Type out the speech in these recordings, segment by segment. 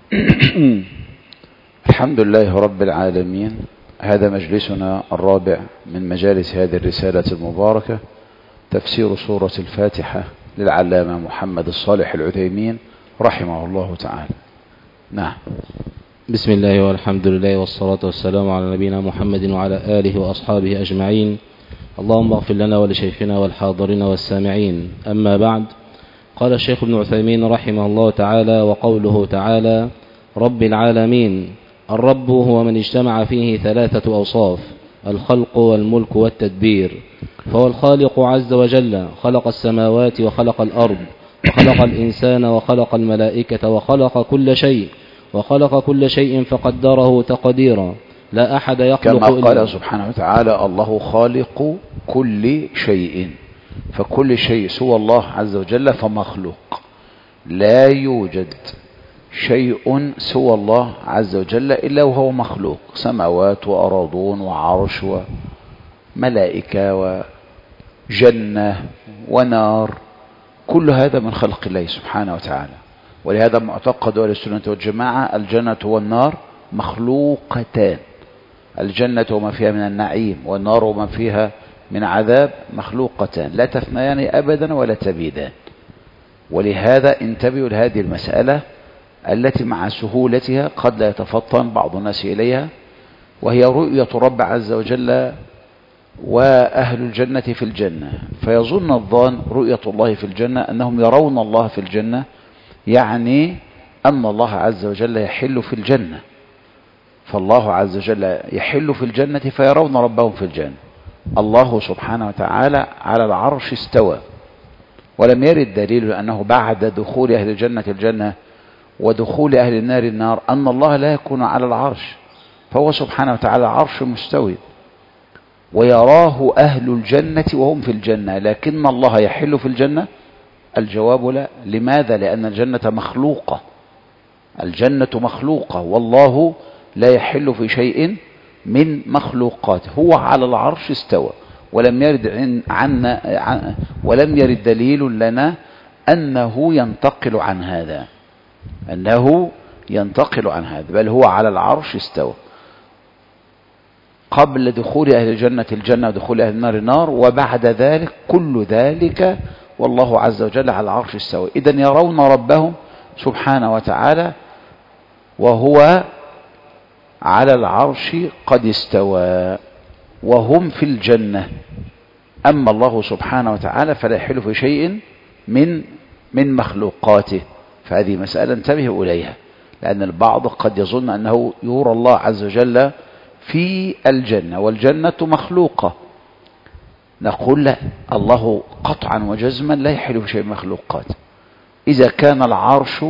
الحمد لله رب العالمين. هذا مجلسنا الرابع من مجالس هذه الرسالة المباركة، تفسير سورة الفاتحة للعلامة محمد الصالح العثيمين رحمه الله تعالى. نعم. بسم الله والحمد لله والصلاة والسلام على نبينا محمد وعلى آله وأصحابه أجمعين. اللهم اغفر لنا ولشيخنا والحاضرين والسامعين. أما بعد، قال الشيخ ابن عثيمين رحمه الله تعالى: وقوله تعالى رب العالمين، الرب هو من اجتمع فيه ثلاثة أوصاف: الخلق والملك والتدبير. فهو الخالق عز وجل، خلق السماوات وخلق الأرض وخلق الإنسان وخلق الملائكة وخلق كل شيء، وخلق كل شيء فقدره تقديرا. لا أحد يخلق كما قال سبحانه وتعالى: الله خالق كل شيء، فكل شيء سوى الله عز وجل فمخلوق. لا يوجد شيء سوى الله عز وجل إلا وهو مخلوق، سماوات وأراضون وعرش وملائكة وجنة ونار، كل هذا من خلق الله سبحانه وتعالى. ولهذا معتقد أهل السنة والجماعة: الجنة والنار مخلوقتان. الجنة وما فيها من النعيم، والنار وما فيها من عذاب مخلوقتان، لا تفنيان أبدا ولا تبيدان. ولهذا انتبهوا لهذه المسألة التي مع سهولتها قد لا يتفطن بعض الناس إليها، وهي رؤية رب عز وجل وأهل الجنة في الجنة. فيظن الظان رؤية الله في الجنة أنهم يرون الله في الجنة، يعني أن الله عز وجل يحل في الجنة، فالله عز وجل يحل في الجنة فيرون ربهم في الجنة. الله سبحانه وتعالى على العرش استوى، ولم يرد دليل أنه بعد دخول أهل الجنة الجنة ودخول أهل النار النار أن الله لا يكون على العرش، فهو سبحانه وتعالى عرش مستوي ويراه أهل الجنة وهم في الجنة، لكن الله يحل في الجنة. الجواب لا. لماذا؟ لأن الجنة مخلوقة، الجنة مخلوقة، والله لا يحل في شيء من مخلوقاته. هو على العرش استوى، ولم يرد دليل لنا أنه ينتقل عن هذا، أنه ينتقل عن هذا، بل هو على العرش استوى قبل دخول أهل الجنة الجنة ودخول أهل النار النار، وبعد ذلك كل ذلك والله عز وجل على العرش استوى. إذن يرون ربهم سبحانه وتعالى وهو على العرش قد استوى وهم في الجنة. أما الله سبحانه وتعالى فلا يحل في شيء من مخلوقاته. فهذه مسألة انتبهوا إليها، لأن البعض قد يظن أنه يرى الله عز وجل في الجنة والجنة مخلوقة. نقول لا، الله قطعا وجزما لا يحل في شيء من مخلوقاته. إذا كان العرش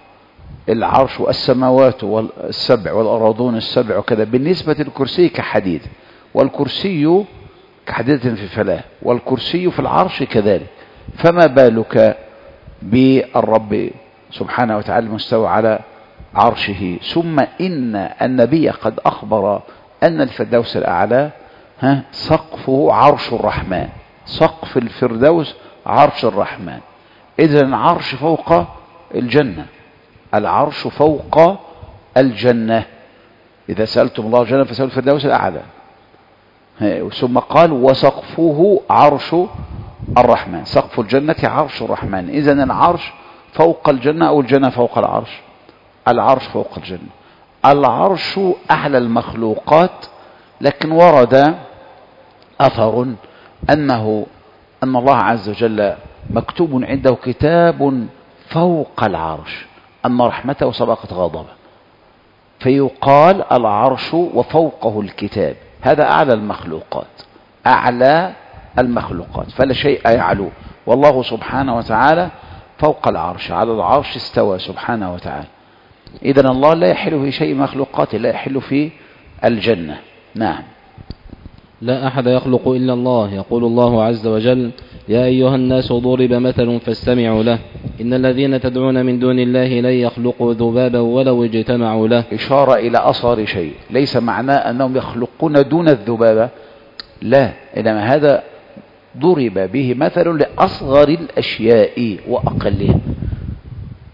السماوات السبع والأراضون السبع وكذا بالنسبة للكرسي كحديد، والكرسي كحديدة في فلاة، والكرسي في العرش كذلك، فما بالك بالرب سبحانه وتعالى المستوى على عرشه. ثم إن النبي قد أخبر أن الفردوس الأعلى سقفه عرش الرحمن، سقف الفردوس عرش الرحمن. إذن العرش فوق الجنة، العرش فوق الجنة. إذا سألتم الله جل فسألوا الفردوس الأعلى. ثم قال وسقفه عرش الرحمن، سقف الجنة عرش الرحمن. إذن العرش فوق الجنة أو الجنة فوق العرش؟ العرش فوق الجنة. العرش أعلى المخلوقات، لكن ورد أثر أن الله عز وجل مكتوب عنده كتاب فوق العرش، أن رحمته سبقت غضبه، فيقال العرش وفوقه الكتاب. هذا أعلى المخلوقات، أعلى المخلوقات، فلا شيء يعلو، والله سبحانه وتعالى فوق العرش، على العرش استوى سبحانه وتعالى. إذن الله لا يحل في شيء مخلوقاته، لا يحل في الجنة. نعم. لا أحد يخلق إلا الله. يقول الله عز وجل: يا أيها الناس ضرب مثل فاستمعوا له، إن الذين تدعون من دون الله لن يخلقوا ذبابا ولو اجتمعوا له. إشارة إلى أصغر شيء، ليس معناه أنهم يخلقون دون الذبابة، لا، إنما هذا ضرب به مثل لأصغر الأشياء وأقلها.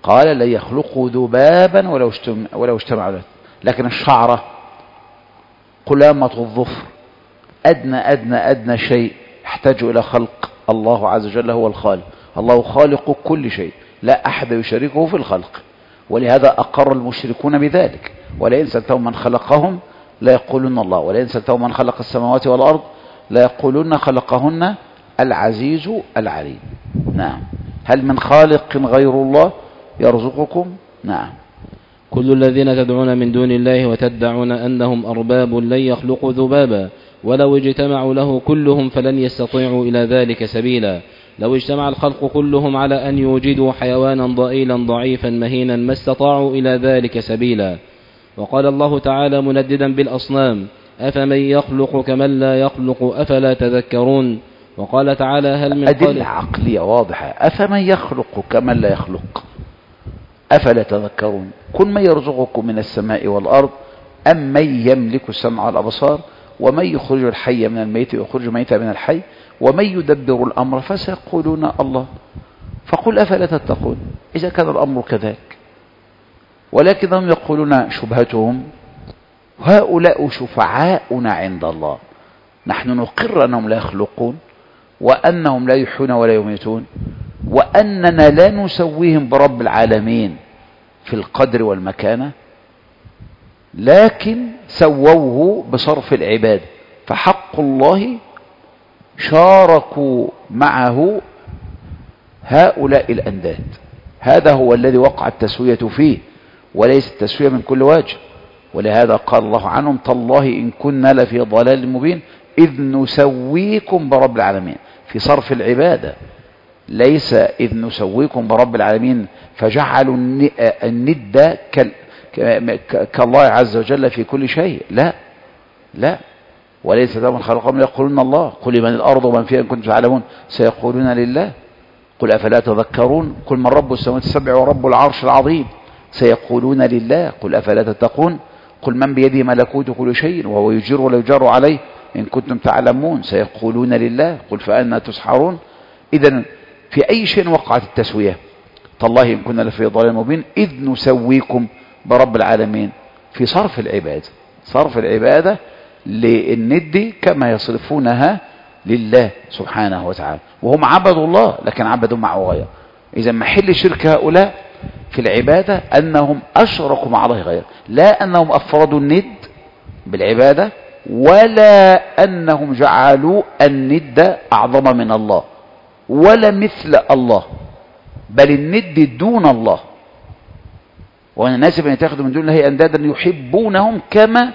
قال لن يخلقوا ذبابا ولو اجتمعوا له. لكن الشعرة قلامة الظفر أدنى شيء يحتاج إلى خلق. الله عز وجل هو الخالق، الله خالق كل شيء، لا أحد يشاركه في الخلق، ولهذا أقر المشركون بذلك. ولئن سألتهم من خلقهم لا يقولون الله، ولئن سألتهم من خلق السماوات والأرض لا يقولون خلقهن العزيز العليم. نعم. هل من خالق غير الله يرزقكم؟ نعم. كل الذين تدعون من دون الله وتدعون أنهم أرباب لن يخلقوا ذبابا ولو اجتمعوا له كلهم فلن يستطيعوا إلى ذلك سبيلا. لو اجتمع الخلق كلهم على أن يوجدوا حيوانا ضئيلا ضعيفا مهينا ما استطاعوا إلى ذلك سبيلا. وقال الله تعالى منددا بالأصنام أفمن يخلق كمن لا يخلق أفلا تذكرون. وقال تعالى هل من أدلة عقلية واضحة. أفمن يخلق كمن لا يخلق أفلا تذكرون. كل من يرزقكم من السماء والأرض أم من يملك السمع والأبصار ومن يخرج الحي من الميت ويخرج الميت من الحي ومن يدبر الأمر فسيقولون الله. فقل أفلا تتقون إذا كان الأمر كذلك. ولكنهم يقولون شبهتهم هؤلاء شفعاؤنا عند الله، نحن نقر أنهم لا يخلقون وأنهم لا يحيون ولا يميتون وأننا لا نسويهم برب العالمين في القدر والمكانة، لكن سووه بصرف العباد، فحق الله شاركوا معه هؤلاء الأنداد. هذا هو الذي وقع التسوية فيه، وليس التسوية من كل وجه. ولهذا قال الله عنهم تالله إن كنا لفي ضلال مبين إذ نسويكم برب العالمين، في صرف العبادة، ليس إذ نسويكم برب العالمين فجعلوا الند كالله عز وجل في كل شيء. لا وليس من خلقهم يقولون الله قل من الأرض ومن فيها إن كنتم تعلمون سيقولون لله قل أفلا تذكرون قل من رب السماوات السبع ورب العرش العظيم سيقولون لله قل أفلا تتقون قل من بيده ملكوت كل شيء وهو يجير ولا يجار عليه إن كنتم تعلمون سيقولون لله قل فأنا تسحرون. إذن في أي شيء وقعت التسوية؟ تالله إن كنا لفي ضلال مبين إذ نسويكم برب العالمين، في صرف العبادة، صرف العبادة للند كما يصرفونها لله سبحانه وتعالى، وهم عبدوا الله لكن عبدوا معه غيره. إذا محل شرك هؤلاء في العبادة أنهم أشركوا مع الله غيره، لا أنهم أفردوا الند بالعبادة ولا أنهم جعلوا الند أعظم من الله ولا مثل الله، بل الند دون الله. وأن الناس من يتخذوا من دون الله أندادا يحبونهم كما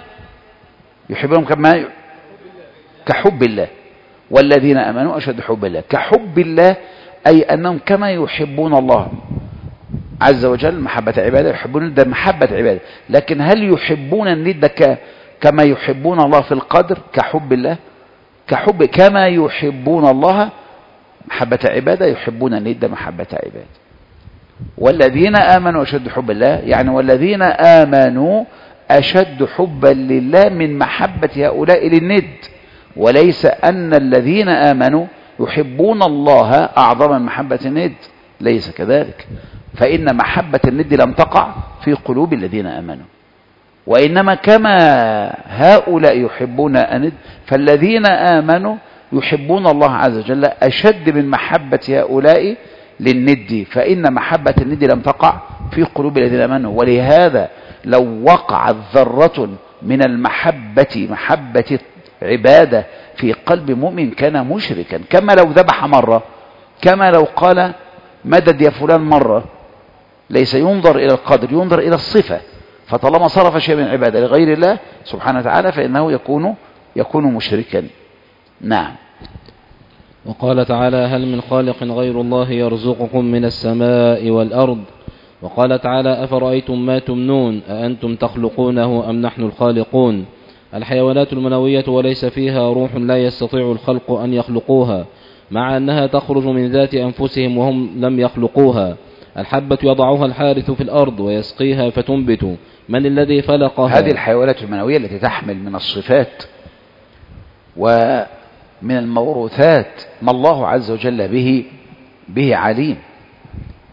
كحب الله، والذين آمنوا أشد حب الله. كحب الله أي أنهم كما يحبون الله عز وجل محبة عبادة، يحبون الند محبة عبادة، لكن هل يحبون الند كما يحبون الله في القدر كحب الله؟ كما يحبون الله محبة عبادة يحبون الند محبة عبادة. والذين آمنوا أشد حب الله، يعني والذين آمنوا أشد حبا لله من محبة هؤلاء للند، وليس أن الذين آمنوا يحبون الله أعظم من محبة الند، ليس كذلك. فإن محبة الند لم تقع في قلوب الذين آمنوا، وإنما كما هؤلاء يحبون الند فالذين آمنوا يحبون الله عز وجل أشد من محبة هؤلاء للند، فإن محبة الند لم تقع في قلوب الذين آمنوا. ولهذا لو وقعت ذرة من المحبة محبة عبادة في قلب مؤمن كان مشركا، كما لو ذبح مرة، كما لو قال مدد يا فلان مرة. ليس ينظر إلى القدر، ينظر إلى الصفة، فطالما صرف شيء من عبادة لغير الله سبحانه وتعالى فإنه يكون مشركا. نعم. وقال تعالى هل من خالق غير الله يرزقكم من السماء والأرض. وقال تعالى أفرأيتم ما تمنون أأنتم تخلقونه أم نحن الخالقون. الحيوانات المنوية وليس فيها روح لا يستطيع الخلق أن يخلقوها، مع أنها تخرج من ذات أنفسهم وهم لم يخلقوها. الحبة يضعها الحارث في الأرض ويسقيها فتنبت، من الذي خلقها؟ هذه الحيوانات المنوية التي تحمل من الصفات ومن الموروثات ما الله عز وجل به عليم.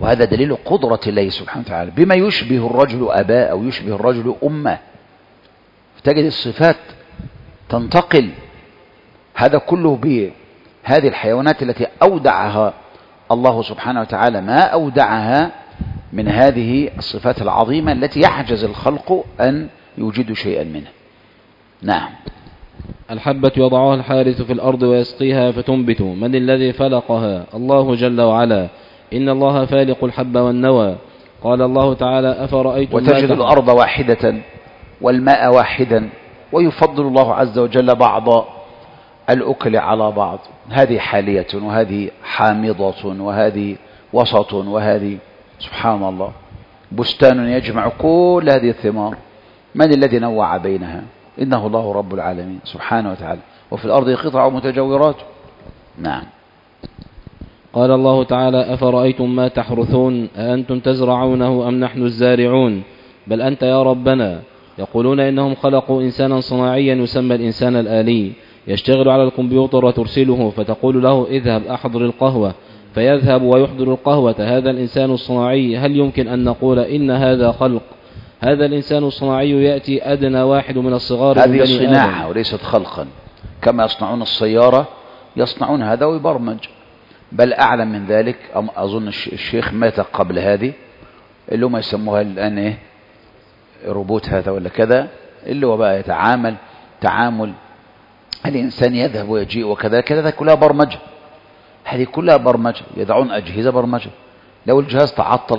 وهذا دليل قدرة الله سبحانه وتعالى بما يشبه الرجل أباه أو يشبه الرجل أمه، تجد الصفات تنتقل. هذا كله بهذه الحيوانات التي أودعها الله سبحانه وتعالى ما أودعها من هذه الصفات العظيمة التي يعجز الخلق أن يوجدوا شيئا منها. نعم. الحبة يضعها الحارث في الأرض ويسقيها فتنبت، من الذي فلقها؟ الله جل وعلا، إن الله فالق الحب والنوى. قال الله تعالى أفرأيتم وتجد الأرض واحدة والماء واحدا، ويفضل الله عز وجل بعض الأكل على بعض، هذه حالية وهذه حامضة وهذه وسط وهذه، سبحان الله، بستان يجمع كل هذه الثمار، من الذي نوع بينها؟ إنه الله رب العالمين سبحانه وتعالى. وفي الأرض قطع متجاورات. نعم. قال الله تعالى أفرأيتم ما تحرثون أأنتم تزرعونه أم نحن الزارعون بل أنت يا ربنا. يقولون إنهم خلقوا إنسانا صناعيا يسمى الإنسان الآلي يشتغل على الكمبيوتر وترسله فتقول له اذهب أحضر القهوة فيذهب ويحضر القهوة. هذا الإنسان الصناعي، هل يمكن أن نقول إن هذا خلق؟ هذا الإنسان الصناعي يأتي أدنى واحد من الصغار من هذه بني صناعة آدم وليست خلقا، كما يصنعون السيارة يصنعون هذا ويبرمج. بل أعلم من ذلك، أظن الشيخ مات قبل هذه، اللي هم يسموها الآن إيه، روبوت هذا ولا كذا، اللي هو بقى يتعامل تعامل الإنسان يذهب ويجيء وكذا كذا، كلها برمجة. هذه كلها برمجة، يضعون أجهزة برمجة. لو الجهاز تعطل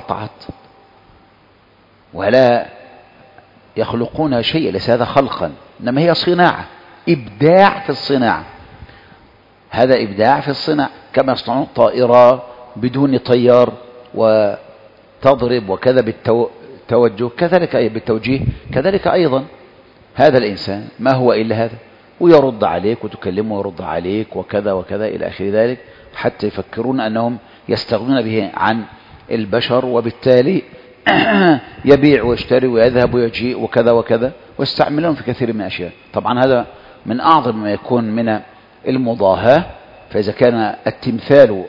ولا يخلقون شيء، ليس هذا خلقا، إنما هي صناعة، إبداع في الصناعة. هذا إبداع في الصناعة، كما يصنعون طائرة بدون طيار وتضرب وكذا بالتوجه، كذلك أي بالتوجيه، كذلك أيضا هذا الإنسان ما هو إلا هذا، ويرد عليك وتكلمه ويرد عليك وكذا وكذا إلى آخر ذلك، حتى يفكرون أنهم يستغنون به عن البشر، وبالتالي يبيع ويشتري ويذهب ويجيء وكذا وكذا، ويستعملون في كثير من الأشياء. طبعا هذا من أعظم ما يكون من المضاهاة. فإذا كان التمثال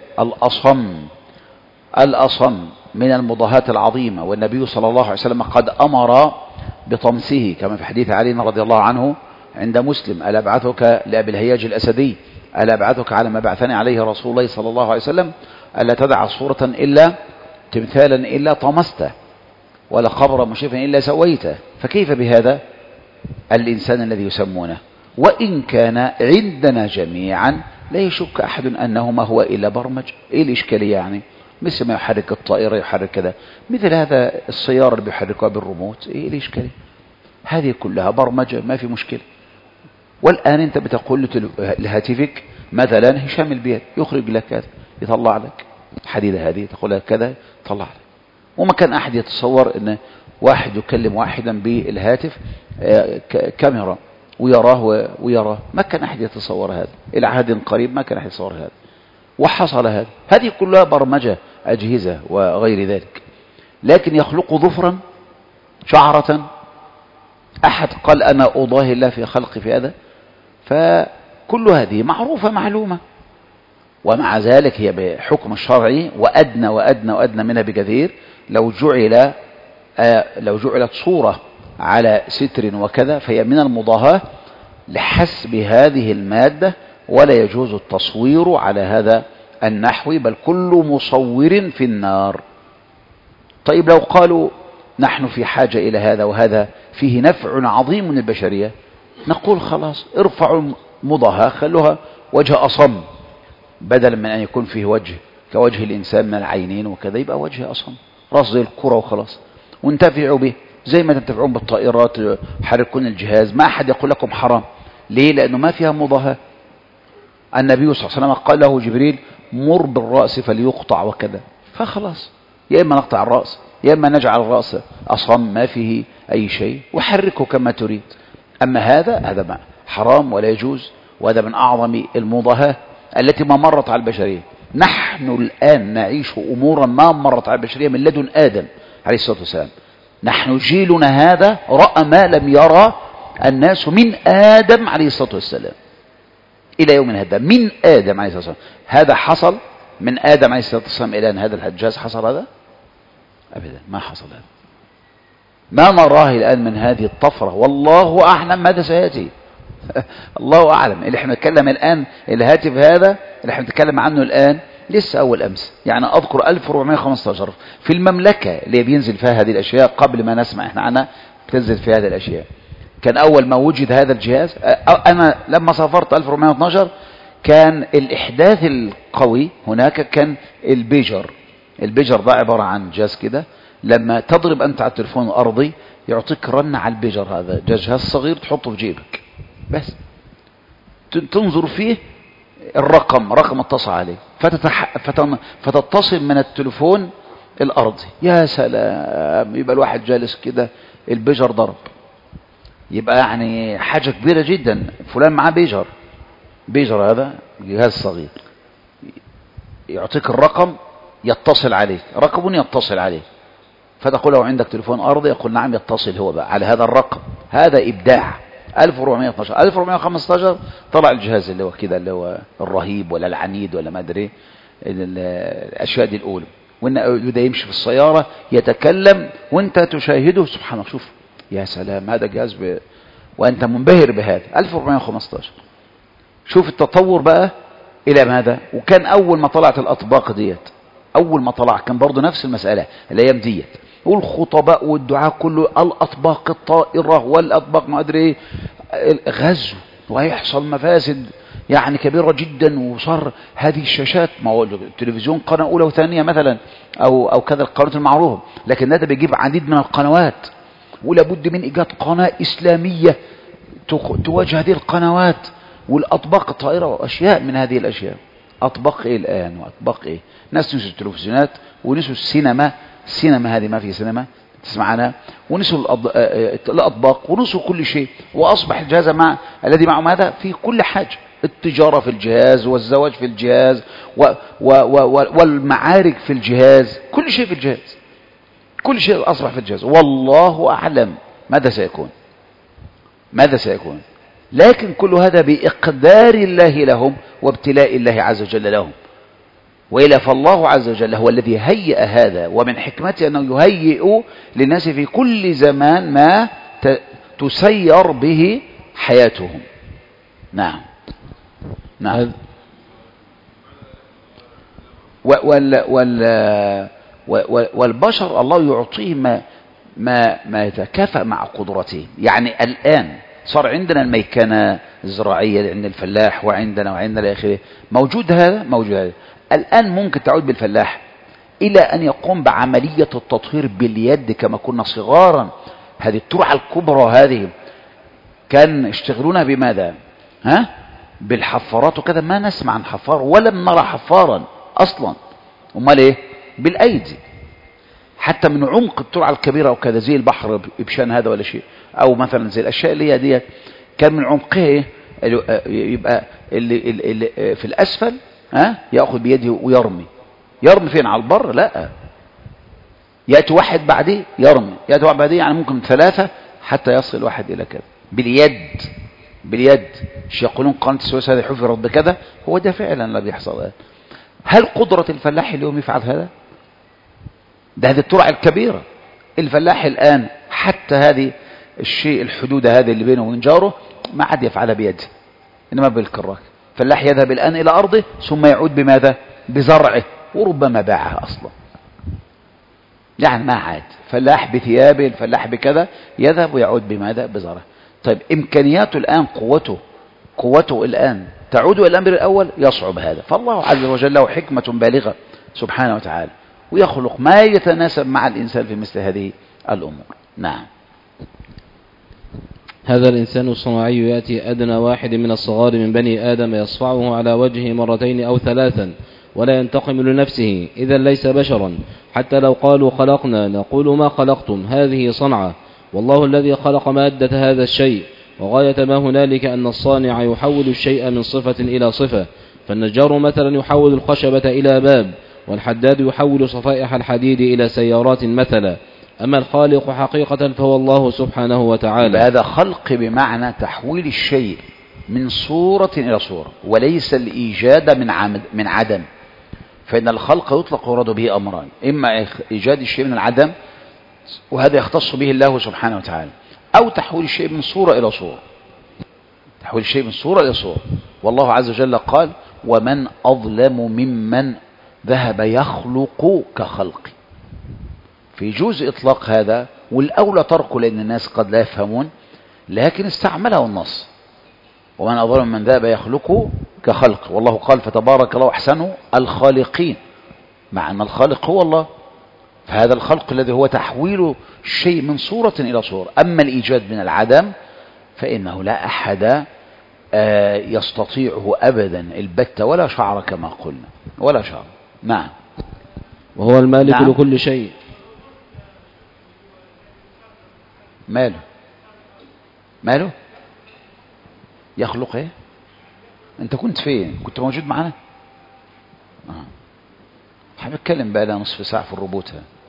الأصم من المضاهاة العظيمة، والنبي صلى الله عليه وسلم قد أمر بطمسه كما في حديث علي رضي الله عنه عند مسلم: ألا أبعثك لأبي الهياج الأسدي، ألا أبعثك على ما بعثني عليه رسول الله صلى الله عليه وسلم، ألا تدع صورة إلا تمثالا إلا طمسته، ولا قبر مشرفا إلا سويته. فكيف بهذا الإنسان الذي يسمونه؟ وإن كان عندنا جميعا لا يشك أحد أنه ما هو إلا برمج. إيه الإشكالية يعني؟ مثل ما يحرك الطائرة يحرك كذا، مثل هذا السيارة اللي بيحركها بالريموت، إيه الإشكالية؟ هذه كلها برمجة، ما في مشكلة. والآن أنت بتقول لهاتفك مثلا هشام البيت يخرج لك كذا، يطلع لك الحديدة هذه، تقول لك كذا يطلع لك. وما كان أحد يتصور أن واحد يكلم واحدا بالهاتف كاميرا ويراه، ما كان أحد يتصور هذا إلى عهد قريب، ما كان أحد يتصور هذا، وحصل هذا. هذه كلها برمجة، أجهزة وغير ذلك. لكن يخلق ظفرا شعرة، أحد قال أنا أضاهي الله في خلق في هذا؟ فكل هذه معروفة معلومة، ومع ذلك هي بحكم الشرعي وأدنى وأدنى وأدنى منها بكثير. لو جعلت صورة على ستر وكذا فهي من المضاهاة لحسب هذه المادة، ولا يجوز التصوير على هذا النحو، بل كل مصور في النار. طيب لو قالوا نحن في حاجة إلى هذا وهذا فيه نفع عظيم للبشرية، نقول خلاص ارفعوا المضاهاة، خلوها وجه أصم، بدلا من أن يكون فيه وجه كوجه الإنسان من العينين وكذا، يبقى وجه أصم، راس زي الكرة وخلاص، وانتفعوا به زي ما تنتفعون بالطائرات، حركون الجهاز، ما أحد يقول لكم حرام. ليه؟ لأنه ما فيها مضاهاة. النبي صلى الله عليه وسلم قال له جبريل: مر بالرأس فليقطع وكذا، فخلاص، يا إما نقطع الرأس يا إما نجعل الرأس أصم ما فيه أي شيء وحركه كما تريد. أما هذا ما حرام ولا يجوز، وهذا من أعظم المضاهاة التي ما مرت على البشرية. نحن الآن نعيش أمورا ما مرت على البشرية من لدن آدم عليه الصلاة والسلام. نحن جيلنا هذا رأى ما لم يرى الناس من آدم عليه الصلاة والسلام إلى يوم هذا، من آدم عليه الصلاة والسلام. هذا حصل من آدم عليه الصلاة والسلام إلى أن هذا الجهاز حصل، هذا أبدا ما حصل هذا. ما نراه الآن من هذه الطفرة، والله أعلم ماذا سيأتي. الله أعلم. اللي احنا نتكلم الآن الهاتف هذا اللي احنا نتكلم عنه الآن لسه أول أمس، يعني أذكر 1415 في المملكة اللي بينزل فيها هذه الأشياء قبل ما نسمع احنا عنها تنزل في هذه الأشياء. كان أول ما وجد هذا الجهاز، أنا لما سافرت 1412 كان الإحداث القوي هناك كان البيجر. البيجر ده عبارة عن جهاز كده لما تضرب أنت على التليفون الأرضي يعطيك رن على البيجر. هذا جهاز صغير تحطه في جيبك بس تنظر فيه رقم اتصل عليه فتتصل من التليفون الأرضي. يا سلام، يبقى الواحد جالس كده البيجر ضرب، يبقى يعني حاجة كبيرة جدا. فلان معاه بيجر هذا جهاز صغير يعطيك الرقم يتصل عليك، رقم يتصل عليه، فتقول له عندك تليفون أرضي؟ يقول نعم، يتصل هو بقى على هذا الرقم. هذا إبداع. 1412 1415 طلع الجهاز اللي هو كده اللي هو الرهيب ولا العنيد ولا ما أدري الأشياء دي الأولى، وإن يبدأ يمشي في السيارة يتكلم وأنت تشاهده. سبحان الله، شوف يا سلام، هذا جهاز وأنت منبهر بهذا. 1415 شوف التطور بقى إلى ماذا. وكان أول ما طلعت الأطباق ديت، أول ما طلع كان برضو نفس المسألة الأيام ديت، والخطباء والدعاء كله الأطباق الطائرة والأطباق ما أدري غزو ويحصل مفاسد يعني كبيرة جدا. وصار هذه الشاشات، ما هو التلفزيون قناة أولى وثانية مثلا أو كذا القناة المعروفة، لكن هذا بيجيب عديد من القنوات، ولابد من إيجاد قناة إسلامية تواجه هذه القنوات والأطباق الطائرة وأشياء من هذه الأشياء. أطباق إيه الآن وأطباق إيه؟ ناس نسوا التلفزيونات ونسوا السينما هذه ما في سينما تسمعنا، ونسوا الأطباق ونسوا كل شيء، وأصبح الجهاز الذي معه ماذا في كل حاجة. التجارة في الجهاز، والزواج في الجهاز، والمعارك في الجهاز، كل شيء في الجهاز، كل شيء أصبح في الجهاز. والله أعلم ماذا سيكون، لكن كل هذا بإقدار الله لهم وابتلاء الله عز وجل لهم. وإلا فالله عز وجل هو الذي هيئ هذا، ومن حكمته أنه يهيئ للناس في كل زمان ما تسير به حياتهم. نعم. والبشر الله يعطيه ما يتكافأ مع قدرته. يعني الآن صار عندنا الميكنة الزراعية عند الفلاح وعندنا الآخرة موجود هذا. الآن ممكن تعود بالفلاح إلى أن يقوم بعملية التطهير باليد كما كنا صغارا. هذه الترعة الكبرى هذه كان يشتغلونها بماذا؟ بالحفارات وكذا. ما نسمع عن حفار ولم نرى حفارا أصلا. امال ايه؟ بالأيدي. حتى من عمق الترعة الكبيرة وكذا زي البحر إبشان هذا ولا شيء، أو مثلا زي الأشياء اللي هي دي كان من عمقه يبقى اللي في الأسفل يأخذ بيده ويرمي فين؟ على البر؟ لا، يأتي واحد بعديه يرمي، يأتي واحد بعديه، يعني ممكن 3 حتى يصل واحد إلى كذا باليد. مش يقولون قناة السويس هذه حفرت بكذا؟ هو ده فعلا اللي بيحصل. هل قدرة الفلاح اليوم يفعل هذا؟ ده هذه الترعة الكبيرة. الفلاح الآن حتى هذه الشيء الحدود هذه اللي بينه وبين جاره ما عاد يفعلها بيده، إنما بالكراك. فلاح يذهب الآن إلى أرضه ثم يعود بماذا؟ بزرعه، وربما باعها أصلا. يعني ما عاد فلاح بثيابه، الفلاح بكذا، يذهب ويعود بماذا؟ بزرعه. طيب إمكانياته الآن، قوته الآن تعود إلى الأمر الأول، يصعب هذا. فالله عز وجل له حكمة بالغة سبحانه وتعالى، ويخلق ما يتناسب مع الإنسان في مثل هذه الأمور. نعم. هذا الإنسان الصناعي يأتي أدنى واحد من الصغار من بني آدم يصفعه على وجهه 2 أو 3 ولا ينتقم لنفسه، إذا ليس بشرا. حتى لو قالوا خلقنا نقول ما خلقتم، هذه صنعة، والله الذي خلق مادة هذا الشيء. وغاية ما هنالك أن الصانع يحول الشيء من صفة إلى صفة، فالنجار مثلا يحول الخشبة إلى باب، والحداد يحول صفائح الحديد إلى سيارات مثلا. أما الخالق حقيقة فهو الله سبحانه وتعالى. هذا خلق بمعنى تحويل الشيء من صورة إلى صورة، وليس الإيجاد من عدم. فإن الخلق يطلق ويراد به أمران: إما إيجاد الشيء من العدم، وهذا يختص به الله سبحانه وتعالى، أو تحويل الشيء من صورة إلى صورة، تحويل الشيء من صورة إلى صورة. والله عز وجل قال: ومن أظلم ممن ذهب يخلق كخلقي. في جزء إطلاق هذا، والأولى تركه لأن الناس قد لا يفهمون، لكن استعمله النص: ومن أظلم من ذهب يخلق كخلق. والله قال: فتبارك الله أحسن الخالقين، مع أن الخالق هو الله. فهذا الخلق الذي هو تحويل الشيء من صورة إلى صورة. أما الإيجاد من العدم فإنه لا أحد يستطيعه أبدا البتة، ولا شعر كما قلنا، ولا شعر. نعم. وهو المالك لكل شيء. ماله يخلق ايه؟ انت كنت فين؟ كنت موجود معنا؟ حابب اتكلم بقى لها نصف ساعة في الروبوت.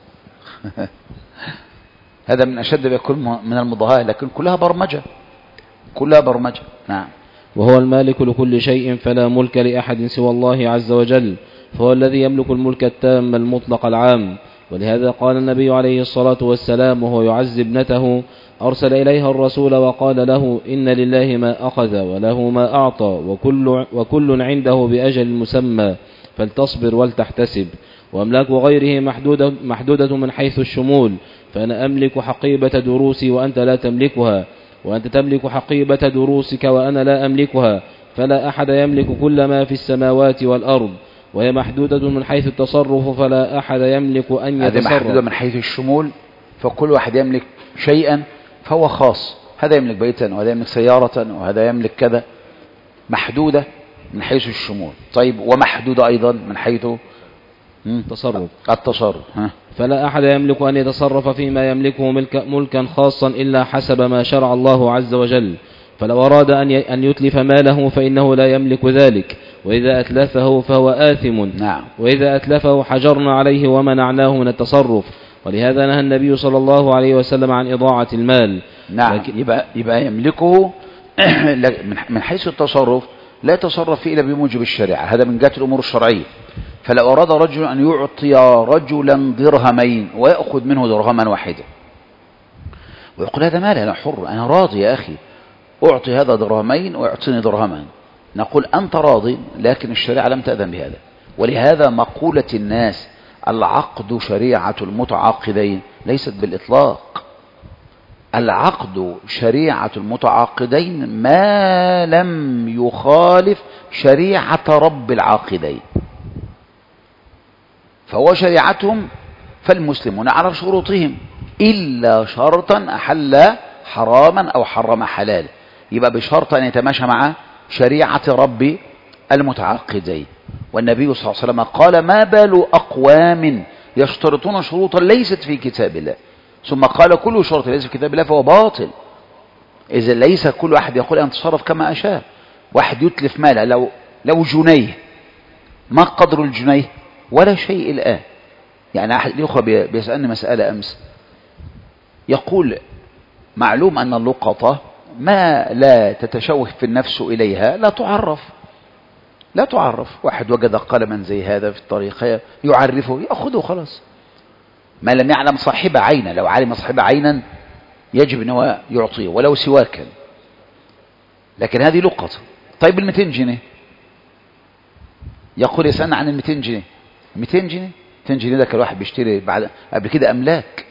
هذا من أشد بيكون من المضاهاة، لكن كلها برمجة، كلها برمجة. نعم. وهو المالك لكل شيء فلا ملك لأحد سوى الله عز وجل، فهو الذي يملك الملك التام المطلق العام. ولهذا قال النبي عليه الصلاة والسلام وهو يعزي ابنته: أرسل إليها الرسول وقال له: إن لله ما أخذ وله ما أعطى وكل عنده بأجل مسمى، فلتصبر ولتحتسب. وأملاك غيره محدودة من حيث الشمول، فأنا أملك حقيبة دروسي وأنت لا تملكها، وأنت تملك حقيبة دروسك وأنا لا أملكها، فلا أحد يملك كل ما في السماوات والأرض. وهي محدودة من حيث التصرف، فلا أحد يملك أن يتصرف. هذه محدودة من حيث الشمول، فكل واحد يملك شيئا فهو خاص. هذا يملك بيتا، وهذا يملك سيارة، وهذا يملك كذا. محدودة من حيث الشمول. طيب، ومحدودة أيضا من حيث التصرف. فلا أحد يملك أن يتصرف فيما يملكه ملكا خاصا إلا حسب ما شرع الله عز وجل. فلو أراد أن يتلف ماله فإنه لا يملك ذلك، وإذا أتلفه فهو آثم. نعم. وإذا أتلفه حجرنا عليه ومنعناه من التصرف. ولهذا نهى النبي صلى الله عليه وسلم عن إضاعة المال. نعم. يبقى يملكه من حيث التصرف، لا يتصرف فيه إلا بموجب الشريعة. هذا من جهة الأمور الشرعية. فلو أراد رجل أن يعطي رجلا درهمين ويأخذ منه درهما واحدا، ويقول: هذا مالي، أنا حر، أنا راضي يا أخي، أعطي هذا درهمين ويعطيني درهما، نقول: أنت راضي، لكن الشريعة لم تأذن بهذا. ولهذا مقولة الناس: العقد شريعة المتعاقدين، ليست بالإطلاق. العقد شريعة المتعاقدين ما لم يخالف شريعة رب العاقدين، فهو شريعتهم. فالمسلمون على شروطهم إلا شرطا أحل حراما أو حرم حلالا، يبقى بشرط أن يتماشى مع شريعة رب المتعاقدين. والنبي صلى الله عليه وسلم قال: ما بال أقوام يشترطون شروطا ليست في كتاب الله، ثم قال: كل شرط ليس في كتاب الله فهو باطل. إذا ليس كل واحد يقول أن تصرف كما أشاء. واحد يتلف ماله، لو جنيه، ما قدر الجنيه؟ ولا شيء الآن. يعني أحد الأخوة بيسألني مسألة أمس، يقول: معلوم أن اللقطة ما لا تتشوه في النفس إليها لا تعرف. واحد وجد قلما زي هذا في الطريق يعرفه، يأخذه خلاص، ما لم يعلم صاحب عينا. لو علم صاحب عينا يجب أنه يعطيه ولو سواكا، لكن هذه لقطة. طيب، 200 جنيه، يقول: يسألنا عن 200 جنيه. 200 جنيه ده كان الواحد بيشتري قبل كده أملاك.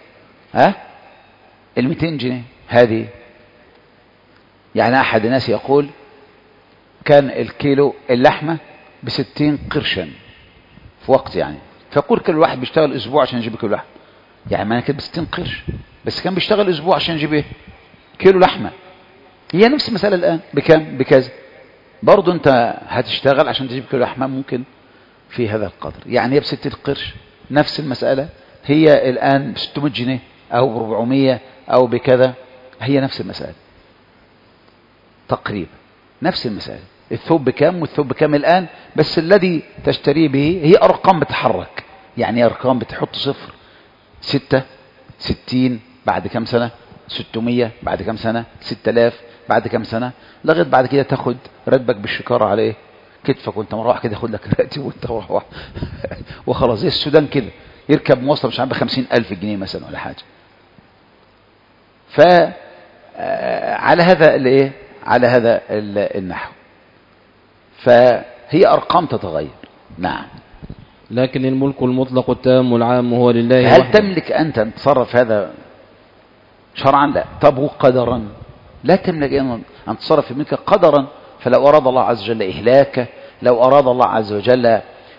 200 جنيه هذه، يعني أحد الناس يقول: كان الكيلو اللحمة ب60 قرشا في وقت، يعني فيقول كل واحد بيشتغل أسبوع عشان يجيب كيلو لحمة. يعني ما كان ب60 قرش، بس كان بيشتغل أسبوع عشان يجيب كيلو لحمة. هي نفس المسألة الآن، بكام؟ بكذا. برضو أنت هتشتغل عشان تجيب كيلو لحمة ممكن في هذا القدر، يعني هي ب60 قرش. نفس المسألة هي الآن ب600 جنيه أو ب400 أو بكذا، هي نفس المسألة تقريبا، نفس المسألة. الثوب بكام والثوب بكام الآن، بس الذي تشتري به هي أرقام بتحرك، يعني أرقام بتحط صفر. 60 بعد كم سنة، 600 بعد كم سنة، 6000 بعد كم سنة، لغاية بعد كده تاخد راتبك بالشكارة على كتفك وانت مروح كده، ياخد لك راتب وانت مروح وخلاص. زي السودان كده، يركب مواصله مش عارف ب50,000 جنيه مثلا ولا حاجه. على هذا الايه، على هذا النحو، فهي ارقام تتغير. نعم. لكن الملك المطلق التام العام هو لله هل وحده. تملك أنت أن تتصرف هذا شرعا؟ لا. طب قدرا؟ لا تملك أن تتصرف في ملكك قدرا. فلو أراد الله عز وجل إهلاكه، لو أراد الله عز وجل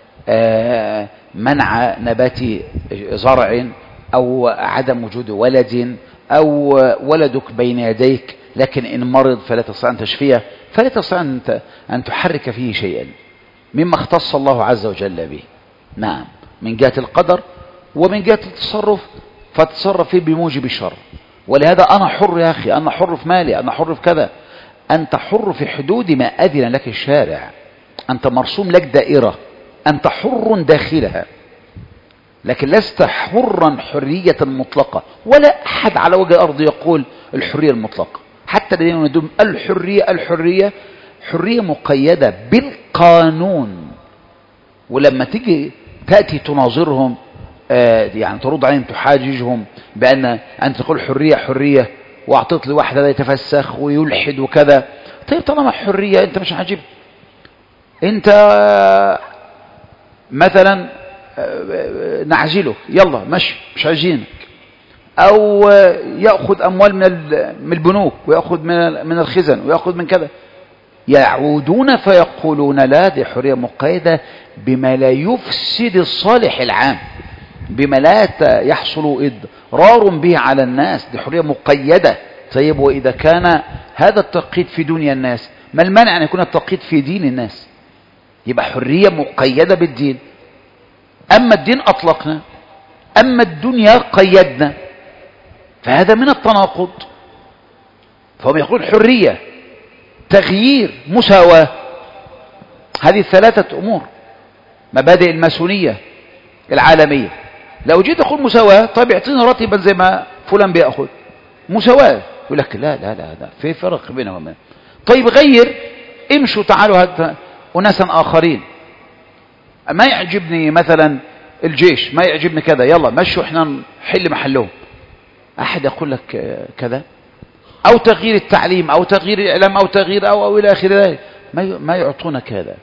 منع نبات زرع، أو عدم وجود ولد، أو ولدك بين يديك لكن إن مرض فلا تستطيع أن تشفيه، فلا تستطيع أن تحرك فيه شيئا مما اختص الله عز وجل به. نعم، من جهة القدر ومن جهة التصرف، فتصرف فيه بموجب الشرع. ولهذا أنا حر يا أخي، أنا حر في مالي، أنا حر في كذا. أنت حر في حدود ما أذن لك الشارع. أنت مرسوم لك دائرة، أنت حر داخلها، لكن لست حرا حرية مطلقة. ولا أحد على وجه الأرض يقول الحرية المطلقة. حتى الذين يدوم الحرية حرية مقيدة بالقانون. ولما تيجي تأتي تناظرهم، يعني ترد عليهم، تحاججهم بأن أنت تقول حرية، وأعطيت لواحد هذا يتفسخ ويلحد وكذا. طيب طالما حرية أنت مش عاجب، أنت مثلا نعزله، يلا مش عايزينك، أو يأخذ أموال من البنوك، ويأخذ من الخزن، ويأخذ من كذا. يعودون فيقولون لا، دي حرية مقيدة بما لا يفسد الصالح العام، بما لا يحصل إضرار به على الناس. دي حرية مقيدة. طيب وإذا كان هذا التقييد في دنيا الناس، ما المانع أن يكون التقييد في دين الناس؟ يبقى حرية مقيدة بالدين. أما الدين أطلقنا، أما الدنيا قيدنا، فهذا من التناقض. فهم يقول حرية، تغيير، مساواة. هذه الثلاثة أمور مبادئ الماسونية العالمية. لو جيت أقول مساواة، طيب يعطيني راتبا زي ما فلان بيأخذ، مساواة. يقول لك لا في فرق بينهم. طيب غير، امشوا تعالوا هذا أناسا آخرين. ما يعجبني مثلا الجيش، ما يعجبني كذا، يلا مشوا احنا نحل محلهم. أحد يقول لك كذا؟ أو تغيير التعليم، أو تغيير الإعلام، أو تغيير أو إلى آخر ذلك. ما يعطونك هذا.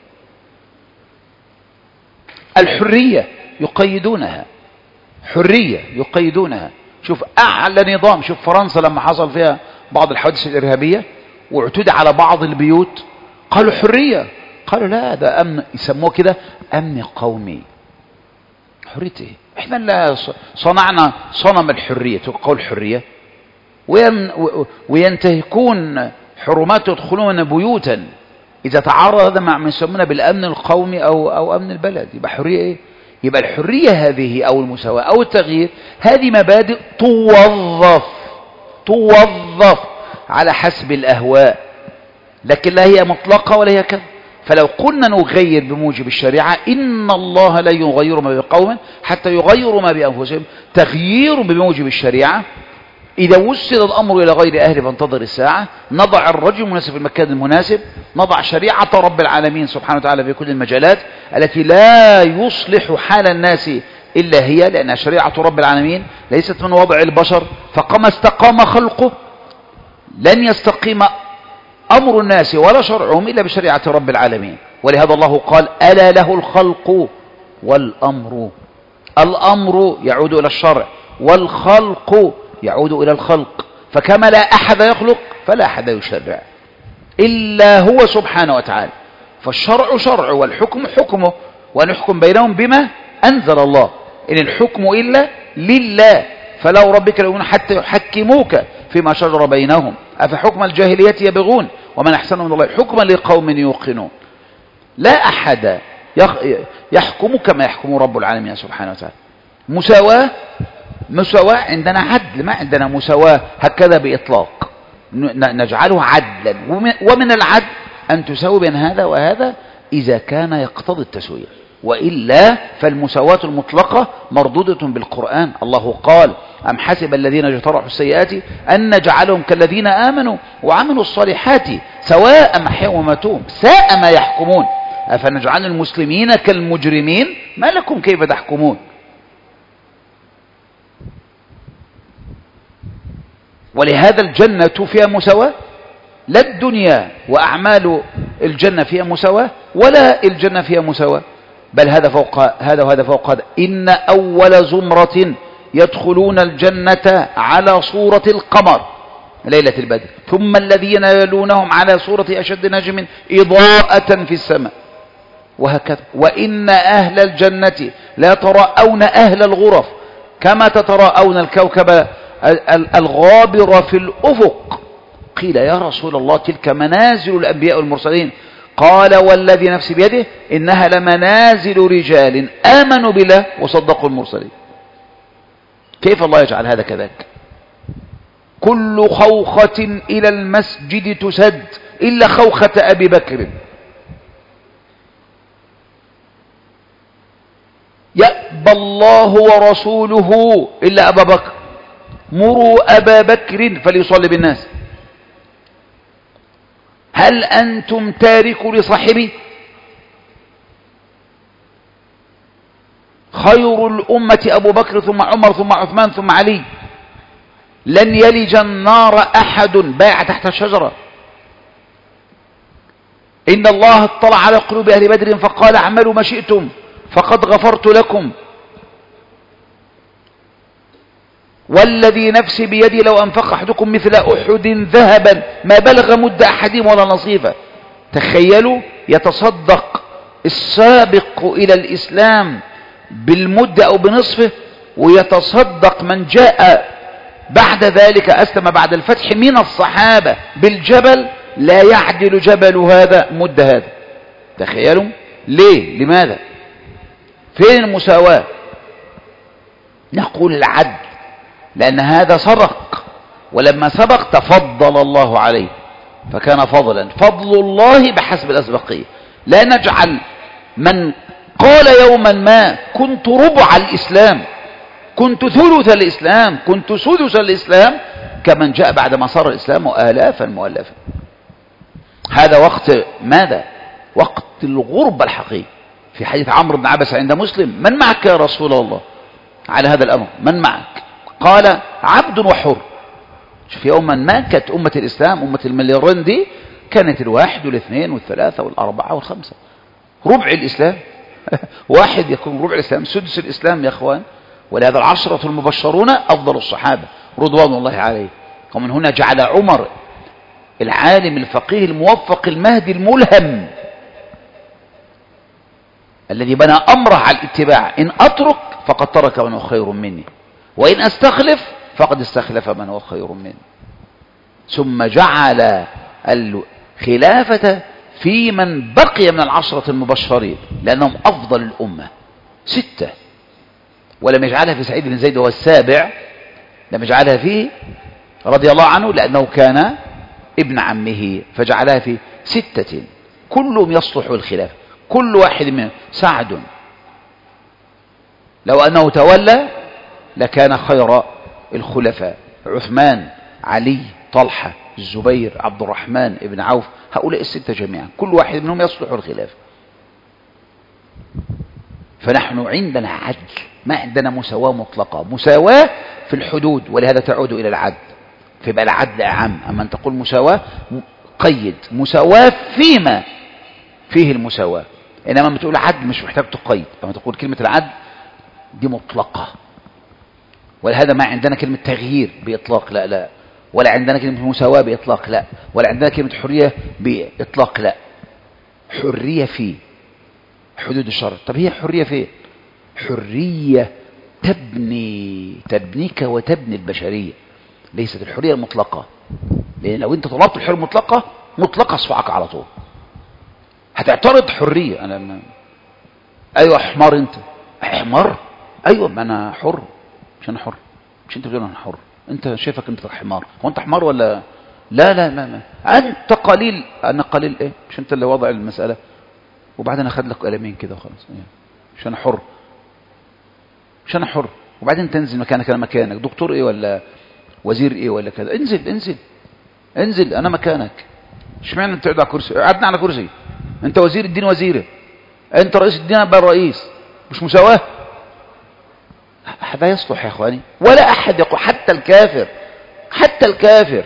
الحرية يقيدونها، حرية يقيدونها. شوف أعلى نظام، شوف فرنسا لما حصل فيها بعض الحوادث الإرهابية واعتدى على بعض البيوت، قالوا حرية. قالوا لا، ده أمن، يسموه كده أمن قومي. حرية إيه؟ إحنا لا صنعنا صنم الحرية، تقول حرية، وينتهكون حرمات، يدخلون بيوتا إذا تعارض هذا مع ما يسمونه بالأمن القومي أو أمن البلد. يبقى حرية إيه؟ يبقى الحرية هذه أو المساواة أو التغيير، هذه مبادئ توظف على حسب الأهواء، لكن لا هي مطلقة ولا هي كذا. فلو قلنا نغير بموجب الشريعة، إن الله لا يغير ما بقوم حتى يغيروا ما بأنفسهم. تغيير بموجب الشريعة، إذا وسد الأمر إلى غير أهل فانتظر الساعة. نضع الرجل المناسب في المكان المناسب، نضع شريعة رب العالمين سبحانه وتعالى في كل المجالات التي لا يصلح حال الناس إلا هي، لأن شريعة رب العالمين ليست من وضع البشر. فكما استقام خلقه، لن يستقيم أمر الناس ولا شرعهم إلا بشريعة رب العالمين. ولهذا الله قال ألا له الخلق والأمر. الأمر يعود إلى الشرع، والخلق يعود إلى الخلق. فكما لا أحد يخلق، فلا أحد يشرع إلا هو سبحانه وتعالى. فالشرع شرع، والحكم حكمه، ونحكم بينهم بما أنزل الله. إن الحكم إلا لله. فلو ربك لو حتى يحكموك فيما شجر بينهم أفحكم الجاهلية يبغون ومن أحسن من الله حكما لقوم يوقنون. لا أحد يحكم كما يحكم رب العالمين سبحانه وتعالى. مساواة عندنا عدل، ما عندنا مساواة هكذا بإطلاق، نجعله عدلا. ومن العدل أن تساوي بين هذا وهذا إذا كان يقتضي التسوية، وإلا فالمساواة المطلقة مردودة بالقرآن. الله قال أم حسب الذين اجترحوا السيئات أن نجعلهم كالذين آمنوا وعملوا الصالحات سواء محياهم ومماتهم ساء ما يحكمون. أفنجعل المسلمين كالمجرمين ما لكم كيف تحكمون. ولهذا الجنة فيها مساواة، لا الدنيا وأعمال الجنة فيها مساواة ولا الجنة فيها مساواة، بل هذا فوق هذا وهذا فوق هذا. إن أول زمرة يدخلون الجنة على صورة القمر ليلة البدر، ثم الذين يلونهم على صورة أشد نجم إضاءة في السماء، وهكذا. وإن أهل الجنة لا يتراءون أهل الغرف كما تتراءون الكوكب الغابر في الأفق. قيل يا رسول الله تلك منازل الأنبياء والمرسلين، قال والذي نفسي بيده إنها لمنازل رجال آمنوا بالله وصدقوا المرسلين. كيف الله يجعل هذا كذلك؟ كل خوخة إلى المسجد تسد إلا خوخة أبي بكر. يأبى الله ورسوله إلا أبا بكر، مروا أبا بكر فليصلي بالناس. هل أنتم تاركوا لصاحبي؟ خير الأمة أبو بكر ثم عمر ثم عثمان ثم علي. لن يلج النار أحد باع تحت الشجرة. إن الله اطلع على قلوب أهل بدر فقال اعملوا ما شئتم فقد غفرت لكم. والذي نفسي بيدي لو أنفق أحدكم مثل أحد ذهبا ما بلغ مد أحدهم ولا نصيفا. تخيلوا يتصدق السابق إلى الإسلام بالمد أو بنصفه، ويتصدق من جاء بعد ذلك أسلم بعد الفتح من الصحابة بالجبل لا يعدل جبل هذا مد هذا. تخيلوا ليه؟ لماذا؟ فين المساواة؟ نقول العدل، لأن هذا سبق، ولما سبق تفضل الله عليه فكان فضلا. فضل الله بحسب الأسبقية. لا نجعل من قال يوما ما كنت ربع الإسلام، كنت ثلث الإسلام، كنت سدس الإسلام، كمن جاء بعد ما صار الإسلام آلافا مؤلفا. هذا وقت ماذا؟ وقت الغربة الحقيقي. في حديث عمرو بن عبس عند مسلم: من معك يا رسول الله على هذا الأمر؟ من معك؟ قال: عبد وحر. شوف يوما ما كانت أمة الإسلام أمة المليارين دي كانت الواحد والاثنين والثلاثة والأربعة والخمسة. ربع الإسلام واحد يكون ربع الإسلام، سدس الإسلام يا أخوان. ولهذا العشرة المبشرون أفضل الصحابة رضوان الله عليه. ومن هنا جعل عمر العالم الفقيه الموفق المهدي الملهم الذي بنى أمره على الاتباع: إن أترك فقد ترك من هو خير مني، وإن أستخلف فقد استخلف من هو خير مني. ثم جعل الخلافة في من بقي من العشرة المبشرين لأنهم أفضل الأمة 6، ولم يجعلها في سعيد بن زيد وهو السابع، لم يجعلها فيه رضي الله عنه لأنه كان ابن عمه، فجعلها في 6 كلهم يصلح الخلافة. كل واحد منهم. سعد لو أنه تولى لكان خير الخلفاء، عثمان، علي، طلحة، الزبير، عبد الرحمن ابن عوف، هؤلاء 6 جميعا كل واحد منهم يصلح الخلافة. فنحن عندنا عدل، ما عندنا مساواة مطلقة، مساواة في الحدود، ولهذا تعود إلى العدل، فيبقى العدل أعم. أما أن تقول مساواة قيد، مساواة فيما فيه المساواة، إنما لما تقول عدل مش محتاج تقيد. لما تقول كلمة العدل دي مطلقة، ولهذا ما عندنا كلمة تغيير بإطلاق، لا لا، ولا عندنا كلمة مساواة بإطلاق، لا، ولا عندنا كلمة حرية بإطلاق، لا. حرية في حدود الشرع. طب هي حرية فين؟ حرية تبنيك وتبني البشرية، ليست الحرية المطلقة. لأن لو أنت طلبت الحرية المطلقة مطلقة أصفعك على طول، هتعترض حرية. أيوة حمار، أنت حمار، أيوة ما أنا حر، مش أنا حر، مش أنت بتقول أنا حر، أنت شايفك أنت حمار. هو أنت حمار ولا لا؟ لا لا لا، أنت قليل. أنا قليل إيه؟ مش أنت اللي وضع المسألة، وبعدين أخذ لك قلمين كده وخلاص. مش أنا حر، مش أنا حر، وبعدين تنزل مكانك. أنا مكانك دكتور إيه ولا وزير إيه ولا كذا؟ انزل انزل انزل، أنا مكانك. اشمعنى أنت تقعد على كرسي؟ قعدنا على كرسي. أنت وزير الدين وزيره، أنت رئيس الدين أبقى الرئيس، مش مساواة. هذا يصلح يا أخواني؟ ولا أحد يقول، حتى الكافر، حتى الكافر،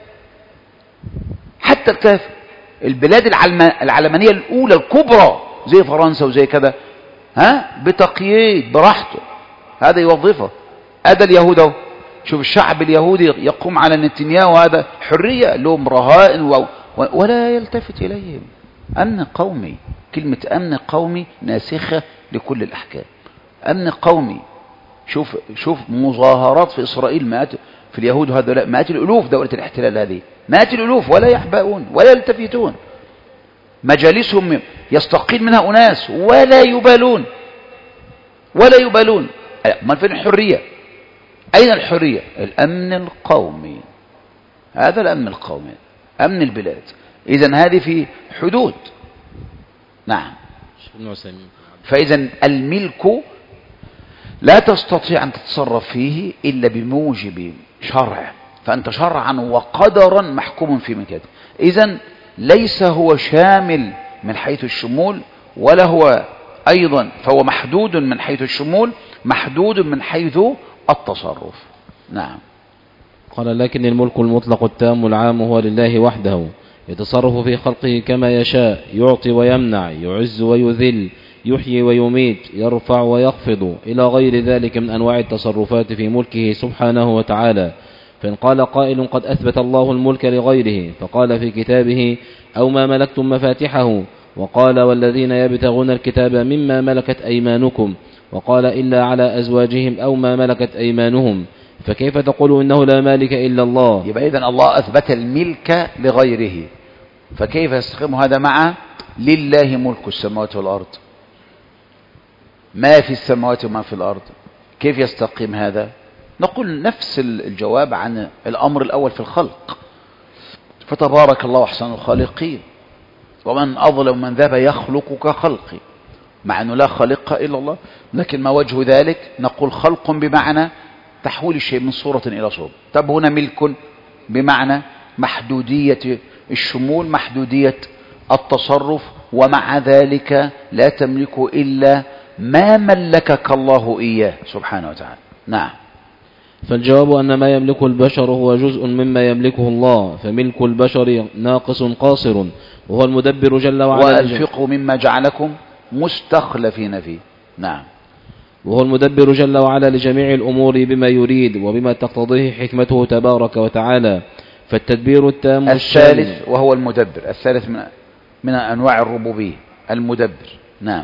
حتى الكافر. البلاد العلمانية الأولى الكبرى زي فرنسا وزي كذا، بتقييد براحته، هذا يوظفه. هذا اليهود اهو، شوف الشعب اليهودي يقوم على نتنياهو، هذا حرية لهم رهائن ولا يلتفت إليهم. أمن قومي، كلمة أمن قومي ناسخة لكل الأحكام. أمن قومي. شوف مظاهرات في إسرائيل، مئات في اليهود هذول، مئات الألوف، دولة الاحتلال هذه مئات الألوف، ولا يحبؤون ولا يلتفتون. مجالسهم يستقيل منها أناس ولا يبالون، ولا يبالون. ما فين الحرية؟ أين الحرية؟ الأمن القومي، هذا الأمن القومي، أمن البلاد. إذن هذه في حدود. نعم. فإذا الملك لا تستطيع أن تتصرف فيه إلا بموجب شرع، فأنت شرعا وقدرا محكوم في ملكته. إذن ليس هو شامل من حيث الشمول، ولا هو أيضا، فهو محدود من حيث الشمول، محدود من حيث التصرف. نعم. قال لكن الملك المطلق التام العام هو لله وحده، يتصرف في خلقه كما يشاء، يعطي ويمنع، يعز ويذل، يحيي ويميت، يرفع ويخفض، إلى غير ذلك من أنواع التصرفات في ملكه سبحانه وتعالى. فإن قال قائل قد أثبت الله الملك لغيره، فقال في كتابه أو ما ملكتم مفاتحه، وقال والذين يبتغون الكتاب مما ملكت أيمانكم، وقال إلا على أزواجهم أو ما ملكت أيمانهم، فكيف تقول إنه لا مالك إلا الله؟ يبقى إذن الله أثبت الملك لغيره، فكيف يستقيم هذا مع لله ملك السماوات والأرض؟ ما في السماوات وما في الأرض، كيف يستقيم هذا؟ نقول نفس الجواب عن الأمر الأول في الخلق، فتبارك الله أحسن الخالقين، ومن أظلم من ذهب يخلق كخلقي، مع أنه لا خالق إلا الله. لكن ما وجه ذلك؟ نقول خلق بمعنى تحويل الشيء من صورة إلى صورة. طب هنا ملك بمعنى محدودية الشمول، محدودية التصرف، ومع ذلك لا تملك إلا ما ملكك الله إياه سبحانه وتعالى. نعم. فالجواب أن ما يملكه البشر هو جزء مما يملكه الله، فملك البشر ناقص قاصر، وهو المدبر جل وعلا. وأنفقوا مما جعلكم مستخلفين فيه. نعم. وهو المدبر جل وعلا لجميع الأمور بما يريد وبما تقتضيه حكمته تبارك وتعالى. فالتدبير التام الثالث وهو المدبر، الثالث من أنواع الربوبية، المدبر. نعم.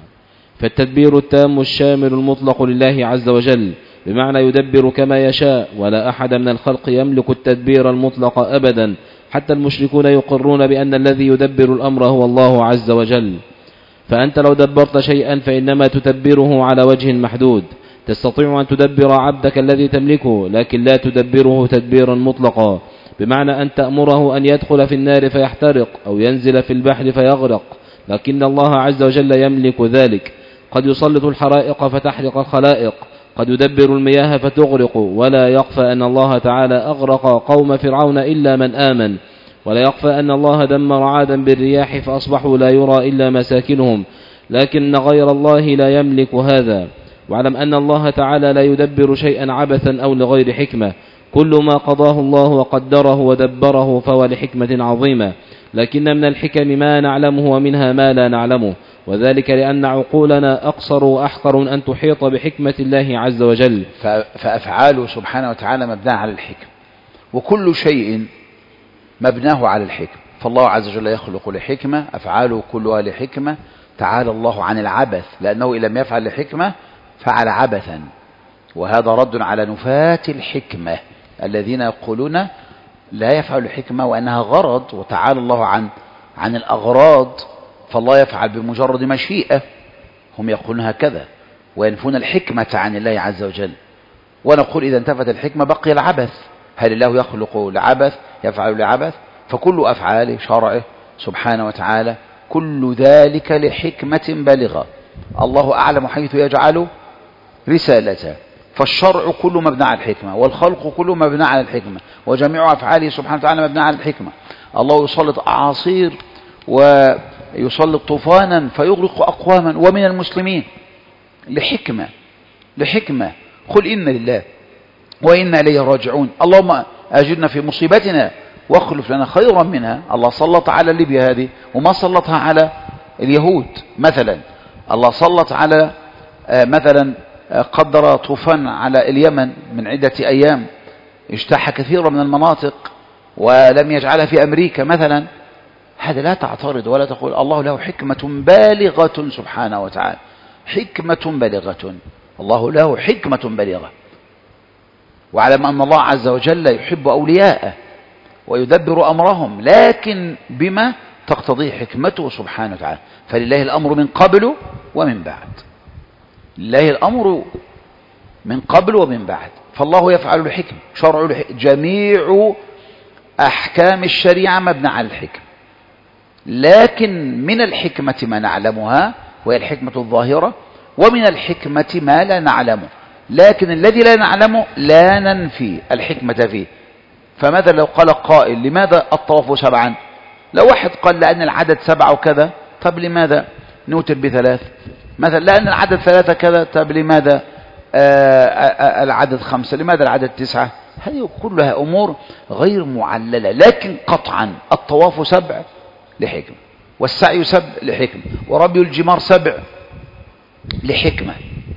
فالتدبير التام الشامل المطلق لله عز وجل، بمعنى يدبر كما يشاء، ولا أحد من الخلق يملك التدبير المطلق أبدا، حتى المشركون يقرون بأن الذي يدبر الأمر هو الله عز وجل. فأنت لو دبرت شيئا فإنما تدبره على وجه محدود، تستطيع أن تدبر عبدك الذي تملكه، لكن لا تدبره تدبيرا مطلقا، بمعنى أن تأمره أن يدخل في النار فيحترق أو ينزل في البحر فيغرق، لكن الله عز وجل يملك ذلك. قد يسلط الحرائق فتحرق الخلائق، قد يدبر المياه فتغرق، ولا يخفى أن الله تعالى أغرق قوم فرعون إلا من آمن، ولا يخفى أن الله دمر عادا بالرياح فأصبحوا لا يرى إلا مساكنهم، لكن غير الله لا يملك هذا. واعلم أن الله تعالى لا يدبر شيئا عبثا أو لغير حكمة، كل ما قضاه الله وقدره ودبره فهو لحكمة عظيمة، لكن من الحكم ما نعلمه ومنها ما لا نعلمه، وذلك لأن عقولنا أقصر وأحقر أن تحيط بحكمة الله عز وجل. فأفعاله سبحانه وتعالى مبناه على الحكم، وكل شيء مبناه على الحكم، فالله عز وجل يخلق لحكمة، أفعاله كلها لحكمة. تعالى الله عن العبث، لأنه إن لم يفعل لحكمة فعل عبثا، وهذا رد على نفاة الحكمة الذين يقولون لا يفعل الحكمة وأنها غرض، وتعالى الله عن الأغراض، فالله يفعل بمجرد مشيئة. هم يقولون هكذا وينفون الحكمة عن الله عز وجل، ونقول إذا انتفت الحكمة بقي العبث. هل الله يخلق لعبث؟ يفعل لعبث؟ فكل أفعاله شرعه سبحانه وتعالى كل ذلك لحكمة بالغة، الله أعلم حيث يجعل رسالته. فالشرع كله مبنى على الحكمة، والخلق كله مبنى على الحكمة، وجميع أفعاله سبحانه وتعالى مبنى على الحكمة. الله يسلط أعاصير يسلط طوفانا فيغرق أقواما ومن المسلمين لحكمة قل إن لله وإنا إليه راجعون. اللهم أجرنا في مصيبتنا واخلف لنا خيرا منها. الله سلط على ليبيا هذه وما سلطها على اليهود مثلا. الله سلط على مثلا قدر طوفان على اليمن من عدة أيام اجتاح كثيرا من المناطق ولم يجعلها في أمريكا مثلا. هذا لا تعترض ولا تقول الله له حكمة بالغة سبحانه وتعالى. حكمة بالغة، الله له حكمة بالغة. واعلم أن الله عز وجل يحب أولياءه ويدبر أمرهم، لكن بما تقتضيه حكمته سبحانه وتعالى. فلله الأمر من قبل ومن بعد، لله الأمر من قبل ومن بعد. فالله يفعل الحكم، شرع جميع أحكام الشريعة مبنى على الحكم، لكن من الحكمة ما نعلمها وهي الحكمة الظاهرة، ومن الحكمة ما لا نعلمه، لكن الذي لا نعلمه لا ننفي الحكمة فيه. فماذا لو قال قائل لماذا الطواف 7؟ لو واحد قال لأن العدد 7 وكذا، طب لماذا نوتر ب3 مثلا؟ لأن العدد 3 كذا، طب لماذا العدد 5؟ لماذا العدد 9؟ هذه كلها أمور غير معللة، لكن قطعا الطواف 7 لحكمة، والسعي 7 لحكمة، ورمي الجمار 7 لحكمة.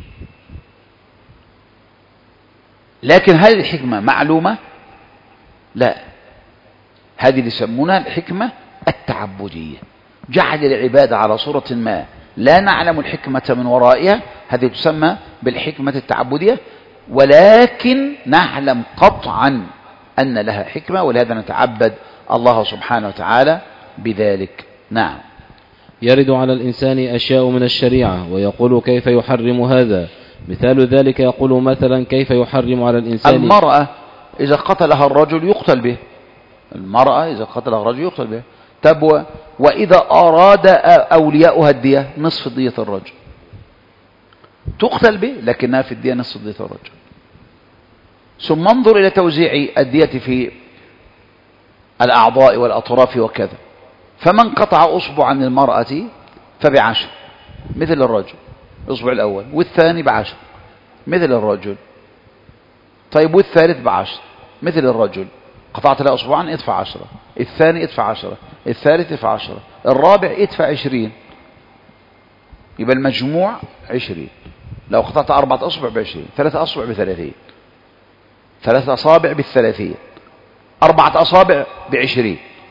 لكن هذه الحكمة معلومة؟ لا، هذه اللي يسمونها الحكمة التعبدية، جعل العبادة على صورة ما لا نعلم الحكمة من ورائها، هذه تسمى بالحكمة التعبدية، ولكن نعلم قطعا أن لها حكمة، ولهذا نتعبد الله سبحانه وتعالى بذلك. نعم. يرد على الإنسان أشياء من الشريعة ويقول كيف يحرم هذا؟ مثال ذلك يقول مثلا كيف يحرم على الإنسان المرأة إذا قتلها الرجل يقتل به، المرأة إذا قتلها الرجل يقتل به. طب وإذا أراد أولياؤها الدية نصف دية الرجل تقتل به، لكنها في الدية نصف دية الرجل. ثم انظر إلى توزيع الدية في الأعضاء والأطراف وكذا، فمن قطع أصبع عن المرأة ف10 مثل الرجل، الأصبع الأول، والثاني 10 مثل الرجل. طيب والثالث 10 مثل الرجل. قطعت له أصبعان ادفع 10، الثاني ادفع 10، الثالث ادفع 10، الرابع ادفع 20، يبقى المجموع 20. لو قطعت 4 أصبع ب20، 3 أصبع ب30، 3 أصابع ب30، 4 أصابع ب20.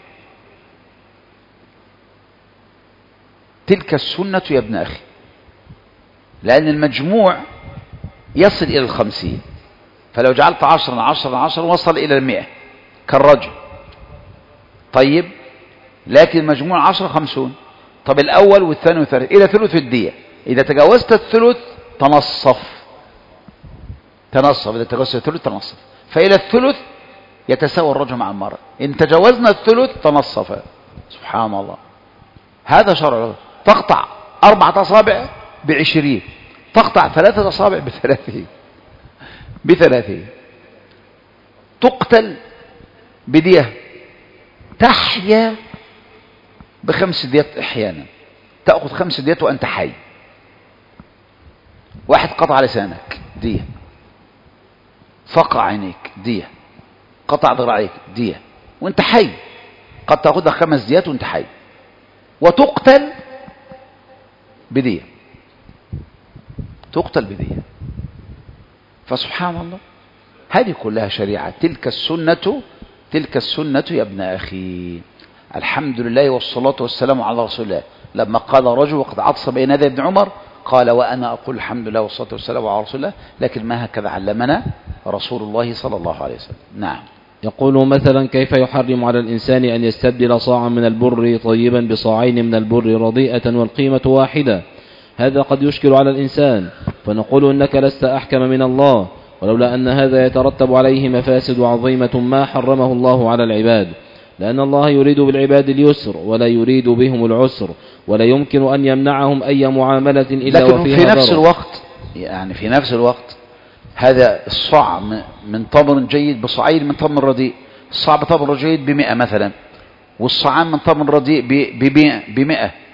تلك السنة يا ابن أخي، لأن المجموع يصل إلى 50، فلو جعلت 10 10 10 وصل إلى 100 كالرجل. طيب لكن مجموع 10 50. طب الأول والثاني والثالث إلى ثلث الدية. إذا تجاوزت الثلث تنصف، إذا تجاوزت الثلث تنصف، فإلى الثلث يتساوى الرجل مع المرأة. إن تجاوزنا الثلث تنصف. سبحان الله، هذا شرع. تقطع 4 أصابع ب20، تقطع 3 أصابع ب30، تقتل بدية، تحيا ب5 ديات احيانا، تأخذ 5 ديات وأنت حي. واحد قطع لسانك دية، فقع عينيك دية، قطع ذراعيك دية وانت حي، قد تأخذها 5 ديات وانت حي، وتقتل بدية، تقتل بدية. فسبحان الله، هذه كلها شريعة. تلك السنة يا ابن أخي. الحمد لله والصلاة والسلام على رسول الله. لما قال رجل وقد عطس بين يدي ابن عمر قال وأنا أقول الحمد لله والصلاة والسلام على رسول الله، لكن ما هكذا علمنا رسول الله صلى الله عليه وسلم. نعم. يقول مثلا كيف يحرم على الإنسان أن يستبدل صاعا من البر طيبا بصاعين من البر رديئة والقيمة واحدة؟ هذا قد يشكل على الإنسان، فنقول إنك لست أحكم من الله، ولولا أن هذا يترتب عليه مفاسد عظيمة ما حرمه الله على العباد، لأن الله يريد بالعباد اليسر ولا يريد بهم العسر، ولا يمكن أن يمنعهم أي معاملة إلا لكن وفيها في نفس الوقت، يعني في نفس الوقت هذا الصاع من تمر جيد بصاعين من تمر رديء، الصاع بتمر جيد ب100 مثلا، والصاعان من تمر رديء ب100،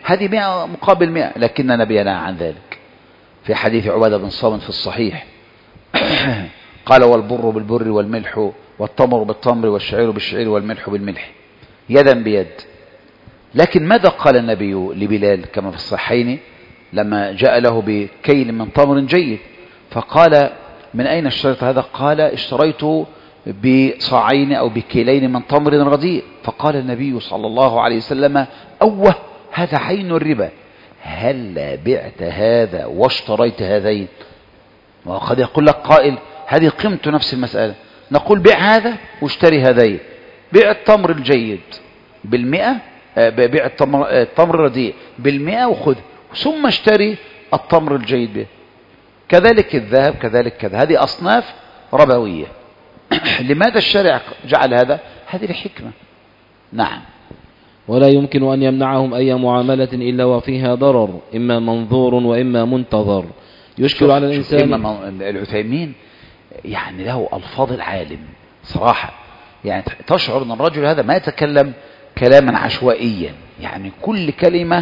هذه 100 مقابل 100، لكن النبي نهى عن ذلك في حديث عبادة بن صامت في الصحيح قال والبر بالبر والملح والتمر بالتمر والشعير بالشعير والملح بالملح يدا بيد. لكن ماذا قال النبي لبلال كما في الصحيحين لما جاء له بكيل من تمر جيد فقال من أين اشتريت هذا؟ قال اشتريته بصاعين أو بكيلين من تمر رديء. فقال النبي صلى الله عليه وسلم أوه هذا عين الربا، هل بعت هذا واشتريت هذين؟ وقد يقول لك قائل هذه قيمة نفس المسألة، نقول بيع هذا واشتري هذين، بيع التمر الجيد ب100، بيع التمر الرديء ب100 وخذ، ثم اشتري التمر الجيد به. كذلك الذهب كذلك كذا، هذه أصناف ربوية. لماذا الشارع جعل هذا؟ هذه الحكمة. نعم. ولا يمكن أن يمنعهم أي معاملة إلا وفيها ضرر، إما منظور وإما منتظر يشكل على الإنسان. العثيمين يعني له ألفاظ العالم صراحة، يعني تشعر أن الرجل هذا ما يتكلم كلاما عشوائيا، يعني كل كلمة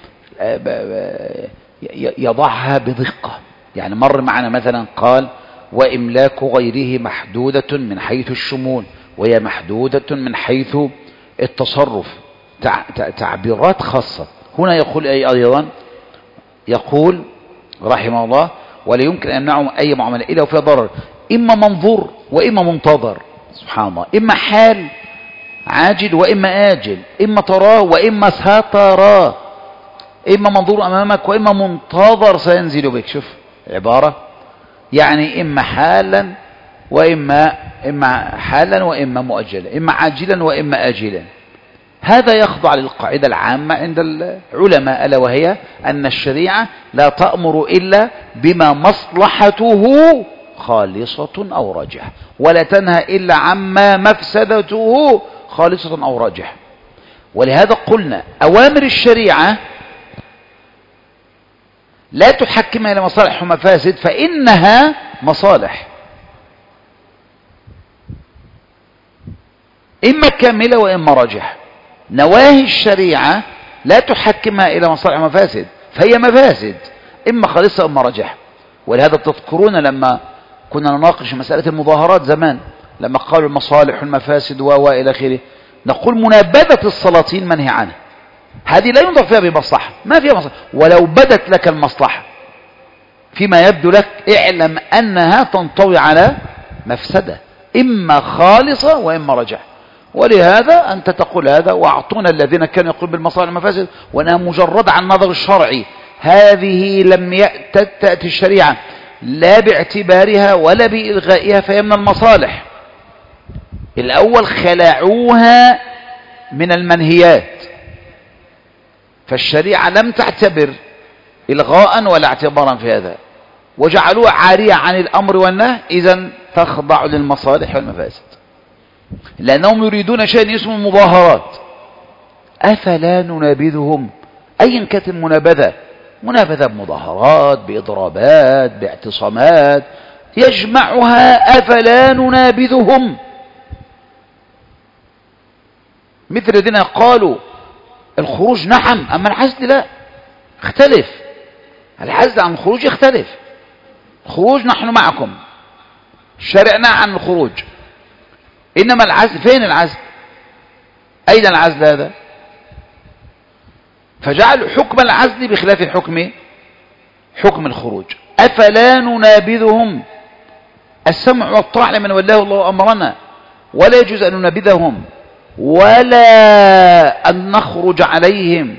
يضعها بدقة. يعني مر معنا مثلا قال وإملاك غيره محدودة من حيث الشمول وهي محدودة من حيث التصرف، تعبيرات خاصة. هنا يقول أيضا يقول رحمه الله ولا يمكن أن يمنعهم أي معاملة إلا وفيها ضرر، إما منظور وإما منتظر، سبحان الله، إما حال عاجل وإما آجل، إما تراه وإما ستراه، إما منظور أمامك وإما منتظر سينزل بك. شوف عبارة يعني إما حالا وإما مؤجلا، إما عاجلا وإما آجلا. هذا يخضع للقاعدة العامة عند العلماء ألا وهي أن الشريعة لا تأمر إلا بما مصلحته خالصة أو راجحة، ولا تنهى إلا عما مفسدته خالصة أو راجحة. ولهذا قلنا أوامر الشريعة لا تحكم إلى مصالح ومفاسد، فإنها مصالح إما كاملة وإما راجحة. نواهي الشريعة لا تحكمها إلى مصالح ومفاسد، فهي مفاسد إما خالصة إما راجحة. ولهذا تذكرون لما كنا نناقش مسألة المظاهرات زمان لما قالوا المصالح والمفاسد وإلى آخره، نقول منابذة السلاطين منهي عنها، هذه لا ينظر فيها بمصلحة، ما فيها مصلحة، ولو بدت لك المصلحة فيما يبدو لك اعلم أنها تنطوي على مفسدة إما خالصة وإما راجحة. ولهذا أنت تقول هذا وأعطونا الذين كانوا يقولون بالمصالح والمفاسد وأنها مجرد عن النظر الشرعي. هذه لم تأتي الشريعة لا باعتبارها ولا بإلغائها فهي من المصالح. الأول خلعوها من المنهيات، فالشريعة لم تعتبر إلغاء ولا اعتبارا في هذا، وجعلوها عارية عن الأمر والنهي، إذن تخضع للمصالح والمفاسد، لأنهم يريدون شيئا اسمه المظاهرات. أفلا ننابذهم؟ أيا كانت المنابذة، منابذة بمظاهرات، بإضرابات، باعتصامات، يجمعها أفلا ننابذهم؟ مثل الذين قالوا الخروج نعم أما العزل لا، اختلف. العزل عن الخروج يختلف. الخروج نحن معكم، شرعنا عن الخروج، إنما العزل فين العزل؟ أين العزل هذا؟ فجعلوا حكم العزل بخلاف حكم الخروج. أفلا ننابذهم؟ السمع والطاعة لمن ولاه الله أمرنا، ولا يجوز أن ننابذهم ولا أن نخرج عليهم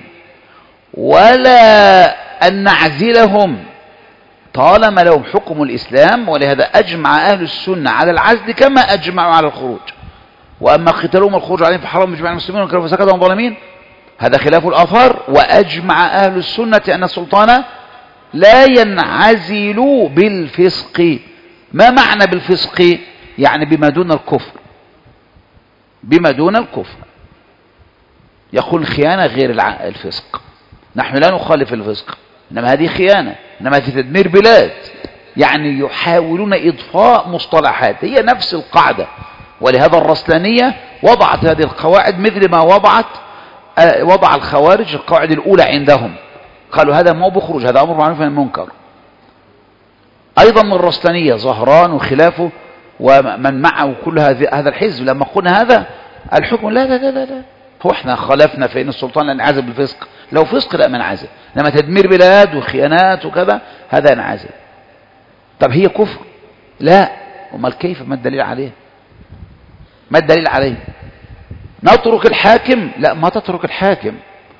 ولا أن نعزلهم طالما لهم حكم الإسلام. ولهذا أجمع أهل السنة على العزل كما أجمعوا على الخروج. وأما قتالهم والخروج عليهم فحرام بإجماع المسلمين وكانوا فسقة ظالمين، هذا خلاف الآثار. وأجمع أهل السنة أن السلطان لا ينعزل بالفسق. ما معنى بالفسق؟ يعني بما دون الكفر، بما دون الكفر. يقول الخيانة غير الفسق، نحن لا نخالف الفسق، إنما هذه خيانة، إنما هذه تدمير بلاد. يعني يحاولون إضفاء مصطلحات، هي نفس القاعدة. ولهذا الرسلانية وضعت هذه القواعد مثل ما وضعت وضع الخوارج القواعد الأولى عندهم، قالوا هذا مو بخروج، هذا أمر معروف عن المنكر. أيضا من الرسلانية زهران وخلافه ومن معه كل هذا الحزب، لما قلنا هذا الحكم لا لا لا لا, لا. هو احنا خالفنا فإن السلطان لا ينعزل بالفسق، لو فسق لا منعزل، لما تدمير بلاد وخيانات وكذا هذا ينعزل. طب هي كفر؟ لا. امال كيف؟ ما الدليل عليه؟ ما الدليل عليه؟ نترك الحاكم؟ لا، ما تترك الحاكم،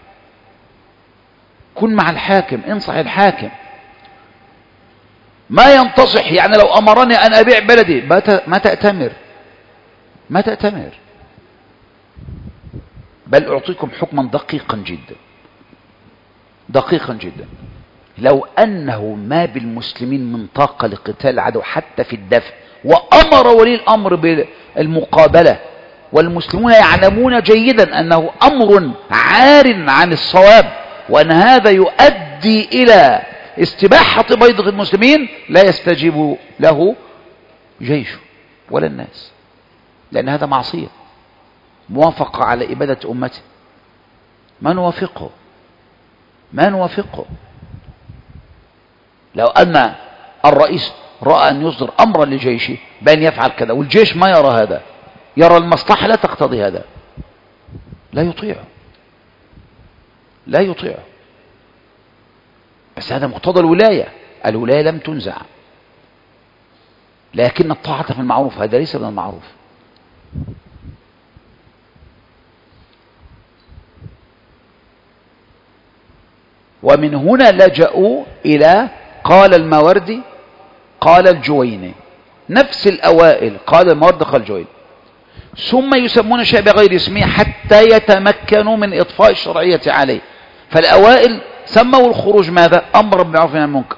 كن مع الحاكم، انصح الحاكم. ما ينتصح، يعني لو أمرني أن أبيع بلدي ما تأتمر، ما تأتمر. بل أعطيكم حكما دقيقا جدا، دقيقا جدا. لو أنه ما بالمسلمين من طاقة لقتال العدو حتى في الدفع، وأمر ولي الأمر بالمقابلة، والمسلمون يعلمون جيدا أنه أمر عار عن الصواب، وأن هذا يؤدي إلى استباحة بيضة المسلمين، لا يستجيب له جيشه ولا الناس، لأن هذا معصية، موافقة على إبادة أمته. ما نوافقه، ما نوافقه. لو أن الرئيس رأى أن يصدر أمرا لجيشه بأن يفعل كذا، والجيش ما يرى هذا، يرى المصلحة لا تقتضي هذا، لا يطيعه، لا يطيعه. بس هذا مقتضى الولاية، الولاية لم تنزع، لكن الطاعة في المعروف هذا ليس من المعروف. ومن هنا لجأوا إلى قال الماوردي قال الجويني، نفس الأوائل، قال الماوردي قال الجويني، ثم يسمون شيء بغير اسمه حتى يتمكنوا من إطفاء الشرعية عليه. فالأوائل سموا الخروج ماذا؟ أمر بالمعروف والنهي عن المنكر،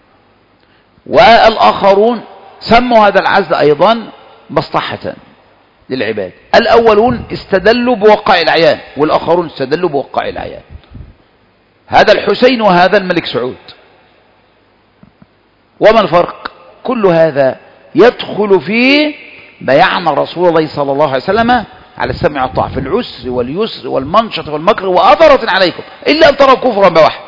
والآخرون سموا هذا العزل أيضا مصلحة للعباد. الأولون استدلوا بوقع العيان، والآخرون استدلوا بوقع العيان. هذا الحسين وهذا الملك سعود، وما الفرق؟ كل هذا يدخل في بيان رسول الله صلى الله عليه وسلم على السمع والطاعة في العسر واليسر والمنشط والمكر وأثرة عليكم إلا أن تروا كفرا بواحد.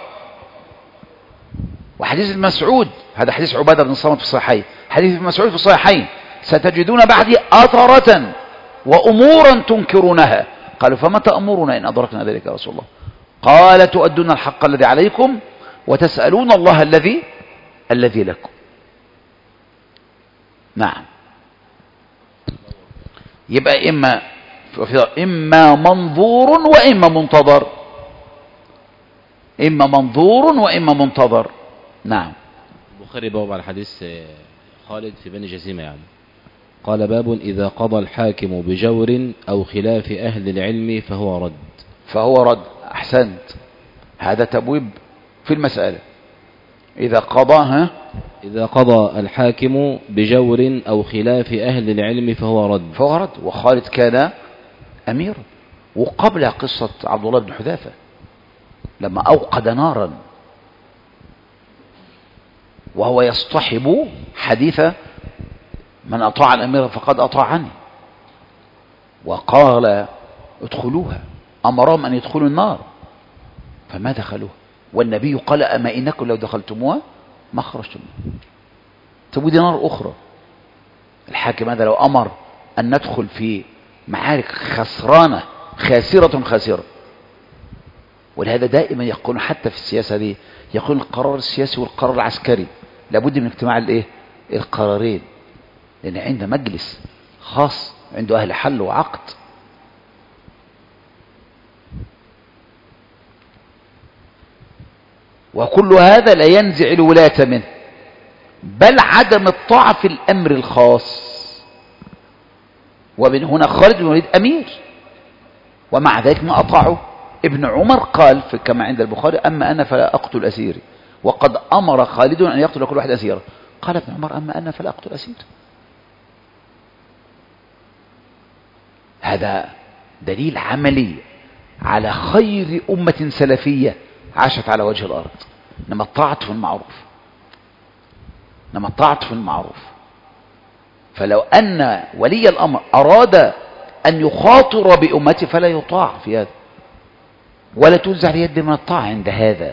وحديث ابن مسعود، هذا حديث عبادة بن الصامت في الصحيحين، حديث ابن مسعود في الصحيحين، ستجدون بعدي أثرة وأمورا تنكرونها. قالوا فما تأمرنا إن أدركنا ذلك يا رسول الله؟ قال تؤدون الحق الذي عليكم وتسألون الله الذي لكم. نعم. يبقى إما منظور وإما منتظر، إما منظور وإما منتظر. نعم. البخاري باب على حديث خالد في بني جزيمة، يعني قال باب إذا قضى الحاكم بجور أو خلاف أهل العلم فهو رد. فهو رد، أحسنت، هذا تبويب في المسألة. إذا قضى الحاكم بجور أو خلاف أهل العلم فهو رد. فهو رد. وخالد كان أميرا، وقبل قصة عبد الله بن حذافة لما أوقد نارا وهو يصطحب حديث من أطاع الأمير فقد أطاعني، وقال ادخلوها، أمرهم أن يدخلوا النار فما دخلوها، والنبي قال أما إنكم لو دخلتموها ما خرجتم. تبودي نار أخرى. الحاكم هذا لو أمر أن ندخل في معارك خسرانة خاسرة، ولهذا دائما يقولون حتى في السياسة دي، يقول القرار السياسي والقرار العسكري لابد من اجتماع القرارين، لأن عند مجلس خاص عنده أهل حل وعقد. وكل هذا لا ينزع الولاية منه، بل عدم الطاعة في الأمر الخاص. ومن هنا خالد بن الوليد أمير، ومع ذلك ما أطاعه. ابن عمر قال كما عند البخاري أما أنا فلا أقتل أسيري، وقد أمر خالد أن يقتل كل واحد أسيرا. قال ابن عمر أما أنا فلا أقتل أسيري. هذا دليل عملي على خير أمة سلفية عاشت على وجه الأرض، إنما الطاعة في المعروف. فلو أن ولي الأمر أراد أن يخاطر بأمته فلا يطاع في هذا، ولا تنزع اليد من الطاعة عند هذا.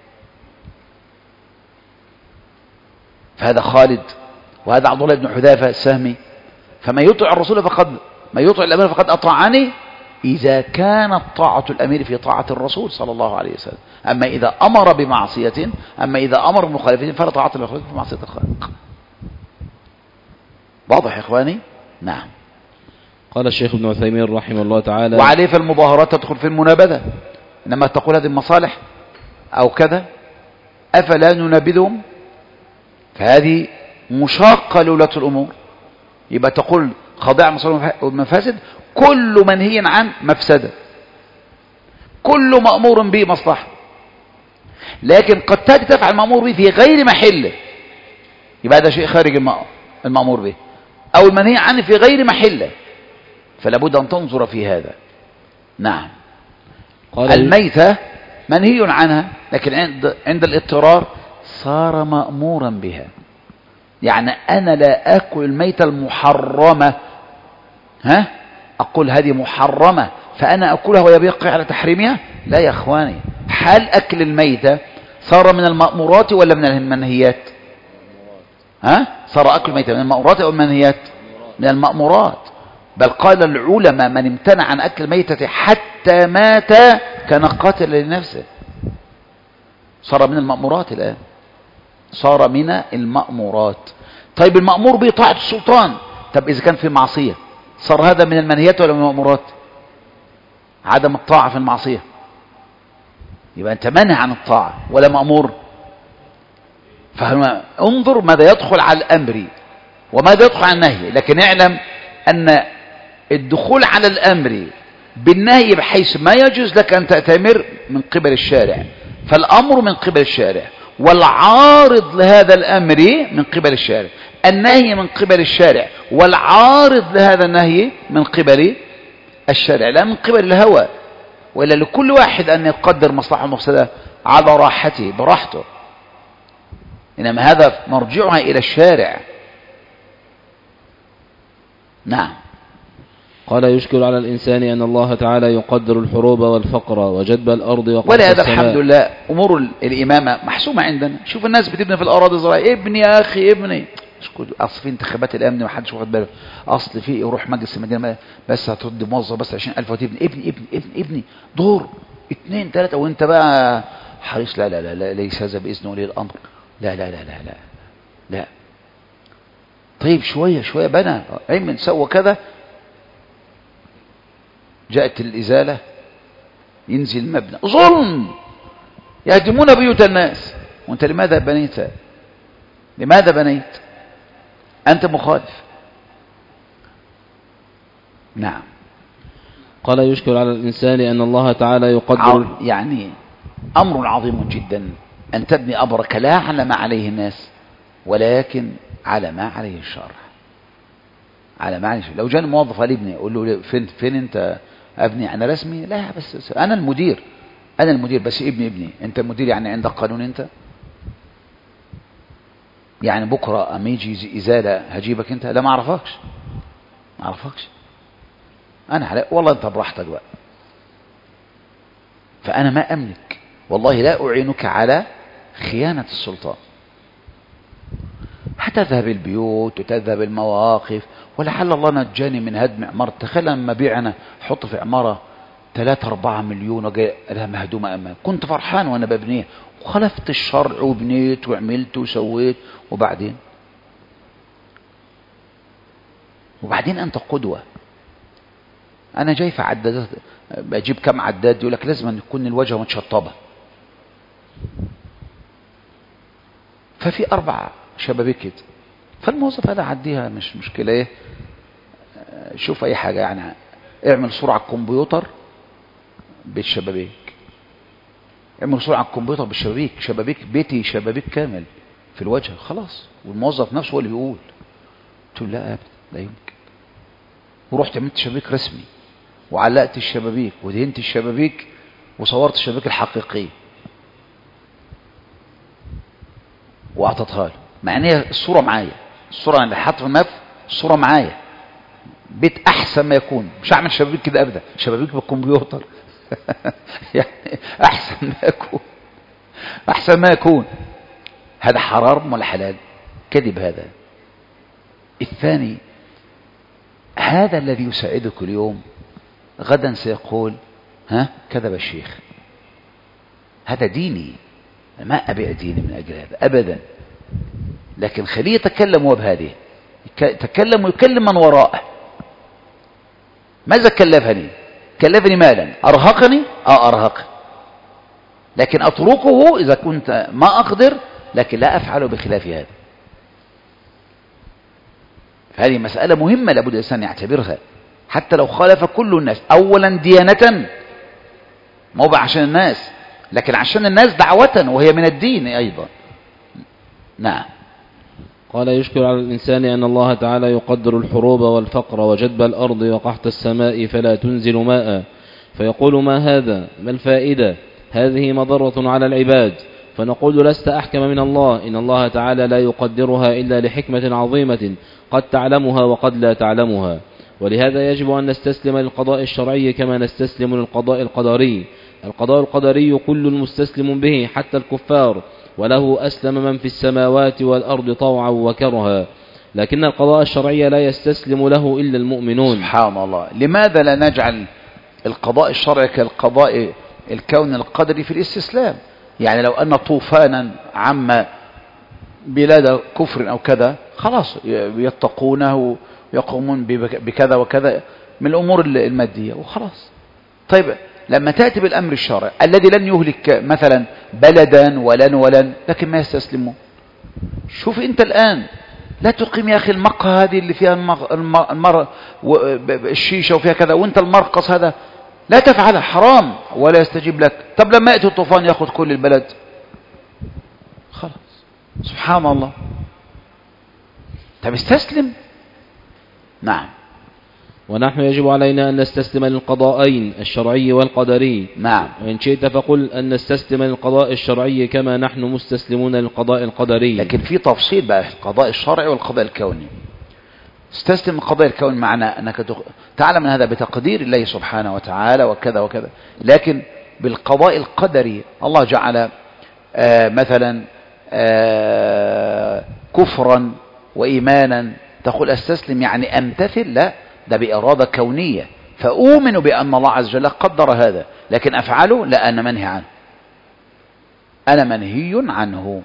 فهذا خالد وهذا عبد الله بن حذافة السهمي. فما يطع الرسول ما يطع الأمير فقد أطاعني، إذا كانت طاعة الأمير في طاعة الرسول صلى الله عليه وسلم. أما إذا أمر بمعصية، أما إذا أمر بمخالفة فلا طاعة للخالق في معصية الخالق. واضح يا إخواني؟ نعم. قال الشيخ ابن عثيمين رحمه الله تعالى: وعليه فالمظاهرات تدخل في المنابذة، إنما تقول هذه المصالح أو كذا أفلا ننابذهم، فهذه مشاقة لولاة الأمور. يبقى تقول خاضع مصالح والمفاسد، كل منهي عن مفسدة، كل مأمور به مصلحة. لكن قد تفعل المأمور به في غير محله، يبقى هذا شيء خارج المأمور به، أو المنهي عنه في غير محله، فلا بد أن تنظر في هذا. نعم. الميتة منهي عنها، لكن عند الاضطرار صار مأمورا بها. يعني أنا لا أكل الميتة المحرمة، أقول هذه محرمة فأنا أكلها ويبقى على تحريمها؟ لا يا أخواني. حال أكل الميتة صار من المأمورات ولا من المنهيات؟ صار أكل الميتة من المأمورات أو المنهيات؟ من المأمورات. بل قال العلماء من امتنع عن أكل الميتة حتى مات كان قاتلا لنفسه. صار من المأمورات الآن، صار من المأمورات. طيب المأمور به طاعة السلطان، طب إذا كان في معصية صار هذا من المنهيات ولا من المأمورات؟ عدم الطاعة في المعصية، يبقى أنت منهي عن الطاعة ولا مأمور. فانظر ماذا يدخل على الأمر وماذا يدخل على النهي. لكن اعلم أن الدخول على الأمر بالنهي بحيث ما يجوز لك أن تأتمر من قبل الشارع، فالأمر من قبل الشارع، والعارض لهذا الأمر من قبل الشارع، النهي من قبل الشارع، والعارض لهذا النهي من قبل الشارع، لا من قبل الهوى. وإلا لكل واحد أن يقدر مصلحة المفسدة على راحته براحته، إنما هذا مرجعها إلى الشارع. نعم. قال: يشكل على الإنسان أن الله تعالى يقدر الحروب والفقر وجدب الأرض وقصف السماء. السماء. الحمد لله أمور الإمامة محسومة عندنا. شوف الناس بتبني في الأراضي الزراعية، ابني يا أخي ابني. أصل في انتخابات الأمن ما حدش واخد باله، أصل في يروح مجلس المدينة بس هتدي موظف بس 20,000 وتبني ابني ابني ابني ابني دور 2 3 وأنت بقى حريص. لا لا لا, لا ليس هذا بإذن ولي الأمر. لا لا لا لا لا لا. طيب شوية شوية بنى عمل سوى كذا، جاءت الإزالة ينزل المبنى، ظلم، يهدمون بيوت الناس. وانت لماذا بنيت؟ لماذا بنيت؟ أنت مخالف. نعم. قال: يشكل على الإنسان أن الله تعالى يقدر يعني أمر عظيم جدا أن تبني أمرك لا على ما عليه الناس ولكن على ما عليه الشرع، على ما عليه الشرع. لو جاني موظف قال ابني أقول له فين أنت أبني؟ أنا رسمي؟ لا بس أنا المدير، أنا المدير بس ابني. أنت المدير يعني عندك قانون أنت؟ يعني بكرة أما يجي إزالة هجيبك أنت؟ لا ما أعرفكش، ما أعرفكش أنا على والله أنت براحتك بقى. فأنا ما أملك، والله لا أعينك على خيانة السلطان. هتذهب البيوت وتذهب المواقف، ولعل الله نجاني من هدم عمارة. تخيل لما بيعنا حط في عمارة 3-4 مليون وجاء لها مهدومة أمام، كنت فرحان وأنا ببنيها وخلفت الشرع وبنيت وعملت وسويت. وبعدين أنت قدوة. أنا جاي في عدادات بجيب كم عداد يقول لك لازم أن يكون الوجه متشطبة، ففي 4 شبابيك كده، فالموظف هذا عديها مش مشكلة. ايه شوف أي حاجة يعني، اعمل صورة على الكمبيوتر بالشبابيك، اعمل صورة على الكمبيوتر بالشبابيك، شبابيك بيتي شبابيك كامل في الوجه خلاص. والموظف نفسه هو اللي بيقول. قلت له لا أبدا لا يمكن. ورحت عملت شبابيك رسمي وعلقت الشبابيك ودهنت الشبابيك وصورت الشبابيك الحقيقية واعطتها له، مع ان هي الصورة معايا، الصورة اللي حاطط في الملف الصورة معايا. بيت احسن ما يكون، مش هعمل شبابيك كده ابدا، شبابيك بالكمبيوتر يعني أحسن ما يكون، أحسن ما يكون. هذا حرام ولا حلال؟ كذب هذا. الثاني، هذا الذي يساعدك اليوم غدا سيقول ها كذب الشيخ. هذا ديني، ما أبيع ديني من أجل هذا أبدا، لكن خليه يتكلم وبهذه، يتكلم ويكلم من وراءه. ماذا كلفني؟ كلفني مالا، أرهقني؟ أرهق، لكن أتركه إذا كنت ما أقدر، لكن لا أفعله بخلاف هذا. هذه مسألة مهمة لابد الإنسان يعتبرها، حتى لو خالف كل الناس. أولا ديانة، مو عشان الناس، لكن عشان الناس دعوة، وهي من الدين أيضا. نعم. قال: يشكل على الإنسان أن الله تعالى يقدر الحروب والفقر وجدب الأرض وقحط السماء فلا تنزل ماء، فيقول: ما هذا؟ ما الفائدة؟ هذه مضرة على العباد. فنقول: لست أحكم من الله، إن الله تعالى لا يقدرها إلا لحكمة عظيمة قد تعلمها وقد لا تعلمها. ولهذا يجب أن نستسلم للقضاء الشرعي كما نستسلم للقضاء القدري. القضاء القدري كل مستسلم به حتى الكفار، وله أسلم من في السماوات والأرض طوعا وكرها، لكن القضاء الشرعي لا يستسلم له إلا المؤمنون. سبحان الله. لماذا لا نجعل القضاء الشرعي كالقضاء الكون القدري في الاستسلام؟ يعني لو أن طوفانا عم بلاد كفر أو كذا، خلاص يتقونه ويقومون بكذا وكذا من الأمور المادية وخلاص. طيب لما تأتي بالأمر الشرعي الذي لن يهلك مثلا بلدا ولن لكن ما يستسلمون. شوف أنت الآن لا تقيم يا أخي المقهى هذه اللي فيها الشيشة وفيها كذا، وأنت المرقص هذا لا تفعله، حرام، ولا يستجيب لك. طب لما يأتي الطوفان يأخذ كل البلد، خلاص. سبحان الله. طب استسلم. نعم. ونحن يجب علينا أن نستسلم للقضاءين الشرعي والقدري. نعم. وإن شئت فقل أن نستسلم للقضاء الشرعي كما نحن مستسلمون للقضاء القدري. لكن في تفصيل بقى في القضاء الشرعي والقضاء الكوني. استسلم القضاء الكوني معنى أنك تعلم أن هذا بتقدير الله سبحانه وتعالى وكذا وكذا، لكن بالقضاء القدري الله جعل مثلا كفرا وإيمانا، تقول استسلم يعني أمتثل؟ لا، ده بإرادة كونية، فأؤمن بأن الله عز وجل قدر هذا، لكن أفعله لا، أنا منهي عنه، أنا منهي عنه.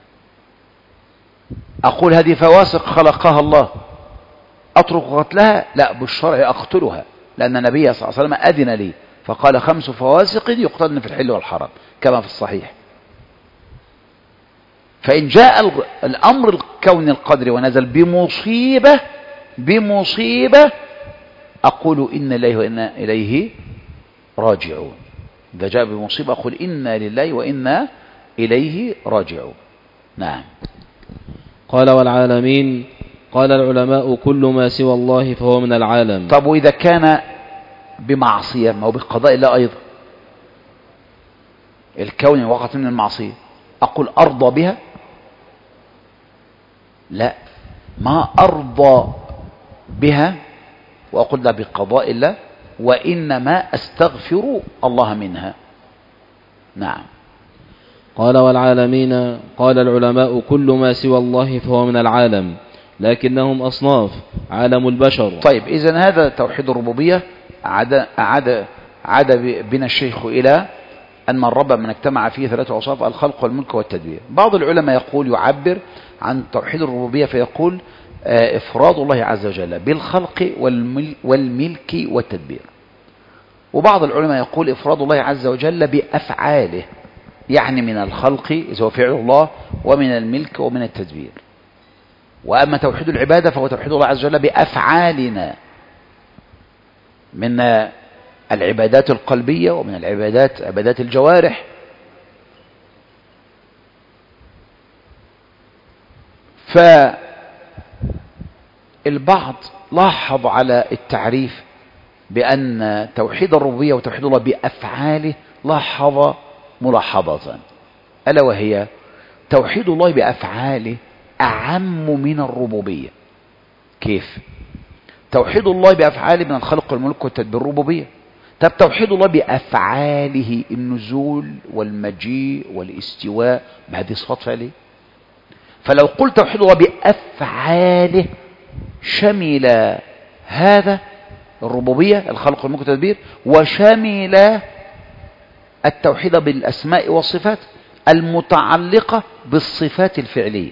أقول هذه فواسق خلقها الله، أترك قتلها؟ لا، بالشرع أقتلها، لأن النبي صلى الله عليه وسلم أذن لي فقال 5 فواسق يقتلن في الحل والحرام كما في الصحيح. فإن جاء الأمر الكوني القدري ونزل بمصيبة أقول إنا لله وإنا إليه راجعون. إذا جاء بمصيبة أقول إنا لله وإنا إليه راجعون. نعم. قال: والعالمين. قال العلماء: كل ما سوى الله فهو من العالم. طب وإذا كان بمعصية، ما هو بقضاء الله أيضا، الكون وقت من المعصية، أقول أرضى بها؟ لا، ما أرضى بها وأقول لا بقضاء الله، وإنما أستغفر الله منها. نعم. قال: والعالمين. قال العلماء: كل ما سوى الله فهو من العالم، لكنهم أصناف، عالم البشر. طيب إذن هذا توحيد الربوبية. عاد بنا الشيخ إلى أن الرب من اجتمع فيه 3 أوصاف: الخلق والملك والتدبير. بعض العلماء يقول يعبر عن توحيد الربوبية فيقول إفراد الله عز وجل بالخلق والملك والتدبير. وبعض العلماء يقول إفراد الله عز وجل بأفعاله، يعني من الخلق إذا هو فعل الله، ومن الملك ومن التدبير. وأما توحيد العبادة فهو توحيد الله عز وجل بأفعالنا، من العبادات القلبية ومن عبادات الجوارح. فالبعض لاحظ على التعريف بأن توحيد الربوبية وتوحيد الله بأفعاله لاحظ ملاحظة، ألا وهي توحيد الله بأفعاله أعم من الربوبية. كيف؟ توحيد الله بأفعاله من الخلق والملك والتدبير الربوبية. طب توحيد الله بأفعاله، النزول والمجيء والاستواء، ما هذه صفات فعلية. فلو قلت توحيد الله بأفعاله شمل هذا الربوبية، الخلق والملك والتدبير، وشمل التوحيد بالأسماء والصفات المتعلقة بالصفات الفعلية.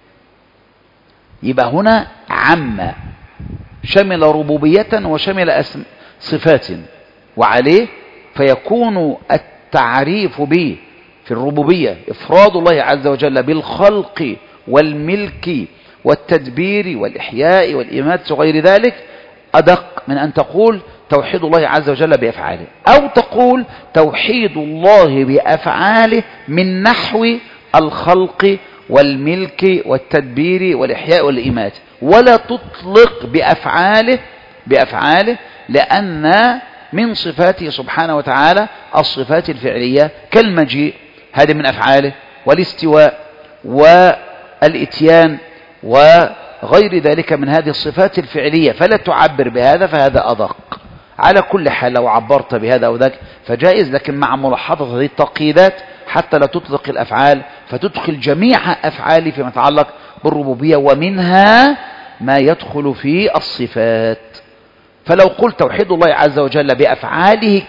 يبقى هنا عم، شمل ربوبية وشمل صفات، وعليه فيكون التعريف به في الربوبية إفراد الله عز وجل بالخلق والملك والتدبير والإحياء والإماتة وغير ذلك أدق من أن تقول توحيد الله عز وجل بأفعاله، أو تقول توحيد الله بأفعاله من نحو الخلق والملك والتدبير والإحياء والإماتة، ولا تطلق بأفعاله لأن من صفاته سبحانه وتعالى الصفات الفعلية كالمجيء، هذا من أفعاله، والاستواء والإتيان وغير ذلك من هذه الصفات الفعلية، فلا تعبر بهذا، فهذا أدق. على كل حال لو عبرت بهذا أو ذاك فجائز، لكن مع ملاحظة هذه التقييدات حتى لا تطلق الأفعال فتدخل جميع أفعال فيما يتعلق بالربوبية، ومنها ما يدخل في الصفات. فلو قلت توحيد الله عز وجل بأفعاله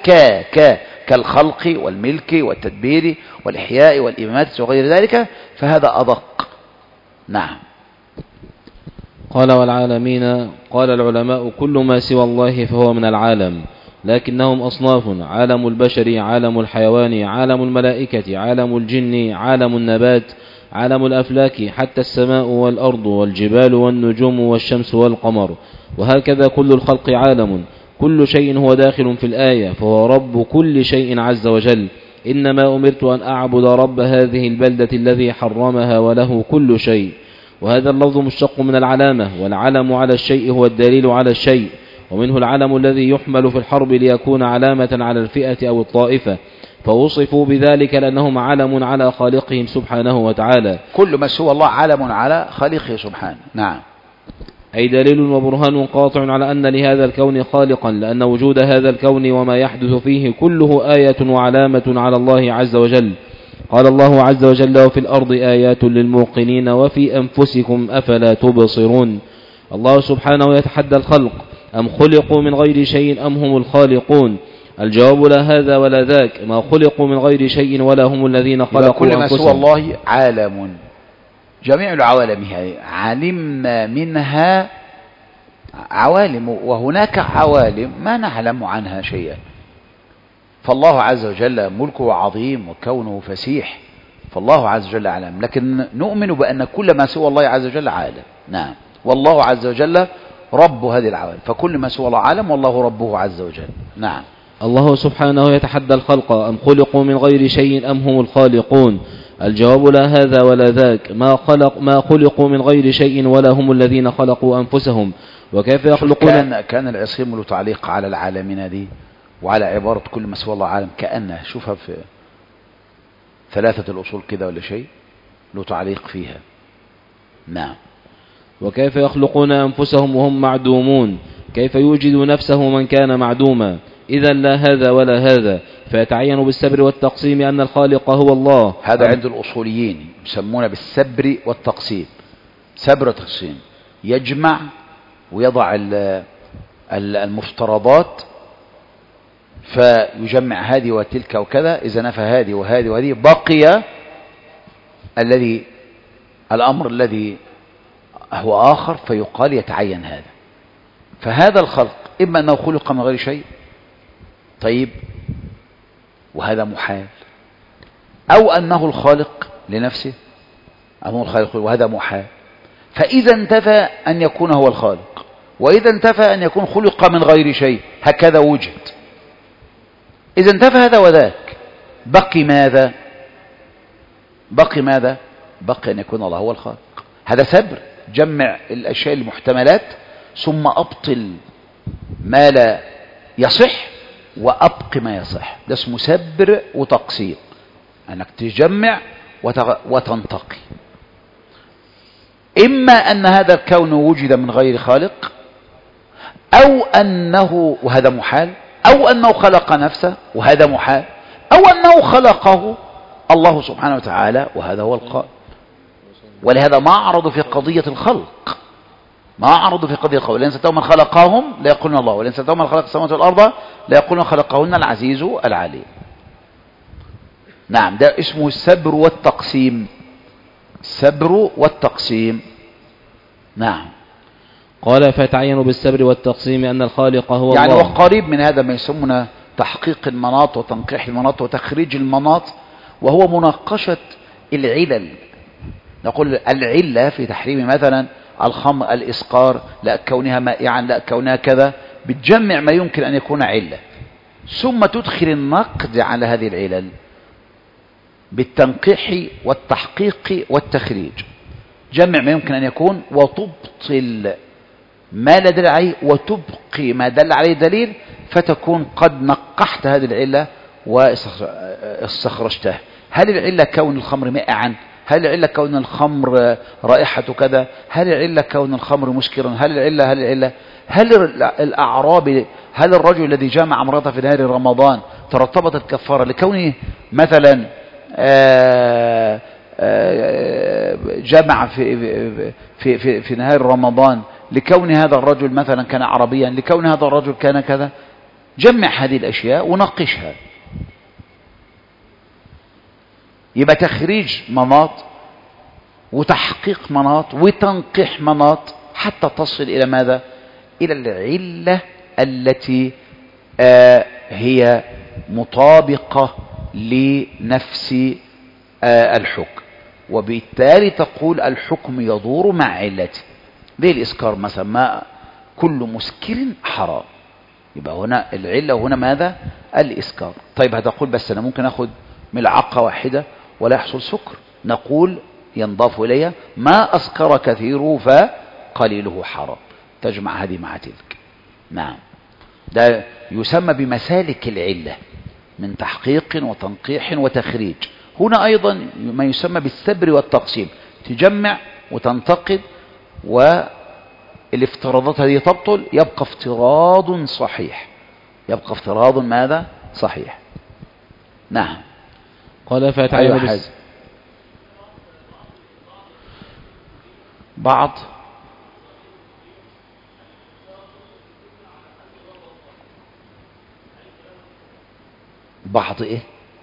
كالخلق والملك والتدبير والإحياء والإماتة وغير ذلك فهذا أدق. نعم. قال والعالمين. قال العلماء كل ما سوى الله فهو من العالم، لكنهم أصناف: عالم البشر، عالم الحيوان، عالم الملائكة، عالم الجن، عالم النبات، عالم الأفلاك، حتى السماء والأرض والجبال والنجوم والشمس والقمر، وهكذا كل الخلق عالم. كل شيء هو داخل في الآية، فهو رب كل شيء عز وجل. إنما أمرت أن أعبد رب هذه البلدة الذي حرمها وله كل شيء. وهذا اللفظ مشتق من العلامة، والعلم على الشيء هو الدليل على الشيء، ومنه العلم الذي يحمل في الحرب ليكون علامة على الفئة أو الطائفة، فوصفوا بذلك لأنهم علم على خالقهم سبحانه وتعالى. كل ما سوى الله علم على خالقه سبحانه. نعم. أي دليل وبرهان قاطع على أن لهذا الكون خالقا، لأن وجود هذا الكون وما يحدث فيه كله آية وعلامة على الله عز وجل. قال الله عز وجل: وفي الأرض آيات للموقنين وفي أنفسكم أفلا تبصرون. الله سبحانه يتحدى الخلق: أم خلقوا من غير شيء أم هم الخالقون؟ الجواب لا هذا ولا ذاك، ما خلقوا من غير شيء ولا هم الذين خلقوا كل ما أنفسهم. سوى الله عالم، جميع العوالم علمنا منها عوالم، وهناك عوالم ما نعلم عنها شيئا. فالله عز وجل ملكه عظيم وكونه فسيح، فالله عز وجل أعلم، لكن نؤمن بأن كل ما سوى الله عز وجل عالم. نعم. والله عز وجل رب هذه العوالم، فكل ما سوى الله عالم والله ربه عز وجل. نعم. الله سبحانه يتحدى الخلق: أم خلقوا من غير شيء أم هم الخالقون؟ الجواب لا هذا ولا ذاك، ما خلقوا من غير شيء ولا هم الذين خلقوا أنفسهم. وكيف يخلقون؟ كان العصيم له تعليق على العالمين دي وعلى عبارة كل ما سوى الله عالم، كأنه شوفها في 3 الأصول كده ولا شيء، له تعليق فيها. نعم. وكيف يخلقون أنفسهم وهم معدومون؟ كيف يوجد نفسه من كان معدوما؟ إذا لا هذا ولا هذا، فيتعين بالسبر والتقسيم أن الخالق هو الله. هذا عند الأصوليين يسمونه بالسبر والتقسيم. سبر وتقسيم، يجمع ويضع المفترضات، فيجمع هذه وتلك وكذا، إذا نفى هذه وهذه وهذه بقي الأمر الذي هو آخر، فيقال يتعين هذا. فهذا الخلق إما أنه خلق من غير شيء، طيب، وهذا محال، أو أنه الخالق لنفسه، أنه الخالق وهذا محال. فإذا انتفى أن يكون هو الخالق، وإذا انتفى أن يكون خلق من غير شيء، هكذا وجد. إذا انتفى هذا وذاك، بقي ماذا؟ بقي أن يكون الله هو الخالق. هذا سبر، جمع الأشياء المحتملات ثم أبطل ما لا يصح وأبق ما يصح. ده اسمه سبر وتقسيم، أنك تجمع وتنتقي. إما أن هذا الكون وجد من غير خالق، أو أنه، وهذا محال، أو أنه خلق نفسه وهذا محال، أو أنه خلقه الله سبحانه وتعالى وهذا هو القائل. ولهذا ما عرضوا في قضية الخلق، ما عرضوا في قضية الخلق. لأن سألتهم من خلقهم لا يقولون الله، ولأن سألتهم من خلق السماوات والأرض لا يقولون خلقهن العزيز العليم. نعم، ده اسمه السبر والتقسيم، السبر والتقسيم. نعم. قال فيتعين بالسبر والتقسيم أن الخالق هو يعني الله. هو قريب من هذا ما يسمونه تحقيق المناط وتنقيح المناط وتخريج المناط، وهو مناقشة العلل. نقول العلة في تحريم مثلا الخمر الإسقار، لا كونها مائعا، لا كونها كذا، بتجمع ما يمكن أن يكون علة، ثم تدخل النقد على هذه العلل بالتنقيح والتحقيق والتخريج. جمع ما يمكن أن يكون وتبطل ما لا دليل عليه وتبقي ما دل عليه دليل، فتكون قد نقحت هذه العلة واستخرجتها. هل العلة كون الخمر مائعا؟ هل العلة كون الخمر رائحة كذا؟ هل العلة كون الخمر مسكرا؟ هل الأعرابي، هل الرجل الذي جامع امرأته في نهار رمضان ترتبط الكفارة لكونه مثلا جمع في نهار رمضان، لكون هذا الرجل مثلا كان عربيا، لكون هذا الرجل كان كذا؟ جمع هذه الأشياء ونقشها. يبقى تخريج مناط وتحقيق مناط وتنقيح مناط حتى تصل إلى ماذا؟ إلى العلة التي هي مطابقة لنفس الحكم، وبالتالي تقول الحكم يدور مع علته. زي الإسكار مثلا، ما كل مسكر حرام، يبقى هنا العلة هنا ماذا؟ الإسكار. طيب هتقول بس أنا ممكن أخذ ملعقة واحدة ولا يحصل سكر، نقول ينضاف إليها ما أسكر كثيره فقليله حرام، تجمع هذه مع تلك. نعم، ده يسمى بمسالك العلة من تحقيق وتنقيح وتخريج. هنا أيضا ما يسمى بالسبر والتقسيم، تجمع وتنتقد، والافتراضات هذه تبطل، يبقى افتراض صحيح، يبقى افتراض ماذا؟ صحيح. نعم. قال فيتعين بعض ايه؟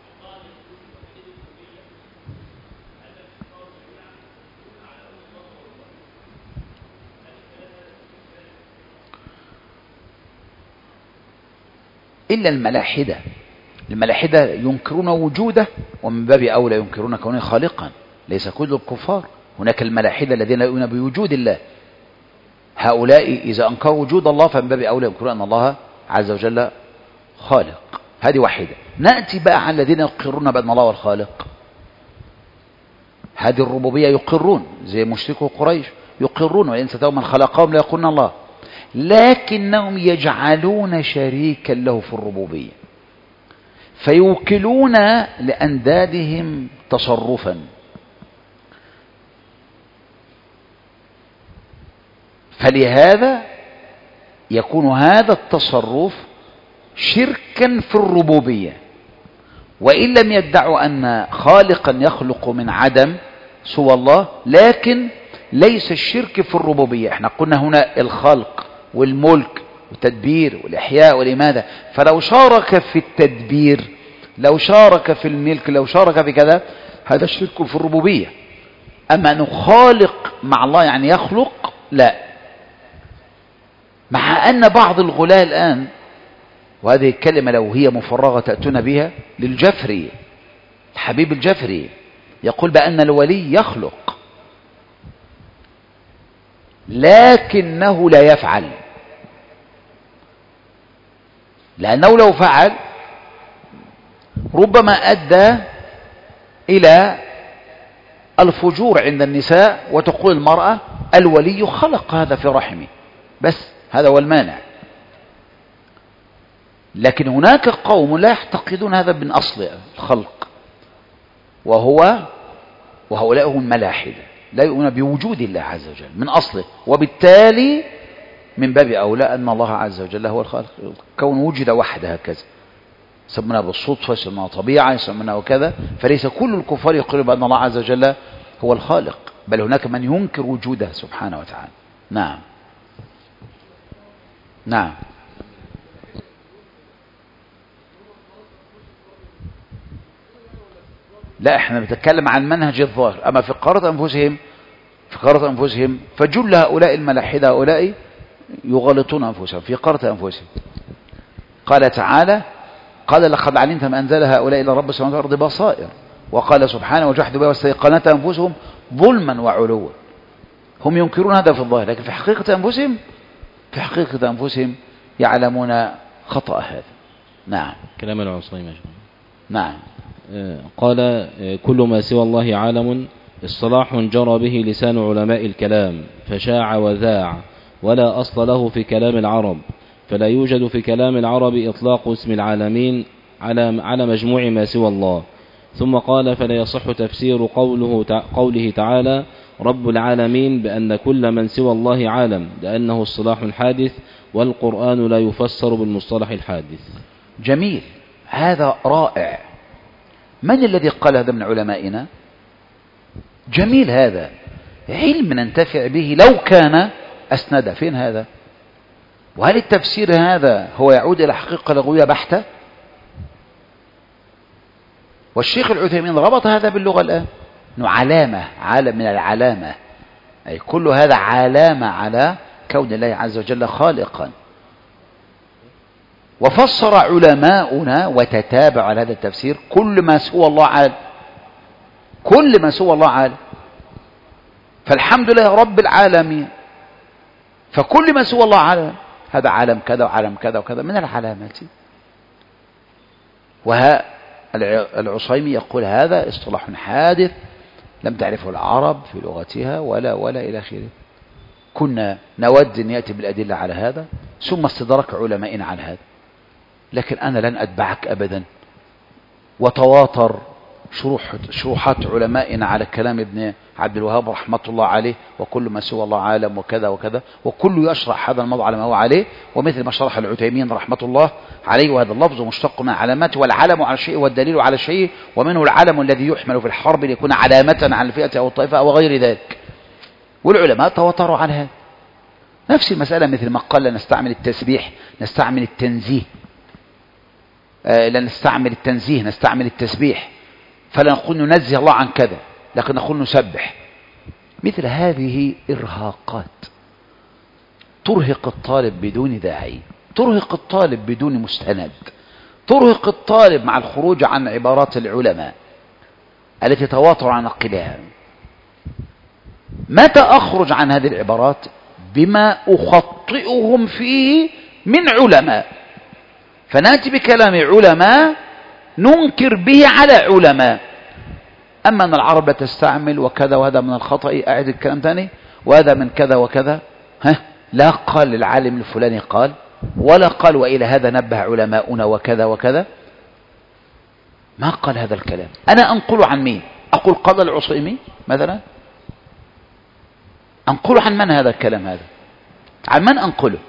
إلا الملاحدة. الملاحدة ينكرون وجوده، ومن باب أولى ينكرون كونه خالقا، ليس كل الكفار. هناك الملاحدة الذين لا يؤمنون بوجود الله، هؤلاء إذا أنكروا وجود الله فمن باب أولى ينكرون أن الله عز وجل خالق. هذه واحدة. نأتي بقى على الذين يقرون بأن الله هو الخالق. هذه الربوبية يقرون، زي مشركو قريش يقرون، وإن ستروا من خلقهم لا يقولون الله، لكنهم يجعلون شريكا له في الربوبية، فيوكلون لأندادهم تصرفا. فلهذا يكون هذا التصرف شركا في الربوبية، وإن لم يدعوا أن خالقا يخلق من عدم سوى الله، لكن ليس الشرك في الربوبية. احنا قلنا هنا الخلق والملك والتدبير والإحياء والإماتة، فلو شارك في التدبير، لو شارك في الملك، لو شارك في كذا، هذا الشرك في الربوبية. أما أنه خالق مع الله يعني يخلق، لا. مع أن بعض الغلاة الآن، وهذه الكلمة لو هي مفرغة تأتون بها، للجفري الحبيب الجفري يقول بأن الولي يخلق لكنه لا يفعل، لأنه لو فعل ربما أدى إلى الفجور عند النساء، وتقول المرأة الولي خلق هذا في رحمه، بس هذا هو المانع. لكن هناك قوم لا يعتقدون هذا من أصل الخلق، وهؤلاء هم الملاحدة، لا يؤمنون بوجود الله عز وجل من أصله، وبالتالي من باب أولى أن الله عز وجل هو الخالق، كون وجد وحده هكذا، يسمونها بالصدفة، يسمونها طبيعة، يسمونها وكذا. فليس كل الكفار يقولون بأن الله عز وجل هو الخالق، بل هناك من ينكر وجوده سبحانه وتعالى. نعم نعم. لا، احنا بنتكلم عن منهج الظاهر. أما في قارة أنفسهم فجل هؤلاء الملاحدة هؤلاء يغلطون أنفسهم في قارة أنفسهم. قال تعالى: قال لقد علمت ما أنزل هؤلاء إلى رب السماوات والأرض بصائر. وقال سبحانه: وجحدوا بها واستيقنتها أنفسهم ظلما وعلوا. هم ينكرون هذا في الظاهر، لكن في حقيقة أنفسهم يعلمون خطأ هذا. نعم. كلام العصيمي. نعم. قال: كل ما سوى الله عالم اصطلاح جرى به لسان علماء الكلام فشاع وذاع، ولا أصل له في كلام العرب، فلا يوجد في كلام العرب إطلاق اسم العالمين على مجموع ما سوى الله. ثم قال: فلا يصح تفسير قوله تعالى رب العالمين بأن كل من سوى الله عالم، لأنه اصطلاح حادث، والقرآن لا يفسر بالمصطلح الحادث. جميل، هذا رائع. من الذي قال هذا من علمائنا؟ جميل، هذا علم ننتفع به لو كان أسنده. فين هذا؟ وهل التفسير هذا هو يعود إلى حقيقة لغوية بحتة؟ والشيخ العثيمين ربط هذا باللغة الآن، إنه عالم من العلامة، أي كل هذا علامة على كون الله عز وجل خالقا. وفسر علماؤنا وتتابع على هذا التفسير: كل ما سوى الله عالم، كل ما سوى الله عالم، فالحمد لله رب العالمين، فكل ما سوى الله عالم. هذا عالم كذا وعالم كذا وكذا من العلامات. العصيمي يقول: هذا اصطلاح حادث لم تعرفه العرب في لغتها ولا إلى آخره. كنا نود أن يأتي بالأدلة على هذا، ثم استدرك علمائنا على هذا، لكن أنا لن أتبعك أبدا. وتواتر شروحات علمائنا على كلام ابن عبد الوهاب رحمة الله عليه: وكل ما سوى الله عالم وكذا وكذا، وكل يشرح هذا الموضوع على ما هو عليه، ومثل ما شرح العثيمين رحمة الله عليه. وهذا اللفظ مشتق من علامات، والعلم على شيء والدليل على شيء، ومنه العلم الذي يحمل في الحرب ليكون علامة على الفئة أو الطائفة أو غير ذلك. والعلماء تواتروا على هذا. نفس المسألة مثل ما قال: لا نستعمل التسبيح، نستعمل التنزيه، لا نستعمل التنزيه، نستعمل التسبيح، فلا نقول ننزه الله عن كذا، لكن نقول نسبح. مثل هذه إرهاقات ترهق الطالب بدون داعي، ترهق الطالب بدون مستند، ترهق الطالب مع الخروج عن عبارات العلماء التي تواتر عن نقلها. متى أخرج عن هذه العبارات؟ بما أخطئهم فيه من علماء، فنأتي بكلام علماء ننكر به على علماء. أما أن العرب لا تستعمل وكذا، وهذا من الخطأ، أعيد الكلام ثاني، وهذا من كذا وكذا، لا قال العالم الفلاني قال، ولا قال وإلى هذا نبه علماؤنا وكذا وكذا، ما قال هذا الكلام. أنا أنقل عن مين؟ أقول قال العصيمي مثلا؟ أنقل عن من هذا الكلام؟ هذا عن من أنقله؟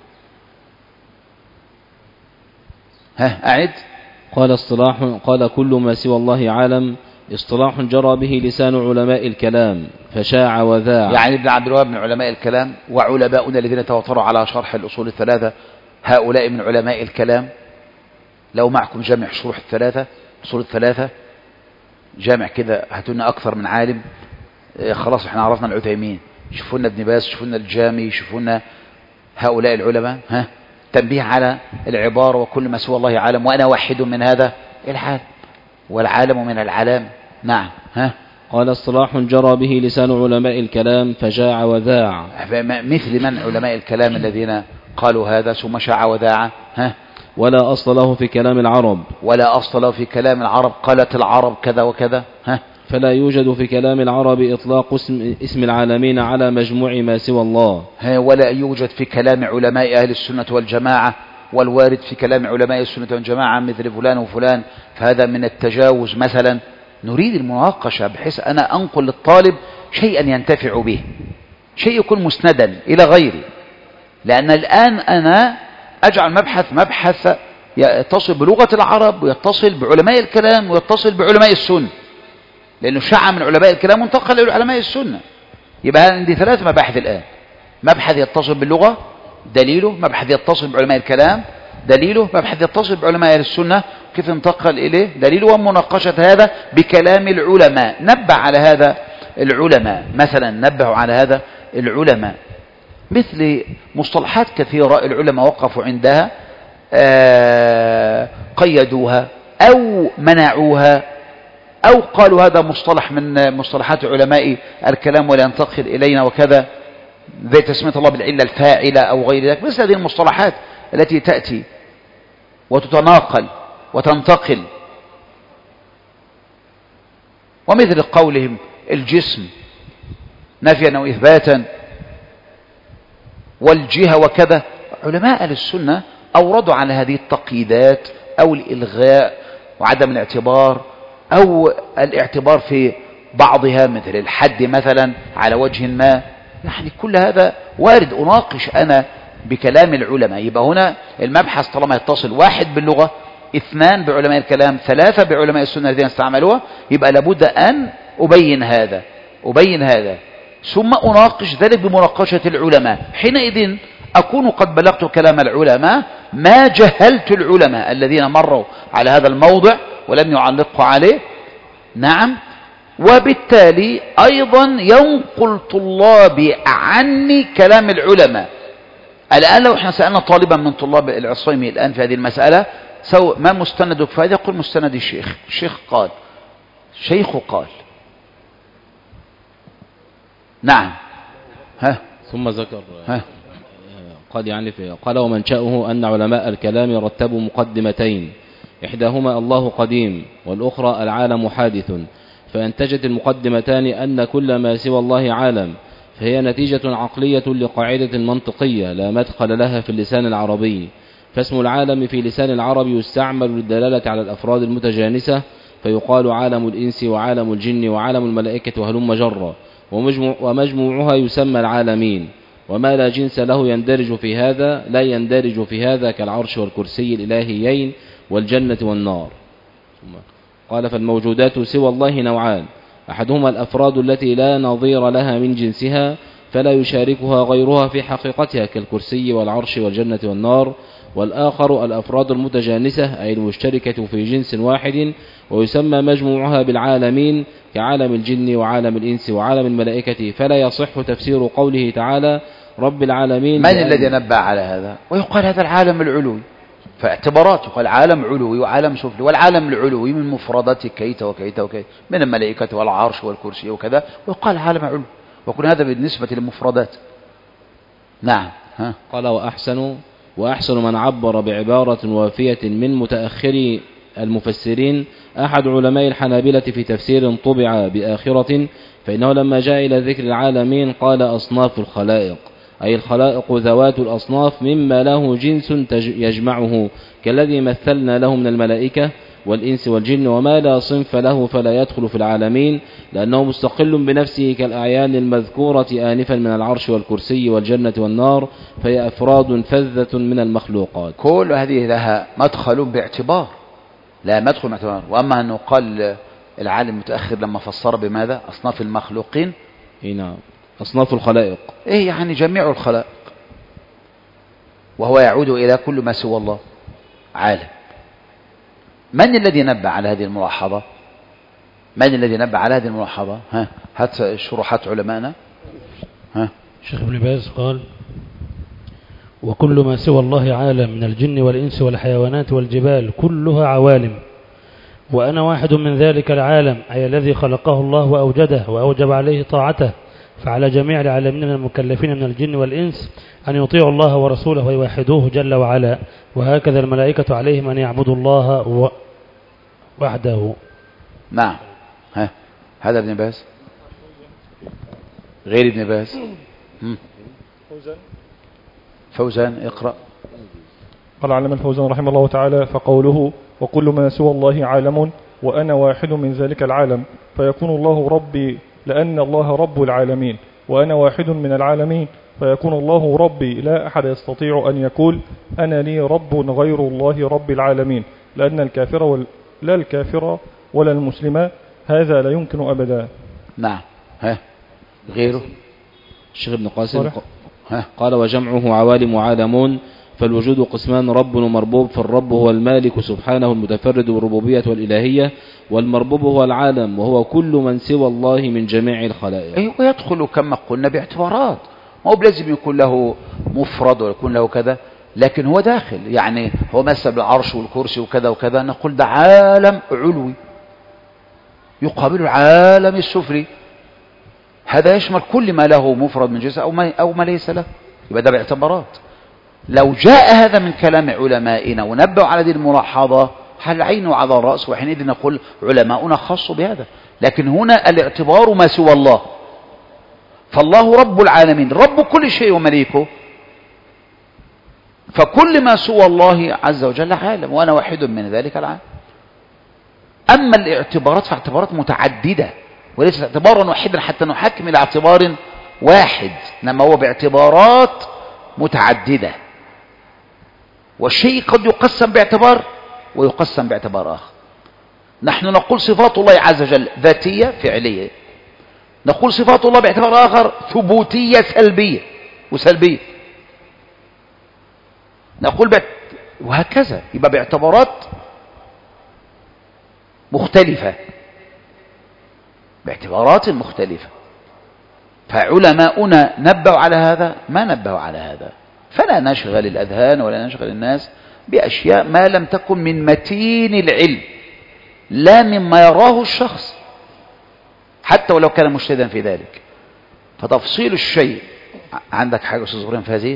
أعد. قال: كل ما سوى الله عالم اصطلاح جرى به لسان علماء الكلام فشاع وذاع. يعني ابن عبد الوهاب من علماء الكلام، وعلماؤنا الذين تواتروا على شرح الأصول الثلاثة هؤلاء من علماء الكلام. لو معكم جامع شروح الثلاثة، أصول الثلاثة، جامع كذا، هاتونا أكثر من عالم. خلاص احنا عرفنا العثيمين، شوفونا ابن باز، شوفونا الجامي، شوفونا هؤلاء العلماء. تنبيه على العبارة: وكل ما سوى الله عالم، وأنا واحد من هذا العالم، والعالم من العلام. نعم. قال: اصطلاح جرى به لسان علماء الكلام فشاع وذاع. مثل من علماء الكلام الذين قالوا هذا ثم شاع وذاع؟ ولا أصل له في كلام العرب، ولا أصل له في كلام العرب، قالت العرب كذا وكذا. فلا يوجد في كلام العرب إطلاق اسم العالمين على مجموع ما سوى الله. ولا يوجد في كلام علماء أهل السنة والجماعة، والوارد في كلام علماء السنة والجماعة مثل فلان وفلان، فهذا من التجاوز. مثلا نريد المناقشة بحيث أنا أنقل للطالب شيئا ينتفع به، شيء يكون مسندا إلى غيري. لأن الآن أنا أجعل مبحث يتصل بلغة العرب ويتصل بعلماء الكلام ويتصل بعلماء السنة، لأنه شاع من علماء الكلام وانتقل إلى علماء السنة. يبقى عندي 3 مباحث الآن: مبحث يتصل باللغة دليله، مبحث يتصل بعلماء الكلام دليله، مبحث يتصل بعلماء السنة كيف انتقل إليه دليله، ومناقشة هذا بكلام العلماء. نبه على هذا العلماء، مثلا نبهوا على هذا العلماء مثل مصطلحات كثيرة العلماء وقفوا عندها، قيدوها أو منعوها أو قالوا هذا مصطلح من مصطلحات علماء الكلام ولا ينتقل إلينا وكذا، زي تسمية الله بالعلة الفاعلة أو غير ذلك. مثل هذه المصطلحات التي تأتي وتتناقل وتنتقل، ومثل قولهم الجسم نفيا أو إثباتا والجهة وكذا. علماء السنة أوردوا على هذه التقييدات أو الإلغاء وعدم الاعتبار أو الاعتبار في بعضها، مثل الحد مثلا على وجه ما. يعني كل هذا وارد أناقش أنا بكلام العلماء. يبقى هنا المبحث طالما يتصل 1 باللغة، 2 بعلماء الكلام، 3 بعلماء السنة الذين استعملوها، يبقى لابد أن أبين هذا ثم أناقش ذلك بمناقشة العلماء. حينئذ أكون قد بلغت كلام العلماء، ما جهلت العلماء الذين مروا على هذا الموضع ولم يعلقوا عليه. نعم. وبالتالي أيضا ينقل طلابي عني كلام العلماء. الآن لو احنا سألنا طالبا من طلاب العصيمي الآن في هذه المسألة، ما مستندك في هذا؟ يقول مستند الشيخ قال، شيخ قال. نعم. ثم ذكر قال ومنشأه أن علماء الكلام رتبوا مقدمتين، إحداهما الله قديم والأخرى العالم حادث، فأنتجت المقدمتان أن كل ما سوى الله عالم، فهي نتيجة عقلية لقاعدة منطقية لا مدخل لها في اللسان العربي. فاسم العالم في لسان العرب يستعمل للدلالة على الأفراد المتجانسة، فيقال عالم الإنس وعالم الجن وعالم الملائكة وهلم جرا، ومجموعها يسمى العالمين. وما لا جنس له لا يندرج في هذا كالعرش والكرسي الإلهيين والجنة والنار. قال فالموجودات سوى الله نوعان: أحدهما الأفراد التي لا نظير لها من جنسها فلا يشاركها غيرها في حقيقتها كالكرسي والعرش والجنة والنار، والآخر الأفراد المتجانسة أي المشتركة في جنس واحد، ويسمى مجموعها بالعالمين كعالم الجن وعالم الإنس وعالم الملائكة. فلا يصح تفسير قوله تعالى رب العالمين. من الذي نبه على هذا؟ ويقال هذا العالم العلوي، فاعتبارات يقال عالم علوي وعالم سفلي، والعالم العلوي من مفردات كيت وكيت وكيت من الملائكة والعرش والكرسي وكذا، ويقال عالم علوي، وكل هذا بالنسبة للمفردات. نعم. قال وأحسن من عبر بعبارة وافية من متأخري المفسرين أحد علماء الحنابلة في تفسير طبع بآخرة، فإنه لما جاء إلى ذكر العالمين قال أصناف الخلائق، أي الخلائق ذوات الأصناف مما له جنس يجمعه، كالذي مثلنا له من الملائكة والإنس والجن، وما لا صنف له فلا يدخل في العالمين، لأنه مستقل بنفسه كالأعيان المذكورة آنفا من العرش والكرسي والجنة والنار، فهي أفراد فذة من المخلوقات. كل هذه لها مدخل باعتبار، لا مدخل باعتبار. وأما أنه قال العالم المتأخر لما فسر بماذا؟ أصناف المخلوقين. نعم، أصناف الخلائق، يعني جميع الخلائق، وهو يعود إلى كل ما سوى الله عالم. من الذي نبه على هذه الملاحظة؟ هات شروحات علمائنا. الشيخ ابن باز قال وكل ما سوى الله عالم من الجن والإنس والحيوانات والجبال كلها عوالم، وأنا واحد من ذلك العالم، أي الذي خلقه الله وأوجده وأوجب عليه طاعته. فعلى جميع العالمين من المكلفين من الجن والإنس أن يطيعوا الله ورسوله ويوحدوه جل وعلا، وهكذا الملائكة عليهم أن يعبدوا الله وحده. نعم. هذا ابن باز. غير ابن باز. فوزان اقرأ. قال علم الفوزان رحمه الله تعالى: فقوله وكل ما سوى الله عالم وأنا واحد من ذلك العالم، فيكون الله ربي لأن الله رب العالمين وأنا واحد من العالمين، فيكون الله ربي، لا أحد يستطيع أن يقول أنا لي رب غير الله رب العالمين، لأن لا الكافر ولا المسلم هذا لا يمكن أبدا. نعم. غيره الشيخ ابن قاسم قال وجمعه عوالم وعالمون، فالوجود قسمان رب ومربوب، فالرب هو المالك سبحانه المتفرد بالربوبية والإلهية، والمربوب هو العالم وهو كل من سوى الله من جميع الخلائق. أيوة، يدخل كما قلنا باعتبارات، ما هو لازم يكون له مفرد ويكون له كذا، لكن هو داخل، يعني هو مثل العرش والكرسي وكذا وكذا، نقول ده عالم علوي يقابل العالم السفلي، هذا يشمل كل ما له مفرد من جنس أو ما ليس له، يبقى ده باعتبارات. لو جاء هذا من كلام علمائنا ونبأوا على هذه الملاحظة هل عين وعلى الرأس، وحينئذ نقول علماؤنا خصوا بهذا. لكن هنا الاعتبار ما سوى الله، فالله رب العالمين رب كل شيء ومليكه، فكل ما سوى الله عز وجل عالم، وأنا واحد من ذلك العالم. أما الاعتبارات فاعتبارات متعددة، وليس اعتبارا واحدا حتى نحكم إلى اعتبار واحد، إنما هو باعتبارات متعددة، والشيء قد يقسم باعتبار ويقسم باعتبار آخر. نحن نقول صفات الله عز وجل ذاتية فعلية، نقول صفات الله باعتبار آخر ثبوتية سلبية وسلبية، نقول وهكذا، يبقى باعتبارات مختلفة، باعتبارات مختلفة. فعلماؤنا نبهوا على هذا، ما نبهوا على هذا، فلا نشغل الأذهان ولا نشغل الناس بأشياء ما لم تكن من متين العلم، لا مما يراه الشخص حتى ولو كان مجتهدا في ذلك. فتفصيل الشيء، عندك حاجة أستاذ إبراهيم في هذه؟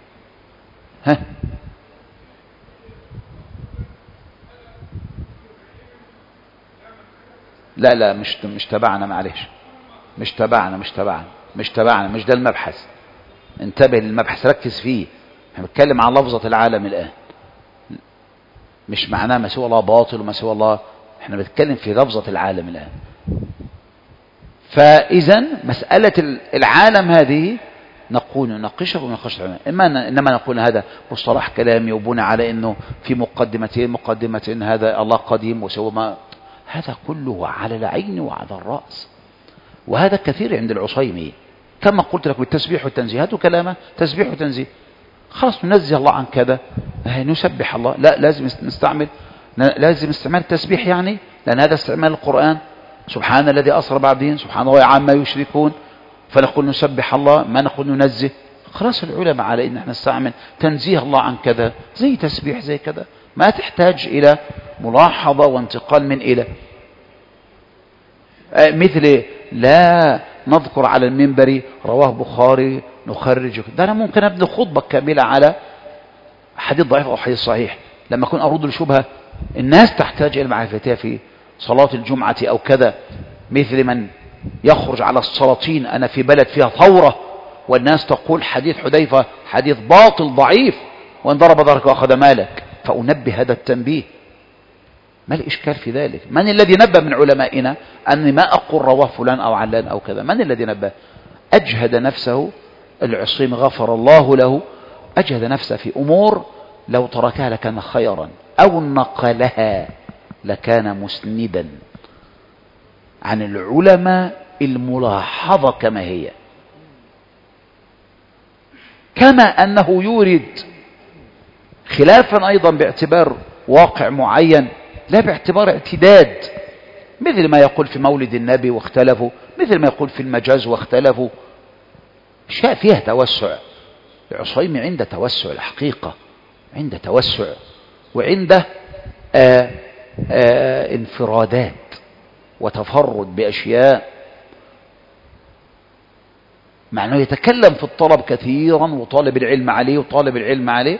لا مش تبعنا، معلش، مش تبعنا، مش ده المبحث. انتبه للمبحث، ركز فيه. احنا بنتكلم عن لفظة العالم الآن، مش معناه ما سوى الله باطل وما سوى الله، احنا بنتكلم في لفظة العالم الآن. فإذا مسألة العالم هذه نقول نناقشها ونناقش العلماء، إنما نقول هذا مصطلح كلامي وبنى على إنه في مقدمتين هذا الله قديم وسوى ما، هذا كله على العين وعلى الرأس، وهذا كثير عند العصيمي. كما قلت لك بالتسبيح والتنزيه، هاتوا كلامه تسبيح وتنزيه، خلاص ننزه الله عن كذا، نسبح الله، لا لازم استعمال التسبيح، يعني لأن هذا استعمال القرآن، سبحان الذي أسرى بعبده سبحان الله عما يشركون، فنقول نسبح الله، ما نقول ننزه. خلاص العلماء على إن احنا نستعمل تنزيه الله عن كذا زي تسبيح زي كذا، ما تحتاج إلى ملاحظة وانتقال من إلى. مثل لا نذكر على المنبر رواه بخاري نخرج، ده أنا ممكن أبني خطبة كاملة على حديث ضعيف أو حديث صحيح لما أكون أرد الشبهة الناس تحتاج إلى معرفتها في صلاة الجمعة أو كذا. مثل من يخرج على السلاطين، أنا في بلد فيها ثورة والناس تقول حديث حذيفة حديث باطل ضعيف، وإن ضرب ضرك وأخذ مالك، فأنبه هذا التنبيه، ما الإشكال في ذلك؟ من الذي نبه من علمائنا أني ما أقول رواه فلان أو علان أو كذا؟ من الذي نبه؟ أجهد نفسه العصيم غفر الله له، أجهد نفسه في أمور لو تركها لكان خيرا، أو نقلها لكان مسندا عن العلماء الملاحظة كما هي. كما أنه يورد خلافا أيضا باعتبار واقع معين، لا باعتبار اعتداد، مثل ما يقول في مولد النبي واختلفوا، مثل ما يقول في المجاز واختلفوا، أشياء فيها توسع. العصيمي عنده توسع، الحقيقة عنده توسع، وعنده انفرادات وتفرد بأشياء، مع أنه يتكلم في الطلب كثيرا وطالب العلم عليه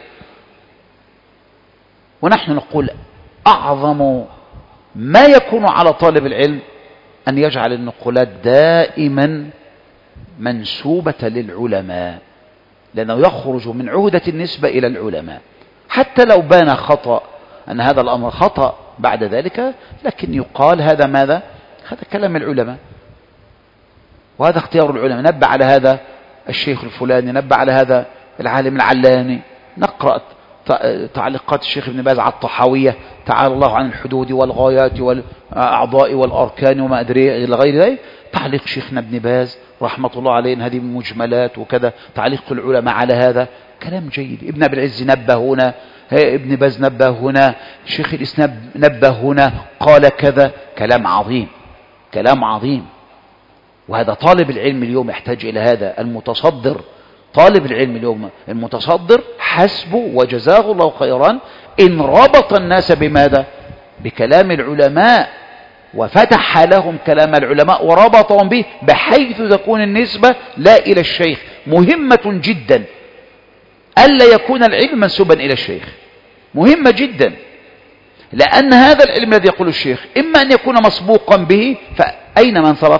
ونحن نقول أعظم ما يكون على طالب العلم أن يجعل النقولات دائما منسوبة للعلماء، لأنه يخرج من عهدة النسبة إلى العلماء، حتى لو بان خطأ أن هذا الأمر خطأ بعد ذلك، لكن يقال هذا ماذا؟ هذا كلام العلماء، وهذا اختيار العلماء. نبه على هذا الشيخ الفلاني نبه على هذا العالم العلاني، نقرأ تعليقات الشيخ ابن باز على الطحاوية، تعالى الله عن الحدود والغايات والأعضاء والأركان وما أدري إلى غير ذلك، تعليق شيخنا ابن باز رحمة الله عليه، هذه مجملات وكذا، تعليق العلماء على هذا كلام جيد. ابن أبي العز نبه هنا، ابن باز نبه هنا، شيخ الإسلام نبه هنا، قال كذا، كلام عظيم، كلام عظيم. وهذا طالب العلم اليوم يحتاج إلى هذا، المتصدر، طالب العلم اليوم المتصدر حسبه وجزاه الله خيرا إن ربط الناس بماذا؟ بكلام العلماء، وفتح لهم كلام العلماء وربطهم به بحيث تكون النسبة لا إلى الشيخ. مهمة جدا ألا يكون العلم منسوبا إلى الشيخ، مهمة جدا، لأن هذا العلم الذي يقول الشيخ إما أن يكون مسبوقا به، فأين من سبق؟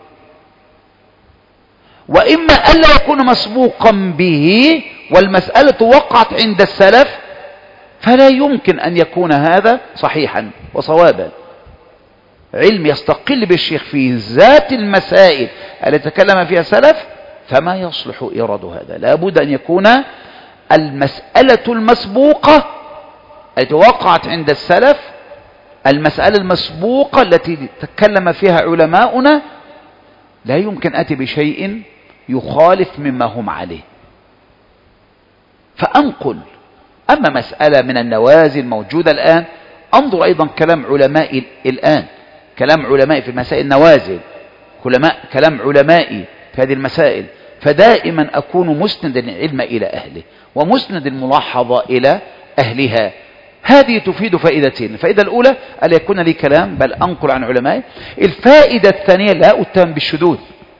وإما ألا يكون مسبوقا به والمسألة وقعت عند السلف، فلا يمكن أن يكون هذا صحيحا وصوابا. علم يستقل بالشيخ في ذات المسائل التي تكلم فيها السلف فما يصلح إيراد هذا. لابد أن يكون المسألة المسبوقة التي وقعت عند السلف، المسألة المسبوقة التي تكلم فيها علماؤنا، لا يمكن أتي بشيء يخالف مما هم عليه فأنقل. أما مسألة من النوازل موجودة الآن، انظر أيضا كلام علماء الآن، كلام علماء في مسائل النوازل، كلام علماء في هذه المسائل، فدائما أكون مسند العلم إلى أهله ومسند الملاحظة إلى أهلها. هذه تفيد فائدتين: الفائدة الأولى ألا يكون لي كلام بل أنقل عن علماء. الفائدة الثانية لا أتهم بالشذوذ،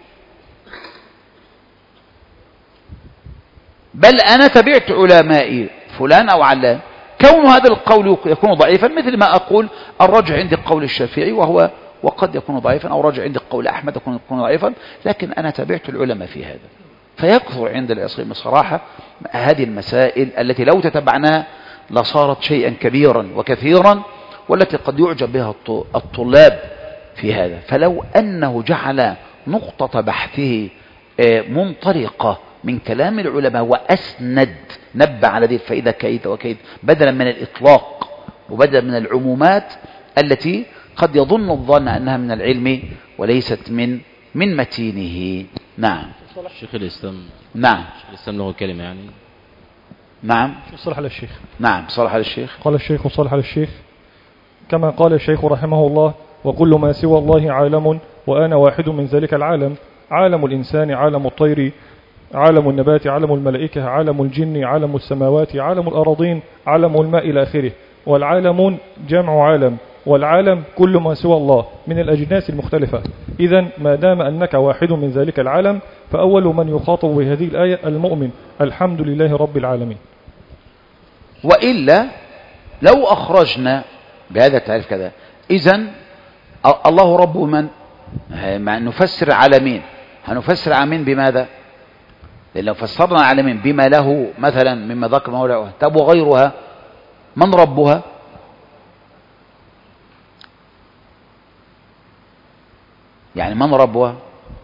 بل أنا تبعت علمائي فلان أو علان، كون هذا القول يكون ضعيفا مثل ما أقول الرجع عند قول الشافعي وقد يكون ضعيفا، أو رجع عند قول أحمد يكون ضعيفا، لكن أنا تبعت العلماء في هذا. فيكثر عند العصر بصراحة هذه المسائل التي لو تتبعناها لصارت شيئا كبيرا وكثيرا، والتي قد يعجب بها الطلاب في هذا. فلو أنه جعل نقطة بحثه منطلقة من كلام العلماء وأسند، نبه على ذي الفائدة كيف وكيف، بدلا من الإطلاق وبدلا من العمومات التي قد يظن الظن أنها من العلم وليست من متينه. نعم. شيخ الإسلام. نعم. شيخ الإسلام له كلمة يعني. نعم. صلح على الشيخ. نعم صلح على الشيخ. قال الشيخ صلح على الشيخ كما قال الشيخ رحمه الله: وكل ما سوى الله عالم وأنا واحد من ذلك العالم، عالم الإنسان، عالم الطير، عالم النبات، عالم الملائكة، عالم الجن، عالم السماوات، عالم الأراضين، عالم الماء إلى آخره. والعالمون جمع عالم، والعالم كل ما سوى الله من الأجناس المختلفة. إذن ما دام أنك واحد من ذلك العالم، فأول من يخاطب بهذه الآية المؤمن، الحمد لله رب العالمين. وإلا لو أخرجنا بهذا التعريف كذا، إذن الله رب من؟ نفسر عالمين، هنفسر عالمين بماذا؟ لأن لو فسرنا العالمين بما له مثلا مما ذكر مولاه، طب وغيرها من ربها؟ يعني من ربها؟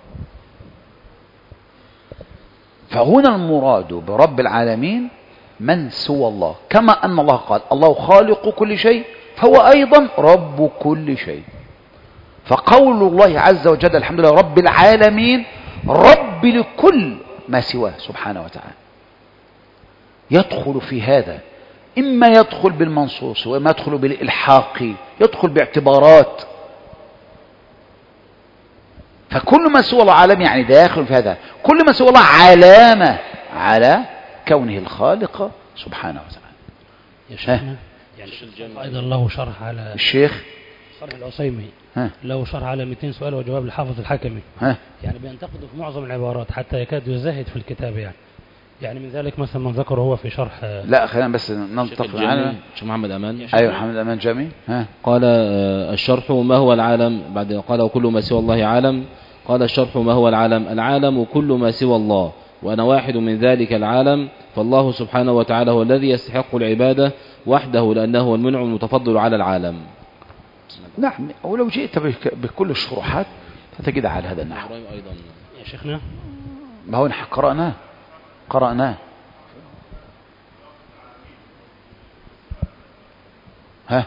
فهنا المراد برب العالمين من سوى الله، كما أن الله قال الله خالق كل شيء فهو أيضا رب كل شيء. فقول الله عز وجل الحمد لله رب العالمين رب لكل ما سواه سبحانه وتعالى، يدخل في هذا، إما يدخل بالمنصوص وإما يدخل بالإلحاق، يدخل باعتبارات. فكل ما سوى الله عالم يعني داخل في هذا، كل ما سوى الله علامة على كونه الخالق سبحانه وتعالى. يا شيخنا يعني أيضا له شرح على الشيخ صالح العصيمي، له شرح على 200 سؤال وجواب لحافظ الحكمي، يعني بينتقده في معظم العبارات حتى يكاد يزهد في الكتاب، يعني من ذلك مثلا من ذكره هو في شرح. لا خلينا بس ننتقل عنه. شيخ محمد أمان. أيوة محمد أمان جميل. قال الشرح ما هو العالم، بعد قال وكل ما سوى الله عالم، قال الشرح ما هو العالم؟ العالم كل ما سوى الله، وأنا واحد من ذلك العالم، فالله سبحانه وتعالى هو الذي يستحق العبادة وحده، لأنه هو المنعم المتفضل على العالم. نعم، ولو جئت بكل الشروحات فتجد على هذا النحو. يا شيخنا ما هو قرأناه. ها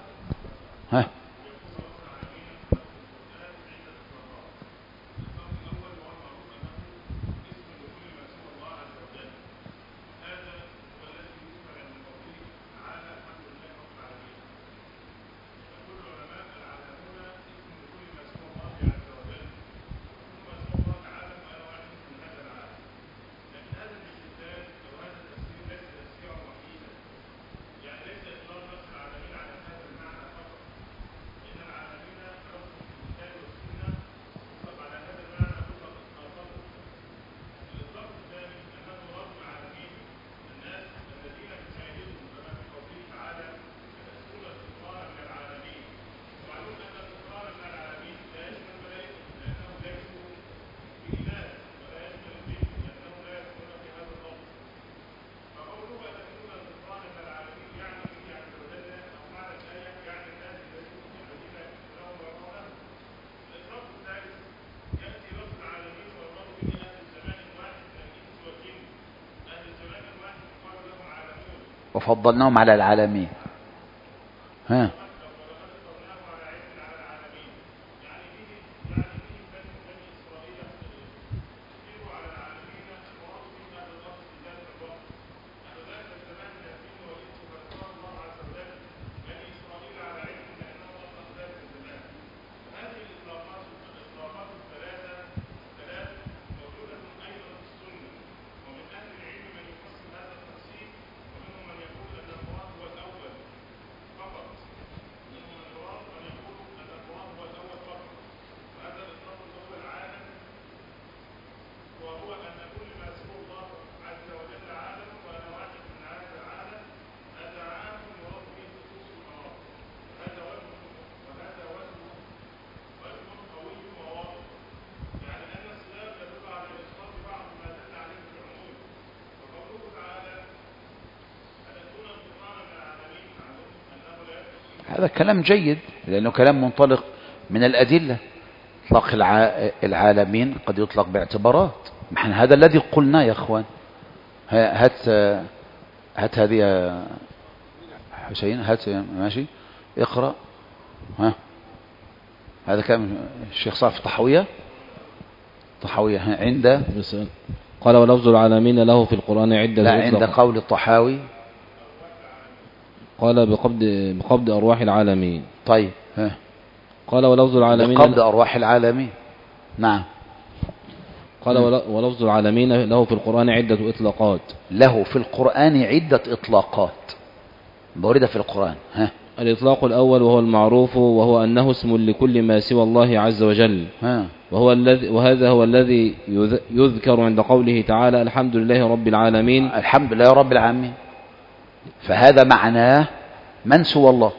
وفضلناهم على العالمين. ها هذا كلام جيد لأنه كلام منطلق من الأدلة. إطلاق العالمين قد يطلق باعتبارات. هذا الذي قلنا يا أخوان. هات هذه يا حسين، هات ماشي اقرأ. ها هذا كلام الشيخ صالح في طحاوية عند قال ولفظ العالمين له في القرآن عدة. لا عند قول الطحاوي قال بقبض أرواح العالمين. طيب قال ولفظ العالمين بقبض أرواح العالمين. نعم. قال ولفظ العالمين له في القرآن عدة إطلاقات. له في القرآن عدة إطلاقات موردة في القرآن. الإطلاق الأول وهو المعروف وهو أنه اسم لكل ما سوى الله عز وجل. وهذا هو الذي يذكر عند قوله تعالى الحمد لله رب العالمين. الحمد لله رب العالمين، فهذا معناه من سوى الله.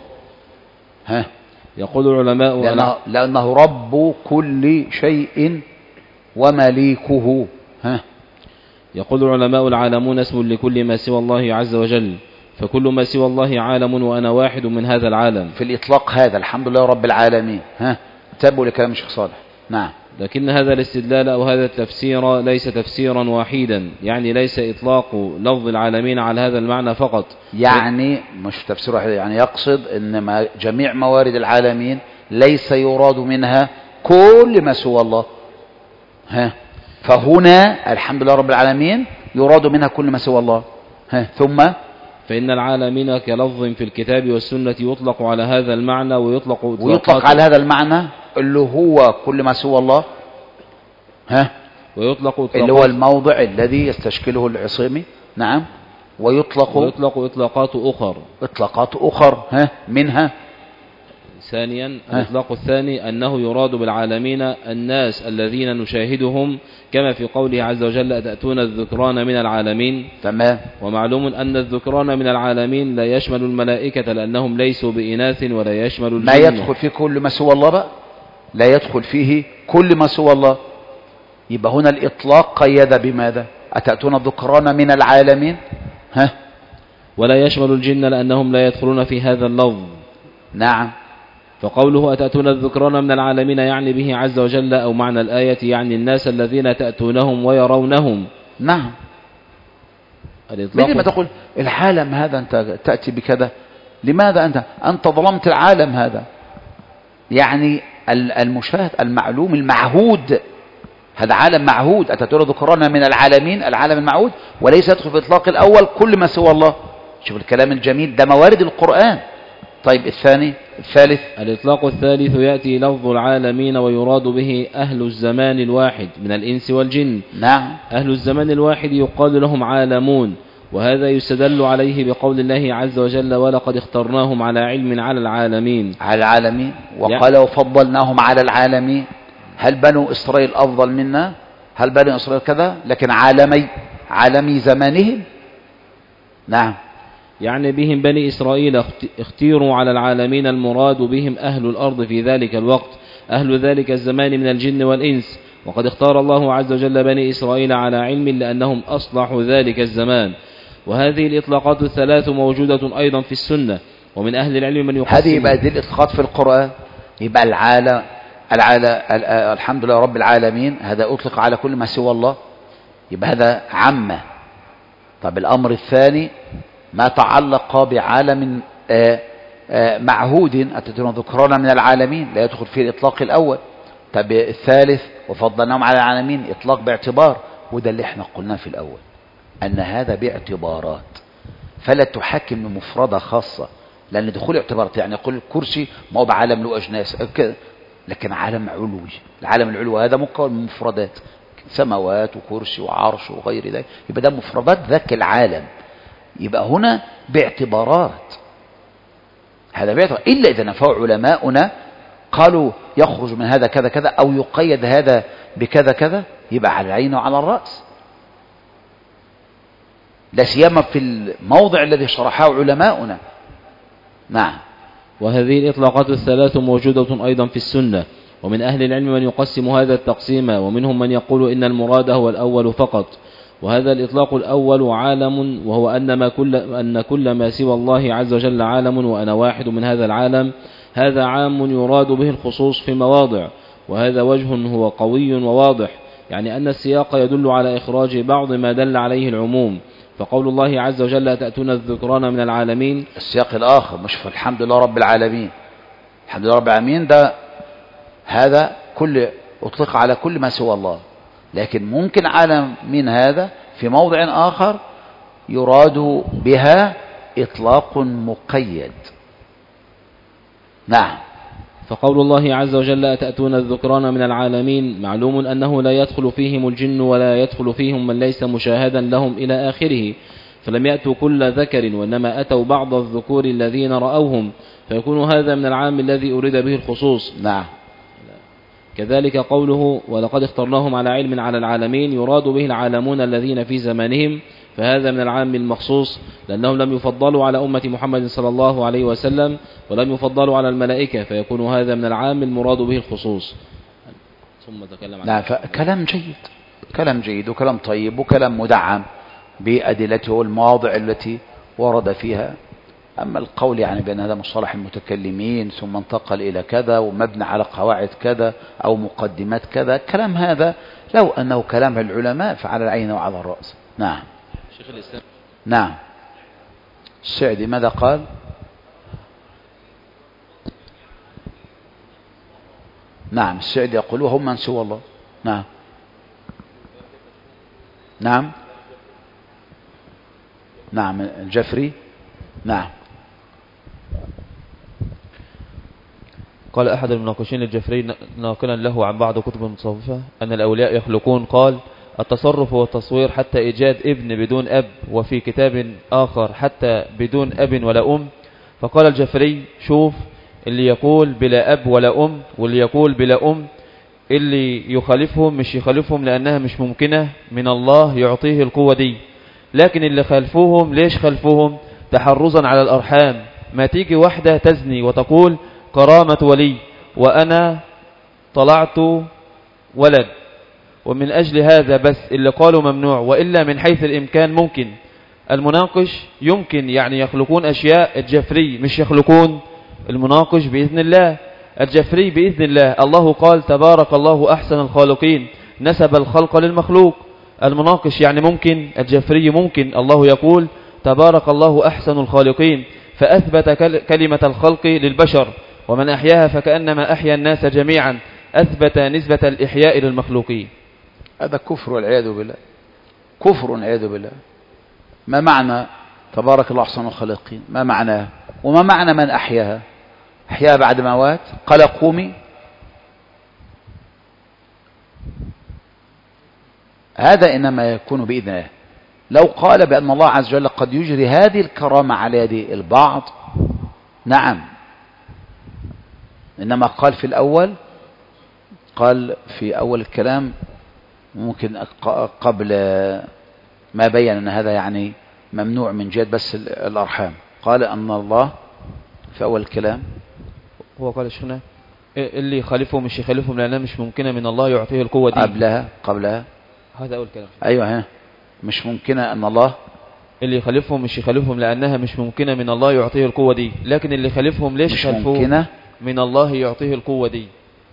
يقول العلماء لأنه رب كل شيء ومليكه. يقول العلماء العالمون اسم لكل ما سوى الله عز وجل، فكل ما سوى الله عالم وأنا واحد من هذا العالم. في الإطلاق هذا الحمد لله رب العالمين. تابوا لكلام الشيخ صالح. نعم. لكن هذا الاستدلال أو هذا التفسير ليس تفسيرا واحدا، يعني ليس إطلاق لفظ العالمين على هذا المعنى فقط، يعني مش تفسير واحد، يعني يقصد أن جميع موارد العالمين ليس يراد منها كل ما سوى الله. فهنا الحمد لله رب العالمين يراد منها كل ما سوى الله. ثم فإن العالمين كلفظ في الكتاب والسنة يطلق على هذا المعنى ويطلق على هذا المعنى اللي هو كل ما سوى الله. ويطلق اللي هو الموضع الذي يستشكله العصيمي. نعم. ويطلق إطلاقات أخر منها. ثانيا الإطلاق الثاني أنه يراد بالعالمين الناس الذين نشاهدهم، كما في قوله عز وجل أتأتون الذكران من العالمين. تمام. ومعلوم أن الذكران من العالمين لا يشمل الملائكة لأنهم ليسوا بإناث، ولا يشمل الجن. ما يدخل في كل ما سوى الله بقى، لا يدخل فيه كل ما سوى الله. يبقى هنا الإطلاق قيد بماذا؟ أتأتون الذكران من العالمين. ولا يشمل الجن لأنهم لا يدخلون في هذا اللفظ. نعم. فقوله أتأتون الذكران من العالمين يعني به عز وجل، أو معنى الآية يعني الناس الذين تأتونهم ويرونهم. نعم. لما تقول العالم هذا أنت تأتي بكذا، لماذا أنت ظلمت العالم هذا؟ يعني المشاهد المعلوم المعهود، هذا عالم معهود. أتأتون ذكرانا من العالمين، العالم المعهود، وليس يدخل في إطلاق الأول كل ما سوى الله. شوف الكلام الجميل ده، موارد القرآن. طيب الثالث الإطلاق الثالث يأتي لفظ العالمين ويراد به أهل الزمان الواحد من الإنس والجن. نعم. أهل الزمان الواحد يقال لهم عالمون، وهذا يستدل عليه بقول الله عز وجل ولقد اخترناهم على علم على العالمين. على العالمين، وقال وفضلناهم على العالمين. هل بنو إسرائيل أفضل منا؟ هل بنو إسرائيل كذا؟ لكن عالمي زمانهم. نعم. يعني بهم بني إسرائيل اختيروا على العالمين، المراد بهم أهل الأرض في ذلك الوقت، أهل ذلك الزمان من الجن والإنس. وقد اختار الله عز وجل بني إسرائيل على علم لأنهم أصلحوا ذلك الزمان. وهذه الإطلاقات الثلاث موجودة أيضا في السنة، ومن أهل العلم من يقسم. هذه يبقى دي الإطلاقات في القرآن. يبقى العالم الحمد لله رب العالمين، هذا أطلق على كل ما سوى الله، يبقى هذا عامة. طب الأمر الثاني ما تعلق بعالم معهود، أتتون ذكرانا من العالمين، لا يدخل فيه الإطلاق الأول. طب الثالث وفضلناهم على العالمين، إطلاق باعتبار، وده اللي احنا قلناه في الأول أن هذا باعتبارات، فلا تحكم بمفردة خاصة، لأن دخول اعتبارات يعني يقول الكرسي ما هو بعالم له أجناس كده، لكن عالم علوي. العالم العلوي هذا مكون من مفردات، سماوات وكرسي وعرش وغير ذلك، يبقى ده مفردات ذاك العالم. يبقى هنا باعتبارات، هذا باعتبار، إلا إذا نفوا علماؤنا قالوا يخرج من هذا كذا كذا، أو يقيد هذا بكذا كذا، يبقى على العين وعلى الرأس، لا سيما في الموضع الذي شرحه علماؤنا. نعم. وهذه الإطلاقات الثلاث موجودة أيضا في السنة، ومن أهل العلم من يقسم هذا التقسيم، ومنهم من يقول إن المراد هو الأول فقط. وهذا الإطلاق الأول عالم، وهو أن كل ما سوى الله عز وجل عالم، وأنا واحد من هذا العالم. هذا عام يراد به الخصوص في مواضع، وهذا وجه هو قوي وواضح، يعني أن السياق يدل على إخراج بعض ما دل عليه العموم. فقول الله عز وجل تأتون الذكران من العالمين، السياق الآخر مش في الحمد لله رب العالمين. الحمد لله رب العالمين ده هذا كل أطلق على كل ما سوى الله، لكن ممكن عالم من هذا في موضع آخر يراد بها إطلاق مقيد. نعم. فقول الله عز وجل أتأتون الذكران من العالمين معلوم أنه لا يدخل فيهم الجن ولا يدخل فيهم من ليس مشاهدا لهم إلى آخره، فلم يأتوا كل ذكر، وإنما أتوا بعض الذكور الذين رأوهم، فيكون هذا من العام الذي أريد به الخصوص. نعم. كذلك قوله ولقد اخترناهم على علم على العالمين يراد به العالمون الذين في زمانهم، فهذا من العام المخصوص، لأنهم لم يفضلوا على أمة محمد صلى الله عليه وسلم، ولم يفضلوا على الملائكة، فيكون هذا من العام المراد به الخصوص. ثم تكلم عن كلام جيد وكلام طيب وكلام مدعم بأدلته والمواضع التي ورد فيها. أما القول يعني بأن هذا مصطلح المتكلمين ثم انتقل إلى كذا ومبنى على قواعد كذا أو مقدمات كذا، كلام هذا لو أنه كلام العلماء فعلى العين وعلى الرأس. نعم. شيخ الإسلام. نعم. السعدي ماذا قال؟ نعم. السعدي يقول وهم من سوى الله. نعم. نعم. نعم. الجفري. نعم. قال أحد المناقشين الجفري ناقلا له عن بعض كتب المتصوفة أن الأولياء يخلقون، قال التصرف والتصوير حتى إيجاد ابن بدون أب، وفي كتاب آخر حتى بدون أب ولا أم. فقال الجفري شوف، اللي يقول بلا أب ولا أم واللي يقول بلا أم، اللي يخالفهم مش يخالفهم لأنها مش ممكنة من الله يعطيه القوة دي، لكن اللي خالفوهم ليش خالفوهم؟ تحرزا على الأرحام. ما تيجي واحدة تزني وتقول كرامة ولي وأنا طلعت ولد، ومن أجل هذا بس اللي قالوا ممنوع، وإلا من حيث الإمكان ممكن. المناقش يمكن يعني يخلقون أشياء، الجفري مش يخلقون. المناقش بإذن الله الجفري بإذن الله. الله قال تبارك الله أحسن الخالقين، نسب الخلق للمخلوق. المناقش يعني ممكن، الجفري ممكن الله يقول تبارك الله أحسن الخالقين، فأثبت كلمة الخلق للبشر، ومن أحياها فكأنما أحيا الناس جميعا، أثبت نسبة الإحياء للمخلوقين. هذا كفر والعياذ بالله، كفر والعياذ بالله. ما معنى تبارك الله أحسن الخالقين؟ ما معناه؟ وما معنى من أحياها؟ أحياها بعد موات؟ قال قومي. هذا إنما يكون بإذن الله. لو قال بأن الله عز وجل قد يجري هذه الكرامة على يد البعض، نعم، إنما قال في الأول، قال في أول الكلام ممكن قبل ما بين أن هذا يعني ممنوع من جهة بس الأرحام، قال أن الله في أول الكلام هو قال شيخنا اللي يخالفهم مش يخالفهم لأنها مش ممكنة من الله يعطيه القوة دي. قبلها هذا أول كلام. أيوة، ها، مش ممكنة أن الله، اللي يخالفهم مش يخالفهم لأنها مش ممكنة من الله يعطيه القوة دي، لكن اللي يخالفهم ليش مش خالفوه؟ ممكنة من الله يعطيه القوة دي،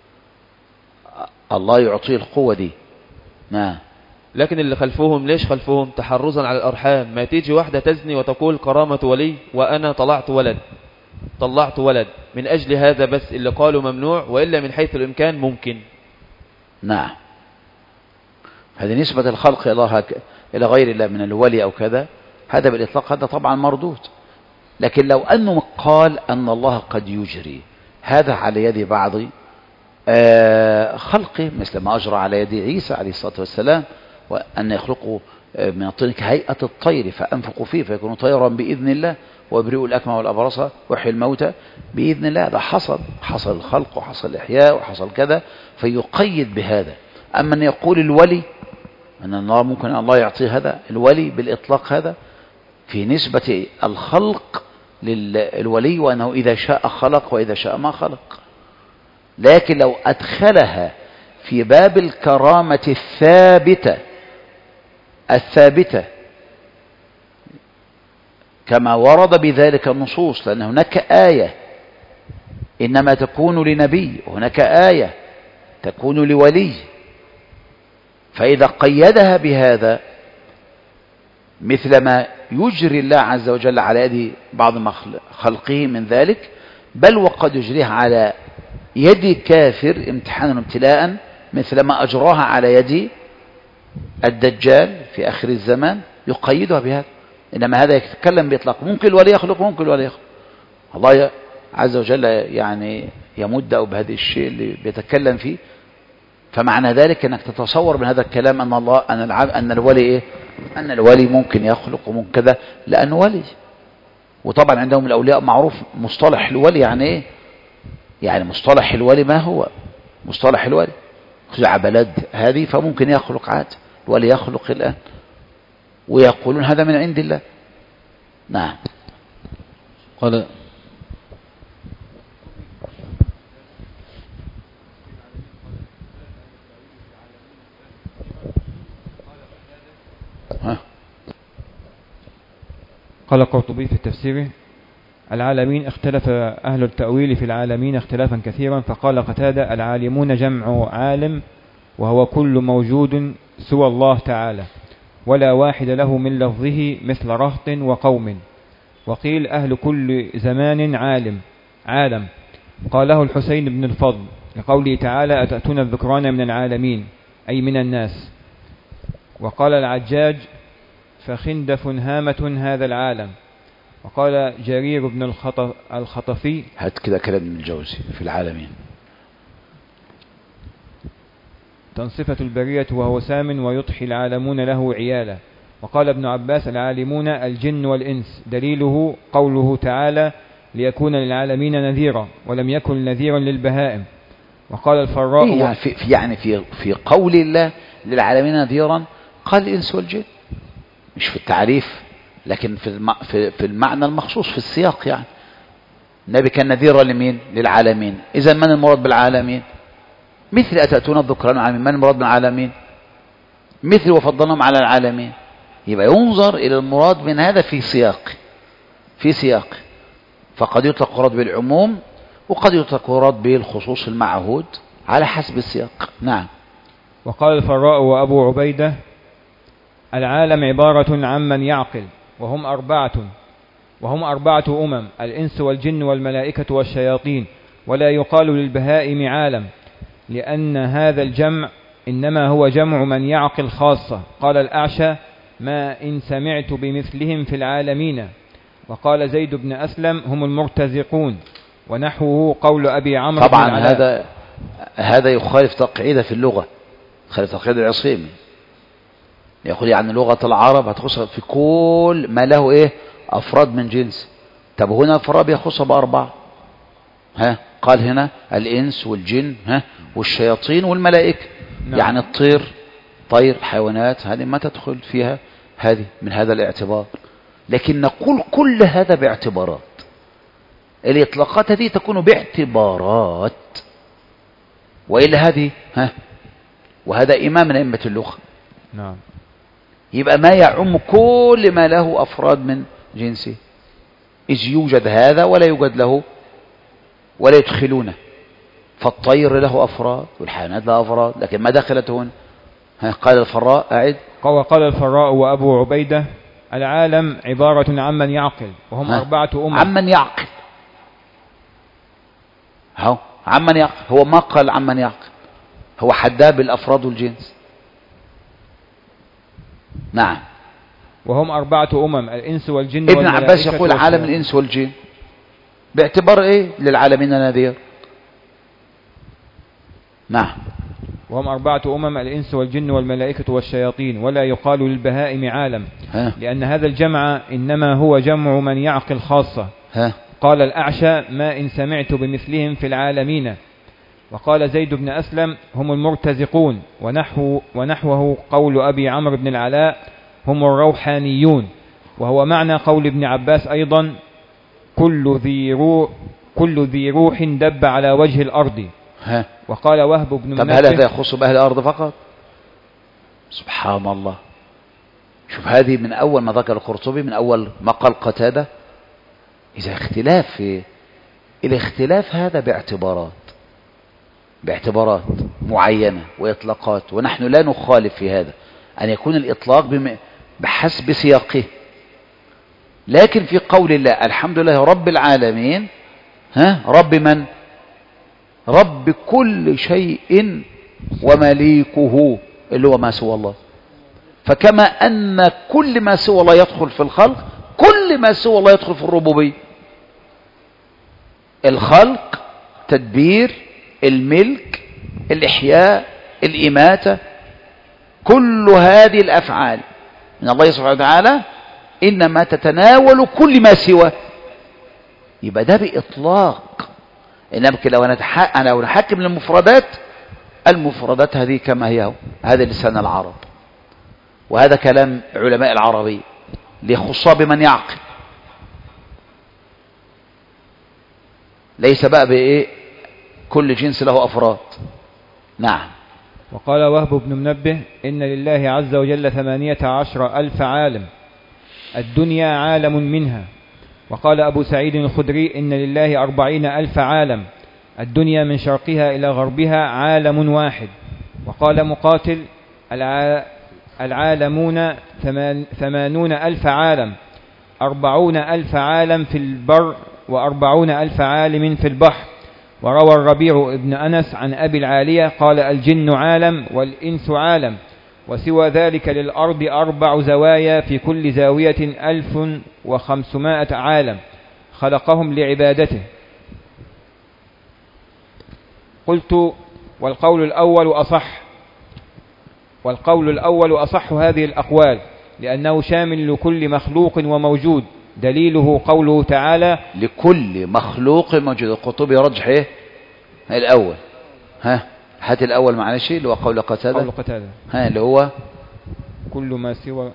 الله يعطيه القوة دي، نعم. لكن اللي خلفوهم ليش خلفوهم؟ تحرزا على الأرحام. ما تيجي واحدة تزني وتقول كرامة ولي وأنا طلعت ولد من أجل هذا بس اللي قالوا ممنوع، وإلا من حيث الإمكان ممكن. نعم، هذه نسبة الخلق إلى غير الله من الولي أو كذا، هذا بالإطلاق هذا طبعا مردود. لكن لو أنه قال أن الله قد يجري هذا على يد بعض خلقه، مثل ما أجرى على يد عيسى عليه الصلاة والسلام، وأن يخلقوا من الطين كهيئة الطير فأنفقوا فيه فيكون طيرا بإذن الله، وابرئوا الأكمى والأبرص وحي الموتى بإذن الله. هذا حصل الخلق وحصل الإحياء وحصل كذا، فيقيد بهذا. أما أن يقول الولي أن الله ممكن الله يعطيه هذا، الولي بالإطلاق هذا في نسبة الخلق للولي، وأنه إذا شاء خلق وإذا شاء ما خلق. لكن لو أدخلها في باب الكرامة الثابتة كما ورد بذلك النصوص، لأن هناك آية إنما تكون لنبي، وهناك آية تكون لولي، فإذا قيدها بهذا مثل ما يجري الله عز وجل على يد بعض خلقه من ذلك، بل وقد يجريها على يد كافر امتحانا وابتلاء، مثل ما أجراها على يد الدجال في آخر الزمان، يقيدها بهذا. إنما هذا يتكلم بإطلاق، ممكن الولي يخلق، ممكن الولي يخلق. الله عز وجل يعني يمد بهذا الشيء اللي بيتكلم فيه. فمعنى ذلك أنك تتصور من هذا الكلام أن الله أن الولي إيه؟ أن الولي ممكن يخلق وممكن كذا، لأنه ولي. وطبعا عندهم الأولياء معروف مصطلح الولي يعني إيه؟ يعني مصطلح الولي ما هو مصطلح الولي؟ خزع بلد هذه فممكن يخلق عاد، الولي يخلق الآن، ويقولون هذا من عند الله. نعم. قال قال القرطبي في تفسيره: العالمين اختلف أهل التأويل في العالمين اختلافا كثيرا، فقال قتادة: العالمون جمع عالم، وهو كل موجود سوى الله تعالى، ولا واحد له من لفظه مثل رهط وقوم. وقيل أهل كل زمان عالم. قاله الحسين بن الفضل لقوله تعالى: أتأتون الذكران من العالمين، أي من الناس. وقال العجاج: فخندف هامة هذا العالم. وقال جرير بن الخطفي: هات كده كلام ابن الجوزي في العالمين: تنصفة البرية وهو سام، ويضحي العالمون له عيالا. وقال ابن عباس: العالمون الجن والإنس، دليله قوله تعالى: ليكون للعالمين نذيرا، ولم يكن نذيرا للبهائم. وقال الفراء: يعني في قول الله للعالمين نذيرا قال الإنس والجن، مش في التعريف، لكن في المعنى المخصوص في السياق. يعني النبي كان نذيرا لمين؟ للعالمين. إذا من المراد بالعالمين؟ مثل أتأتون الذكران العالمين، من المراد بالعالمين؟ مثل وفضلهم على العالمين. يبقى ينظر إلى المراد من هذا في سياق، فقد يطلق مراد بالعموم، وقد يراد به الخصوص المعهود على حسب السياق. نعم. وقال الفراء وأبو عبيدة: العالم عبارة عمن يعقل، وهم أربعة أمم: الإنس والجن والملائكة والشياطين، ولا يقال للبهائم عالم، لأن هذا الجمع إنما هو جمع من يعقل خاصة. قال الأعشى: ما إن سمعت بمثلهم في العالمين. وقال زيد بن أسلم: هم المرتزقون، ونحوه قول أبي عمرو بن العلاء. طبعا هذا يخالف تقعيدة في اللغة، يخالف تقعيد العصيمي. يقول يعني لغة العرب هتخص في كل ما له ايه افراد من جنس. طب هنا الفراء بيخص بأربعة. قال هنا الإنس والجن والشياطين والملائكة. نعم. يعني الطير، طير حيوانات، هذه ما تدخل فيها هذه من هذا الاعتبار. لكن نقول كل هذا باعتبارات. الإطلاقات هذه تكون باعتبارات، وإلا هذه وهذا إمام من أئمة اللغة. نعم. يبقى ما يعم كل ما له أفراد من جنسه، إذ يوجد هذا ولا يوجد له ولا يدخلونه. فالطير له أفراد والحيوانات لها أفراد، لكن ما دخلت هنا. قال الفراء أعد. وقال الفراء وأبو عبيدة: العالم عبارة عمن يعقل، وهم أربعة أمم. عمن يعقل، عمن يعقل، هو ما قال عمن يعقل، هو حداه بالأفراد والجنس. نعم. وهم أربعة أمم: الإنس والجن ابن عباس يقول عالم الإنس والجن باعتبار إيه؟ للعالمين نذير. نعم. وهم أربعة أمم: الإنس والجن والملائكة والشياطين، ولا يقال للبهائم عالم، لأن هذا الجمع إنما هو جمع من يعقل خاصة. قال الأعشى: ما إن سمعت بمثلهم في العالمين. وقال زيد بن أسلم: هم المرتزقون، ونحوه قول أبي عمرو بن العلاء: هم الروحانيون. وهو معنى قول ابن عباس أيضا: كل ذي روح دب على وجه الأرض. وقال وهب بن منبه: طب هل هذا يخص بأهل الأرض فقط؟ سبحان الله. شوف هذه من أول ما ذكر القرطبي، من أول ما قال قتادة، إذا اختلاف في الاختلاف هذا باعتبارات معينة وإطلاقات، ونحن لا نخالف في هذا أن يكون الإطلاق بحسب سياقه. لكن في قول الله الحمد لله رب العالمين، رب من؟ رب كل شيء ومليكه، اللي هو ما سوى الله. فكما أن كل ما سوى الله يدخل في الخلق، كل ما سوى الله يدخل في الربوبية. الخلق، تدبير، الملك، الإحياء، الإماتة، كل هذه الأفعال من الله سبحانه وتعالى إنما تتناول كل ما سوى. يبقى ده بإطلاق. إنما لو أنا نحكم المفردات هذه كما هي، هذا لسان العرب، وهذا كلام علماء العربية ليخصها بمن يعقل، ليس بقى بإيه كل جنس له أفراد. نعم. وقال وهب بن منبه: إن لله عز وجل 18,000 عالم، الدنيا عالم منها. وقال أبو سعيد الخدري: إن لله 40,000 عالم، الدنيا من شرقها إلى غربها عالم واحد. وقال مقاتل: العالمون 80,000 عالم، 40,000 عالم في البر، 40,000 عالم في البحر. وروى الربيع ابن أنس عن أبي العالية قال: الجن عالم والإنس عالم، وسوى ذلك للأرض 4 زوايا، في كل زاوية 1500 عالم خلقهم لعبادته. قلت: والقول الأول أصح هذه الأقوال، لأنه شامل لكل مخلوق وموجود. دليله قوله تعالى: لكل مخلوق موجود. القرطبي يرجح ايه الأول. هات الأول معلش، اللي هو قول قتادة. اللي هو كل ما سوى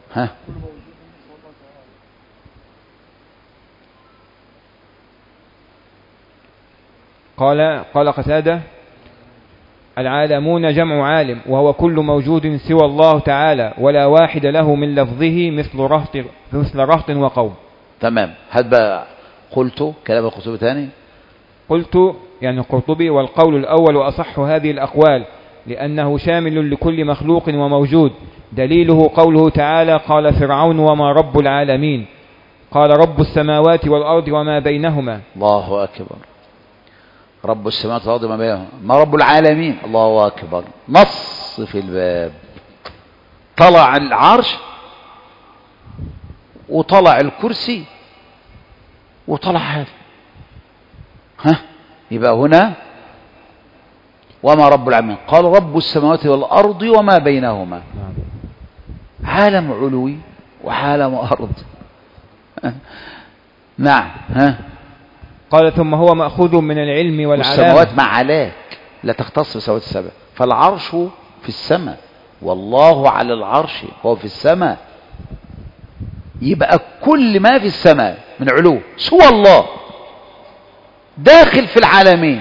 قال قتادة: العالمون جمع عالم، وهو كل موجود سوى الله تعالى، ولا واحد له من لفظه مثل رهط وقوم. تمام. هات بقى قلت كلام القرطبي ثاني. قلت يعني القرطبي: والقول الأول أصح هذه الأقوال لأنه شامل لكل مخلوق وموجود. دليله قوله تعالى: قال فرعون وما رب العالمين، قال رب السماوات والأرض وما بينهما. الله أكبر. رب السماوات والأرض وما بينهما، ما رب العالمين. الله أكبر. نص في الباب. طلع العرش وطلع الكرسي وطلع هذا. يبقى هنا وما رب العالمين، قال رب السماوات والأرض وما بينهما. عالم علوي وعالم أرض. نعم. قال ثم هو مأخوذ من العلم والعلامة. والسماوات معلاك لا تختص بسماوات السبع، فالعرش في السماء والله على العرش هو في السماء. يبقى كل ما في السماء من علو سوى الله داخل في العالمين.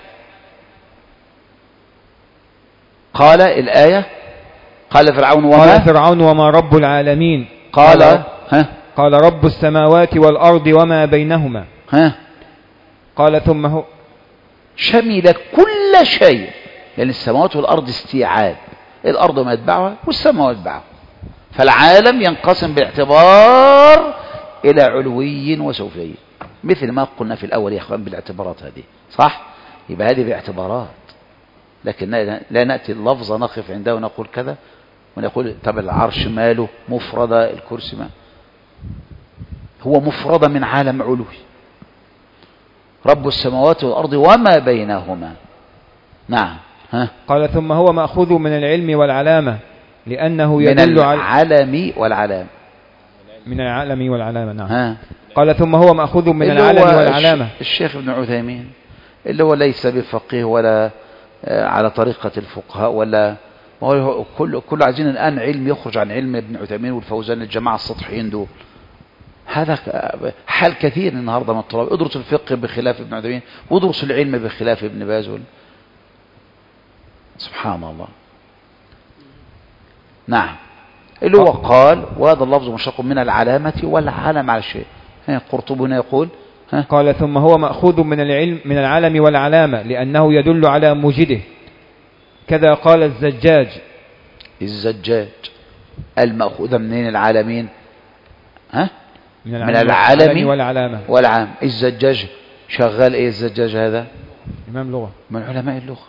قال الآية: قال فرعون وما رب العالمين، قال رب السماوات والأرض وما بينهما. قال ثم هو شمل كل شيء، لأن السماوات والأرض استيعاب، الأرض ما يتبعها والسماوات يتبعها، فالعالم ينقسم باعتبار إلى علوي وسفلي، مثل ما قلنا في الأول يا أخوان بالاعتبارات هذه، صح؟ يبقى هذه باعتبارات، لكن لا نأتي اللفظ نقف عنده ونقول كذا ونقول طب العرش ماله مفردة، الكرسي ما هو مفردة من عالم علوي. رب السماوات والأرض وما بينهما. نعم. قال ثم هو مأخوذ من العلم والعلامة لأنه يدل على العالم والعلامة. من العالم والعلامة. نعم. قال ثم هو مأخوذ من العالم والعلامة. الشيخ ابن عثيمين اللي هو ليس بفقيه ولا على طريقة الفقهاء ولا هو كل عايزين الآن علم يخرج عن علم ابن عثيمين والفوزان، الجماعة السطحيين دول. هذا حال كثير النهارده من الطلاب، ادرس الفقه بخلاف ابن عثيمين وادرس العلم بخلاف ابن باز. سبحان الله. نعم. اللي هو قال وهذا اللفظ مشتق من العلامة والعلم على الشيء. قرطبي هنا يقول قال ثم هو مأخوذ من العلم والعلامة لأنه يدل على موجده. كذا قال الزجاج المأخوذ منين؟ العالمين. من العالم والعلام. الزجاج شغال ايه؟ الزجاج هذا إمام لغة من علماء اللغة.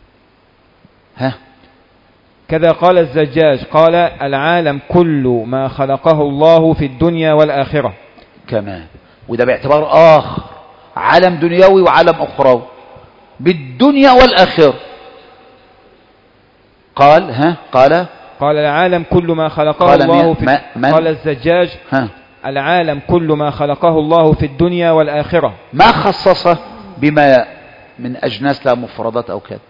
كذا قال الزجاج قال العالم كل ما خلقه الله في الدنيا والآخرة. كمان وده باعتبار آخر، عالم دنيوي وعالم أخروي بالدنيا والآخرة. قال العالم كل ما خلقه الله في قال الزجاج العالم كل ما خلقه الله في الدنيا والآخرة، ما خصصه بما من أجناس لا مفردات أو كذا.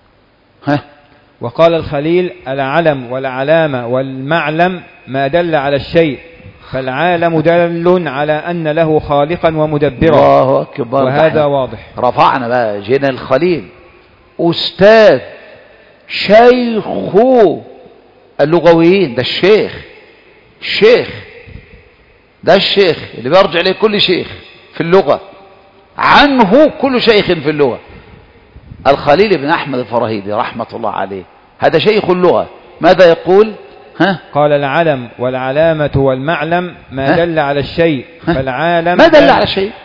وقال الخليل العلم والعلامة والمعلم ما دل على الشيء، فالعالم دل على أن له خالقا ومدبرا. الله أكبر. وهذا واضح. رفعنا بقى جينا الخليل أستاذ شيخ اللغويين، ده الشيخ ده الشيخ اللي بيرجع إليه كل شيخ في اللغة، عنه كل شيخ في اللغة. الخليل بن أحمد الفراهيدي رحمة الله عليه، هذا شيخ اللغة. ماذا يقول؟ قال العلم والعلامة والمعلم ما دل على الشيء، فالعالم ما دل على شيء،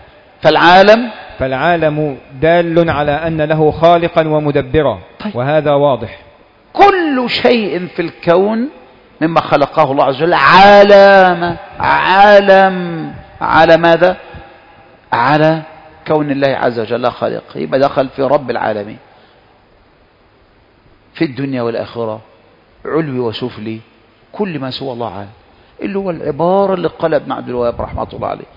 فالعالم دال على أن له خالقا ومدبرا. طيب. وهذا واضح. كل شيء في الكون مما خلقه الله عز وجل عالم على ماذا؟ على كون الله عز وجل خالق. يبقى دخل في رب العالمين في الدنيا والآخرة، علوي وسفلي، كل ما سوى الله عالم، اللي هو العبارة اللي قال ابن عبد الوهاب رحمة الله عليه.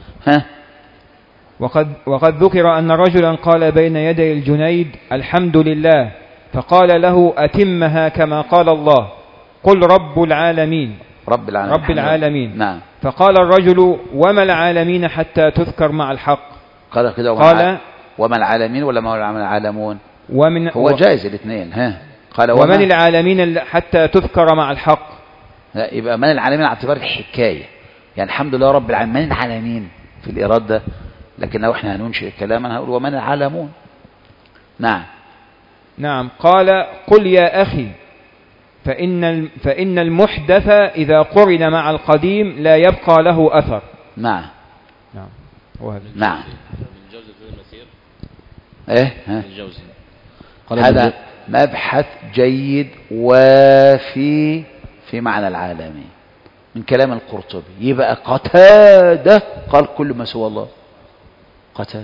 وقد ذكر أن رجلا قال بين يدي الجنيد الحمد لله، فقال له أتمها كما قال الله، قل رب العالمين. رب العالمين. نعم. فقال الرجل وما العالمين حتى تذكر مع الحق؟ قال كده وما العالمين ولا ما العالمون؟ هو جائز الاثنين. قال ومن العالمين حتى تذكر مع الحق. لا، يبقى من العالمين على اعتبار الحكاية، يعني الحمد لله رب العالمين. من العالمين في الإرادة لكن لو احنا هننشئ كلاما هنقول ومن العالمون. نعم. نعم. قال قل يا أخي فإن المحدث إذا قرن مع القديم لا يبقى له أثر. نعم. نعم. وهذا. نعم. ايه ها. هذا مبحث جيد وافي في معنى العالمين من كلام القرطبي. يبقى قتادة قال كل ما سوى الله. قتادة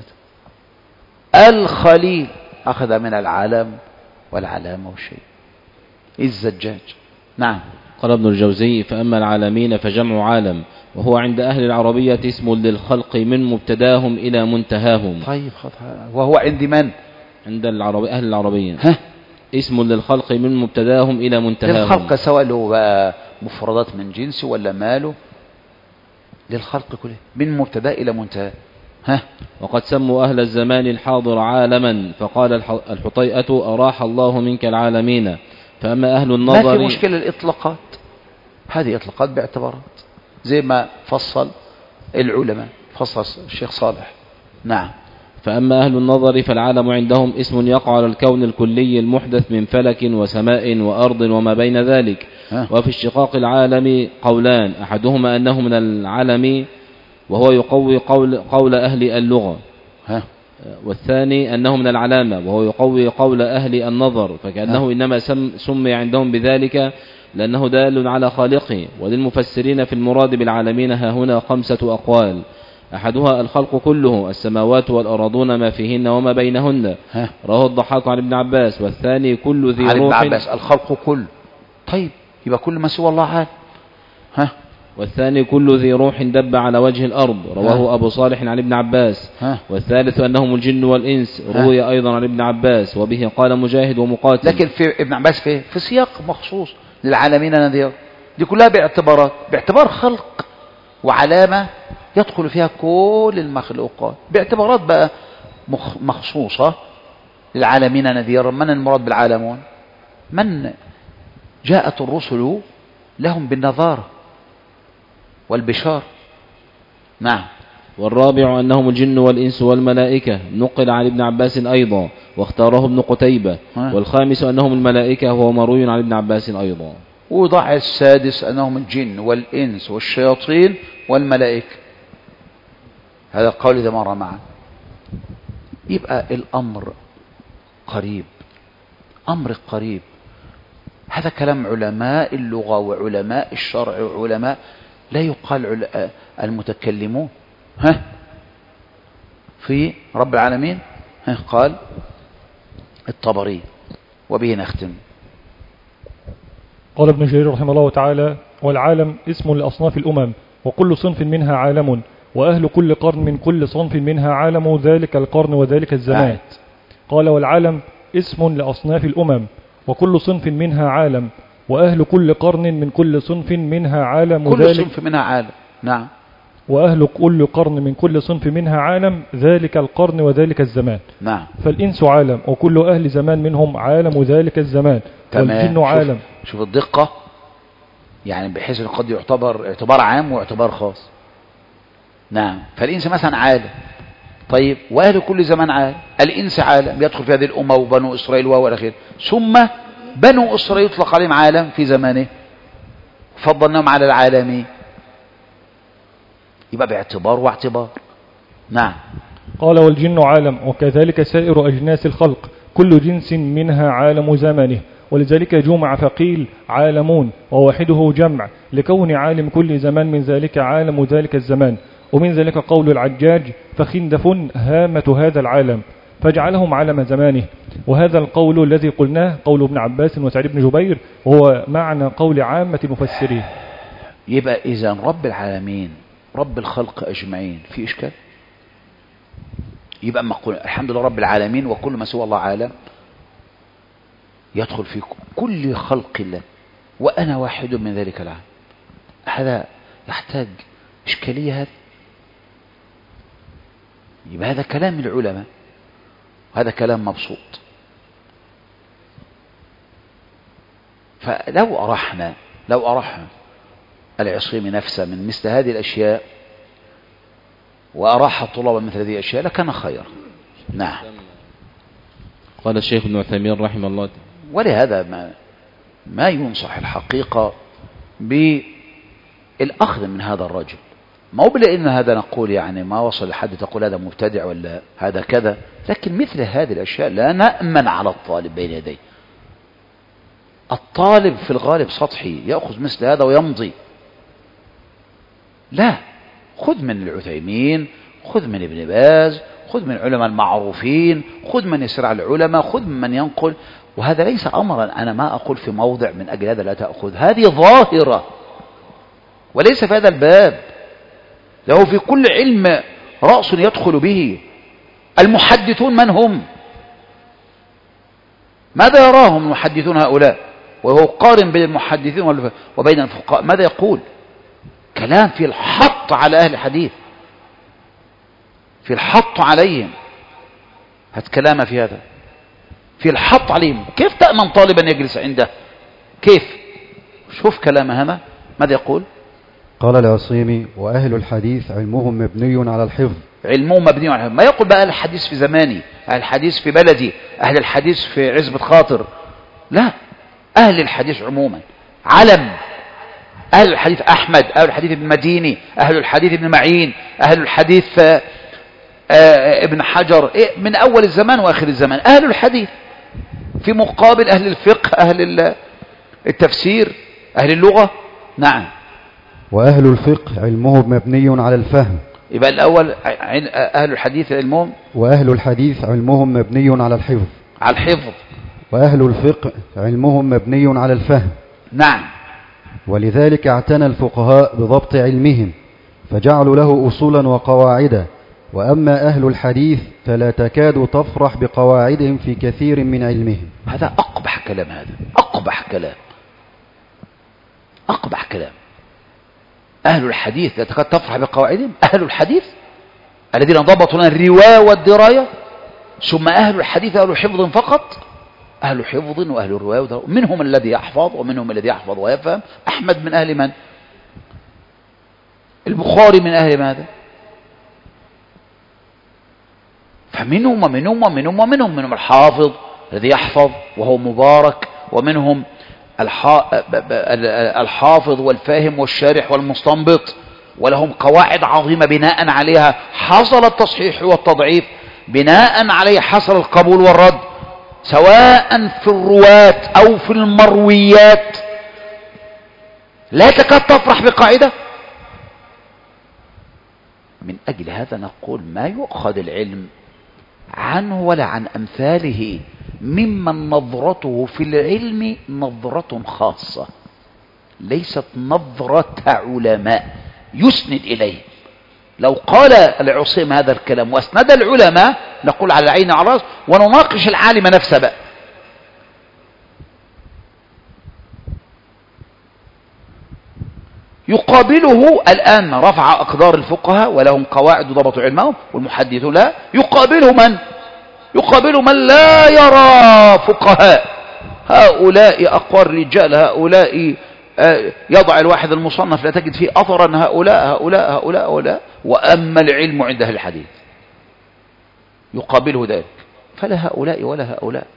الخليل أخذ من العالم والعلامة والشيء. الزجاج. نعم. قال ابن الجوزي فأما العالمين فجمع عالم، وهو عند أهل العربية اسم للخلق من مبتداهم إلى منتهاهم. طيب وهو عند من؟ عند أهل العربية اسم للخلق من مبتداهم إلى منتهاهم. للخلق سواء له بقى مفردات من جنس ولا ماله، للخلق كله من مبتدا إلى منتهى. وقد سموا أهل الزمان الحاضر عالما، فقال الحطيئة أراح الله منك العالمين. فأما أهل النظر ما في مشكلة الإطلاقات، هذه إطلاقات باعتبارات زي ما فصل العلماء، فصل الشيخ صالح. نعم. فأما أهل النظر فالعالم عندهم اسم يقع على الكون الكلي المحدث من فلك وسماء وأرض وما بين ذلك. وفي اشتقاق العالم قولان، أحدهما أنه من العالم وهو يقوي قول أهل اللغة، والثاني أنه من العلامة وهو يقوي قول أهل النظر، فكأنه إنما سمي عندهم بذلك لأنه دال على خالقه. وللمفسرين في المراد بالعالمين ها هنا 5 أقوال، أحدها الخلق كله، السماوات والأراضون ما فيهن وما بينهن، رواه الضحاك عن ابن عباس. والثاني كل ذي عن روح. ابن عباس الخلق كل. طيب يبقى كل ما سوى الله عال. والثاني كل ذي روح دب على وجه الأرض، رواه أبو صالح عن ابن عباس. والثالث أنهم الجن والإنس، روي أيضا عن ابن عباس، وبه قال مجاهد ومقاتل. لكن في ابن عباس في سياق مخصوص للعالمين نذير، دي كلها باعتبارات، باعتبار خلق وعلامة يدخل فيها كل المخلوقات، باعتبارات بقى مخصوصة للعالمين نذيرا. من المراد بالعالمون؟ من جاءت الرسل لهم بالنظارة والبشار. نعم. والرابع أنهم الجن والإنس والملائكة، نقل عن ابن عباس أيضا واختاره ابن قتيبة. والخامس أنهم الملائكة وهو مروي عن ابن عباس أيضا. وضع السادس أنهم الجن والإنس والشياطين والملائكة. هذا القول إذا مر معا. يبقى الأمر قريب، أمر قريب. هذا كلام علماء اللغة وعلماء الشرع وعلماء، لا يقال المتكلمون. في رب العالمين قال الطبري، وبه نختم. قال ابن جرير رحمه الله تعالى: والعالم اسم لأصناف الأمم، وكل صنف منها عالم، وأهل كل قرن من كل صنف منها عالم ذلك القرن وذلك الزمان. قال: والعالم اسم لأصناف الأمم، وكل صنف منها عالم، وأهل كل قرن من كل صنف منها عالم كل ذلك. صنف منها عالم. نعم. وأهل كل قرن من كل صنف منها عالم ذلك القرن وذلك الزمان. نعم. فالإنس عالم، وكل أهل زمان منهم عالم ذلك الزمان. والجن عالم. شوف الدقة، يعني بحيث أنه قد يعتبر اعتبار عام واعتبار خاص. نعم. فالإنس مثلا عالم. طيب وأهل كل زمان عالم. الإنس عالم يدخل في هذه الأمة وبنو إسرائيل والأخير، ثم بنو إسرائيل يطلق عليهم عالم في زمانه، فضلناهم على العالمين. يبقى باعتبار واعتبار. نعم. قال: والجن عالم، وكذلك سائر أجناس الخلق، كل جنس منها عالم زمانه. ولذلك جمع فقيل عالمون، وواحده جمع، لكون عالم كل زمان من ذلك عالم ذلك الزمان. ومن ذلك قول العجاج: فخندف هامة هذا العالم، فجعلهم عالم زمانه. وهذا القول الذي قلناه قول ابن عباس وسعيد بن جبير، وهو معنى قول عامة المفسرين. يبقى إذن رب العالمين رب الخلق أجمعين، في إشكال؟ يبقى أما قلنا الحمد لله رب العالمين وكل ما سوى الله عالم، يدخل في كل خلق الله، وأنا واحد من ذلك العالم. هذا يحتاج إشكالية. هذا يبقى هذا كلام العلماء، هذا كلام مبسوط. فلو أرحنا العصيم نفسه من مثل هذه الأشياء وأراح الطلاب مثل هذه الأشياء لكان خيرا. نعم. قال الشيخ ابن عثيمين رحمه الله. ولهذا ما ينصح الحقيقة بالأخذ من هذا الرجل، ما هو بلأن هذا نقول يعني ما وصل لحد تقول هذا مبتدع ولا هذا كذا، لكن مثل هذه الأشياء لا نأمن على الطالب بين يديه. الطالب في الغالب سطحي يأخذ مثل هذا ويمضي. لا، خذ من العثيمين، خذ من ابن باز، خذ من العلماء المعروفين، خذ من يسرع العلماء، خذ من ينقل. وهذا ليس أمرا أنا ما أقول في موضع من أجل هذا لا تأخذ، هذه ظاهرة وليس في هذا الباب. له في كل علم رأس يدخل به. المحدثون من هم؟ ماذا يراهم المحدثون هؤلاء؟ وهو قارن بين المحدثين وبين الفقهاء، ماذا يقول؟ كلام في الحط على أهل الحديث، في الحط عليهم. هات كلام في هذا، في الحط عليهم. كيف تأمن طالبا يجلس عنده؟ كيف؟ شوف كلام هذا ماذا يقول؟ قال العصيمي: وأهل الحديث علمهم مبني على الحفظ. علمهم مبني على الحفظ. ما يقول بقى أهل الحديث في زماني، أهل الحديث في بلدي، أهل الحديث في عزبة خاطر. لا، أهل الحديث عموما علم. أهل الحديث أحمد، أهل الحديث ابن مديني، أهل الحديث ابن معين، أهل الحديث ابن حجر، من أول الزمان وآخر الزمان أهل الحديث، في مقابل أهل الفقه، أهل التفسير، أهل اللغة. نعم. وأهل الفقه علمهم مبني على الفهم. يبقى الأول أهل الحديث علمهم، وأهل الحديث علمهم مبني على الحفظ. على الحفظ. وأهل الفقه علمهم مبني على الفهم. نعم. ولذلك اعتنى الفقهاء بضبط علمهم فجعلوا له أصولا وقواعدا. وأما أهل الحديث فلا تكاد تفرح بقواعدهم في كثير من علمهم. هذا أقبح كلام، هذا أقبح كلام، أقبح كلام. أهل الحديث لا تكاد تفرح بقواعدهم. أهل الحديث الذين ضبطوا لنا الرواية والدراية، ثم أهل الحديث أهل حفظ فقط. أهل حفظ وأهل الرواية، منهم الذي يحفظ ومنهم الذي يحفظ ويفهم. أحمد من أهل من؟ البخاري من أهل ماذا؟ فمنهم ومنهم ومنهم ومنهم، منهم الحافظ الذي يحفظ وهو مبارك، ومنهم الحافظ والفاهم والشارح والمستنبط، ولهم قواعد عظيمة بناء عليها حصل التصحيح والتضعيف، بناء عليه حصل القبول والرد، سواء في الرواة أو في المرويات. لا تكاد تفرح بقاعدة. من أجل هذا نقول ما يؤخذ العلم عنه ولا عن أمثاله ممن نظرته في العلم نظرة خاصة، ليست نظرة علماء يسند إليه. لو قال العصيم هذا الكلام واسند العلماء نقول على العين على الرأس، ونناقش العالم نفسه بقى. يقابله الآن رفع أقدار الفقهاء ولهم قواعد ضبطوا علمهم، والمحدثون لا. يقابله من؟ يقابل من لا يرى فقهاء. هؤلاء أقوى الرجال، هؤلاء يضع الواحد المصنف لا تجد فيه أثرا، هؤلاء. وأما العلم عند أهل الحديث يقابله ذلك، فلا هؤلاء ولا هؤلاء.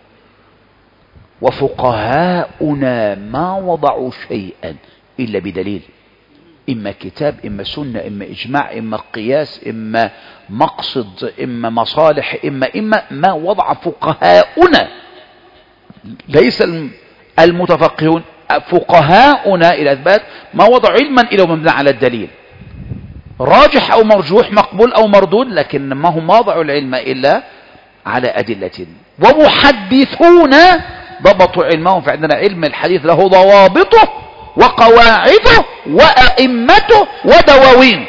وفقهاؤنا ما وضعوا شيئا إلا بدليل، إما كتاب، إما سنة، إما إجماع، إما قياس، إما مقصد، إما مصالح، إما ما وضع فقهاؤنا، ليس المتفقهون. فقهاؤنا إلى إثبات ما وضع علما إلا مبنى على الدليل، راجح أو مرجوح، مقبول أو مردود، لكن ما هم وضعوا العلم إلا على أدلة. ومحدثون ضبطوا علمهم، فعندنا علم الحديث له ضوابطه وقواعده وأئمته ودواوين،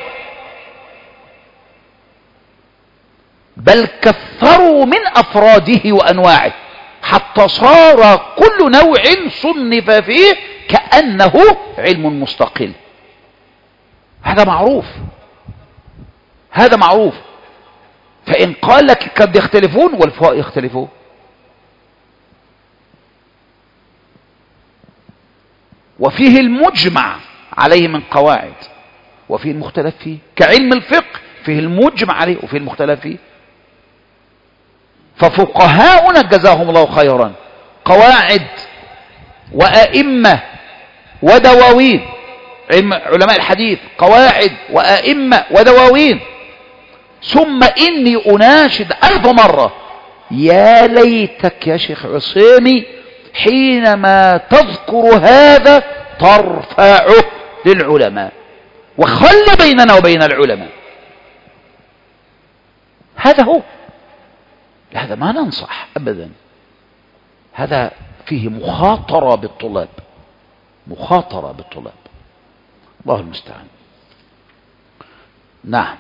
بل كثروا من أفراده وأنواعه حتى صار كل نوع صنف فيه كأنه علم مستقل. هذا معروف، هذا معروف. فإن قال لك قد يختلفون، والفقهاء يختلفون. وفيه المجمع عليه من قواعد، وفيه المختلف فيه، كعلم الفقه في فيه المجمع عليه وفيه المختلف فيه. ففقهاؤنا جزاهم الله خيرا قواعد وأئمة ودواوين، علماء الحديث قواعد وأئمة ودواوين. ثم إني أناشد 1000 مرة يا ليتك يا شيخ عصيمي حينما تذكر هذا ترفعه للعلماء وخل بيننا وبين العلماء. هذا هو، هذا ما ننصح أبدا، هذا فيه مخاطرة بالطلاب، مخاطرة بالطلاب. الله المستعان. نعم.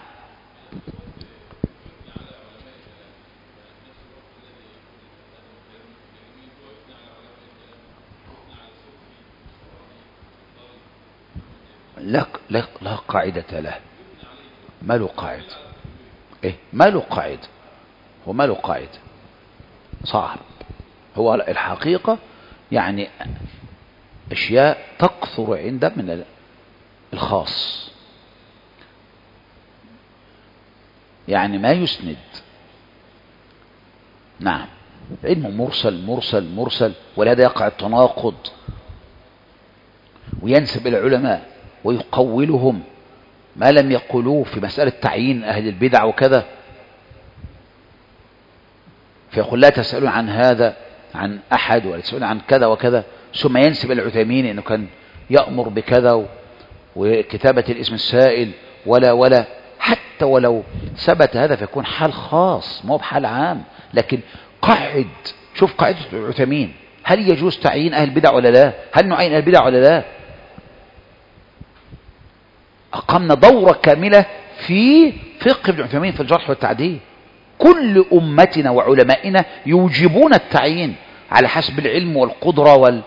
لا قاعدة له، ما له قاعدة. إيه ما له قاعدة، هو ما له قاعدة، صعب. هو الحقيقة يعني أشياء تكثر عنده من الخاص، يعني ما يسند. نعم، علم مرسل مرسل مرسل، ولهذا يقع التناقض وينسب العلماء ويقولهم ما لم يقولوه في مسألة تعيين أهل البدع وكذا، فيقول لا تسألون عن هذا عن أحد ولا تسألون عن كذا وكذا، ثم ينسب العثيمين أنه كان يأمر بكذا وكتابة الاسم السائل ولا حتى ولو ثبت هذا فيكون حال خاص ما هو بحال عام. لكن قعد شوف قاعدة العثيمين، هل يجوز تعيين أهل البدع ولا لا؟ هل نعين أهل البدع ولا لا؟ أقمنا دورة كاملة في فقه ابن عثيمين في الجرح والتعديل. كل أمتنا وعلمائنا يوجبون التعيين على حسب العلم والقدرة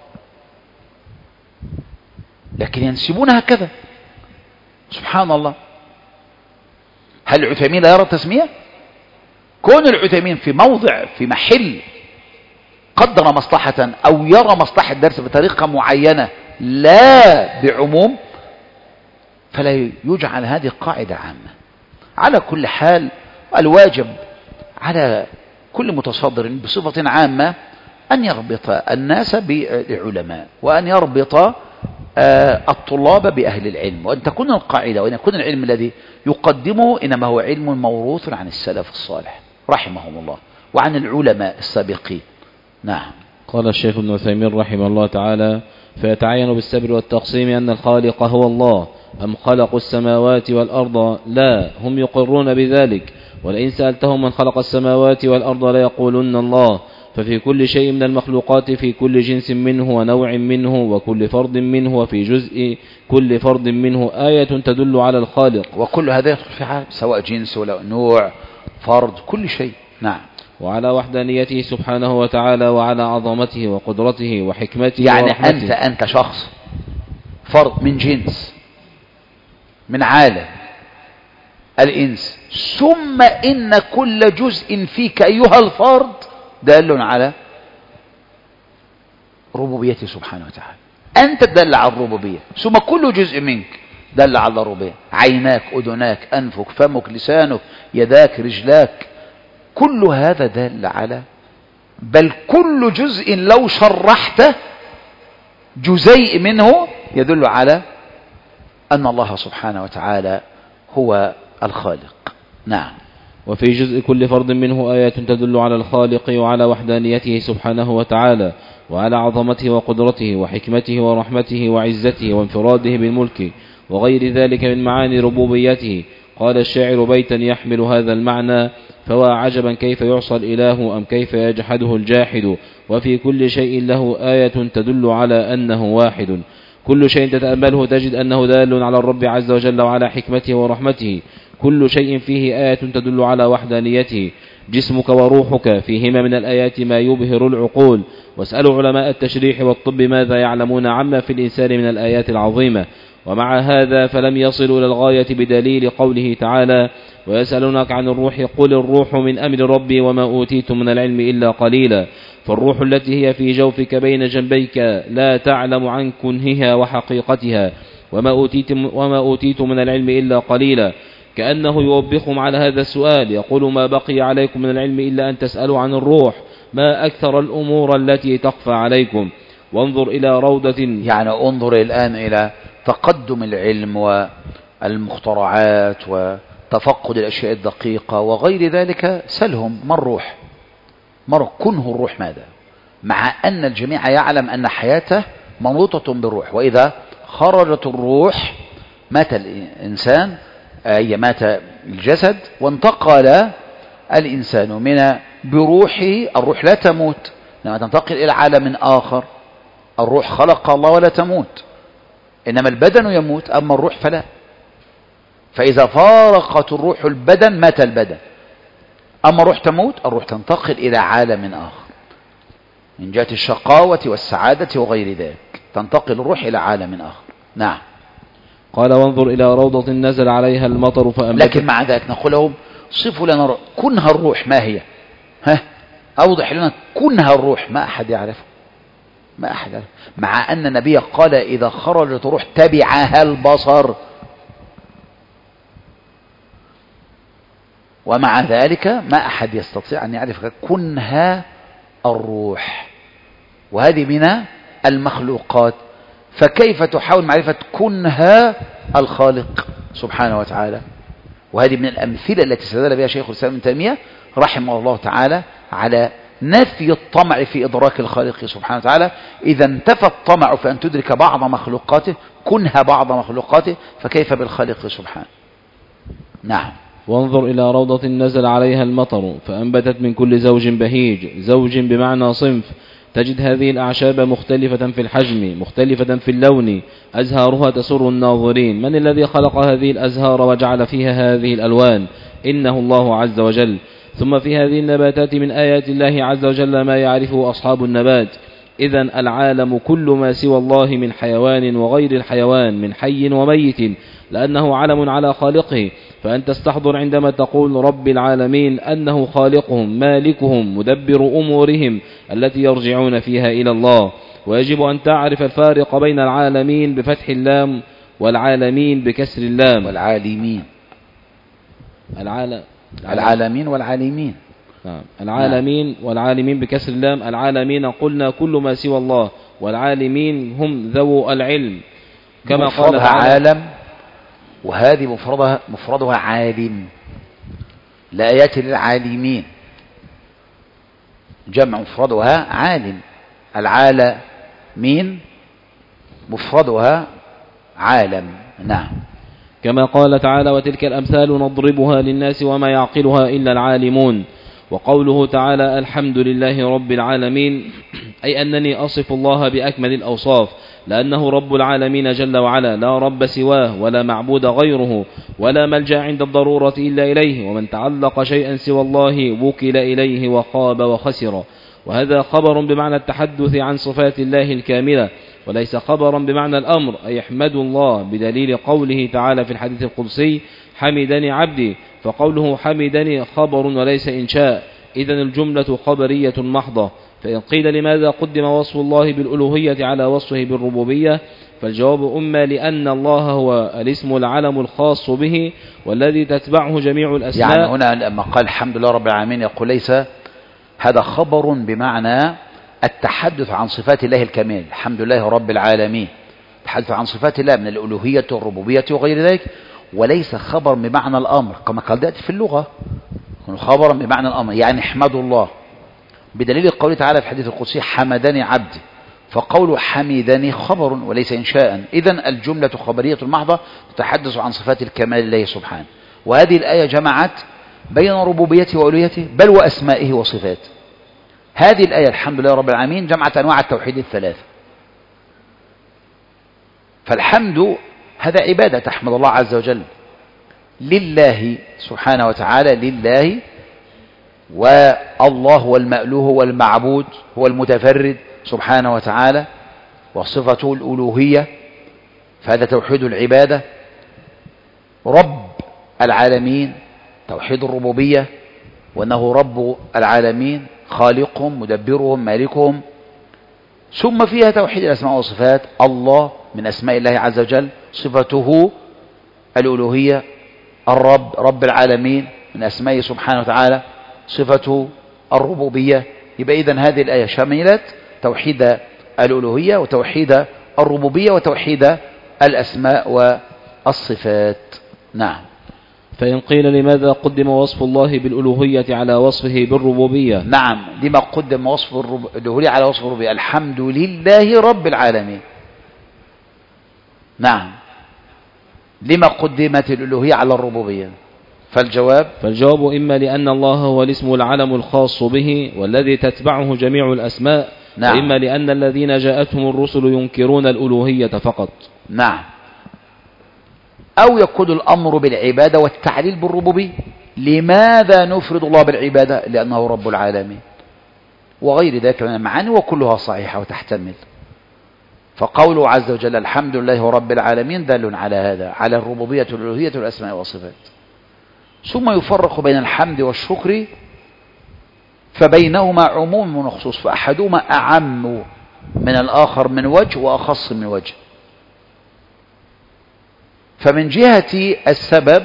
لكن ينسبونها هكذا. سبحان الله. هل العثيمين لا يرى التسمية؟ كون العثيمين في موضع في محل قدر مصلحة أو يرى مصلحة الدرس بطريقة معينة لا بعموم، فلا يجعل هذه قاعدة عامة. على كل حال الواجب على كل متصدر بصفة عامة أن يربط الناس بالعلماء، وأن يربط الطلاب بأهل العلم، وأن تكون القاعدة وأن يكون العلم الذي يقدمه إنما هو علم موروث عن السلف الصالح رحمهم الله وعن العلماء السابقين. نعم. قال الشيخ ابن عثيمين رحمه الله تعالى: فيتعين بالسبر والتقسيم أن الخالق هو الله أم خلقوا السماوات والأرض؟ لا، هم يقرون بذلك، ولئن سألتهم من خلق السماوات والأرض ليقولن الله. ففي كل شيء من المخلوقات في كل جنس منه ونوع منه وكل فرد منه وفي جزء كل فرد منه آية تدل على الخالق. وكل هذا يدخل في حال سواء جنس ولا نوع فرد كل شيء. نعم. وعلى وحدانيته سبحانه وتعالى وعلى عظمته وقدرته وحكمته يعني ورحمته. أنت شخص فرد من جنس من عالم الإنس، ثم إن كل جزء فيك أيها الفرد دال على ربوبيته سبحانه وتعالى. أنت تدل على الربوبية، ثم كل جزء منك دل على الربوبية. عيناك، أذناك، أنفك، فمك، لسانك، يداك، رجلاك، كل هذا دل على، بل كل جزء لو شرحته جزيء منه يدل على أن الله سبحانه وتعالى هو الخالق. نعم. وفي جزء كل فرد منه آية تدل على الخالق وعلى وحدانيته سبحانه وتعالى وعلى عظمته وقدرته وحكمته ورحمته وعزته وانفراده بالملك وغير ذلك من معاني ربوبيته. قال الشاعر بيتا يحمل هذا المعنى: فوا عجبا كيف يعصى الإله أم كيف يجحده الجاحد، وفي كل شيء له آية تدل على أنه واحد. كل شيء تتأمله تجد أنه دال على الرب عز وجل وعلى حكمته ورحمته. كل شيء فيه آية تدل على وحدانيته. جسمك وروحك فيهما من الآيات ما يبهر العقول، واسألوا علماء التشريح والطب ماذا يعلمون عما في الإنسان من الآيات العظيمة. ومع هذا فلم يصلوا إلى الغاية بدليل قوله تعالى: ويسألونك عن الروح قل الروح من أمر ربي وما أوتيتم من العلم إلا قليلا. فالروح التي هي في جوفك بين جنبيك لا تعلم عن كنهها وحقيقتها، وما أوتيتم من العلم إلا قليلا. كأنه يوبخهم على هذا السؤال، يقول: ما بقي عليكم من العلم إلا أن تسألوا عن الروح، ما أكثر الأمور التي تخفى عليكم. وانظر إلى روضة، يعني انظر الآن إلى تقدم العلم والمخترعات وتفقد الأشياء الدقيقة وغير ذلك. سلهم ما الروح، كنه الروح ماذا، مع أن الجميع يعلم أن حياته منوطة بالروح، وإذا خرجت الروح مات الإنسان، أي مات الجسد، وانتقل الإنسان من بروحه. الروح لا تموت، لما تنتقل إلى عالم آخر. الروح خلق الله ولا تموت، إنما البدن يموت، أما الروح فلا. فإذا فارقت الروح البدن مات البدن، أما الروح تموت. الروح تنتقل إلى عالم آخر من جهة الشقاوة والسعادة وغير ذلك، تنتقل الروح إلى عالم آخر. نعم. قال: وانظر إلى روضة نزل عليها المطر فأنبتت. لكن مع ذلك نقول لهم: صفوا لنا كنها الروح ما هي، أوضح لنا كنها الروح. ما أحد يعرفه، ما أحد يعرف، مع أن النبي قال: إذا خرجت الروح تبعها البصر. ومع ذلك ما أحد يستطيع أن يعرف كنها الروح، وهذه من المخلوقات. فكيف تحاول معرفة كنها الخالق سبحانه وتعالى؟ وهذه من الأمثلة التي استدل بها شيخ الإسلام ابن تيمية رحمه الله تعالى على نفي الطمع في إدراك الخالق سبحانه وتعالى. إذا انتفى الطمع في أن تدرك بعض مخلوقاته، كنها بعض مخلوقاته، فكيف بالخالق سبحانه؟ نعم. وانظر إلى روضة نزل عليها المطر فأنبتت من كل زوج بهيج، زوج بمعنى صنف. تجد هذه الأعشاب مختلفة في الحجم، مختلفة في اللون، أزهارها تسر الناظرين. من الذي خلق هذه الأزهار وجعل فيها هذه الألوان؟ إنه الله عز وجل. ثم في هذه النباتات من آيات الله عز وجل ما يعرفه أصحاب النبات. إذن العالم كل ما سوى الله من حيوان وغير الحيوان، من حي وميت، لأنه علم على خالقه. فأنت تستحضر عندما تقول رب العالمين أنه خالقهم، مالكهم، مدبر أمورهم التي يرجعون فيها إلى الله. ويجب أن تعرف الفارق بين العالمين بفتح اللام والعالمين بكسر اللام. والعالمين، العالمين والعالمين. العالمين والعالمين بكسر اللام. العالمين قلنا كل ما سوى الله، والعالمين هم ذو العلم، كما قال عالم، وهذه مفردها عالم. لا يأتي للعالمين، جمع مفردها عالم. العالمين مفردها عالم. نعم. كما قال تعالى: وتلك الأمثال نضربها للناس وما يعقلها إلا العالمون. وقوله تعالى: الحمد لله رب العالمين، أي أنني أصف الله بأكمل الأوصاف، لأنه رب العالمين جل وعلا، لا رب سواه ولا معبود غيره ولا ملجأ عند الضرورة إلا إليه. ومن تعلق شيئا سوى الله وكل إليه وخاب وخسر. وهذا خبر بمعنى التحدث عن صفات الله الكاملة، وليس خبرا بمعنى الأمر، أي احمد الله، بدليل قوله تعالى في الحديث القدسي: حمدني عبدي. فقوله حمدني خبر وليس إنشاء، إذن الجملة خبرية محضة. فإن قيل لماذا قدم وصف الله بالألوهية على وصفه بالربوبية، فالجواب إما لأن الله هو الاسم العلم الخاص به والذي تتبعه جميع الأسماء. يعني هنا لما قال الحمد لله رب العالمين يقول ليس هذا خبر بمعنى التحدث عن صفات الله الكامل، الحمد لله رب العالمين، التحدث عن صفات الله من الألوهية والربوبية وغير ذلك، وليس خبر بمعنى الأمر كما قال ذلك في اللغة، خبرا بمعنى الأمر، يعني احمدوا الله، بدليل قوله تعالى في الحديث القدسي: حمدني عبدي. فقول حمدني خبر وليس إنشاء، إذن الجملة خبرية محضة تتحدث عن صفات الكمال لله سبحانه. وهذه الآية جمعت بين ربوبيته وألوهيته بل وأسمائه وصفاته. هذه الآية الحمد لله رب العالمين جمعت أنواع التوحيد الثلاثة. فالحمد هذا عبادة، تحمد الله عز وجل لله سبحانه وتعالى، لله، والله هو المألوه والمعبود، هو المتفرد سبحانه وتعالى، وصفته الألوهية، فهذا توحيد العبادة. رب العالمين توحيد الربوبية، وأنه رب العالمين، خالقهم، مدبرهم، مالكهم. ثم فيها توحيد الأسماء والصفات، الله من أسماء الله عز وجل صفته الألوهية، الرب رب العالمين من أسمائه سبحانه وتعالى صفة الربوبية. يبقى إذن هذه الآية شملت توحيد الألوهية وتوحيد الربوبية وتوحيد الأسماء والصفات. نعم. فإن قيل لماذا قدم وصف الله بالألوهية على وصفه بالربوبية؟ نعم، لما قدم وصف الألوهية على وصف الربوبية؟ الحمد لله رب العالمين. نعم، لما قدمت الألوهية على الربوبية؟ فالجواب إما لأن الله هو الاسم العلم الخاص به والذي تتبعه جميع الأسماء. نعم. وإما لأن الذين جاءتهم الرسل ينكرون الألوهية فقط. نعم. أو يكون الأمر بالعبادة والتعليل بالربوبية. لماذا نفرد الله بالعبادة؟ لأنه رب العالمين، وغير ذلك من المعاني وكلها صحيحة وتحتمل. فقوله عز وجل الحمد لله رب العالمين دال على هذا، على الربوبية والألوهية والأسماء والصفات. ثم يفرق بين الحمد والشكر فبينهما عموم وخصوص، فأحدهما أعم من الآخر من وجه وأخص من وجه. فمن جهة السبب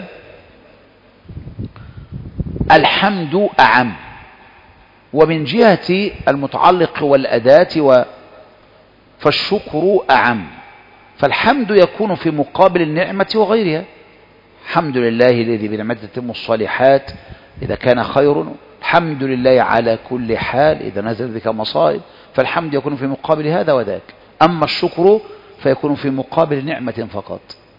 الحمد أعم، ومن جهة المتعلق والأداة فالشكر أعم. فالحمد يكون في مقابل النعمة وغيرها. الحمد لله الذي بنعمته تتم الصالحات إذا كان خير، الحمد لله على كل حال إذا نزل بك مصائب. فالحمد يكون في مقابل هذا وذاك. أما الشكر فيكون في مقابل نعمة فقط.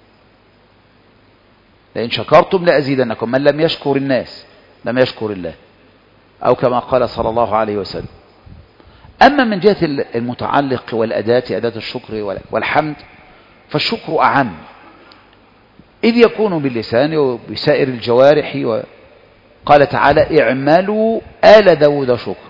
لئن شكرتم لأزيدنكم، من لم يشكر الناس لم يشكر الله، أو كما قال صلى الله عليه وسلم. أما من جهة المتعلق والأداة، أداة الشكر والحمد، فالشكر أعم، إذ يكون باللسان وبسائر الجوارح. وقال تعالى اعملوا آل داود شكر،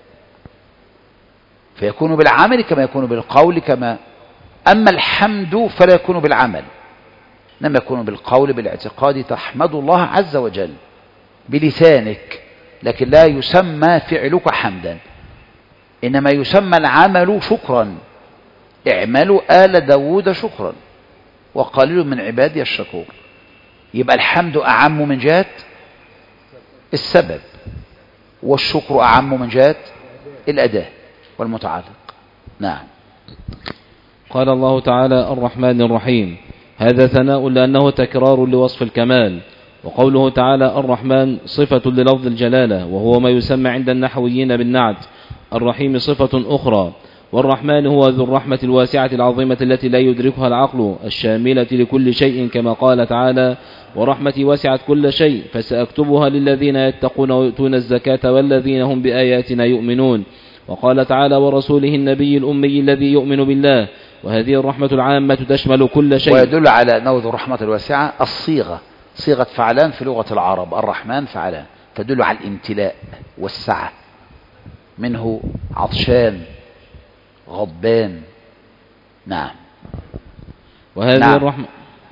فيكون بالعمل كما يكون بالقول. أما الحمد فلا يكون بالعمل، إنما يكون بالقول بالاعتقاد، تحمد الله عز وجل بلسانك، لكن لا يسمى فعلك حمدا، إنما يسمى العمل شكرا. اعملوا آل داود شكرا وقليل من عبادي الشكور. يبقى الحمد أعم من جهة السبب، والشكر أعم من جهة الأداة والمتعلق. نعم. قال الله تعالى الرحمن الرحيم، هذا ثناء لأنه تكرار لوصف الكمال. وقوله تعالى الرحمن صفة للفظ الجلالة، وهو ما يسمى عند النحويين بالنعت. الرحيم صفة أخرى. والرحمن هو ذو الرحمة الواسعة العظيمة التي لا يدركها العقل، الشاملة لكل شيء، كما قال تعالى ورحمتي وسعت كل شيء فسأكتبها للذين يتقون ويؤتون الزكاة والذين هم بآياتنا يؤمنون. وقال تعالى ورسوله النبي الأمي الذي يؤمن بالله. وهذه الرحمة العامة تشمل كل شيء. ويدل على أنه ذو الرحمة الواسعة صيغة فعلان في لغة العرب. الرحمن فعلان تدل على الامتلاء والسعة، منه عطشان غضبان. نعم. وهذه نعم. الرحمة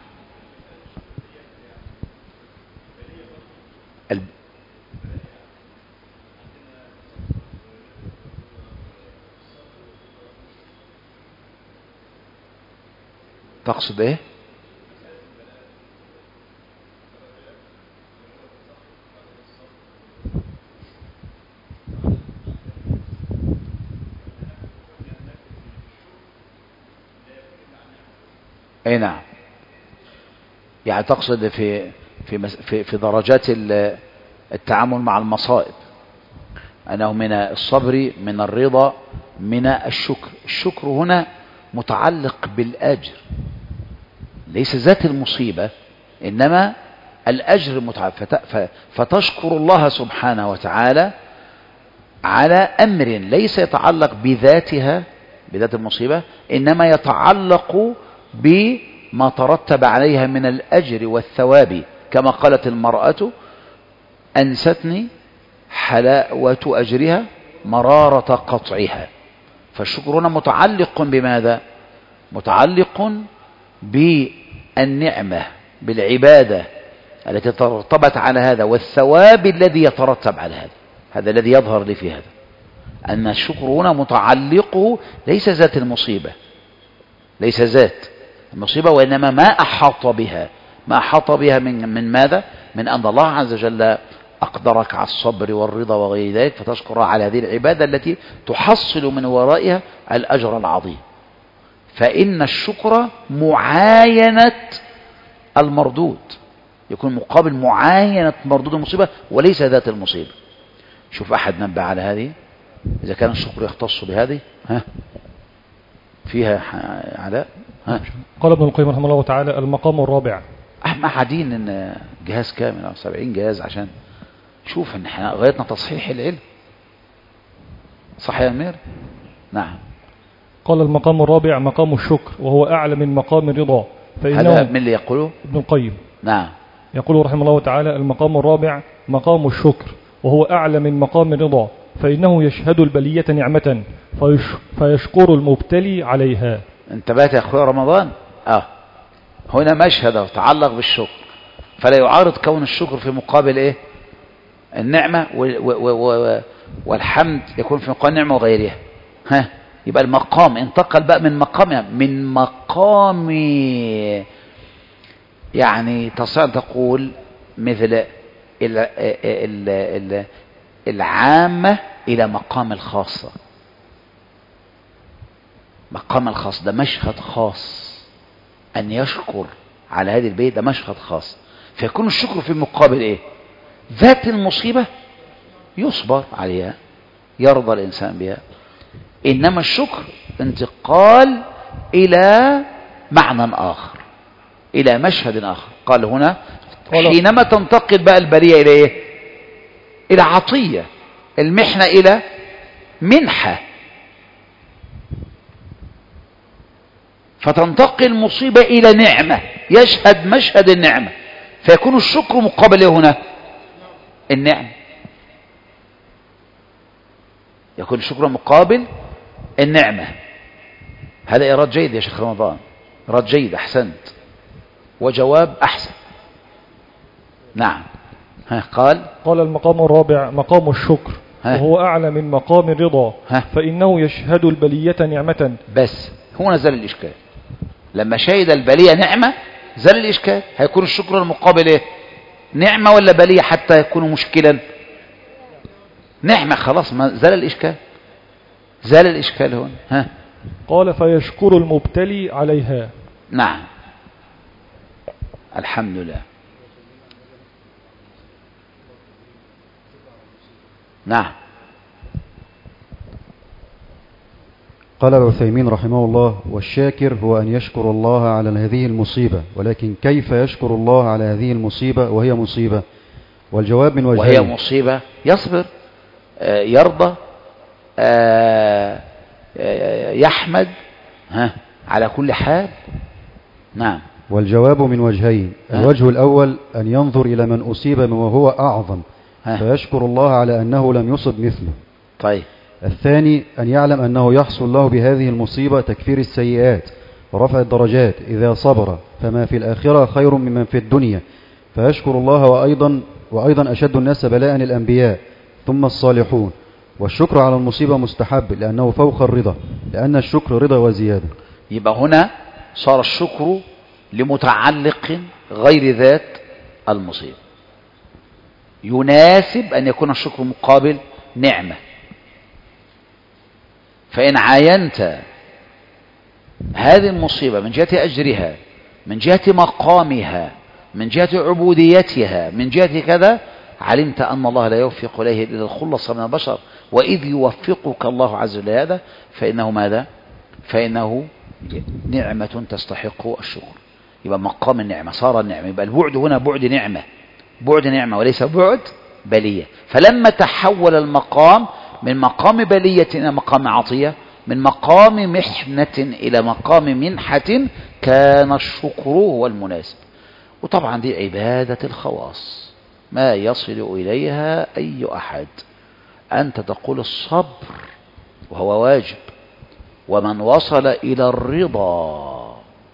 تقصد ايه؟ اي نعم، يعني تقصد في درجات التعامل مع المصائب، أنه من الصبر، من الرضا، من الشكر. الشكر هنا متعلق بالأجر، ليس ذات المصيبة، إنما الأجر متعلق. فتشكر الله سبحانه وتعالى على أمر ليس يتعلق بذاتها، بذات المصيبة، إنما يتعلق بما ترتب عليها من الأجر والثواب، كما قالت المرأة أنستني حلاوة أجرها مرارة قطعها. فالشكر هنا متعلق بماذا؟ متعلق بالنعمة، بالعبادة التي ترتبت على هذا، والثواب الذي يترتب على هذا. هذا الذي يظهر لي في هذا، أن الشكر هنا متعلقه ليس ذات المصيبة، ليس ذات المصيبة، وإنما ما أحاط بها ما أحاط بها من ماذا؟ من أن الله عز وجل أقدرك على الصبر والرضا وغير ذلك، فتشكر على هذه العبادة التي تحصل من ورائها الأجر العظيم. فإن الشكر معاينة المردود، يكون مقابل معاينة مردود المصيبة وليس ذات المصيبة. شوف أحد نبه على هذه، إذا كان الشكر يختص بهذه فيها علاء. قال ابن القيم رحمه الله تعالى: المقام الرابع. احنا قاعدين ان جهاز كامل او 70 جهاز عشان شوف ان احنا غايتنا تصحيح العلم. صح يا امير؟ نعم. قال: المقام الرابع مقام الشكر، وهو أعلى من مقام الرضا، هذا من اللي يقوله؟ ابن القيم. نعم. يقول رحمه الله تعالى: المقام الرابع مقام الشكر، وهو أعلى من مقام الرضا، فإنه يشهد البلية نعمة فيشكر المبتلي عليها. انتبهت يا أخويا رمضان؟ هنا مشهد يتعلق بالشكر، فلا يعارض كون الشكر في مقابل ايه؟ النعمة والحمد يكون في مقابل النعمة وغيرها. يبقى المقام انتقل بقى من مقام يعني تستطيع أن تقول مثل العامة إلى مقام الخاصة. مقام الخاص ده مشهد خاص، أن يشكر على هذه البيت ده مشهد خاص، فيكون الشكر في مقابل إيه؟ ذات المصيبة يصبر عليها، يرضى الإنسان بها. إنما الشكر انتقال إلى معنى آخر، إلى مشهد آخر. قال هنا حينما تنتقل بقى البرية إلى إيه؟ إلى عطية، المحنة إلى منحة، فتنتقل المصيبة إلى نعمة، يشهد مشهد النعمة، فيكون الشكر مقابل هنا النعمة. يكون الشكر مقابل النعمة. هذا إيراد جيد يا شيخ رمضان، إيراد جيد، أحسنت، وجواب أحسن. نعم. قال المقام الرابع مقام الشكر، وهو أعلى من مقام الرضا، فإنه يشهد البلية نعمة. بس هنا زال الإشكال، لما شهد البلية نعمة زال الإشكال. هيكون الشكر المقابل إيه؟ نعمة ولا بلية حتى يكون مشكلا؟ نعمة، خلاص ما زال الإشكال، زال الإشكال هنا. قال: فيشكر المبتلي عليها. نعم. الحمد لله. نعم. قال العثيمين رحمه الله: والشاكر هو أن يشكر الله على هذه المصيبة، ولكن كيف يشكر الله على هذه المصيبة وهي مصيبة؟ والجواب من وجهين. وهي مصيبة يصبر، يرضى، يحمد على كل حال. نعم. والجواب من وجهين. الوجه الأول أن ينظر إلى من أصيب ما هو أعظم فيشكر الله على أنه لم يصب مثله. طيب. الثاني أن يعلم أنه يحصل له بهذه المصيبة تكفير السيئات ورفع الدرجات إذا صبر، فما في الآخرة خير ممن في الدنيا، فيشكر الله. وأيضا أشد الناس بلاء الأنبياء ثم الصالحون. والشكر على المصيبة مستحب لأنه فوق الرضا، لأن الشكر رضا وزيادة. يبقى هنا صار الشكر لمتعلق غير ذات المصيبة، يناسب أن يكون الشكر مقابل نعمة. فإن عاينت هذه المصيبة من جهة أجرها، من جهة مقامها، من جهة عبوديتها، من جهة كذا، علمت أن الله لا يوفق إليه إلا الخلص من البشر. وإذ يوفقك الله عز وجل هذا فإنه ماذا؟ فإنه نعمة تستحق الشكر. يبقى مقام النعمة صار النعمة. يبقى البعد هنا بعد نعمة، بعد نعمة وليس بعد بلية. فلما تحول المقام من مقام بلية إلى مقام عطية، من مقام محنة إلى مقام منحة، كان الشكر هو المناسب. وطبعا دي عبادة الخواص ما يصل إليها أي أحد. أنت تقول الصبر وهو واجب، ومن وصل إلى الرضا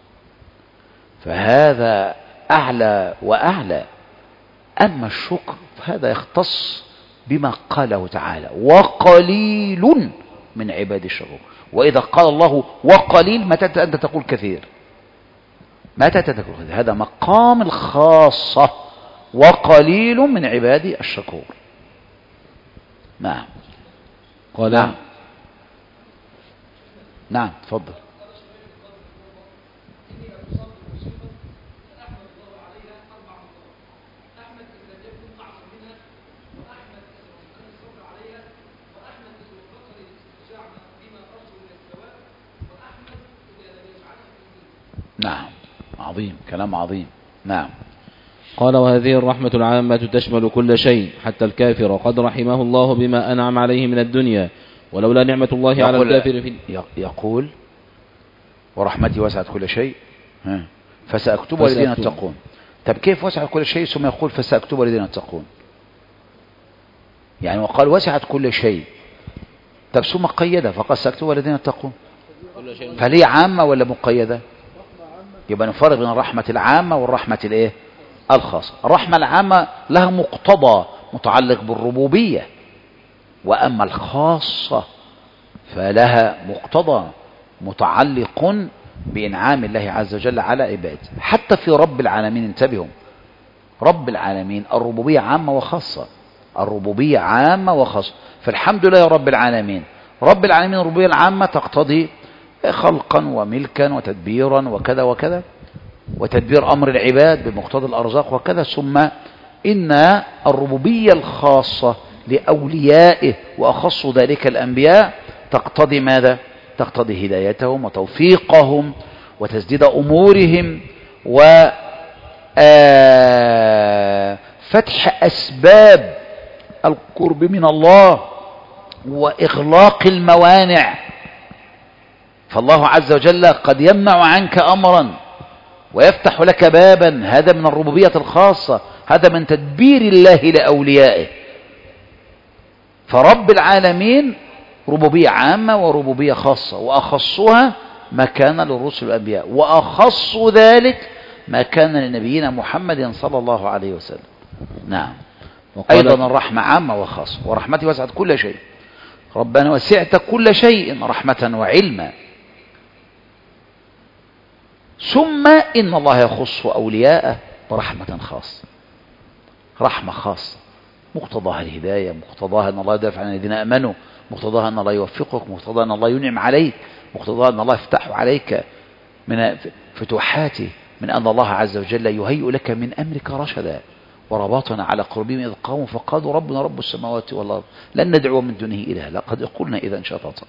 فهذا أعلى وأعلى. أما الشكر فهذا يختص بما قاله تعالى: وقليل من عباد الشكور. وإذا قال الله وقليل، متى أنت تقول كثير؟ متى تذكر هذا مقام الخاصة، وقليل من عبادي الشكور. نعم. قال نعم. نعم تفضل. نعم عظيم، كلام عظيم. نعم. قال وهذه الرحمة العامة تشمل كل شيء حتى الكافر، وقد رحمه الله بما أنعم عليه من الدنيا، ولولا نعمة الله على الكافر في يقول ورحمتي وسعت كل شيء فسأكتب الذين يتقون. طب كيف وسعت كل شيء ثم يقول فسأكتب الذين يتقون؟ يعني وقال وسعت كل شيء، طب ثم قيدها فقال سأكتب الذين يتقون، فليه عامة ولا مقيدة؟ يبقى نفرق بين الرحمة العامة والرحمة الايه الخاصة. الرحمة العامة لها مقتضى متعلق بالربوبية، وأما الخاصة فلها مقتضى متعلق بإنعام الله عز وجل على عباده. حتى في رب العالمين انتبهوا، رب العالمين الربوبية عامة وخاصة، الربوبية عامة وخاصة. فالحمد لله يا رب العالمين، رب العالمين الربوبية العامة تقتضي خلقا وملكا وتدبيرا وكذا وكذا، وتدبير أمر العباد بمقتضى الأرزاق وكذا. ثم إن الربوبية الخاصة لأوليائه وأخص ذلك الأنبياء تقتضي ماذا؟ تقتضي هدايتهم وتوفيقهم وتسديد أمورهم وفتح أسباب القرب من الله وإغلاق الموانع. فالله عز وجل قد يمنع عنك أمرا ويفتح لك بابا، هذا من الربوبية الخاصة، هذا من تدبير الله لأوليائه. فرب العالمين ربوبية عامة وربوبية خاصة، وأخصها ما كان للرسل والأنبياء، وأخص ذلك ما كان لنبينا محمد صلى الله عليه وسلم. نعم. أيضا الرحمة عامة وخاصة، ورحمتي وسعت كل شيء. ربنا وسعت كل شيء رحمة وعلما. ثم إن الله يخص أولياءه برحمة خاصة، رحمة خاصة مقتضاها الهداية، مقتضاها أن الله يدافع عن الذين آمنوا، مقتضاها أن الله يوفقك، مقتضاها أن الله ينعم عليك، مقتضاها أن الله يفتح عليك من فتوحاته، من أن الله عز وجل يهيئ لك من أمرك رشدا. ورباطنا على قربهم إذ قاموا فقالوا ربنا رب السماوات والأرض لن ندعو من دونه إله لقد قلنا إذا شططا.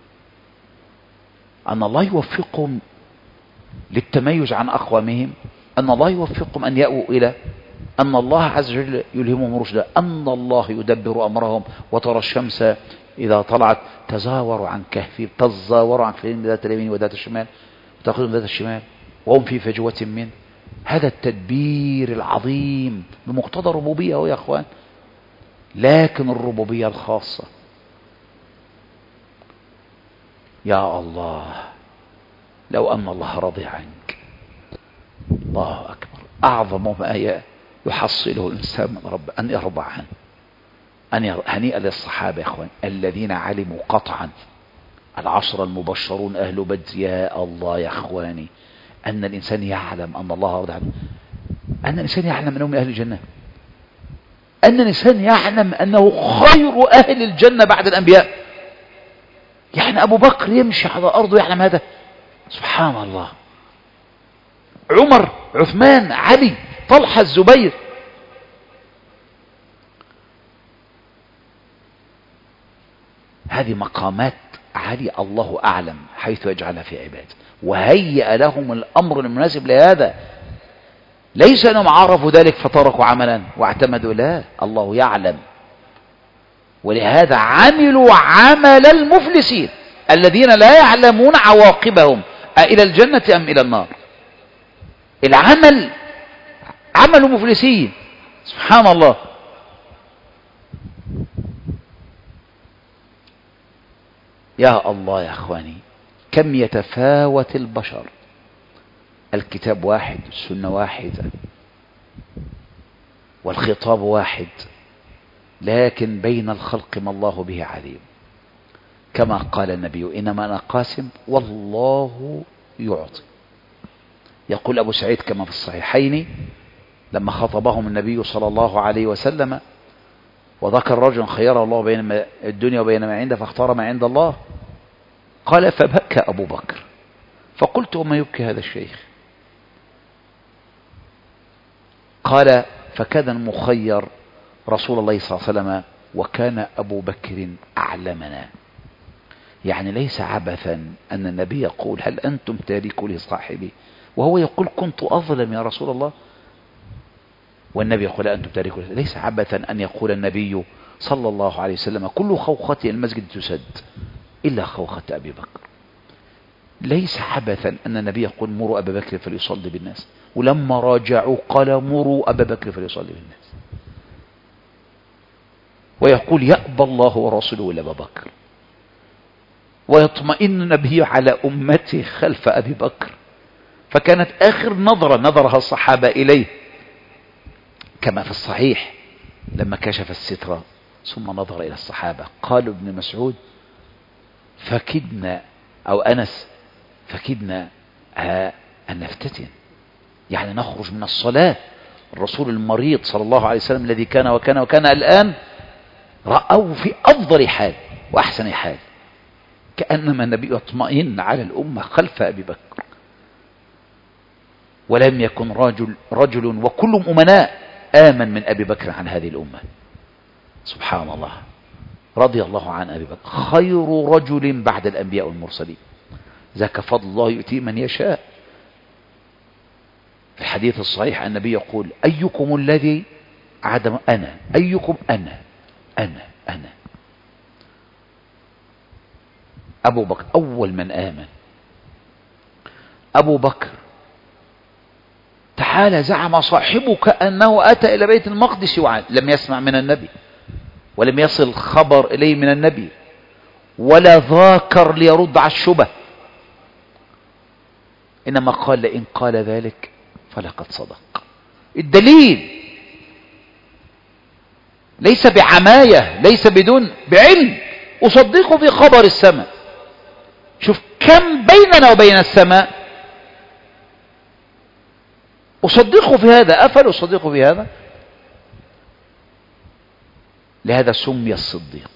أن الله يوفقهم للتميز عن أقوامهم، أن الله يوفقهم أن يأووا إلى أن الله عز وجل يلهمهم رشدا، أن الله يدبر أمرهم. وترى الشمس إذا طلعت تزاور عن كهفهم، تزاور عن كهفهم ذات اليمين وذات الشمال وتأخذهم ذات الشمال وهم في فجوة منه. هذا التدبير العظيم بمقتضى الربوبية يا أخوان. لكن الربوبية الخاصة يا الله، لو أن الله رضي عنك، الله أكبر، أعظم ما يحصله الإنسان من رب أن يرضى عنه. هنيئا للصحابة يا أخوان الذين علموا قطعا العشر المبشرون أهل بدر. يا الله يا أخواني، أن الإنسان يعلم أن الله رضي عنه، أن الإنسان يعلم أنه من أهل الجنة، أن الإنسان يعلم أنه خير أهل الجنة بعد الأنبياء. يعني أبو بكر يمشي على أرضه يعلم هذا، سبحان الله. عمر، عثمان، علي، طلحة، الزبير. هذه مقامات عالية، الله أعلم حيث يجعلها في عباده، وهيأ لهم الأمر المناسب لهذا. ليس أنهم عرفوا ذلك فتركوا عملا واعتمدوا، لا، الله يعلم. ولهذا عملوا عمل المفلسين الذين لا يعلمون عواقبهم إلى الجنة أم إلى النار. العمل عمل مفلسين، سبحان الله. يا الله يا أخواني، كم يتفاوت البشر، الكتاب واحد، السنة واحدة، والخطاب واحد، لكن بين الخلق ما الله به عليم. كما قال النبي إنما أنا قاسم والله يعطي. يقول أبو سعيد كما في الصحيحين لما خطبهم النبي صلى الله عليه وسلم وذكر رجل خيره الله بين الدنيا وبين ما عنده فاختار ما عند الله، قال فبكى أبو بكر، فقلت وما يبكي هذا الشيخ؟ قال فكان المخير رسول الله صلى الله عليه وسلم وكان أبو بكر أعلمنا. يعني ليس عبثا أن النبي يقول هل أنتم تاركوا لصاحبي، وهو يقول كنت أظلم يا رسول الله، والنبي يقول أنتم تاركوا. ليس عبثا أن يقول النبي صلى الله عليه وسلم كل خوخة المسجد تسد إلا خوخة أبي بكر. ليس عبثا أن النبي يقول مروا أبا بكر فليصلي بالناس، ولما راجعوا قال مروا أبا بكر فليصلي بالناس، ويقول يأبى الله ورسوله إلا أبا بكر، ويطمئن النبي على أمته خلف أبي بكر. فكانت آخر نظرها الصحابة إليه كما في الصحيح لما كشف السترة ثم نظر إلى الصحابة، قال ابن مسعود فكدنا أو أنس فكدنا أن نفتتن، يعني نخرج من الصلاة. الرسول المريض صلى الله عليه وسلم الذي كان وكان الآن رأوه في أفضل حال وأحسن حال، كأنما النبي يطمئن على الأمة خلف أبي بكر. ولم يكن رجل وكلهم أمناء آمن من أبي بكر عن هذه الأمة. سبحان الله، رضي الله عن أبي بكر خير رجل بعد الأنبياء والمرسلين، ذاك فضل الله يؤتيه من يشاء. في الحديث الصحيح النبي يقول أيكم الذي عدم أنا، أيكم أنا. أبو بكر أول من آمن. أبو بكر تعالى زعم صاحبك أنه أتى إلى بيت المقدس وعاد، لم يسمع من النبي ولم يصل خبر إليه من النبي ولا ذاكر ليرد على الشبه، إنما قال لئن قال ذلك فلقد صدق. الدليل ليس بعماية، ليس بدون بعلم، أصدقه في خبر السماء. شوف كم بيننا وبين السماء، أصدقه في هذا، أفل أصدقه في هذا. لهذا سمي الصديق،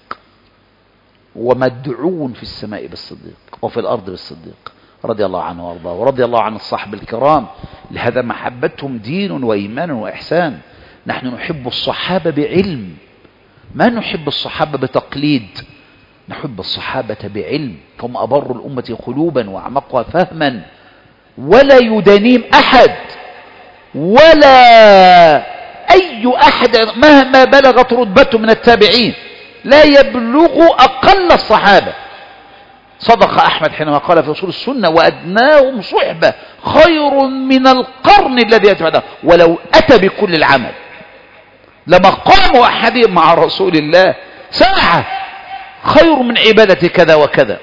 ومدعون في السماء بالصديق وفي الأرض بالصديق رضي الله عنه وارضاه، ورضي الله عن الصحب الكرام. لهذا محبتهم دين وإيمان وإحسان. نحن نحب الصحابة بعلم، ما نحب الصحابة بتقليد، نحب الصحابة بعلم، فهم أبر الأمة قلوبا وأعمقها فهما، ولا يدانيم أحد ولا أي أحد مهما بلغت رتبته من التابعين لا يبلغ أقل الصحابة. صدق أحمد حينما قال في أصول السنة وأدناهم صحبة خير من القرن الذي يأتي بعده ولو أتى بكل العمل. لمقام أحدهم مع رسول الله ساعة خير من عبادة كذا وكذا.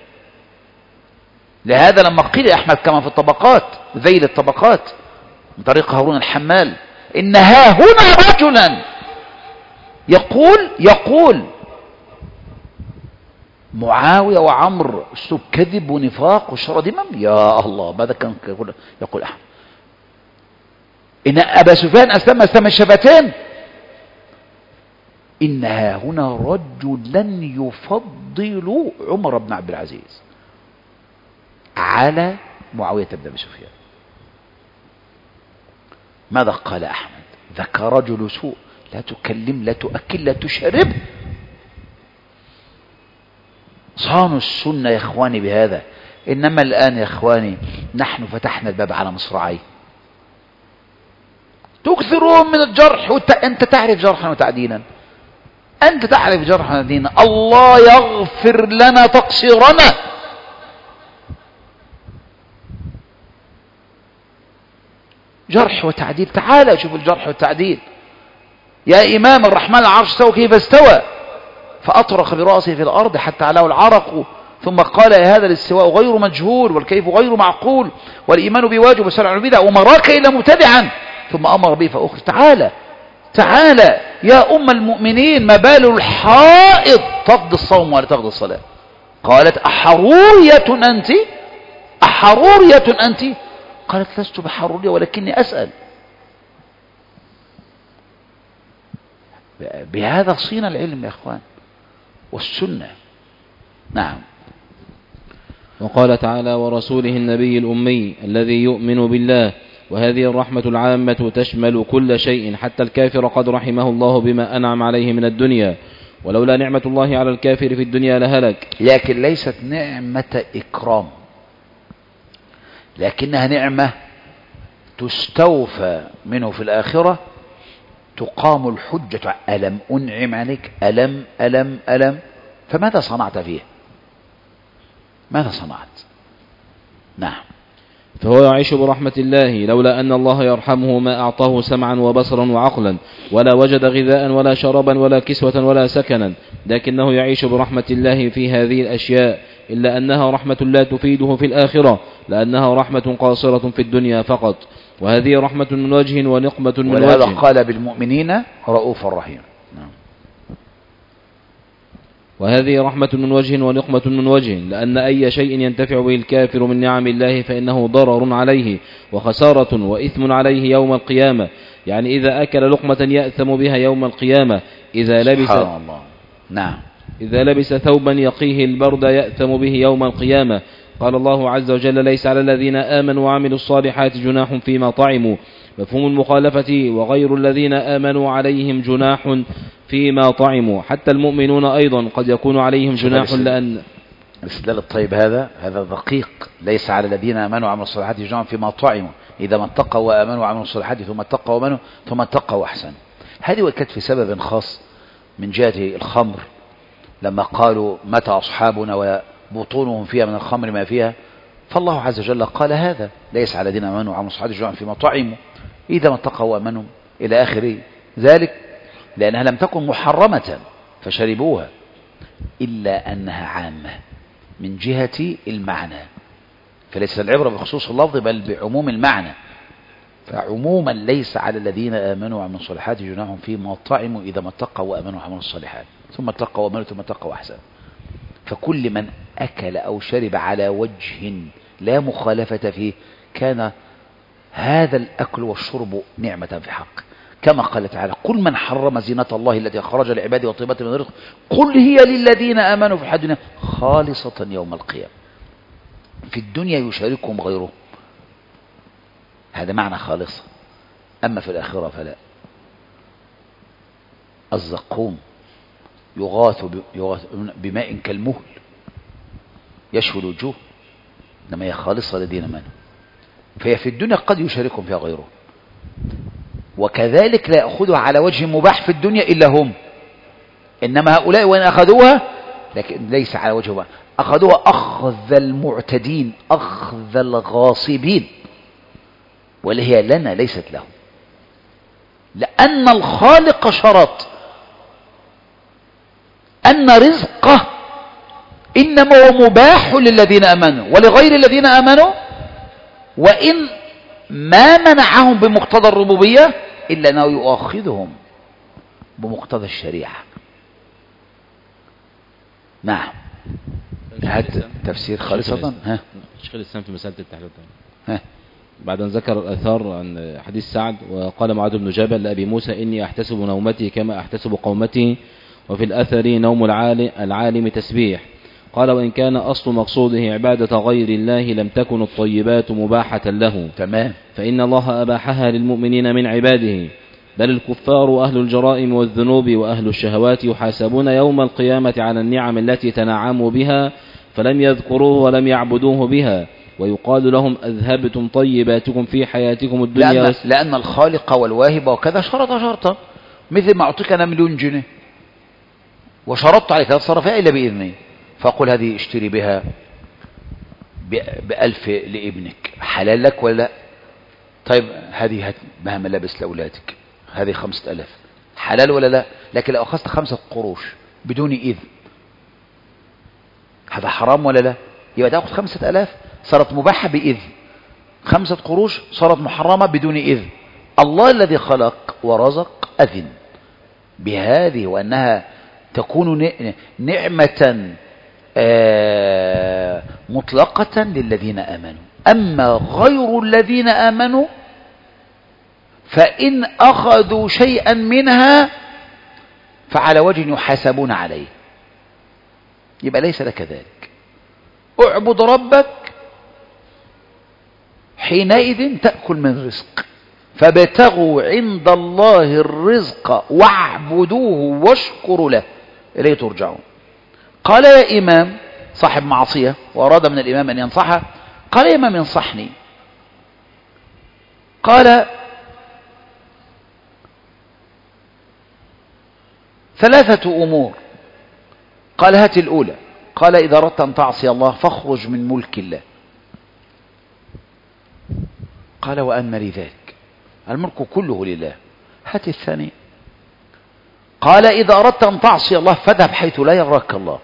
لهذا لما قيل أحمد كما في الطبقات ذيل الطبقات من طريق هارون الحمال إن ها هنا رجلا يقول معاوية وعمر اسلوب كذب ونفاق وشر دمم. يا الله، ماذا كان يقول أحمد؟ إن أبا سفيان أسلم الشفتين. إنها هنا رجلا يفضل عمر بن عبد العزيز على معاوية بن أبي سفيان. ماذا قال أحمد؟ ذاك رجل سوء، لا تكلم لا تؤكل لا تشرب. صانوا السنة يا إخواني بهذا. إنما الآن يا إخواني نحن فتحنا الباب على مصراعي، تكثرون من الجرح. أنت تعرف جرحا وتعديلا، أنت تعرف جرحا وتعديلا. الله يغفر لنا تقصيرنا. جرح وتعديل، تعال شوف الجرح والتعديل. يا إمام الرحمن العرش استوى كيف استوى فأطرق برأسه في الأرض حتى علاه العرق ثم قال يا هذا الاستواء غير مجهول والكيف غير معقول والإيمان بواجب والسلع عن البدع وما راك إلا مبتدعا ثم أمر به فأخر. تعالى يا أم المؤمنين، ما بال الحائض تقضي الصوم ولا تقضي الصلاة؟ قالت أحرورية أنت قالت لست بحرورية ولكني أسأل. بهذا صين العلم يا إخوان والسنة. نعم. وقال تعالى: ورسوله النبي الأمي الذي يؤمن بالله. وهذه الرحمة العامة تشمل كل شيء حتى الكافر قد رحمه الله بما أنعم عليه من الدنيا، ولولا نعمة الله على الكافر في الدنيا لهلك. لكن ليست نعمة إكرام، لكنها نعمة تستوفى منه في الآخرة، تقام الحجة. ألم أنعم عليك؟ ألم ألم ألم، فماذا صنعت فيه؟ ماذا صنعت؟ نعم. فهو يعيش برحمة الله، لولا أن الله يرحمه ما أعطاه سمعا وبصرا وعقلا، ولا وجد غذاء ولا شرابا ولا كسوة ولا سكنا، لكنه يعيش برحمة الله في هذه الأشياء، إلا أنها رحمة لا تفيده في الآخرة، لأنها رحمة قاصرة في الدنيا فقط، وهذه رحمة من وجه ونقمة من وجه. ولهذا قال بالمؤمنين رؤوف رحيم. نعم. وهذه رحمة من وجه ونقمة من وجه، لأن أي شيء ينتفع به الكافر من نعم الله فإنه ضرر عليه وخسارة وإثم عليه يوم القيامة. يعني إذا أكل لقمة يأثم بها يوم القيامة، إذا لبس الله. نعم. إذا لبس ثوبا يقيه البرد يأثم به يوم القيامة. قال الله عز وجل: ليس على الذين آمنوا وعملوا الصالحات جناح فيما طعموا. مفهوم المخالفة: وغير الذين آمنوا عليهم جناح فيما طعموا. حتى المؤمنون أيضا قد يكون عليهم جناح، لأن الاستدلال الطيب هذا دقيق. ليس على الذين آمنوا وعملوا الصالحات جناح فيما طعموا إذا ما اتقوا وآمنوا وعملوا الصالحات ثم اتقوا وآمنوا ثم اتقوا وأحسنوا. هذه وكانت في سبب خاص من جهة الخمر، لما قالوا متى أصحابنا وبطونهم فيها من الخمر ما فيها، فالله عز وجل قال هذا: ليس على الذين آمنوا وعملوا الصالحات جناح فيما طعموا إذا ما اتقوا وآمنوا إلى آخر ذلك، لأنها لم تكن محرمة فشربوها، إلا أنها عامة من جهة المعنى، فليس العبرة بخصوص اللفظ بل بعموم المعنى. فعموما ليس على الذين آمنوا وعملوا الصالحات جناح فيما طعموا إذا ما اتقوا وآمنوا وعملوا الصالحات ثم اتقوا وآمنوا ثم اتقوا وأحسنوا. فكل من أكل أو شرب على وجه لا مخالفة فيه كان هذا الأكل والشرب نعمة في حق، كما قال تعالى: قل من حرم زينة الله التي أخرج لعباده والطيبات من الرزق قل هي للذين آمنوا في الحياة الدنيا خالصة يوم القيامة. في الدنيا يشاركهم غيره، هذا معنى خالصة. أما في الآخرة فلا. الزقوم يغاث بماء كالمهل يشوي الوجوه، إنما هي خالصة للذين آمنوا، فهي في الدنيا قد يشاركهم فيها غيره. وكذلك لا يأخذها على وجه مباح في الدنيا إلا هم، إنما هؤلاء وإن أخذوها لكن ليس على وجه مباح، أخذوها أخذ المعتدين أخذ الغاصبين، وهي لنا ليست لهم، لأن الخالق شرط أن رزقه إنما هو مباح للذين آمنوا ولغير الذين آمنوا، وإن ما منعهم بمقتضى الربوبية إلا أنه يؤاخذهم بمقتضى الشريعة. نعم. هذا تفسير خالصة. شيخ الإسلام في مسألة التحليل بعد أن ذكر الأثار عن حديث سعد: وقال معاذ بن جبل لأبي موسى إني أحتسب نومتي كما أحتسب قومتي، وفي الأثر نوم العالم تسبيح. قال: وإن كان أصل مقصوده عبادة غير الله لم تكن الطيبات مباحة له، تمام، فإن الله أباحها للمؤمنين من عباده، بل الكفار وأهل الجرائم والذنوب وأهل الشهوات يحاسبون يوم القيامة على النعم التي تنعموا بها فلم يذكروه ولم يعبدوه بها، ويقال لهم أذهبتم طيباتكم في حياتكم الدنيا. لأن الخالق والواهب وكذا شرط شرطا، مثل ما أعطيك أنا 1,000,000 جنيه وشرطت عليك لا تصرفها إلا بإذني، فأقول هذه اشتري بها ب1,000 لابنك، حلال لك ولا لا؟ طيب هذه هات بها ملابس لأولادك، هذه 5,000، حلال ولا لا؟ لكن لو أخذت 5 قروش بدون إذن هذا حرام ولا لا؟ يبقى تأخذ 5,000 صارت مباحة بإذن، 5 قروش صارت محرمة بدون إذن. الله الذي خلق ورزق أذن بهذه، وأنها تكون نعمة مطلقة للذين آمنوا. أما غير الذين آمنوا فإن أخذوا شيئا منها فعلى وجه يحاسبون عليه. يبقى ليس لك ذلك. اعبد ربك حينئذ تأكل من رزق، فابتغوا عند الله الرزق واعبدوه واشكروا له إليه ترجعون. قال يا إمام صاحب معصية وأراد من الإمام أن ينصحه، قال يا إمام انصحني. قال ثلاثة أمور. قال هات الأولى. قال إذا أردت أن تعصي الله فاخرج من ملك الله. قال وأن لذلك الملك كله لله. هات الثانية. قال إذا أردت أن تعصي الله فاذهب حيث لا يراك الله.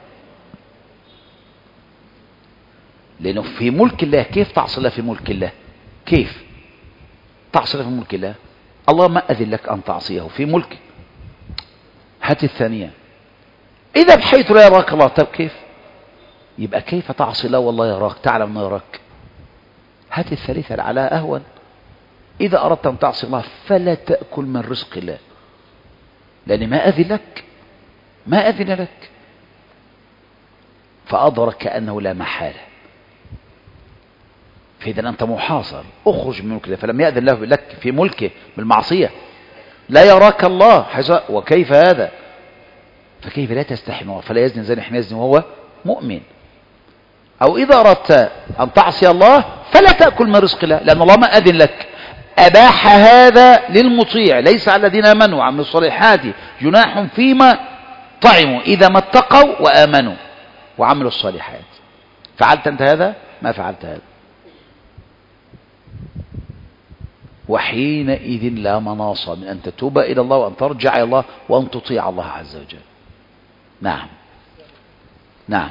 لأنه في ملك الله كيف تعصي الله في ملك الله؟ كيف تعصي الله في ملك الله؟ الله ما أذن لك أن تعصيه في ملك. هات الثانية. إذا بحيث لا يراك الله. طب كيف؟ يبقى كيف تعصي الله والله يراك، تعلم ما يراك؟ هات الثالثة على أهون. إذا أردت أن تعصي الله فلا تأكل من رزق الله، لأن ما أذن لك، ما أذن لك. فأدرك كأنه لا محالة. فإذا أنت محاصر، أخرج من ملك الله. فلم يأذن له لك في ملكه بالمعصية، لا يراك الله وكيف هذا؟ فكيف لا تستحي الله؟ فلا يزني زاني حين يزني وهو مؤمن. أو إذا أردت أن تعصي الله فلا تأكل من رزق الله، لأن الله ما أذن لك. أباح هذا للمطيع، ليس على الذين آمنوا وعملوا الصالحات جناح فيما طعموا إذا ما اتقوا وآمنوا وعملوا الصالحات. فعلت أنت هذا؟ ما فعلت هذا. وحينئذ لا مناص من أن تتوب إلى الله وأن ترجع إلى الله وأن تطيع الله عز وجل. نعم نعم.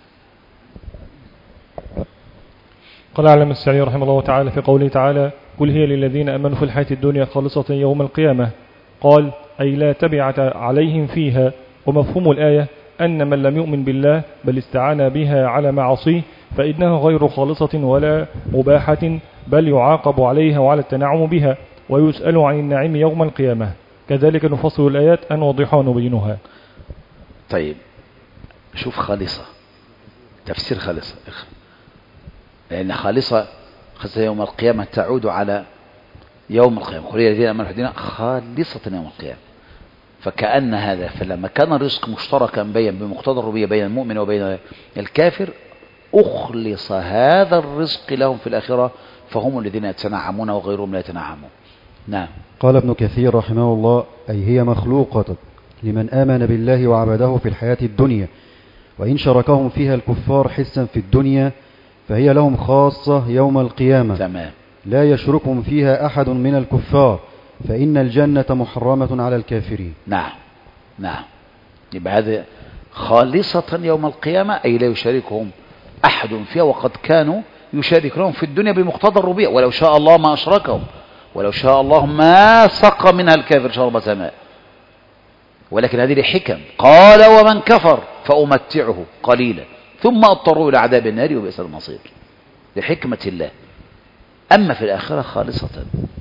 قال علم السعدي رحمه الله تعالى في قوله تعالى قل هي للذين أمنوا في الحياة الدنيا خالصة يوم القيامة، قال أي لا تبعة عليهم فيها. ومفهوم الآية أن من لم يؤمن بالله بل استعان بها على معاصيه فإنها غير خالصة ولا مباحة، بل يعاقب عليها وعلى التنعم بها ويسأل عن النعيم يوم القيامة. كذلك نفصل الآيات أن نوضحها ونبينها. طيب شوف خالصة، تفسير خالصة، لأن خالصة يوم القيامة تعود على يوم القيامة. قل الذين آمنوا الدين خالصة يوم القيامة. فكأن هذا فلما كان الرزق مشتركا بمقتضى الربوبية بين المؤمن وبين الكافر أخلص هذا الرزق لهم في الآخرة، فهم الذين يتنعمون وغيرهم لا يتنعمون. نعم. قال ابن كثير رحمه الله أي هي مخلوقة لمن آمن بالله وعبده في الحياة الدنيا، وإن شركهم فيها الكفار حسا في الدنيا فهي لهم خاصة يوم القيامة. تمام. لا يشركهم فيها أحد من الكفار، فإن الجنة محرمة على الكافرين. نعم نعم. يبقى هذا خالصة يوم القيامة أي لا يشاركهم أحد فيها، وقد كانوا يشاركونهم في الدنيا بمقتضى الربوبية. ولو شاء الله ما أشركهم، ولو شاء الله ما سقى منها الكافر شربة ماء. ولكن هذه لحكم. قال ومن كفر فأمتعه قليلا ثم أضطروا إلى عذاب النار وبئس المصير، لحكمة الله. أما في الآخرة خالصة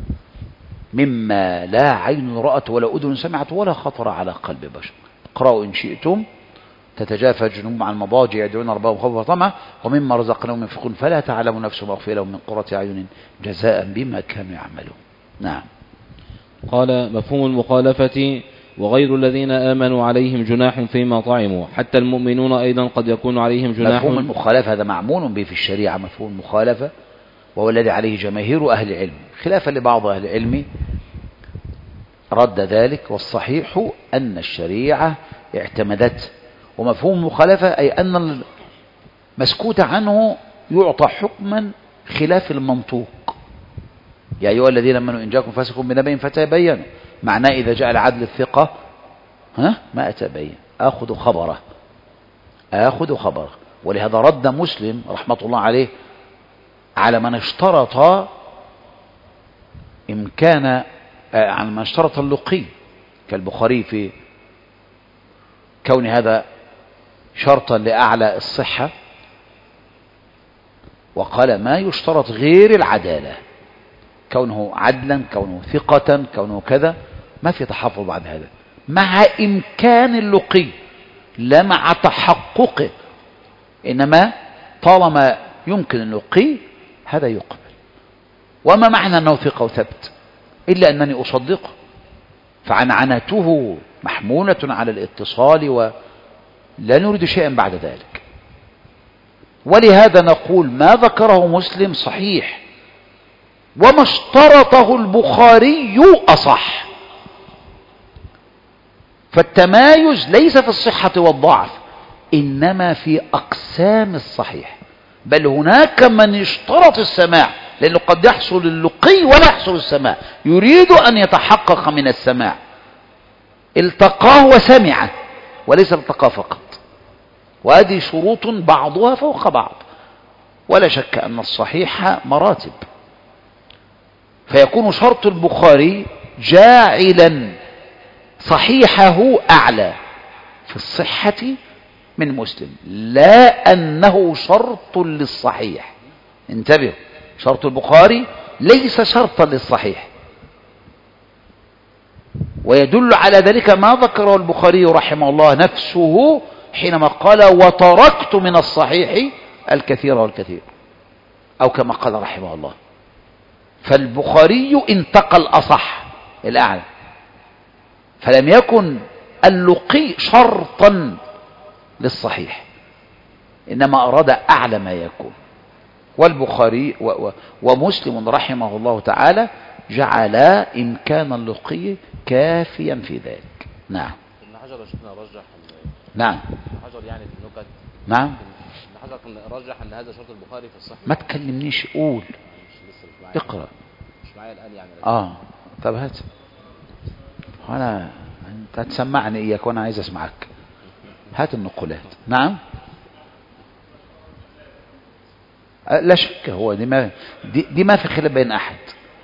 مما لا عين رأت ولا أذن سمعت ولا خطر على قلب بشر. اقرأوا إن شئتم تتجافى جنوبهم عن المضاجع يدعون ربهم خوفا وطمعا ومما رزقناهم ينفقون فلا تعلم نفس ما أخفي لهم من قرة أعين جزاء بما كانوا يعملون. نعم. قال مفهوم المخالفة وغير الذين آمنوا عليهم جناح فيما طعموا، حتى المؤمنون أيضا قد يكون عليهم جناح. مفهوم المخالفة هذا معمول به في الشريعة، مفهوم المخالفة، وهو الذي عليه جماهير أهل العلم خلافا لبعض أهل العلم رد ذلك. والصحيح أن الشريعة اعتمدت. ومفهوم المخالفة أي أن المسكوت عنه يعطى حكما خلاف المنطوق. يا أيها الذين آمنوا إن جاءكم فاسق بنبأ فتبينوا، معناه إذا جاء العدل الثقة ما أتبين آخذ خبره. ولهذا رد مسلم رحمة الله عليه على من اشترط إمكان على من اشترط اللقي كالبخاري في كون هذا شرطا لأعلى الصحة، وقال ما يشترط غير العدالة، كونه عدلا، كونه ثقة، كونه كذا، ما في تحفظ بعد هذا، مع إمكان اللقي لا مع تحققه، إنما طالما يمكن اللقي هذا يقبل. وما معنى أنه ثقة وثبت إلا أنني أصدقه، فعنعنته محمولة على الاتصال ولا نريد شيئا بعد ذلك. ولهذا نقول ما ذكره مسلم صحيح، وما اشترطه البخاري أصح. فالتمايز ليس في الصحة والضعف، إنما في أقسام الصحيح. بل هناك من اشترط السماع، لأنه قد يحصل اللقي ولا يحصل السماع، يريد أن يتحقق من السماع، التقاه وسمعه وليس التقاه فقط. وهذه شروط بعضها فوق بعض. ولا شك أن الصحيح مراتب، فيكون شرط البخاري جاعلا صحيحه أعلى في الصحة من مسلم، لا أنه شرط للصحيح. انتبهوا، شرط البخاري ليس شرطا للصحيح. ويدل على ذلك ما ذكره البخاري رحمه الله نفسه حينما قال وتركت من الصحيح الكثير والكثير، أو كما قال رحمه الله. فالبخاري انتقى الأصح الأعلى، فلم يكن اللقي شرطا للصحيح، إنما أراد أعلى ما يكون. والبخاري ومسلم رحمه الله تعالى جعل إمكان اللقي كافيا في ذلك. نعم. ابن حجر شفنا رجح. نعم. ابن حجر يعني في النكت. نعم. ابن حجر رجح أن هذا شرط البخاري في الصحة. ما تكلمنيش، قول. اقرأ. مش معايا الآن يعني. طب هات. أنت هتسمعني إياك وأنا عايز أسمعك. هات النقولات. نعم. لا شك، هو دي ما في خلاف بين أحد.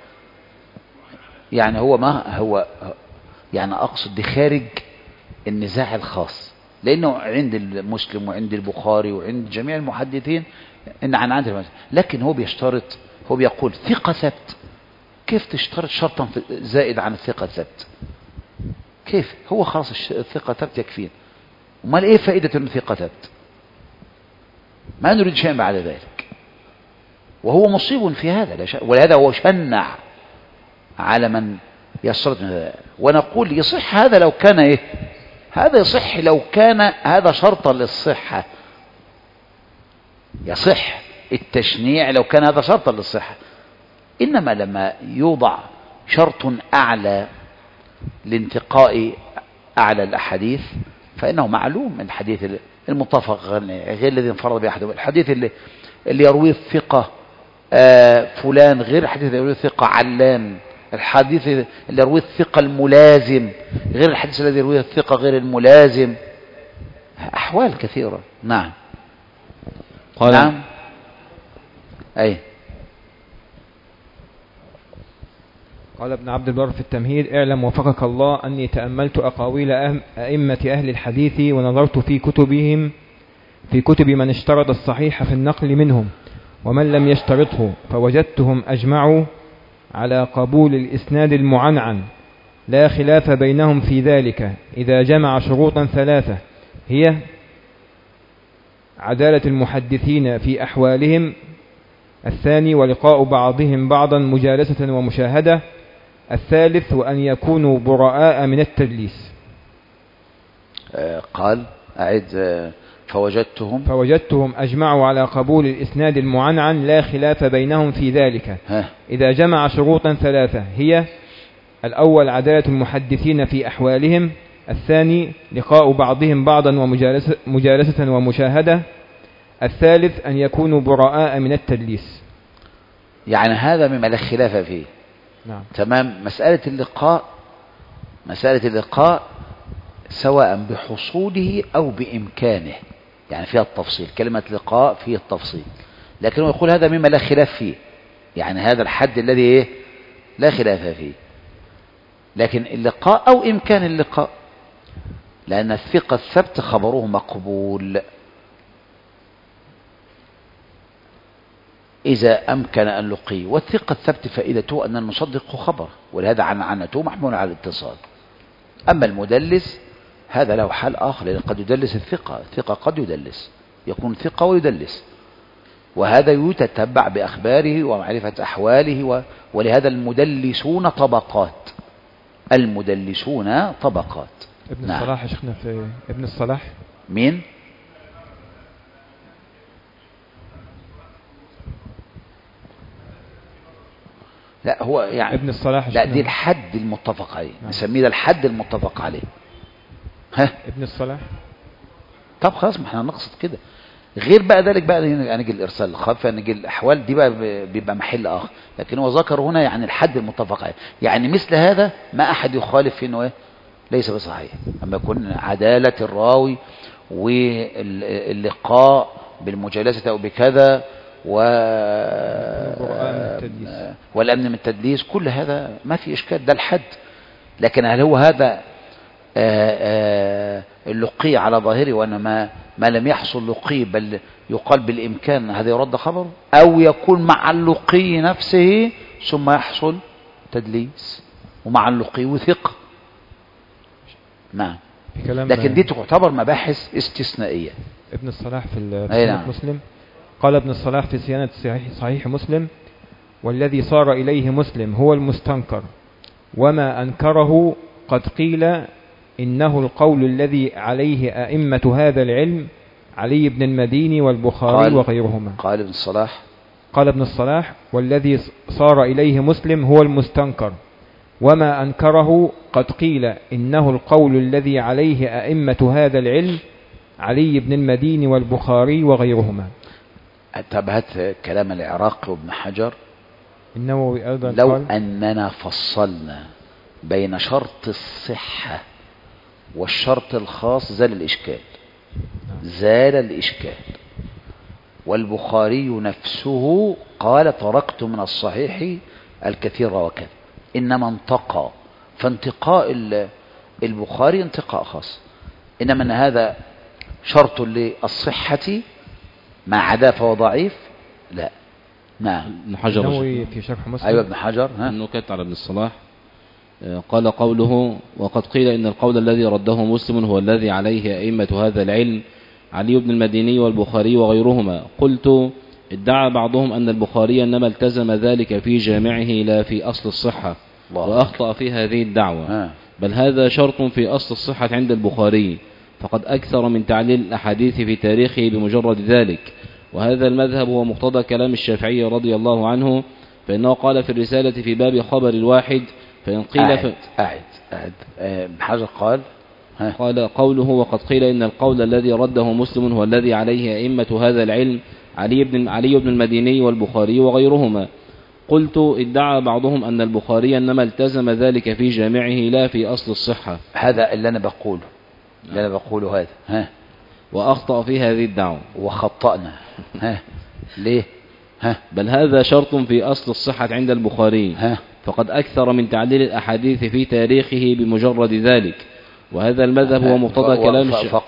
يعني هو يعني أقصد دي خارج النزاع الخاص، لأنه عند المسلم وعند البخاري وعند جميع المحدثين إن عن عنده، لكن هو بيشترط، هو بيقول ثقة ثبت. كيف تشترط شرطا زائد عن الثقة ثبت؟ كيف؟ هو خلاص الثقة ثبت يكفين. وما إيه فائدة أن الثقة ثبت؟ ما نريد شيئا بعد ذلك. وهو مصيب في هذا، ولهذا هو شنع على من يشترط من هذا. ونقول يصح هذا لو كان إيه؟ هذا يصح لو كان هذا شرطا للصحة، يصح التشنيع لو كان هذا شرطا للصحة. إنما لما يوضع شرط أعلى لانتقاء أعلى الأحاديث فإنه معلوم. الحديث المتفق غير الذي انفرد به أحدهم، الحديث اللي يرويه الثقة فلان غير الحديث اللي يرويه الثقة علان، الحديث اللي يرويه الثقة الملازم غير الحديث الذي يرويه الثقة غير الملازم. أحوال كثيرة. نعم. نعم. أي. قال ابن عبد البر في التمهيد: اعلم وفقك الله أني تأملت أقاويل أئمة أهل الحديث ونظرت في كتبهم، في كتب من اشترط الصحيح في النقل منهم ومن لم يشترطه، فوجدتهم أجمعوا على قبول الإسناد المعنعن، لا خلاف بينهم في ذلك إذا جمع شروطا ثلاثة، هي عدالة المحدثين في أحوالهم، الثاني ولقاء بعضهم بعضا مجالسة ومشاهدة، الثالث وأن يكونوا براء من التدليس. قال أعد. فوجدتهم أجمعوا على قبول الإسناد المعنعن، لا خلاف بينهم في ذلك إذا جمع شروطا ثلاثة، هي الأول عدالة المحدثين في أحوالهم، الثاني لقاء بعضهم بعضا ومجالسة ومشاهدة، الثالث أن يكونوا براء من التدليس. يعني هذا مما لا خلاف فيه. نعم. تمام. مسألة اللقاء سواء بحصوله أو بإمكانه، يعني فيها التفصيل. كلمة لقاء فيه التفصيل، لكنه يقول هذا مما لا خلاف فيه، يعني هذا الحد الذي إيه؟ لا خلاف فيه. لكن اللقاء أو إمكان اللقاء، لأن الثقة الثبت خبره مقبول. إذا أمكن أن لقيه. والثقة الثبت فائدته أن نصدق خبره، ولهذا عنعنته محمول على الاتصال. أما المدلس هذا له حال آخر، لأن قد يدلس الثقة قد يدلس، يكون ثقة ويدلس، وهذا يتتبع بأخباره ومعرفة أحواله. ولهذا المدلسون طبقات، المدلسون طبقات. ابن الصلاح يا شيخنا، في ابن الصلاح مين؟ لا هو يعني ابن الصلاح لا دي الحد المتفق عليه، نسميه ده الحد المتفق عليه. ها ابن الصلاح. طب خلاص، ما احنا نقصد كده. غير بقى ذلك بقى نجي الارسال الخفي، نجي الاحوال دي بقى بيبقى محل اخر، لكن هو ذكر هنا يعني الحد المتفق عليه. يعني مثل هذا ما احد يخالف في انه ايه ليس بصحيح، اما يكون عدالة الراوي واللقاء بالمجالسة او بكذا والامن من التدليس، كل هذا ما في اشكال، ده الحد. لكن هل هو هذا اللقي على ظاهره وأن ما لم يحصل لقي بل يقال بالإمكان هذا يرد خبره، أو يكون مع اللقي نفسه ثم يحصل تدليس ومع اللقي وثقة. نعم، لكن دي تعتبر مباحث استثنائية. ابن الصلاح في صحيح مسلم قال ابن الصلاح في صيانة صحيح مسلم: والذي صار إليه مسلم هو المستنكر، وما أنكره قد قيل إنه القول الذي عليه أئمة هذا العلم علي بن المديني والبخاري وغيرهما. قال ابن الصلاح: والذي صار إليه مسلم هو المستنكر، وما أنكره قد قيل إنه القول الذي عليه أئمة هذا العلم علي بن المديني والبخاري وغيرهما. انتبهت كلام العراقي وابن حجر؟ النووي أيضا لو قال: أننا فصلنا بين شرط الصحة والشرط الخاص زال الإشكال. والبخاري نفسه قال: تركت من الصحيح الكثير وكذا، إنما انتقى، فانتقاء البخاري انتقاء خاص، إنما أن هذا شرط للصحة ما عدا فهو ضعيف. لا. نعم. ابن حجر في شرح مسلم. أيوة ابن حجر. النكت على ابن الصلاح قال قوله: وقد قيل إن القول الذي رده مسلم هو الذي عليه أئمة هذا العلم علي بن المديني والبخاري وغيرهما. قلت: ادعى بعضهم أن البخاري إنما التزم ذلك في جامعه لا في أصل الصحة، وأخطأ في هذه الدعوة، بل هذا شرط في أصل الصحة عند البخاري، فقد أكثر من تعليل الأحاديث في تاريخه بمجرد ذلك. وهذا المذهب هو مقتضى كلام الشافعي رضي الله عنه، فإنه قال في الرسالة في باب خبر الواحد: فإن قيل بحاجة قال قوله: وقد قيل إن القول الذي رده مسلم هو الذي عليه أئمة هذا العلم علي بن المديني والبخاري وغيرهما. قلت: ادعى بعضهم أن البخاري إنما التزم ذلك في جامعه لا في أصل الصحة. هذا اللي أنا بقوله هذا. وأخطأ في هذه الدعوة. وخطأنا. ليه؟ بل هذا شرط في أصل الصحة عند البخاري، فقد أكثر من تعليل الأحاديث في تاريخه بمجرد ذلك. وهذا المذهب هو مقتضى كلام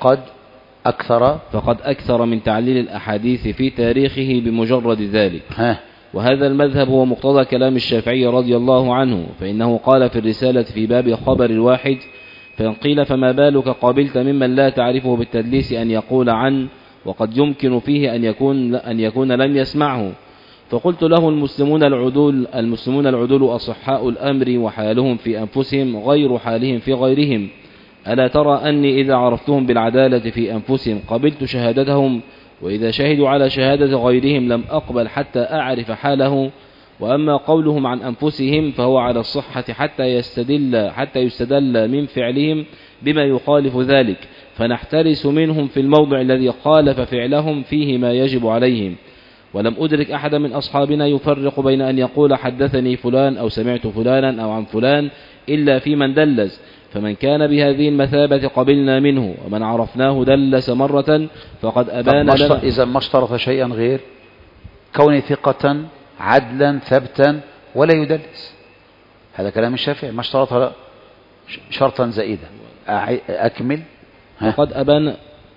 فقد أكثر من تعليل الأحاديث في تاريخه بمجرد ذلك. وهذا المذهب هو مقتضى كلام الشافعي رضي الله عنه، فإنه قال في الرسالة في باب خبر الواحد: فإن قيل فما بالك قابلت ممن لا تعرفه بالتدليس أن يقول عن، وقد يمكن فيه أن يكون لم يسمعه. فقلت له: المسلمون العدول أصحاء الأمر، وحالهم في أنفسهم غير حالهم في غيرهم. ألا ترى أني إذا عرفتهم بالعدالة في أنفسهم قبلت شهادتهم، وإذا شهدوا على شهادة غيرهم لم أقبل حتى أعرف حاله. وأما قولهم عن أنفسهم فهو على الصحة حتى يستدل من فعلهم بما يخالف ذلك، فنحترس منهم في الموضع الذي خالف فعلهم فيه ما يجب عليهم. ولم أدرك أحد من أصحابنا يفرق بين أن يقول حدثني فلان أو سمعت فلانا أو عن فلان إلا في من دلس، فمن كان بهذه المثابة قبلنا منه، ومن عرفناه دلس مرة فقد أبان لنا. إذا ما اشترط شيئا غير كون ثقة عدلا ثبتا ولا يدلس، هذا كلام الشافعي، ما اشترط شرطا زائدا. أكمل. فقد أبان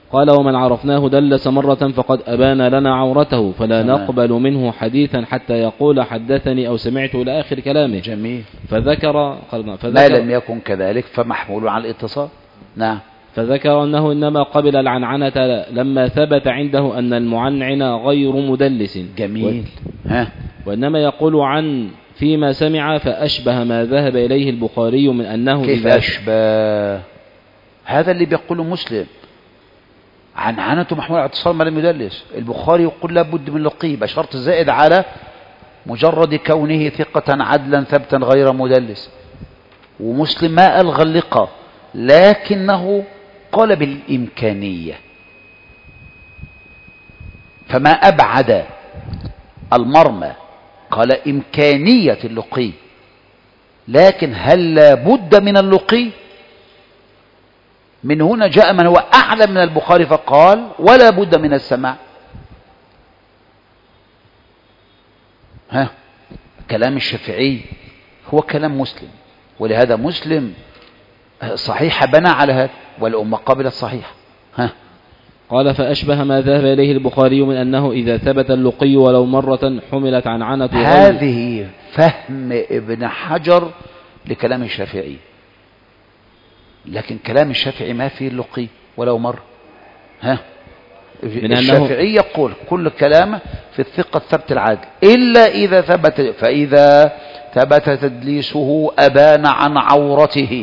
قال ومن عرفناه دلس مرة فقد أبان لنا عورته فلا تمام. نقبل منه حديثا حتى يقول حدثني أو سمعت إلى آخر كلامه. جميل. فذكر ما لم يكن كذلك فمحمول على الاتصال. نعم. فذكر أنه إنما قبل العنعنة لما ثبت عنده أن المعنعن غير مدلس. جميل. ها. وإنما يقول عن فيما سمع فأشبه ما ذهب إليه البخاري من أنه كيف أشبه؟ هذا اللي بيقوله مسلم، عنعنته محمول على اتصال ما لم يدلس. البخاري يقول لابد من لقيه بشرط الزائد على مجرد كونه ثقة عدلا ثبتا غير مدلس. ومسلم ما ألغى اللقاء لكنه قال بالإمكانية، فما أبعد المرمى، قال إمكانية اللقي، لكن هل لابد من اللقي؟ من هنا جاء من هو أعلم من البخاري فقال ولا بد من السماع. كلام الشافعي هو كلام مسلم، ولهذا مسلم صحيح بنى على هذا والأمة قبلت صحيح. قال فأشبه ما ذهب إليه البخاري من أنه إذا ثبت اللقي ولو مرة حملت عنعنة. هذه فهم ابن حجر لكلام الشافعي، لكن كلام الشافعي ما فيه اللقي ولو مرة. الشافعي يقول كل كلامه في الثقة الثبت العادل إلا إذا ثبت، فإذا ثبت تدليسه أبان عن عورته.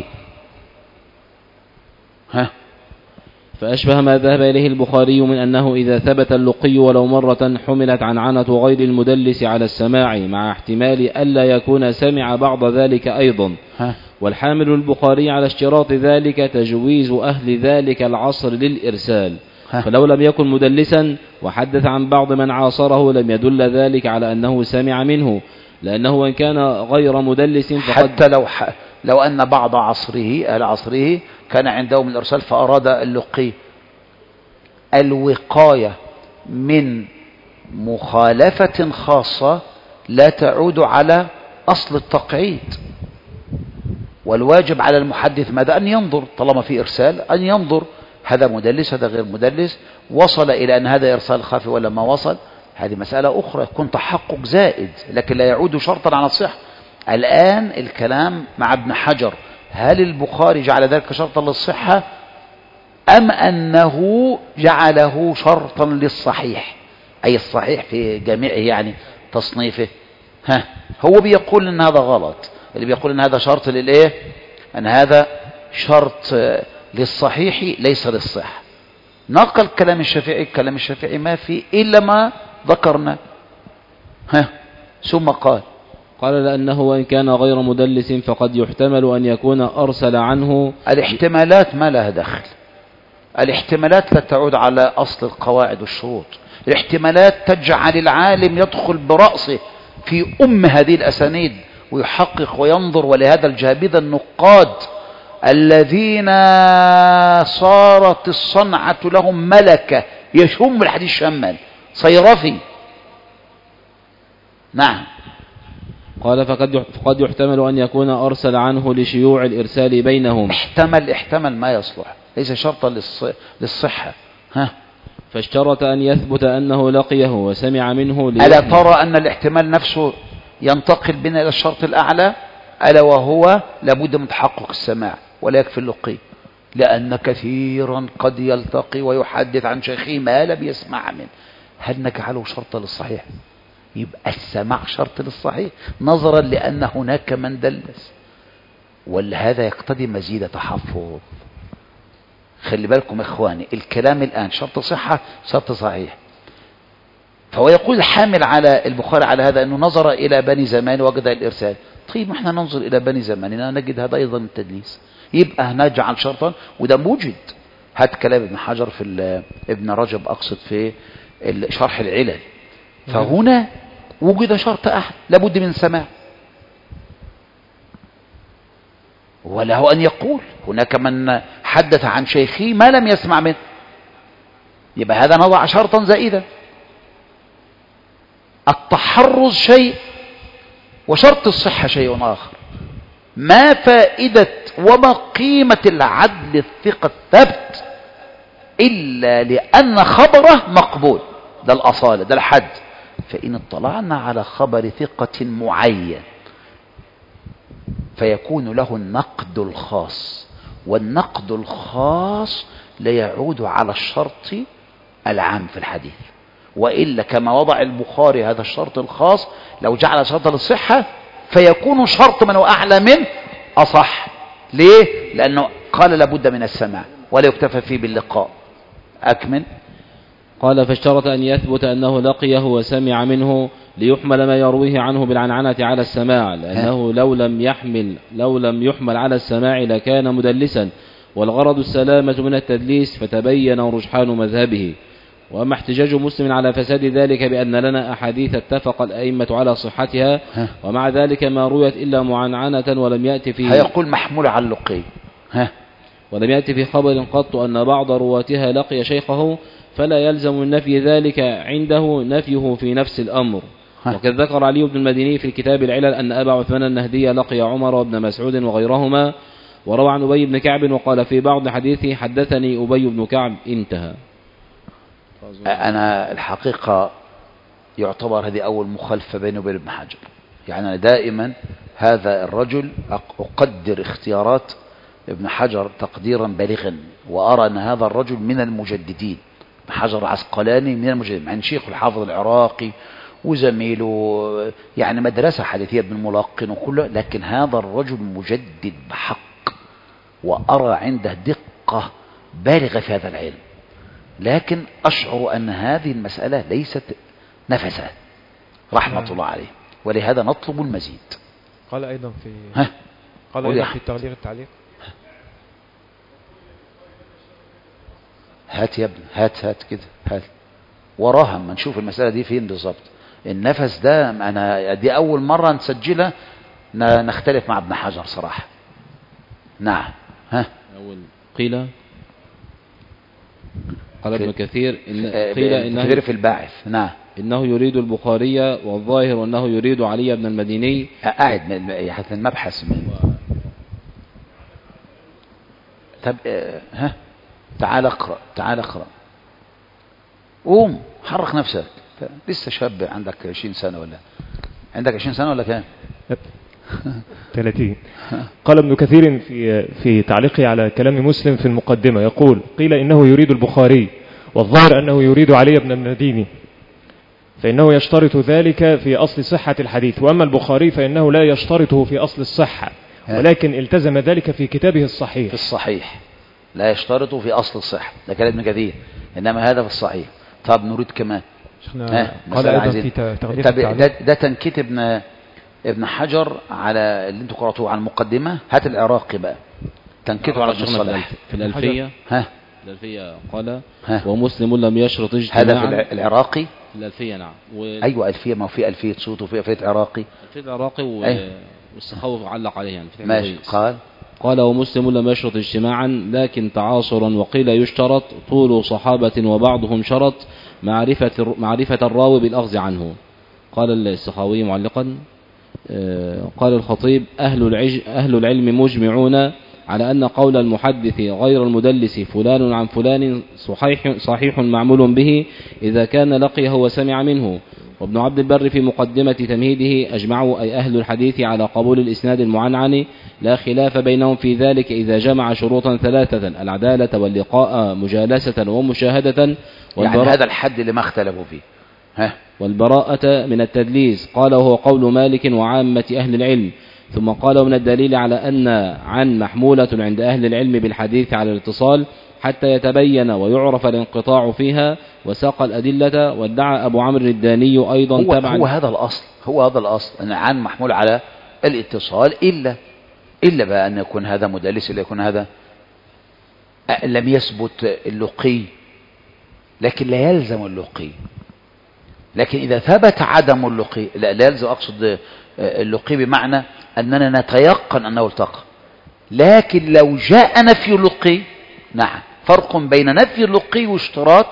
فأشبه ما ذهب إليه البخاري من أنه إذا ثبت اللقي ولو مرة حملت عنعنة غير المدلس على السماع مع احتمال ألا يكون سمع بعض ذلك أيضا. والحامل البخاري على اشتراط ذلك تجويز أهل ذلك العصر للإرسال، فلو لم يكن مدلسا وحدث عن بعض من عاصره لم يدل ذلك على أنه سمع منه، لأنه وإن كان غير مدلس حتى لو أن بعض أهل عصره كان عندهم الإرسال فأراد اللقي، الوقاية من مخالفة خاصة لا تعود على أصل التقعيد. والواجب على المحدث ماذا؟ أن ينظر، طالما في إرسال أن ينظر هذا مدلس هذا غير مدلس، وصل إلى أن هذا إرسال خافي ولا ما وصل، هذه مسألة أخرى يكون تحقق زائد لكن لا يعود شرطا على الصحة. الآن الكلام مع ابن حجر، هل البخاري جعل ذلك شرطا للصحة أم أنه جعله شرطا للصحيح، أي الصحيح في جميعه يعني تصنيفه؟ هو بيقول أن هذا غلط، اللي بيقول أن هذا شرط للإيه؟ أن هذا شرط للصحيح ليس للصحة. نقل كلام الشافعي، كلام الشافعي ما فيه إلا ما ذكرنا. ثم قال لأنه وإن كان غير مدلس فقد يحتمل أن يكون أرسل عنه. الاحتمالات ما لها دخل، الاحتمالات لا تعود على أصل القواعد والشروط. الاحتمالات تجعل العالم يدخل برأسه في هذه الأسانيد ويحقق وينظر. ولهذا الجهابذة النقاد الذين صارت الصنعة لهم ملكة، يشم الحديث شما، صيرفي. نعم. قال فقد يحتمل أن يكون أرسل عنه لشيوع الإرسال بينهم. احتمل ما يصلح، ليس شرطا للصحة. فاشترط أن يثبت أنه لقيه وسمع منه. ألا ترى أن الاحتمال نفسه ينتقل بنا إلى الشرط الأعلى، ألا وهو لابد من تحقق السماع ولا يكفي اللقي، لأن كثيرا قد يلتقي ويحدث عن شيخه ما لم يسمع منه. هل نجعله شرطا للصحيح؟ يبقى السماع شرط للصحيح نظرا لأن هناك من دلس، ولهذا يقتضي مزيد تحفظ. خلي بالكم إخواني، الكلام الآن شرط صحة شرط صحيح. فهو يقول حامل على البخاري على هذا أنه نظر إلى بني زمان وجد الإرسال. طيب احنا ننظر إلى بني زماننا نجد هذا أيضا التدليس، يبقى نجعل شرطا، وده موجد. هات كلام ابن حجر في ابن رجب أقصد في شرح العلل، فهنا وجد شرط أحد لابد من سماع. وله أن يقول هناك من حدث عن شيخه ما لم يسمع منه، يبقى هذا نضع شرطا زائدا. التحرز شيء وشرط الصحة شيء آخر. ما فائدة وما قيمة العدل الثقة الثبت إلا لأن خبره مقبول، ده الأصالة، ده الحد. فإن اطلعنا على خبر ثقة معين فيكون له النقد الخاص، والنقد الخاص لا يعود على الشرط العام في الحديث، وإلا كما وضع البخاري هذا الشرط الخاص لو جعل شرط للصحة فيكون شرط من هو أعلى منه أصح. ليه؟ لأنه قال لابد من السماع ولا يكتفى فيه باللقاء. أكمل. قال فاشترط أن يثبت أنه لقيه وسمع منه ليحمل ما يرويه عنه بالعنعنة على السماع، لأنه لو لم يحمل على السماع لكان مدلسا، والغرض السلامة من التدليس، فتبين رجحان مذهبه. وأما احتجاج مسلم على فساد ذلك بأن لنا أحاديث اتفق الأئمة على صحتها ومع ذلك ما رويت إلا معنعنة ولم يأتي فيه، هيقول محمول على اللقي ولم يأتي في خبر قط أن بعض رواتها لقي شيخه، فلا يلزم النفي ذلك عنده نفيه في نفس الأمر. وقد ذكر علي بن المديني في الكتاب العلل أن أبا عثمان النهدي لقي عمر وابن مسعود وغيرهما، وروى عن أبي بن كعب وقال في بعض حديثه حدثني أبي بن كعب، انتهى. أنا الحقيقة يعتبر هذه أول مخالفة بيني وبين ابن حجر. يعني أنا دائما هذا الرجل أقدر اختيارات ابن حجر تقديرا بالغا، وأرى أن هذا الرجل من المجددين. ابن حجر العسقلاني من المجددين، مع أن شيخ الحافظ العراقي وزميله يعني مدرسة حديثية ابن الملقن وكله، لكن هذا الرجل مجدد بحق، وأرى عنده دقة بالغة في هذا العلم. لكن أشعر أن هذه المسألة ليست نفسة رحمة الله عليه، ولهذا نطلب المزيد. قال أيضا في تغليق التعليق. هات يا ابني، هات كده، هات وراها ما نشوف المسألة دي فين بالضبط. النفس ده أنا دي أول مرة نسجلها نختلف مع ابن حجر صراحة. نعم. قيل قال ابن كثير قيل إنه في الباعث. نعم. إنه يريد البخاري، والظاهر أنه يريد علي بن المديني. قاعد حتى المبحث طب تعال اقرأ قوم حرك نفسك، لسه شاب، عندك 20 سنة ولا عندك 20 سنة ولا كام؟ 30. قال ابن كثير في تعليقه على كلام مسلم في المقدمة يقول قيل إنه يريد البخاري، والظاهر أنه يريد علي بن المديني، فإنه يشترط ذلك في أصل صحة الحديث، وأما البخاري فإنه لا يشترطه في أصل الصحة، ولكن التزم ذلك في كتابه الصحيح. في الصحيح لا يشترط في أصل الصحة، ده كلام ابن كثير، إنما هذا في الصحيح. طب نريد كمان قال أيضا في تغليق التعليق. ده تنكيت ابن حجر على اللي انتوا قرأتوه عن المقدمة. هات العراقي بقى تنكيته على ابن الصلاح في الألفية. الألفية قال ومسلم لم يشرط اجتماعا. هذا في العراقي في الألفية. نعم. أيوة ألفية، ما في ألفية صوت وفي ألفية عراقي. ألفية العراقي والسخاوي علق عليه يعني في ماشي. قال ومسلم لم يشرط اجتماعا لكن تعاصرا، وقيل يشترط طول صحابة وبعضهم شرط معرفة الراوي بالأخذ عنه. قال السخاوي معلقا قال الخطيب أهل العلم مجمعون على أن قول المحدث غير المدلس فلان عن فلان صحيح معمول به إذا كان لقيه وسمع منه. وابن عبد البر في مقدمة تمهيده أجمعوا أي أهل الحديث على قبول الإسناد المعنعن، لا خلاف بينهم في ذلك إذا جمع شروطا ثلاثة: العدالة واللقاء مجالسة ومشاهدة، يعني هذا الحد اللي ما اختلفوا فيه. والبراءة من التدليس. قال وهو قول مالك وعامة أهل العلم. ثم قال من الدليل على أن عن محمولة عند أهل العلم بالحديث على الاتصال حتى يتبين ويعرف الانقطاع فيها، وساق الأدلة. وادعى أبو عمرو الداني أيضا تبعا هو هذا الأصل أن عن محمول على الاتصال، إلا بقى أن يكون هذا مدلس، إلا يكون هذا لم يثبت اللقي، لكن لا يلزم اللقي. لكن إذا ثبت عدم اللقي لا يلزم، أقصد اللقي بمعنى أننا نتيقن أنه التقى. لكن لو جاء نفي اللقي، نعم، فرق بين نفي اللقي واشتراط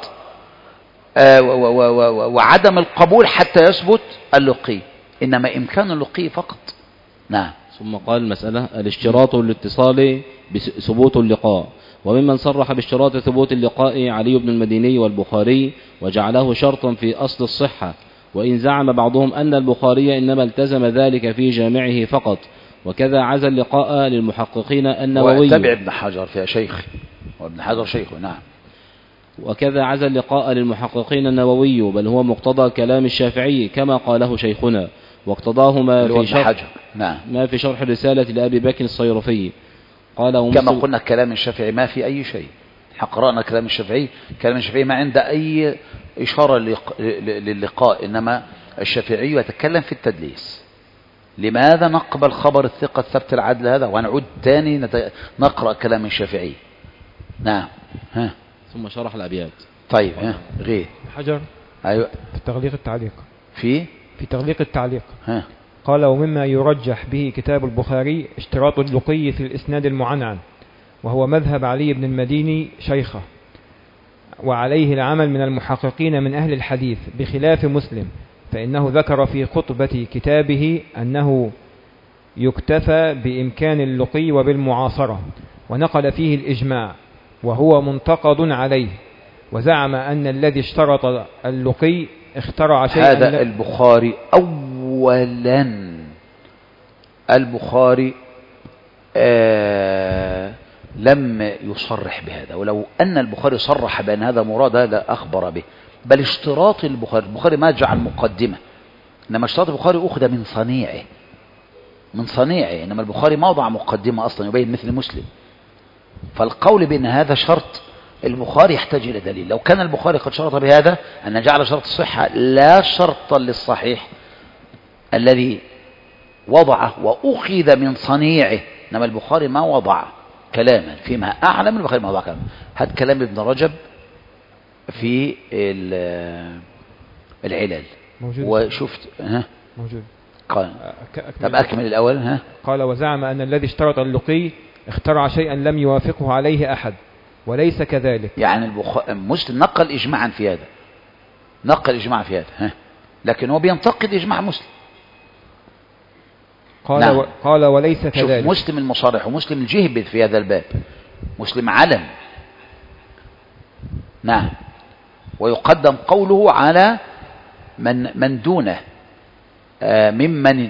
وعدم القبول حتى يثبت اللقي، إنما إمكان اللقي فقط. نعم. ثم قال مسألة الاشتراط الاتصال بثبوت اللقاء، وممن صرح باشتراط ثبوت اللقاء علي بن المديني والبخاري وجعله شرطا في أصل الصحة، وإن زعم بعضهم أن البخاري إنما التزم ذلك في جامعه فقط، وكذا عزى اللقاء للمحققين النووي. واتبع ابن حجر فيها شيخ، وابن حجر شيخه. نعم. وكذا عزى اللقاء للمحققين النووي، بل هو مقتضى كلام الشافعي كما قاله شيخنا، واقتضاه ما في شرح الرسالة لأبي بكر الصيرفي. قال كما قلنا كلام الشافعي ما في أي شيء، قرأنا كلام الشافعي، كلام الشافعي ما عند أي إشارة للقاء، إنما الشافعي يتكلم في التدليس. لماذا نقبل خبر الثقة الثبت العدل هذا ونعود تاني نقرأ كلام الشافعي؟ نعم. ثم شرح الأبيات. طيب. غير حجر. أيوة. في تغليق التعليق. في تغليق التعليق. قال: ومما يرجح به كتاب البخاري اشتراط اللقي في الإسناد المعنعن، وهو مذهب علي بن المديني شيخه، وعليه العمل من المحققين من أهل الحديث، بخلاف مسلم، فإنه ذكر في خطبة كتابه أنه يكتفى بإمكان اللقي وبالمعاصرة، ونقل فيه الإجماع، وهو منتقد عليه، وزعم أن الذي اشترط اللقي اخترع شيئا. هذا البخاري أولا، البخاري لم يصرح بهذا، ولو أن البخاري صرح بأن هذا مراد هذا أخبر به. بل اشتراط البخاري ما جعل مقدمة، إنما اشتراط البخاري أخذ من صنيعه، إنما البخاري ما وضع مقدمة أصلا يبين مثل مسلم. فالقول بأن هذا شرط البخاري يحتاج إلى دليل. لو كان البخاري قد شرط بهذا أن جعل شرط الصحة لا شرطا للصحيح الذي وضعه وأخذ من صنيعه، إنما البخاري ما وضع كلاما فيما أعلم. البخاري ما وضع كلاما. هذا كلام ابن رجب في العلل موجود. وشفت موجود. قال طب أكمل الأول. قال: وزعم أن الذي اشترط اللقي اخترع شيئا لم يوافقه عليه أحد، وليس كذلك. يعني مسلم نقل إجماعا في هذا، لكن هو بينتقد إجماع مسلم. قال وليس كذلك. شوف مسلم المصارح ومسلم الجهبذ في هذا الباب، مسلم علم. نعم. ويقدم قوله على من دونه ممن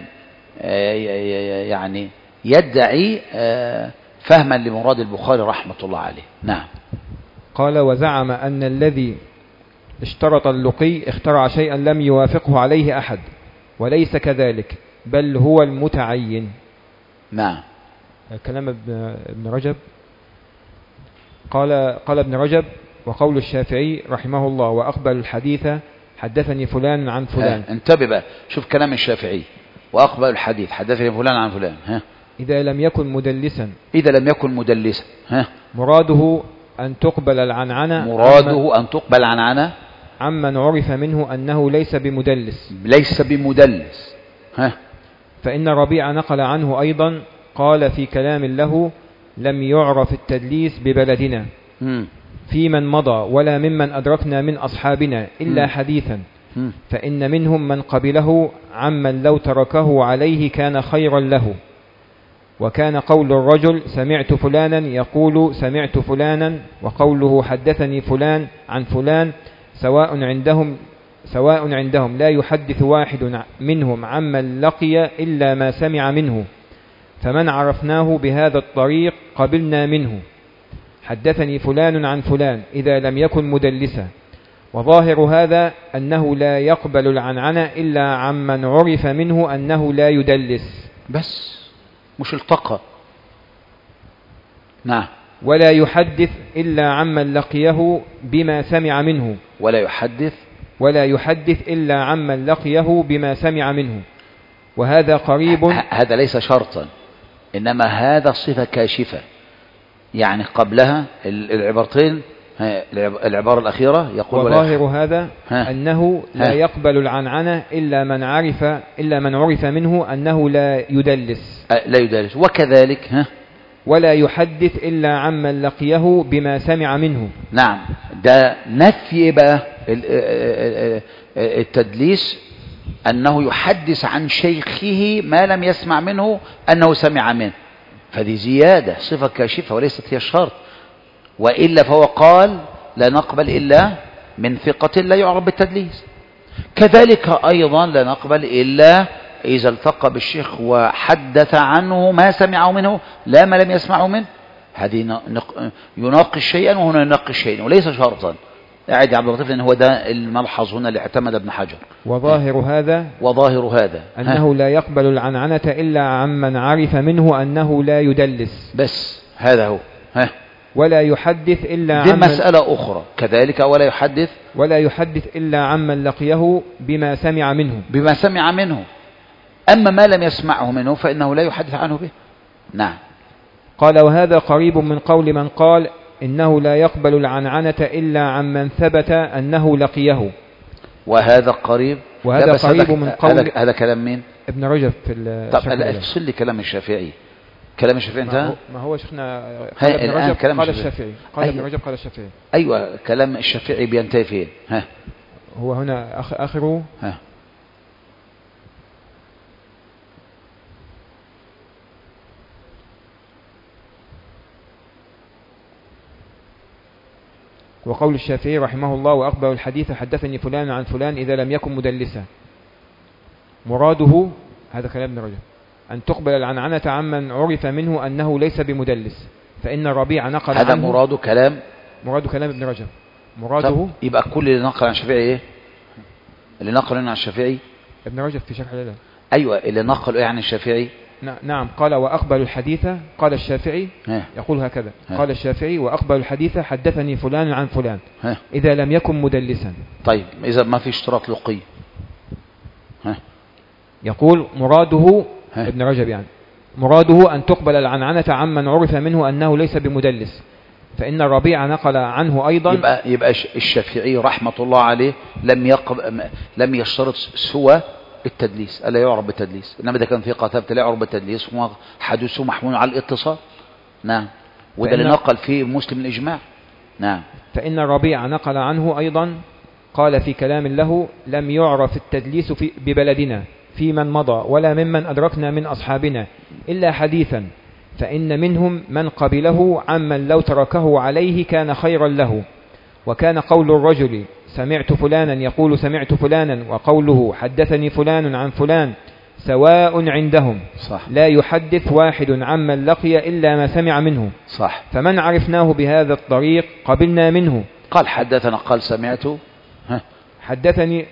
يعني يدعي فهما لمراد البخاري رحمة الله عليه. نعم. قال: وزعم أن الذي اشترط اللقي اخترع شيئا لم يوافقه عليه أحد، وليس كذلك، بل هو المتعين. نعم. كلام ابن رجب. قال ابن رجب: وقول الشافعي رحمه الله: وأقبل الحديث حدثني فلان عن فلان. انتبه بقى، شوف كلام الشافعي: وأقبل الحديث حدثني فلان عن فلان. إذا لم يكن مدلسا. مراده أن تقبل العنعنة. عمن عرف منه أنه ليس بمدلس. فإن ربيع نقل عنه أيضا، قال في كلام له: لم يعرف التدليس ببلدنا في من مضى ولا ممن أدركنا من أصحابنا إلا حديثا، فإن منهم من قبله عمن لو تركه عليه كان خيرا له. وكان قول الرجل سمعت فلانا يقول سمعت فلانا، وقوله حدثني فلان عن فلان سواء عندهم لا يحدث واحد منهم عمن لقي إلا ما سمع منه، فمن عرفناه بهذا الطريق قبلنا منه. حدثني فلان عن فلان إذا لم يكن مدلسا. وظاهر هذا أنه لا يقبل العنعنة إلا عمن عرف منه أنه لا يدلس، بس مش التقى. نعم. ولا يحدث إلا عمن لقيه بما سمع منه. ولا يحدث إلا عمن لقيه بما سمع منه. وهذا قريب. هذا ليس شرطا، إنما هذا صفة كاشفة. يعني قبلها العبارتين، العبارة الأخيرة يقول: وظاهر هذا أنه لا يقبل العنعنة إلا من عرف منه أنه لا يدلس. وكذلك ولا يحدث إلا عمن لقيه بما سمع منه. نعم. ده نفي بقى التدليس، أنه يحدث عن شيخه ما لم يسمع منه أنه سمع منه، فدي زيادة صفة كاشفة وليست هي الشرط. وإلا فهو قال لا نقبل إلا من ثقة لا يعرف بالتدليس. كذلك أيضا لا نقبل إلا إذا التقى بالشيخ وحدث عنه ما سمعه منه لا ما لم يسمعه منه. هذه يناقش شيئا وهنا يناقش شيئا وليس شرطا. قاعد يا عبد اللطيف لأن هو ده الملحظ هنا اللي اعتمد ابن حجر. وظاهر هذا أنه لا يقبل العنعنة إلا عمن عرف منه أنه لا يدلس. بس هذا هو. ولا يحدث إلا دي مسألة أخرى كذلك. ولا يحدث إلا عمن لقيه بما سمع منه. أما ما لم يسمعه منه فإنه لا يحدث عنه به. نعم. قال وهذا قريب من قول من قال إنه لا يقبل العنعنة إلا عمن ثبت أنه لقيه. وهذا قريب من قول هذا كلام مين؟ ابن رجب في الشرح. طب افصل لي كلام الشافعي. كلام الشافعي انتهى؟ ما هو شيخنا قال ابن رجب قال الشافعي. قال ابن رجب قال الشافعي. أيوة كلام الشافعي بينتهي فين؟ هو هنا آخره. وقول الشافعي رحمه الله وأقبل الحديث حدثني فلان عن فلان إذا لم يكن مدلسا. مراده هذا كلام ابن رجب أن تقبل العنعنة عمن عرف منه أنه ليس بمدلس، فإن الربيع نقل هذا عنه. مراد كلام ابن رجب. مراده يبقى كل اللي نقل عن الشافعي ايه؟ اللي نقل عن الشافعي ابن رجب في شرح العلل. أيوة اللي نقل ايه عن الشافعي؟ نعم. قال وأقبل الحديث قال الشافعي يقول هكذا. قال الشافعي وأقبل الحديث حدثني فلان عن فلان إذا لم يكن مدلسا. طيب إذا ما في اشتراط لقي يقول مراده ابن رجب يعني مراده أن تقبل العنعنة عمن عرف منه أنه ليس بمدلس، فإن الربيع نقل عنه أيضا. يبقى الشافعي رحمة الله عليه لم يشترط سوى التدليس ألا يعرف بالتدليس، إنما إذا كان في ثابت لا يعرف بالتدليس حديثه محمول على الاتصال. نعم. وده اللي نقل فيه مسلم الإجماع. نعم. فإن الربيع نقل عنه أيضا قال في كلام له لم يعرف التدليس ببلدنا في من مضى ولا ممن أدركنا من أصحابنا إلا حديثا، فإن منهم من قبله عمن لو تركه عليه كان خيرا له. وكان قول الرجل سمعت فلانا يقول سمعت فلانا وقوله حدثني فلان عن فلان سواء عندهم. صح. لا يحدث واحد عمن لقي إلا ما سمع منه. صح. فمن عرفناه بهذا الطريق قبلنا منه. قال حدثنا قال سمعت حدثني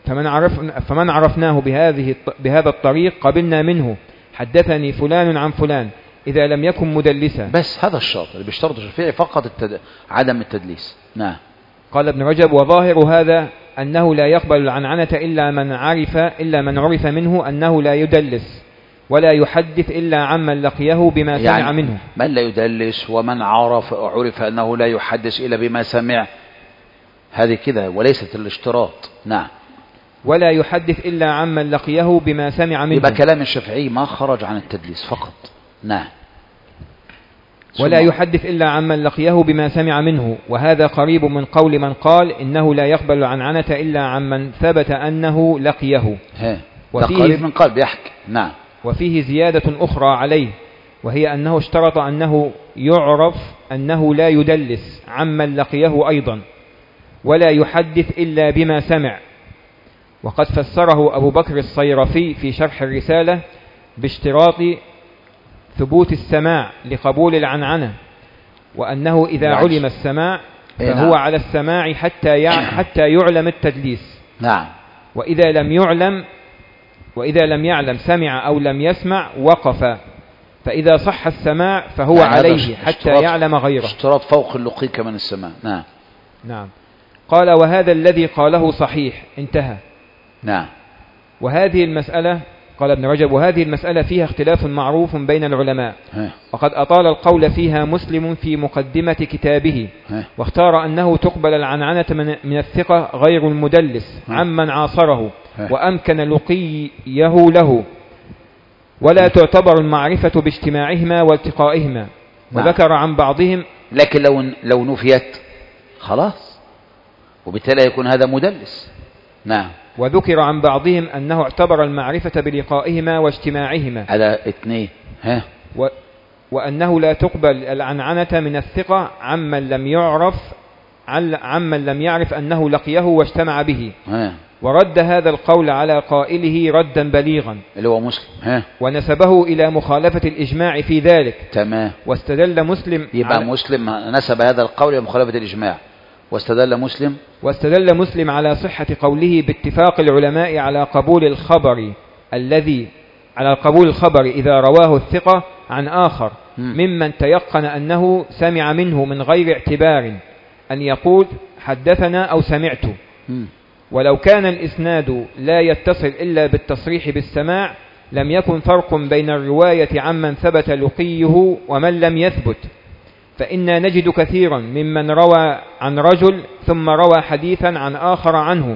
فمن عرفناه بهذا الطريق قبلنا منه حدثني فلان عن فلان إذا لم يكن مدلسا. بس هذا الشرط اللي بيشترط الشافعي فقط عدم التدليس. نعم. قال ابن رجب وظاهر هذا أنه لا يقبل العنعنة إلا من عرف منه أنه لا يدلس ولا يحدث إلا عمن لقيه بما سمع منه. من لا يدلس ومن عرف أنه لا يحدث إلا بما سمع، هذه كده وليست الاشتراط. نعم. ولا يحدث إلا عمن لقيه بما سمع منه. يبقى كلام الشافعي ما خرج عن التدليس فقط. نعم. ولا يحدث إلا عمن لقيه بما سمع منه. وهذا قريب من قول من قال إنه لا يقبل العنعنة إلا عمن ثبت أنه لقيه. قريب من قال بيحكي. نعم. وفيه زيادة أخرى عليه، وهي أنه اشترط أنه يعرف أنه لا يدلس عمن لقيه أيضا ولا يحدث إلا بما سمع. وقد فسره أبو بكر الصيرفي في شرح الرسالة باشتراط ثبوت السماع لقبول العنعنة، وأنه إذا علم السماع فهو على السماع حتى يعلم التدليس. نعم. وإذا لم يعلم سمع أو لم يسمع وقف، فإذا صح السماع فهو عليه حتى يعلم غيره. اشتراط فوق اللقي كمان السماع. نعم. نعم. قال وهذا الذي قاله صحيح. انتهى. نعم. وهذه المسألة قال ابن رجب وهذه المسألة فيها اختلاف معروف بين العلماء، وقد أطال القول فيها مسلم في مقدمة كتابه، واختار أنه تقبل العنعنة من الثقة غير المدلس عمن عاصره وأمكن لقيه له، ولا تعتبر المعرفة باجتماعهما والتقائهما. وذكر عن بعضهم لكن لو نفيت خلاص وبالتالي يكون هذا مدلس. نعم. وذكر عن بعضهم أنه اعتبر المعرفة بلقائهما واجتماعهما. هذا اثنين. وأنه لا تقبل العنعنة من الثقة عمن لم يعرف أنه لقيه واجتمع به. ورد هذا القول على قائله ردا بليغا اللي هو مسلم، ونسبه إلى مخالفة الإجماع في ذلك. تمام. واستدل مسلم، يبقى مسلم نسب هذا القول إلى مخالفة الإجماع. واستدل مسلم على صحة قوله باتفاق العلماء على قبول الخبر إذا رواه الثقة عن آخر ممن تيقن أنه سمع منه من غير اعتبار أن يقول حدثنا أو سمعت. ولو كان الإسناد لا يتصل إلا بالتصريح بالسماع لم يكن فرق بين الرواية عمن ثبت لقيه ومن لم يثبت، فإنا نجد كثيرا ممن روى عن رجل ثم روى حديثا عن آخر عنه.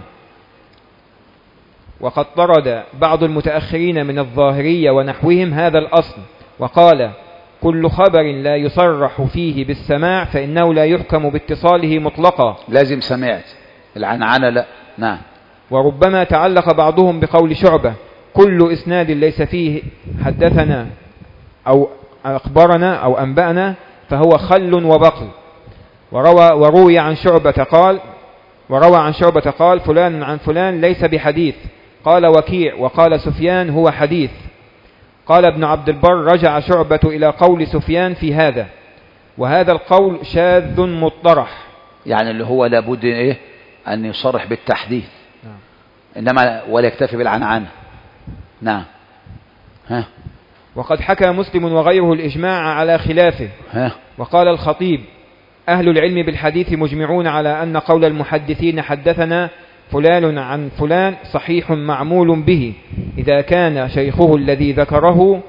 وقد طرد بعض المتأخرين من الظاهرية ونحوهم هذا الأصل، وقال كل خبر لا يصرح فيه بالسماع فإنه لا يحكم باتصاله مطلقا، لازم سمعت، العنعنة لا. نعم. وربما تعلق بعضهم بقول شعبة كل إسناد ليس فيه حدثنا أو أخبرنا أو أنبأنا فهو خل وبقل. وروى عن شعبة قال فلان عن فلان ليس بحديث، قال وكيع وقال سفيان هو حديث. قال ابن عبد البر رجع شعبة إلى قول سفيان في هذا، وهذا القول شاذ مطرح، يعني اللي هو لابد أن يصرح بالتحديث، إنما ولا يكتفي بالعنعنة. نعم. وقد حكى مسلم وغيره الإجماع على خلافه. وقال الخطيب أهل العلم بالحديث مجمعون على أن قول المحدثين حدثنا فلان عن فلان صحيح معمول به إذا كان شيخه الذي ذكره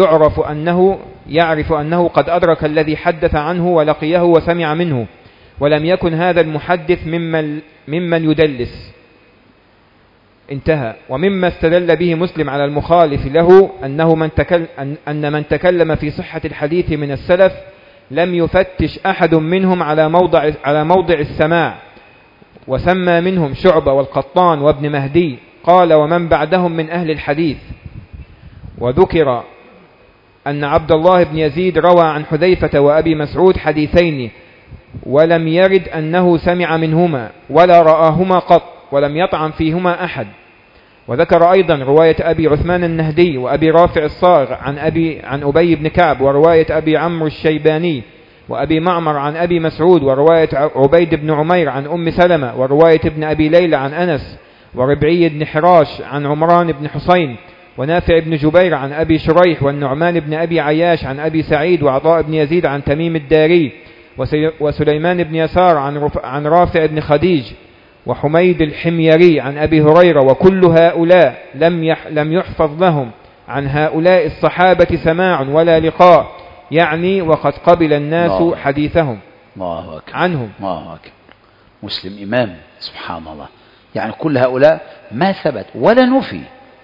يعرف أنه قد أدرك الذي حدث عنه ولقيه وسمع منه، ولم يكن هذا المحدث ممن يدلس. انتهى. ومما استدل به مسلم على المخالف له أن من تكلم في صحة الحديث من السلف لم يفتش أحد منهم على موضع السماع، وسمى منهم شعبة والقطان وابن مهدي، قال ومن بعدهم من أهل الحديث. وذكر أن عبد الله بن يزيد روى عن حذيفة وأبي مسعود حديثين ولم يرد أنه سمع منهما ولا رآهما قط ولم يطعن فيهما أحد. وذكر أيضا رواية أبي عثمان النهدي وأبي رافع الصاغ عن أبي بن كعب، ورواية أبي عمرو الشيباني وأبي معمر عن أبي مسعود، ورواية عبيد بن عمير عن أم سلمة، ورواية ابن أبي ليلى عن أنس، وربعي بن حراش عن عمران بن حسين، ونافع بن جبير عن أبي شريح، والنعمان بن أبي عياش عن أبي سعيد، وعطاء بن يزيد عن تميم الداري، وسليمان بن يسار عن رافع بن خديج، وحميد الحميري عن أبي هريرة. وكل هؤلاء لم يحفظ لهم عن هؤلاء الصحابة سماع ولا لقاء، يعني وقد قبل الناس حديثهم عنهم. مسلم إمام، سبحان الله، يعني كل هؤلاء ما ثبت ولا نفي،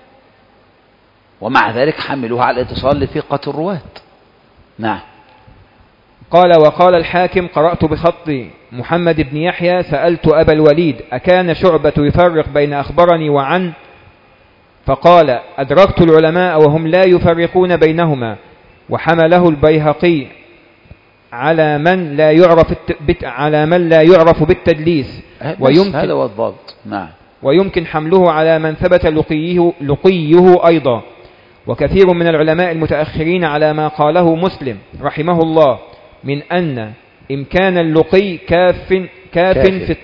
ومع ذلك حملوها على الاتصال لثقة الرواة. نعم. وقال الحاكم قرأت بخط محمد بن يحيى سألت أبا الوليد أكان شعبة يفرق بين أخبرني وعن؟ فقال أدركت العلماء وهم لا يفرقون بينهما، وحمله البيهقي على من لا يعرف بالتدليس، هذا هو الضابط. نعم. ويمكن حمله على من ثبت لقيه أيضا. وكثير من العلماء المتأخرين على ما قاله مسلم رحمه الله من أن إمكان اللقي كاف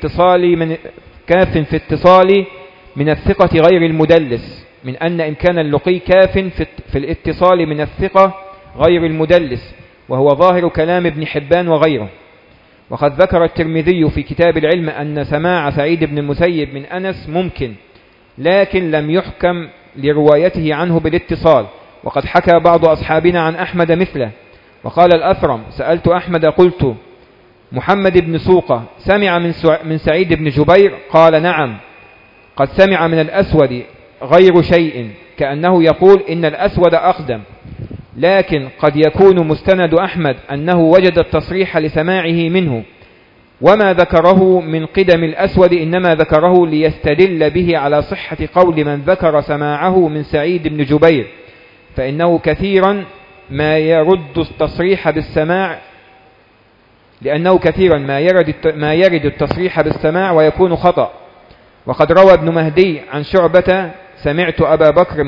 في اتصال من الثقة غير المدلس، من أن إمكان اللقي كاف في الاتصال من الثقة غير المدلس، وهو ظاهر كلام ابن حبان وغيره. وقد ذكر الترمذي في كتاب العلم أن سماع سعيد بن المسيب من أنس ممكن، لكن لم يحكم لروايته عنه بالاتصال. وقد حكى بعض أصحابنا عن أحمد مثله. وقال الأثرم سألت أحمد قلت محمد بن سوقة سمع من سعيد بن جبير؟ قال نعم، قد سمع من الأسود غير شيء، كأنه يقول إن الأسود أقدم، لكن قد يكون مستند أحمد أنه وجد التصريح لسماعه منه، وما ذكره من قدم الأسود إنما ذكره ليستدل به على صحة قول من ذكر سماعه من سعيد بن جبير، فإنه كثيرا ما يرد التصريح بالسماع، لأنه كثيرا ما يرد التصريح بالسماع ويكون خطأ. وقد روى ابن مهدي عن شعبة سمعت أبا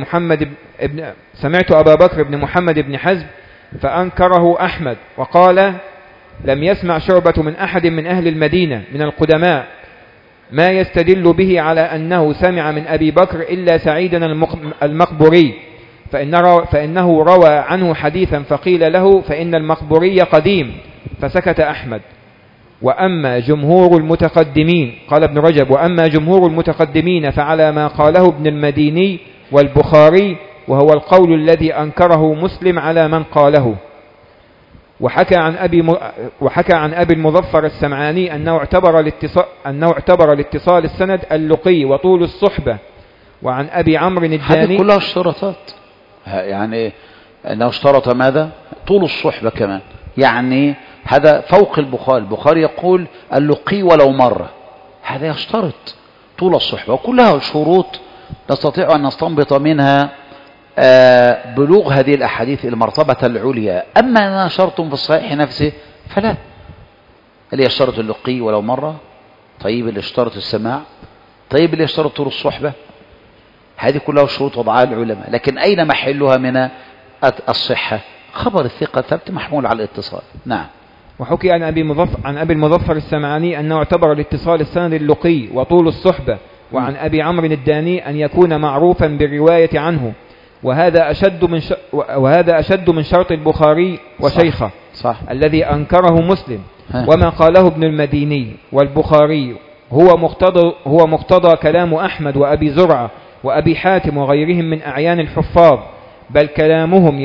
بكر بن محمد بن حزم فأنكره أحمد، وقال لم يسمع شعبة من أحد من أهل المدينة من القدماء ما يستدل به على أنه سمع من أبي بكر إلا سعيدا المقبوري، فإنه روى عنه حديثا فقيل له فإن المقبوري قديم فسكت أحمد. وأما جمهور المتقدمين، قال ابن رجب، وأما جمهور المتقدمين فعلى ما قاله ابن المديني والبخاري، وهو القول الذي أنكره مسلم على من قاله. وحكى عن أبي المظفر السمعاني أنه اعتبر الاتصال السند اللقي وطول الصحبة. وعن أبي عمرو الداني، هذه كلها اشتراطات، يعني أنه اشترط ماذا؟ طول الصحبة كمان، يعني هذا فوق البخاري يقول اللقي ولو مرة، هذا يشترط طول الصحبة، وكلها شروط نستطيع أن نستنبط منها بلوغ هذه الأحاديث المرتبة العليا. أما أنها شرط في الصحيح نفسه فلا، اللي يشترط اللقي ولو مرة، طيب اللي يشترط السماع، طيب اللي يشترط طول الصحبة، هذه كلها شروط وضعها العلماء. لكن أين محلها من الصحة؟ خبر الثقة ثبت محمول على الاتصال. نعم. وحكي عن أبي المظفر السمعاني أنه اعتبر الاتصال السند اللقي وطول الصحبة. وعن أبي عمرو الداني أن يكون معروفا بالرواية عنه، وهذا أشد من شرط البخاري وشيخه، صح. الذي أنكره مسلم. وما قاله ابن المديني والبخاري هو مقتضى كلام أحمد وأبي زرعة وأبي حاتم وغيرهم من أعيان الحفاظ، بل كلامهم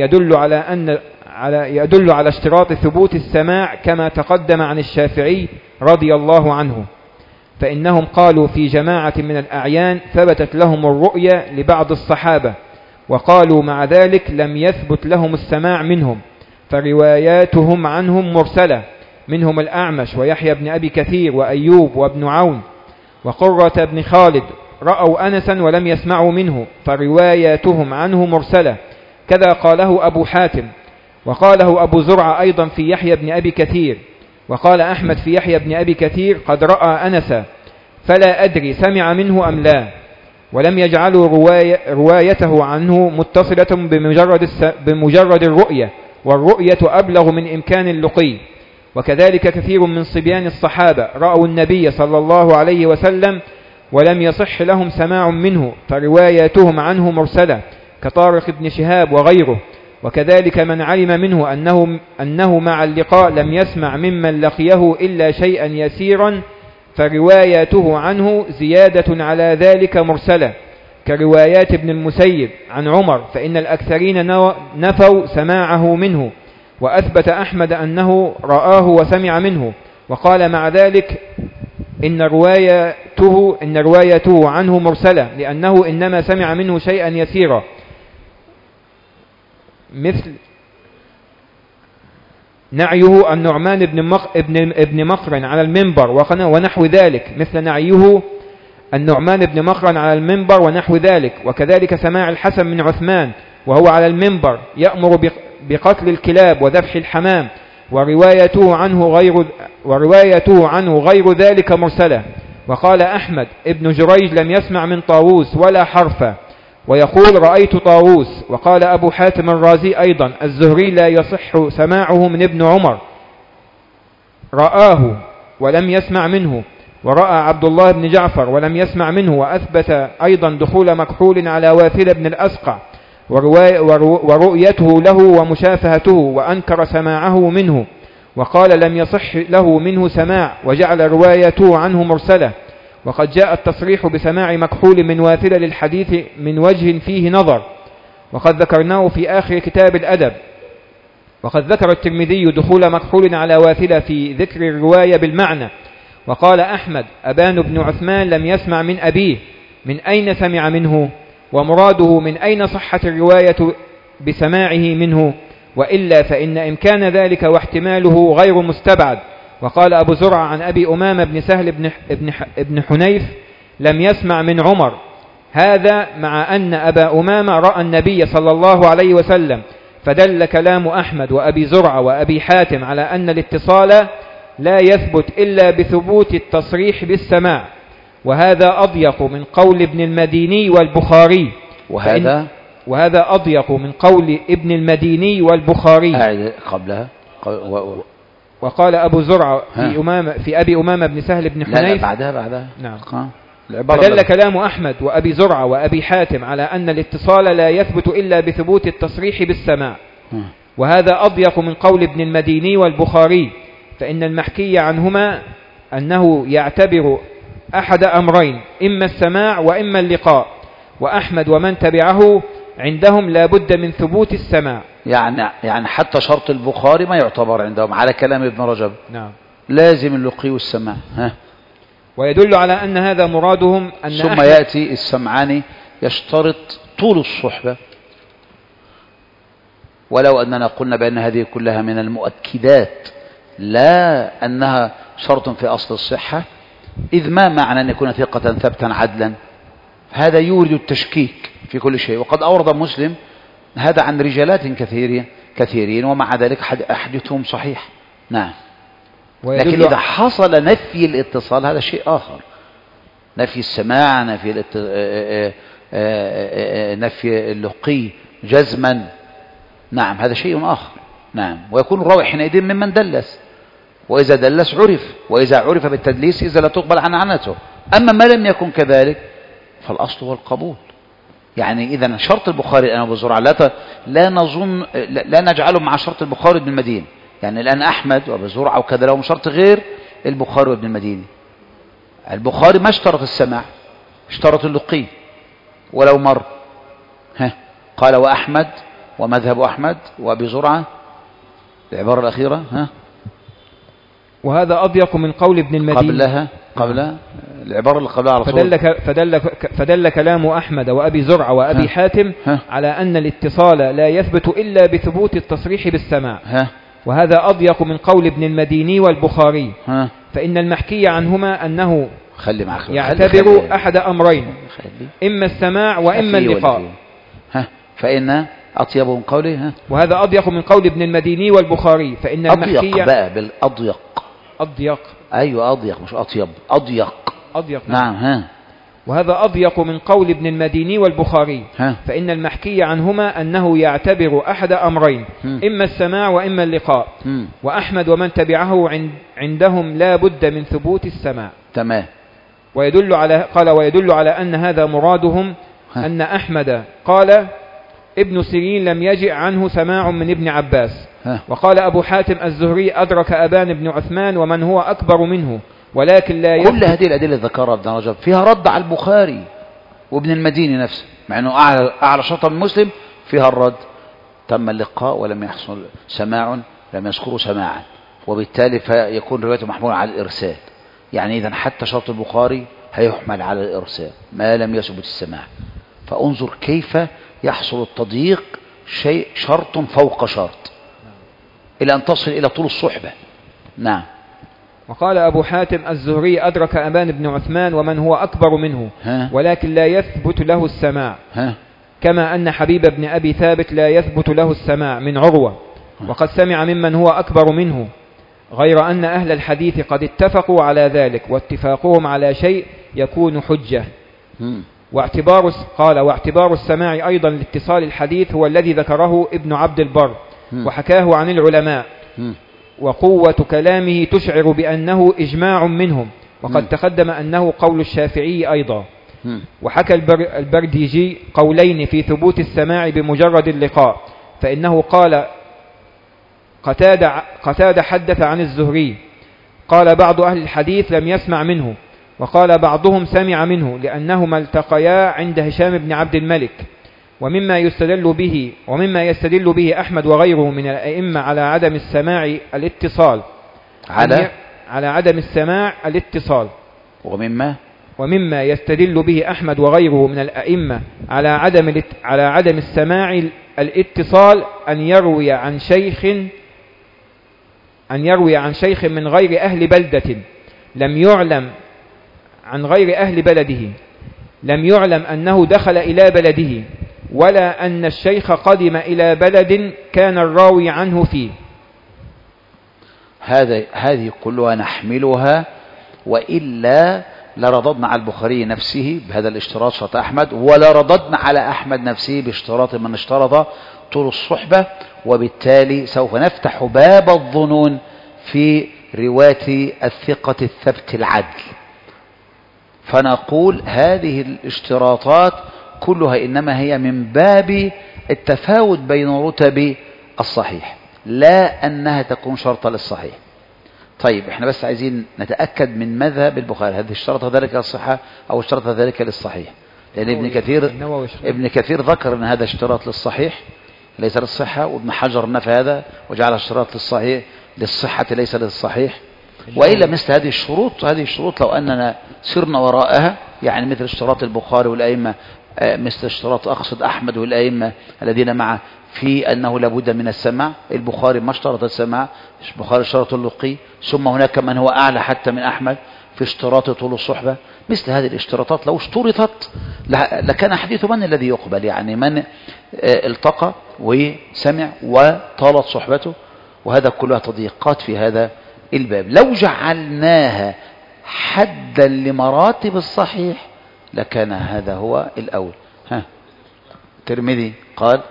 يدل على اشتراط ثبوت السماع كما تقدم عن الشافعي رضي الله عنه، فإنهم قالوا في جماعة من الأعيان ثبتت لهم الرؤية لبعض الصحابة، وقالوا مع ذلك لم يثبت لهم السماع منهم، فرواياتهم عنهم مرسلة، منهم الأعمش ويحيى بن أبي كثير وأيوب وابن عون وقرة بن خالد رأوا أنسا ولم يسمعوا منه، فرواياتهم عنه مرسلة، كذا قاله أبو حاتم. وقاله أبو زرعة أيضا في يحيى بن أبي كثير. وقال أحمد في يحيى بن أبي كثير قد رأى أنسا فلا أدري سمع منه أم لا، ولم يجعلوا روايته عنه متصلة بمجرد الرؤية، والرؤية أبلغ من إمكان اللقي. وكذلك كثير من صبيان الصحابة رأوا النبي صلى الله عليه وسلم ولم يصح لهم سماع منه، فرواياتهم عنه مرسلة، كطارق بن شهاب وغيره. وكذلك من علم منه أنه مع اللقاء لم يسمع ممن لقيه إلا شيئا يسيرا، فرواياته عنه زيادة على ذلك مرسلة، كروايات ابن المسيب عن عمر، فإن الأكثرين نفوا سماعه منه، وأثبت أحمد أنه رآه وسمع منه، وقال مع ذلك إن روايته عنه مرسلة، لأنه إنما سمع منه شيئا يسيرا، مثل نعيه النعمان ابن مقرن على المنبر ونحو ذلك، مثل نعيه النعمان بن مقرن على المنبر ونحو ذلك. وكذلك سماع الحسن من عثمان وهو على المنبر يأمر بقتل الكلاب وذبح الحمام، وروايته عنه غير ذلك مرسلة. وقال أحمد ابن جريج لم يسمع من طاووس ولا حرفا، ويقول رأيت طاووس. وقال أبو حاتم الرازي أيضا الزهري لا يصح سماعه من ابن عمر، رآه ولم يسمع منه، ورأى عبد الله بن جعفر ولم يسمع منه. وأثبت أيضا دخول مكحول على واثل بن الأسقع ورؤيته له ومشافهته، وأنكر سماعه منه، وقال لم يصح له منه سماع، وجعل روايته عنه مرسلة. وقد جاء التصريح بسماع مكحول من واثل للحديث من وجه فيه نظر، وقد ذكرناه في آخر كتاب الأدب. وقد ذكر الترمذي دخول مكحول على واثل في ذكر الرواية بالمعنى. وقال أحمد أبان بن عثمان لم يسمع من أبيه، من أين سمع منه؟ ومراده من أين صحت الرواية بسماعه منه؟ وإلا فإن إمكان ذلك واحتماله غير مستبعد. وقال أبو زرع عن أبي أمامة بن سهل بن حنيف لم يسمع من عمر، هذا مع أن أبا أمامة رأى النبي صلى الله عليه وسلم، فدل كلام أحمد وأبي زرعة وأبي حاتم على أن الاتصال لا يثبت إلا بثبوت التصريح بالسماع، وهذا أضيق من قول ابن المديني والبخاري. وهذا أضيق من قول ابن المديني والبخاري. قبلها وقال أبو زرعة في أبي أمامة بن سهل بن حنيف. بعدها نعم. فدل كلام أحمد وأبي زرعة وأبي حاتم على أن الاتصال لا يثبت إلا بثبوت التصريح بالسماع، وهذا أضيق من قول ابن المديني والبخاري، فإن المحكي عنهما أنه يعتبر أحد أمرين، إما السماع وإما اللقاء، وأحمد ومن تبعه عندهم لا بد من ثبوت السماع. يعني حتى شرط البخاري ما يعتبر عندهم على كلام ابن رجب. نعم. لازم اللقي والسماع. ويدل على أن هذا مرادهم أن ثم يأتي السمعاني يشترط طول الصحبة، ولو أننا قلنا بأن هذه كلها من المؤكدات لا أنها شرط في أصل الصحة، إذ ما معنى أن يكون ثقة ثبتا عدلا، هذا يورد التشكيك في كل شيء. وقد أورد مسلم هذا عن رجالات كثيرين ومع ذلك حديثهم صحيح. نعم. لكن إذا حصل نفي الاتصال هذا شيء آخر، نفي السماع، نفي اللقي جزما، نعم هذا شيء آخر. نعم. ويكون الراوي حينئذ ممن دلس، وإذا دلس عرف، وإذا عرف بالتدليس إذا لا تقبل عنعنته. أما ما لم يكن كذلك فالأصل هو القبول. يعني إذا شرط البخاري أنا بزرعة لا نجعله مع شرط البخاري بن المديني. يعني الآن أحمد وأبو زرعة وكذا لهم شرط غير البخاري وابن المديني. البخاري ما اشترط السماع، اشترط اللقي ولو مر. قال وأحمد ومذهب أحمد وأبي زرعة العبارة الأخيرة وهذا أضيق من قول ابن المديني قبل العبارة اللي قبلها على طول. فدل كلام أحمد وأبي زرعة وأبي حاتم على أن الاتصال لا يثبت إلا بثبوت التصريح بالسماع، وهذا أضيق من قول ابن المديني والبخاري، فإن المحكي عنهما أنه يعتبر أحد أمرين، إما السماع وإما اللقاء. فإن أطيب من قوله وهذا أضيق من قول ابن المديني والبخاري، فإن المحكي أضيق بقى بالأضيق. أضيق. أيوة أضيق مش أطيب، أضيق. نعم. وهذا أضيق من قول ابن المديني والبخاري، فإن المحكي عنهما أنه يعتبر أحد أمرين، إما السماع وإما اللقاء، وأحمد ومن تبعه عندهم لا بد من ثبوت السماع. تمام. ويدل على أن هذا مرادهم أن أحمد قال ابن سيرين لم يجئ عنه سماع من ابن عباس، وقال أبو حاتم الزهري أدرك أبان بن عثمان ومن هو أكبر منه، ولكن لا كل هذه الأدلة ذكرها ابن رجب فيها رد على البخاري وابن المديني نفسه، مع أنه أعلى شرط من مسلم فيها الرد. تم اللقاء ولم يحصل سماع، لم يذكروا سماعا، وبالتالي فيكون روايته محمولة على الإرسال. يعني إذا حتى شرط البخاري هيحمل على الإرسال ما لم يثبت السماع. فانظر كيف يحصل التضييق، شيء شرط فوق شرط إلى أن تصل إلى طول الصحبة. نعم. وقال أبو حاتم الزهري أدرك أبان بن عثمان ومن هو أكبر منه، ولكن لا يثبت له السماع، كما أن حبيب بن أبي ثابت لا يثبت له السماع من عروة، وقد سمع ممن هو أكبر منه، غير أن أهل الحديث قد اتفقوا على ذلك، واتفاقهم على شيء يكون حجة. واعتبار السماع أيضا لاتصال الحديث هو الذي ذكره ابن عبد البر وحكاه عن العلماء، وقوة كلامه تشعر بأنه إجماع منهم، وقد تقدم أنه قول الشافعي أيضا. وحكى البرديجي قولين في ثبوت السماع بمجرد اللقاء، فإنه قال قتادة حدث عن الزهري، قال بعض أهل الحديث لم يسمع منه، وقال بعضهم سمع منه لأنهما التقيا عند هشام بن عبد الملك. ومما يستدل به أحمد وغيره من الأئمة على عدم السماع الاتصال ومما يستدل به أحمد وغيره من الأئمة على عدم السماع الاتصال أن يروي عن شيخ من غير أهل بلدة لم يعلم عن غير أهل بلده، لم يعلم أنه دخل إلى بلده، ولا أن الشيخ قدم إلى بلد كان الراوي عنه فيه. هذه كلها نحملها، وإلا لرددنا على البخاري نفسه بهذا الاشتراط شرط أحمد، ولا رددنا على أحمد نفسه باشتراط من اشترط طول الصحبة، وبالتالي سوف نفتح باب الظنون في رواة الثقة الثبت العدل. فنقول هذه الاشتراطات كلها إنما هي من باب التفاوت بين رتب الصحيح، لا أنها تكون شرطا للصحيح. طيب احنا بس عايزين نتأكد من مذهب البخاري، هل اشترط ذلك للصحة أو اشترط ذلك للصحيح؟ لأن ابن كثير ذكر أن هذا اشتراط للصحيح ليس للصحة، وابن حجر نفى هذا وجعل اشتراط للصحيح للصحة ليس للصحيح. وإلا مثل هذه الشروط لو أننا سرنا وراءها، يعني مثل اشتراط البخاري والأئمة، مثل اشتراط أقصد أحمد والأئمة الذين معه في أنه لابد من السماع. البخاري ما اشترط السماع، البخاري اشترط اللقي، ثم هناك من هو أعلى حتى من أحمد في اشتراط طول الصحبة. مثل هذه الاشتراطات لو اشترطت لكان حديث من الذي يقبل، يعني من التقى وسمع وطالت صحبته، وهذا كلها تضييقات في هذا الباب. لو جعلناها حدا لمراتب الصحيح لكان هذا هو الأول. الترمذي قال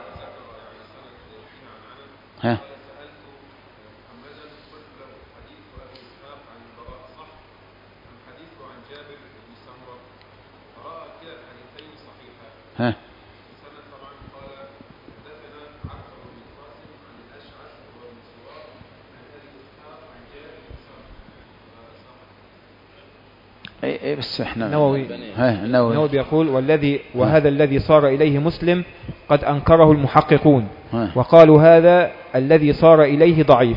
بس احنا النووي بيقول وهذا الذي صار إليه مسلم قد أنكره المحققون وقالوا هذا الذي صار إليه ضعيف،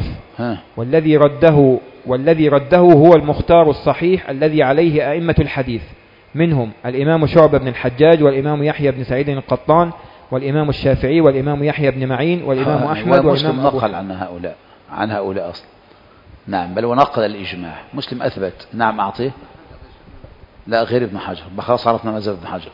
والذي رده هو المختار الصحيح الذي عليه أئمة الحديث، منهم الإمام شعبة بن الحجاج، والإمام يحيى بن سعيد القطان، والإمام الشافعي، والإمام يحيى بن معين، والإمام أحمد، والإمام نقل عن هؤلاء أصلا. نعم، بل ونقل الإجماع. مسلم أثبت. نعم أعطيه. لا غير ابن حجر، خلاص عرفنا مذهب ابن حجر.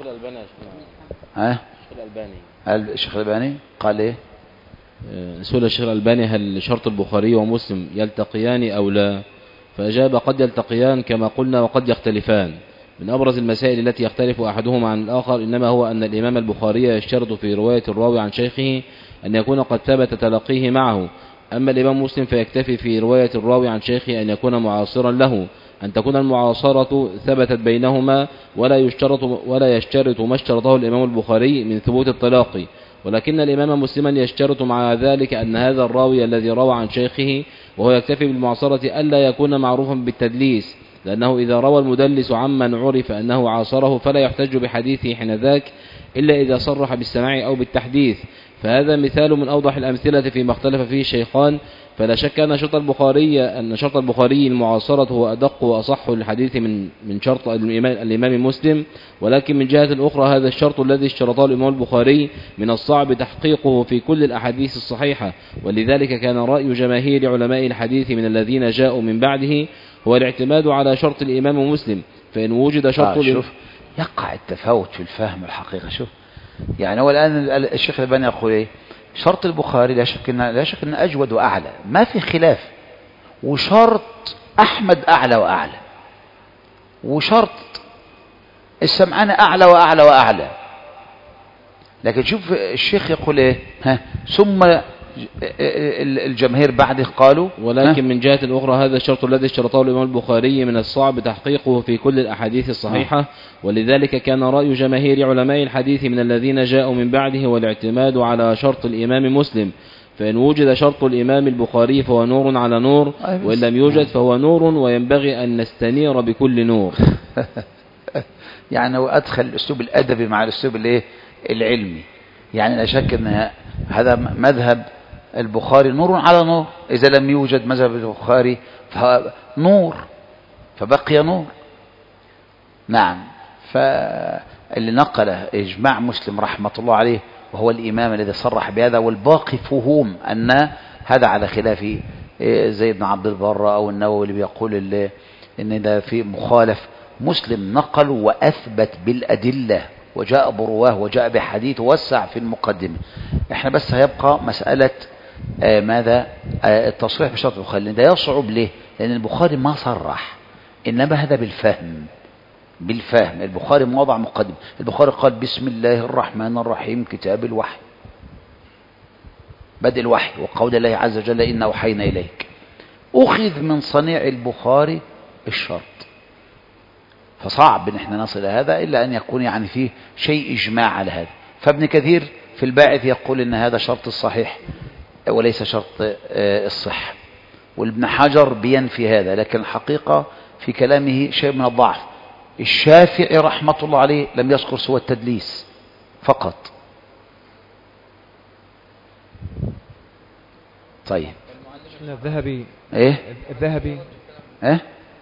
الشيخ الألباني قال ايه؟ سئل الشيخ الألباني هل شرط البخاري ومسلم يلتقيان أو لا؟ فأجاب قد يلتقيان كما قلنا وقد يختلفان. من أبرز المسائل التي يختلف أحدهما عن الآخر إنما هو أن الإمام البخاري يشترط في رواية الراوي عن شيخه أن يكون قد ثبت تلقيه معه، أما الإمام مسلم فيكتفي في رواية الراوي عن شيخه أن يكون معاصرا له، أن تكون المعاصرة ثبتت بينهما، ولا يشترط ما اشترطه الإمام البخاري من ثبوت التلاقي. ولكن الإمام مسلما يشترط مع ذلك أن هذا الراوي الذي روى عن شيخه وهو يكتفي بالمعاصرة ألا يكون معروفا بالتدليس، لأنه إذا روى المدلس عمن عرف أنه عاصره فلا يحتج بحديثه حينذاك إلا إذا صرح بالسماع أو بالتحديث. فهذا مثال من أوضح الأمثلة فيما اختلف فيه الشيخان. فلا شك أن شرط البخاري المعاصرة هو أدق وأصح الحديث من شرط الإمام مسلم، ولكن من جهة أخرى هذا الشرط الذي اشترطه الإمام البخاري من الصعب تحقيقه في كل الأحاديث الصحيحة، ولذلك كان رأي جماهير علماء الحديث من الذين جاءوا من بعده هو الاعتماد على شرط الإمام مسلم. فإن وجد شرط شوف يقع التفاوت في الفهم الحقيقة. شوف يعني هو الآن الشيخ الألباني يقول إيه؟ شرط البخاري لا شك إن أجود وأعلى، ما في خلاف، وشرط أحمد أعلى وأعلى، وشرط السمعان أعلى وأعلى وأعلى. لكن شوف الشيخ يقول إيه؟ ثم الجماهير بعده قالوا ولكن من جهة أخرى هذا الشرط الذي اشترطه الإمام البخاري من الصعب تحقيقه في كل الأحاديث الصحيحة، ولذلك كان رأي جماهير علماء الحديث من الذين جاءوا من بعده والاعتماد على شرط الإمام مسلم. فإن وجد شرط الإمام البخاري فهو نور على نور، وإن لم يوجد فهو نور وينبغي أن نستنير بكل نور. يعني هو أدخل الأسلوب الأدبي مع الأسلوب العلمي. يعني لا شك أن هذا مذهب البخاري نور على نور، إذا لم يوجد مذهب البخاري فنور فبقي نور. نعم. فاللي نقل إجماع مسلم رحمة الله عليه وهو الإمام الذي صرح بهذا، والباقي فهوم أن هذا على خلاف زي ابن عبد البر أو النووي اللي بيقول إن ده في مخالف. مسلم نقل وأثبت بالأدلة وجاء برواه وجاء بحديث وسع في المقدمة. احنا بس هيبقى مسألة ماذا التصريح بشرط البخاري، لأن ده يصعب. ليه؟ لأن البخاري ما صرح، إنما هذا بالفهم. البخاري وضع مقدمة. البخاري قال بسم الله الرحمن الرحيم كتاب الوحي، بدء الوحي، وقول الله عز وجل إنا أوحينا إليك. أخذ من صنيع البخاري الشرط، فصعب ان احنا نصل إلى هذا إلا أن يكون يعني فيه شيء إجماع على هذا. فابن كثير في الباعث يقول إن هذا شرط الصحيح وليس شرط الصحة، والابن حجر بينفي هذا، لكن الحقيقة في كلامه شيء من الضعف. الشافعي رحمة الله عليه لم يذكر سوى التدليس فقط. طيب الذهبي ايه الذهبي ايه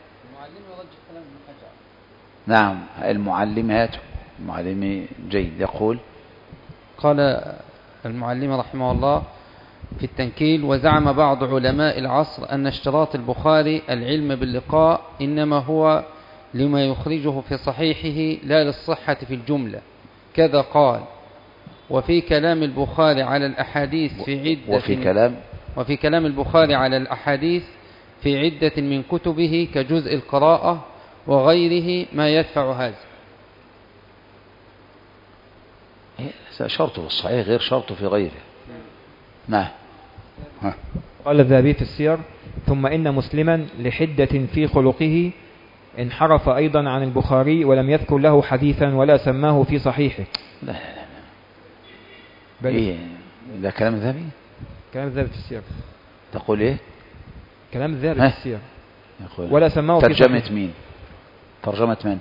نعم المعلم هاته المعلم جيد. يقول قال المعلم رحمه الله في التنكيل: وزعم بعض علماء العصر أن اشتراط البخاري العلم باللقاء إنما هو لما يخرجه في صحيحه لا للصحة في الجملة. كذا قال: وفي كلام البخاري على الأحاديث وفي كلام البخاري على الأحاديث في عدة من كتبه كجزء القراءة وغيره ما يدفع هذا. شرطه في الصحيح غير شرطه في غيره. نعم. قال الذهبي في السير: ثم إن مسلما لحدة في خلقه انحرف أيضا عن البخاري ولم يذكر له حديثا ولا سماه في صحيحه. لا إيه ده كلام الذهبي؟ كلام الذهبي في السير. تقول إيه؟ كلام الذهبي في السير. ولا سماه في صحيحه. ترجمة مين؟ ترجمة من؟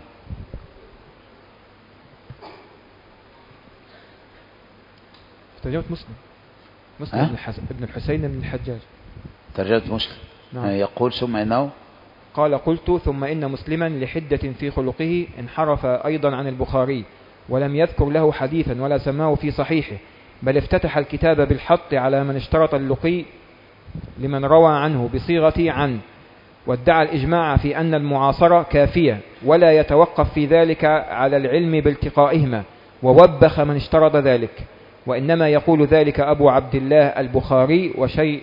ترجمة مسلم ابن الحسين بن الحجاج. ترجمة مسلم. نعم. يقول ثم إنه قال: قلت ثم إن مسلما لحدة في خلقه انحرف أيضا عن البخاري ولم يذكر له حديثا ولا سماه في صحيحه، بل افتتح الكتاب بالحط على من اشترط اللقي لمن روى عنه بصيغة عن، وادعى الإجماع في أن المعاصرة كافية ولا يتوقف في ذلك على العلم بالتقائهما، ووبخ من اشترط ذلك، وإنما يقول ذلك أبو عبد الله البخاري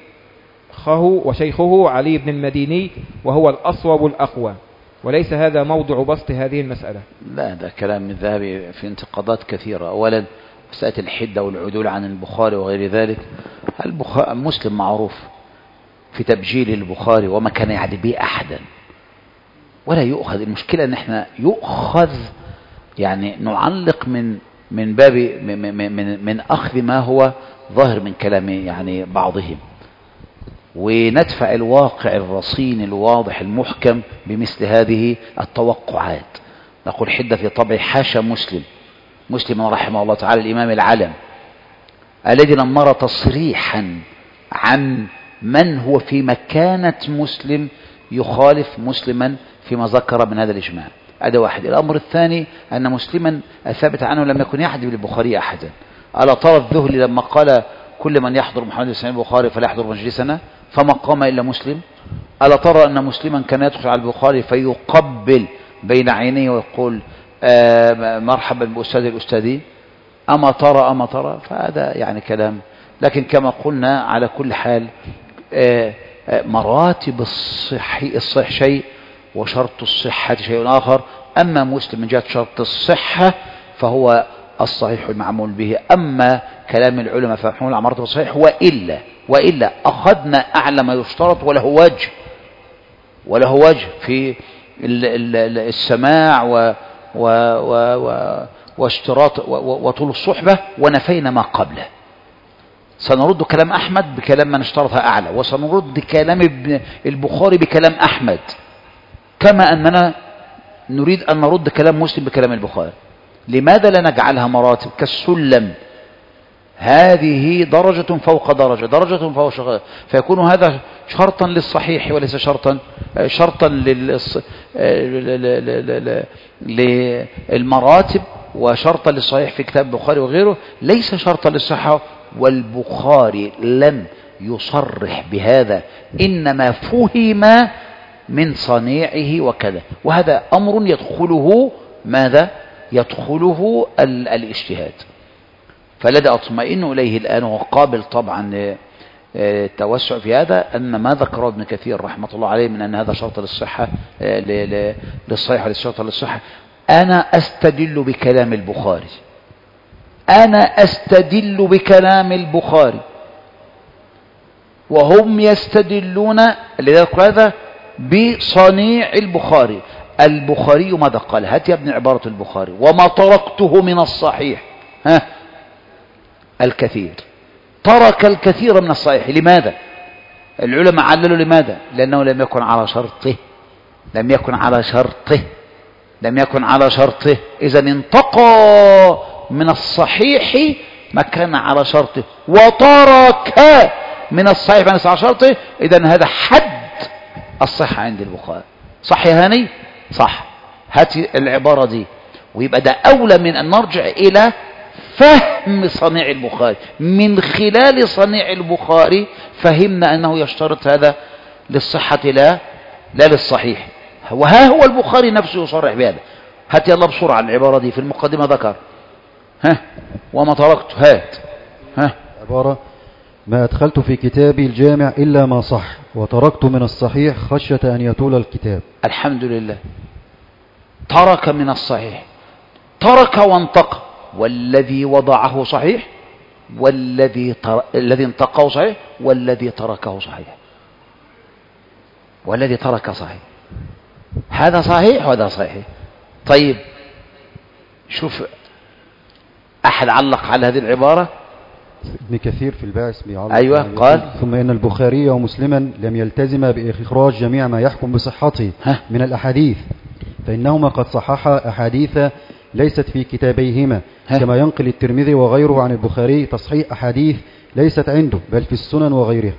وشيخه علي بن المديني، وهو الأصوب الأقوى، وليس هذا موضع بسط هذه المسألة. لا، ده كلام الذهبي في انتقادات كثيرة. أولا مسألة الحدة والعدول عن البخاري وغير ذلك. مسلم معروف في تبجيل البخاري وما كان يعد به أحدا ولا يؤخذ. المشكلة ان احنا يؤخذ يعني نعلق من باب من أخذ ما هو ظاهر من كلام يعني بعضهم، وندفع الواقع الرصين الواضح المحكم بمثل هذه التوقعات. نقول حدة في طبع حاشا مسلم رحمه الله تعالى الإمام العلم الذي نمر تصريحا عن من هو في مكانة مسلم يخالف مسلما فيما ذكر من هذا الإجماع. هذا واحد. الأمر الثاني أن مسلما أثبت عنه لم يكن يحدث بالبخاري أحدا. ألا ترى الذهلي لما قال كل من يحضر محمد بن سعيد البخاري فلا يحضر مجلسنا فما قام إلا مسلم؟ ألا ترى أن مسلما كان يدخل على البخاري فيقبل بين عينيه ويقول مرحبا بأستاذ الأستاذين؟ أما ترى فهذا يعني كلام. لكن كما قلنا على كل حال مراتب الصح شيء وشرط الصحة شيء آخر. أما مسلم من جهة شرط الصحة فهو الصحيح المعمول به. أما كلام العلماء فمحمول على مراتب الصحيح وإلا أخذنا أعلى ما يشترط وله وجه في السماع واشتراط وطول الصحبة، ونفينا ما قبله. سنرد كلام أحمد بكلام من اشترطها أعلى، وسنرد كلام ابن البخاري بكلام أحمد، كما أننا نريد أن نرد كلام مسلم بكلام البخاري. لماذا لا نجعلها مراتب كالسلم؟ هذه درجة فوق درجة فوق فيكون هذا شرطا للصحيح وليس شرطا للمراتب، وشرطا للصحيح في كتاب البخاري وغيره ليس شرطا للصحة. والبخاري لم يصرح بهذا، إنما فهم من صنيعه وكذا. وهذا أمر يدخله ماذا؟ يدخله الاجتهاد. فالذي أطمئن إليه الآن وقابل طبعا التوسع في هذا أن ما ذكره ابن كثير رحمة الله عليه من أن هذا شرط للصحة للصحيح للشرط للصحة. أنا أستدل بكلام البخاري، أنا أستدل بكلام البخاري وهم يستدلون لذلك هذا بصنيع البخاري. البخاري ماذا قال؟ هات يا ابن عبارة البخاري: وما تركته من الصحيح الكثير. ترك الكثير من الصحيح. لماذا؟ العلماء عللوا لماذا؟ لأنه لم يكن على شرطه، لم يكن على شرطه، لم يكن على شرطه. إذا انتقى من الصحيح ما كان على شرطه وترك من الصحيح ما كان على شرطه. إذا هذا حد الصحة عند البخاري. صح يا هاني؟ صح. هات العبارة دي ويبقى ده أولى من أن نرجع إلى فهم صنيع البخاري. من خلال صنيع البخاري فهمنا أنه يشترط هذا للصحة لا للصحيح. وها هو البخاري نفسه يصرح بهذا. هات يلا بسرعة العبارة دي في المقدمة ذكر وما تركت. هات عبارة: ما أدخلت في كتابي الجامع إلا ما صح وتركت من الصحيح خشية أن يطول الكتاب. الحمد لله. ترك من الصحيح، ترك وانتقى، والذي وضعه صحيح الذي انتقاه صحيح والذي تركه صحيح والذي ترك صحيح. هذا صحيح وهذا صحيح. طيب شوف أحد علق على هذه العبارة. ابن كثير في البعث بيعلق. أيوة قال: ثم إن البخاري ومسلما لم يلتزم بإخراج جميع ما يحكم بصحته من الأحاديث، فإنهما قد صححا أحاديث ليست في كتابيهما، كما ينقل الترمذي وغيره عن البخاري تصحيح أحاديث ليست عنده بل في السنن وغيرها.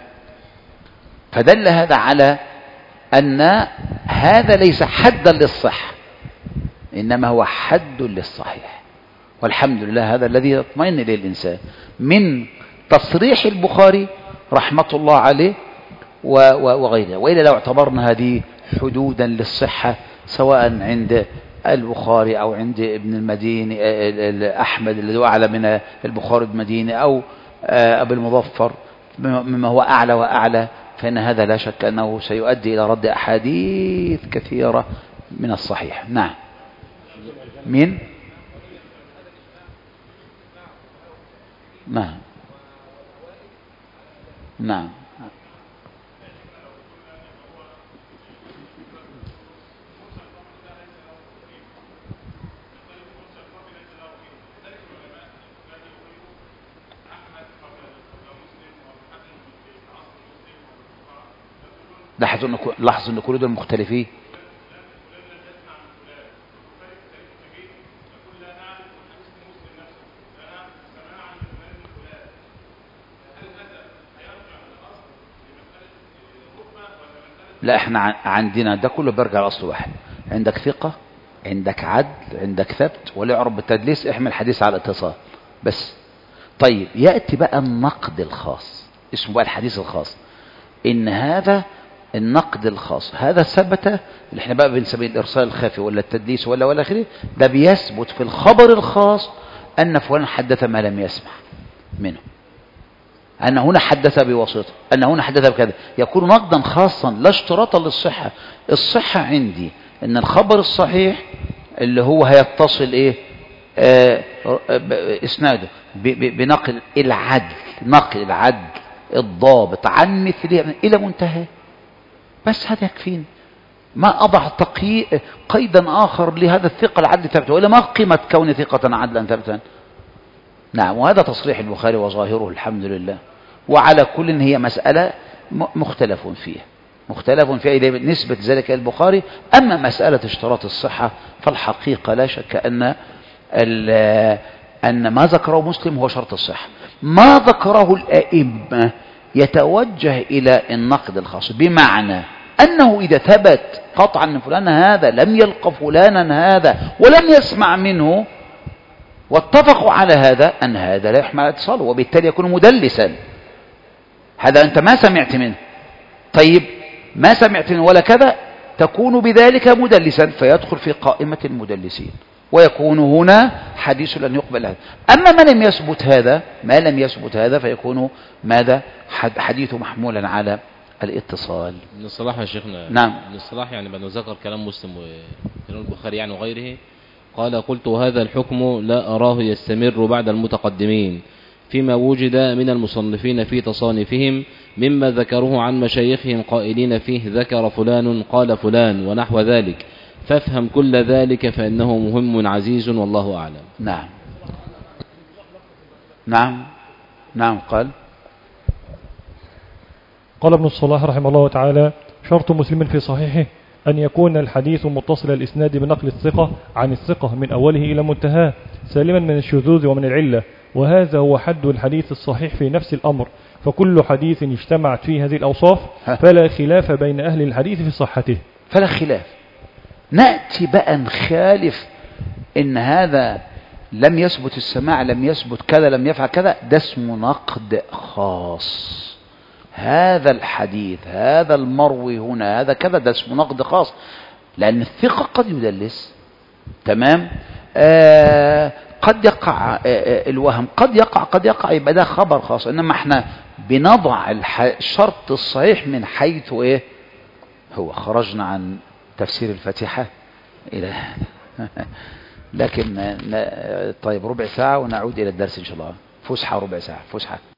فدل هذا على أن هذا ليس حدا للصحة إنما هو حد للصحيح. والحمد لله هذا الذي يطمئن إليه الإنسان من تصريح البخاري رحمة الله عليه وغيره. وإلا لو اعتبرنا هذه حدودا للصحة سواء عند البخاري أو عند ابن المديني أحمد الذي هو أعلى من البخاري المديني أو أبو المظفر مما هو أعلى وأعلى، فإن هذا لا شك أنه سيؤدي إلى رد أحاديث كثيرة من الصحيح. نعم. مين؟ نعم نعم لاحظوا أن كل دول مختلفين. لا احنا عندنا ده كله بيرجع لأصل واحد. عندك ثقة، عندك عدل، عندك ثبت، ولا يعرف بالتدليس احمل الحديث على الاتصال بس. طيب يأتي بقى النقد الخاص، اسمه بقى الحديث الخاص. ان هذا النقد الخاص هذا ثبت اللي احنا بقى بنسميه الارسال الخفي ولا التدليس ولا اخره. ده بيثبت في الخبر الخاص ان فلان حدث ما لم يسمع منه، أن هنا حدث بواسطة، أن هنا حدث بكذا، يكون نقدا خاصا لا اشتراطا للصحة. الصحة عندي أن الخبر الصحيح اللي هو هيتصل إسناده بنقل العدل، نقل العدل الضابط عن مثله إلى منتهى، بس هذا يكفيني. ما أضع قيدا آخر لهذا الثقة العدل ثبت، وإلا ما قيمة كون ثقة عدلا ثبتا. نعم. وهذا تصريح البخاري وظاهره الحمد لله. وعلى كل هي مسألة مختلف فيها نسبة ذلك البخاري. أما مسألة اشتراط الصحة فالحقيقة لا شك أن ما ذكره مسلم هو شرط الصحة. ما ذكره الأئمة يتوجه إلى النقد الخاص، بمعنى أنه إذا ثبت قطعا أن فلان هذا لم يلقى فلانا هذا ولم يسمع منه، واتفقوا على هذا أن هذا لا يحمل اتصاله، وبالتالي يكون مدلسا. هذا أنت ما سمعت منه، طيب ما سمعت منه ولا كذا، تكون بذلك مدلسا فيدخل في قائمة المدلسين. ويكون هنا حديث لن يقبل هذا. أما ما لم يثبت هذا فيكون ماذا؟ حديث محمولا على الاتصال. من الصلاح يا شيخنا. نعم. من الصلاح يعني بعد ذكر كلام مسلم وكلام البخاري يعني وغيره، قال قلت وهذا الحكم لا أراه يستمر بعد المتقدمين فيما وجد من المصنفين في تصانيفهم مما ذكروه عن مشايخهم قائلين فيه ذكر فلان قال فلان ونحو ذلك، فافهم كل ذلك فإنه مهم عزيز والله أعلم. نعم نعم نعم. قال ابن الصلاح رحمه الله تعالى: شرط مسلم في صحيحه أن يكون الحديث متصل الإسناد بنقل الثقة عن الثقة من أوله إلى منتهاه سالما من الشذوذ ومن العلة، وهذا هو حد الحديث الصحيح في نفس الأمر، فكل حديث اجتمعت فيه هذه الأوصاف فلا خلاف بين أهل الحديث في صحته. فلا خلاف. نأتي بقى نخالف إن هذا لم يثبت السماع، لم يثبت كذا، لم يفعل كذا، ده اسمه نقد خاص. هذا الحديث، هذا المروي هنا، هذا كذا، ده اسمه نقد خاص، لأن الثقة قد يدلس، تمام، قد يقع الوهم، قد يقع يبقى ده خبر خاص. إنما احنا بنضع الشرط الصحيح من حيث ايه هو. خرجنا عن تفسير الفاتحة إلى لكن طيب ربع ساعة ونعود إلى الدرس إن شاء الله. فسحة ربع ساعة، فسحة.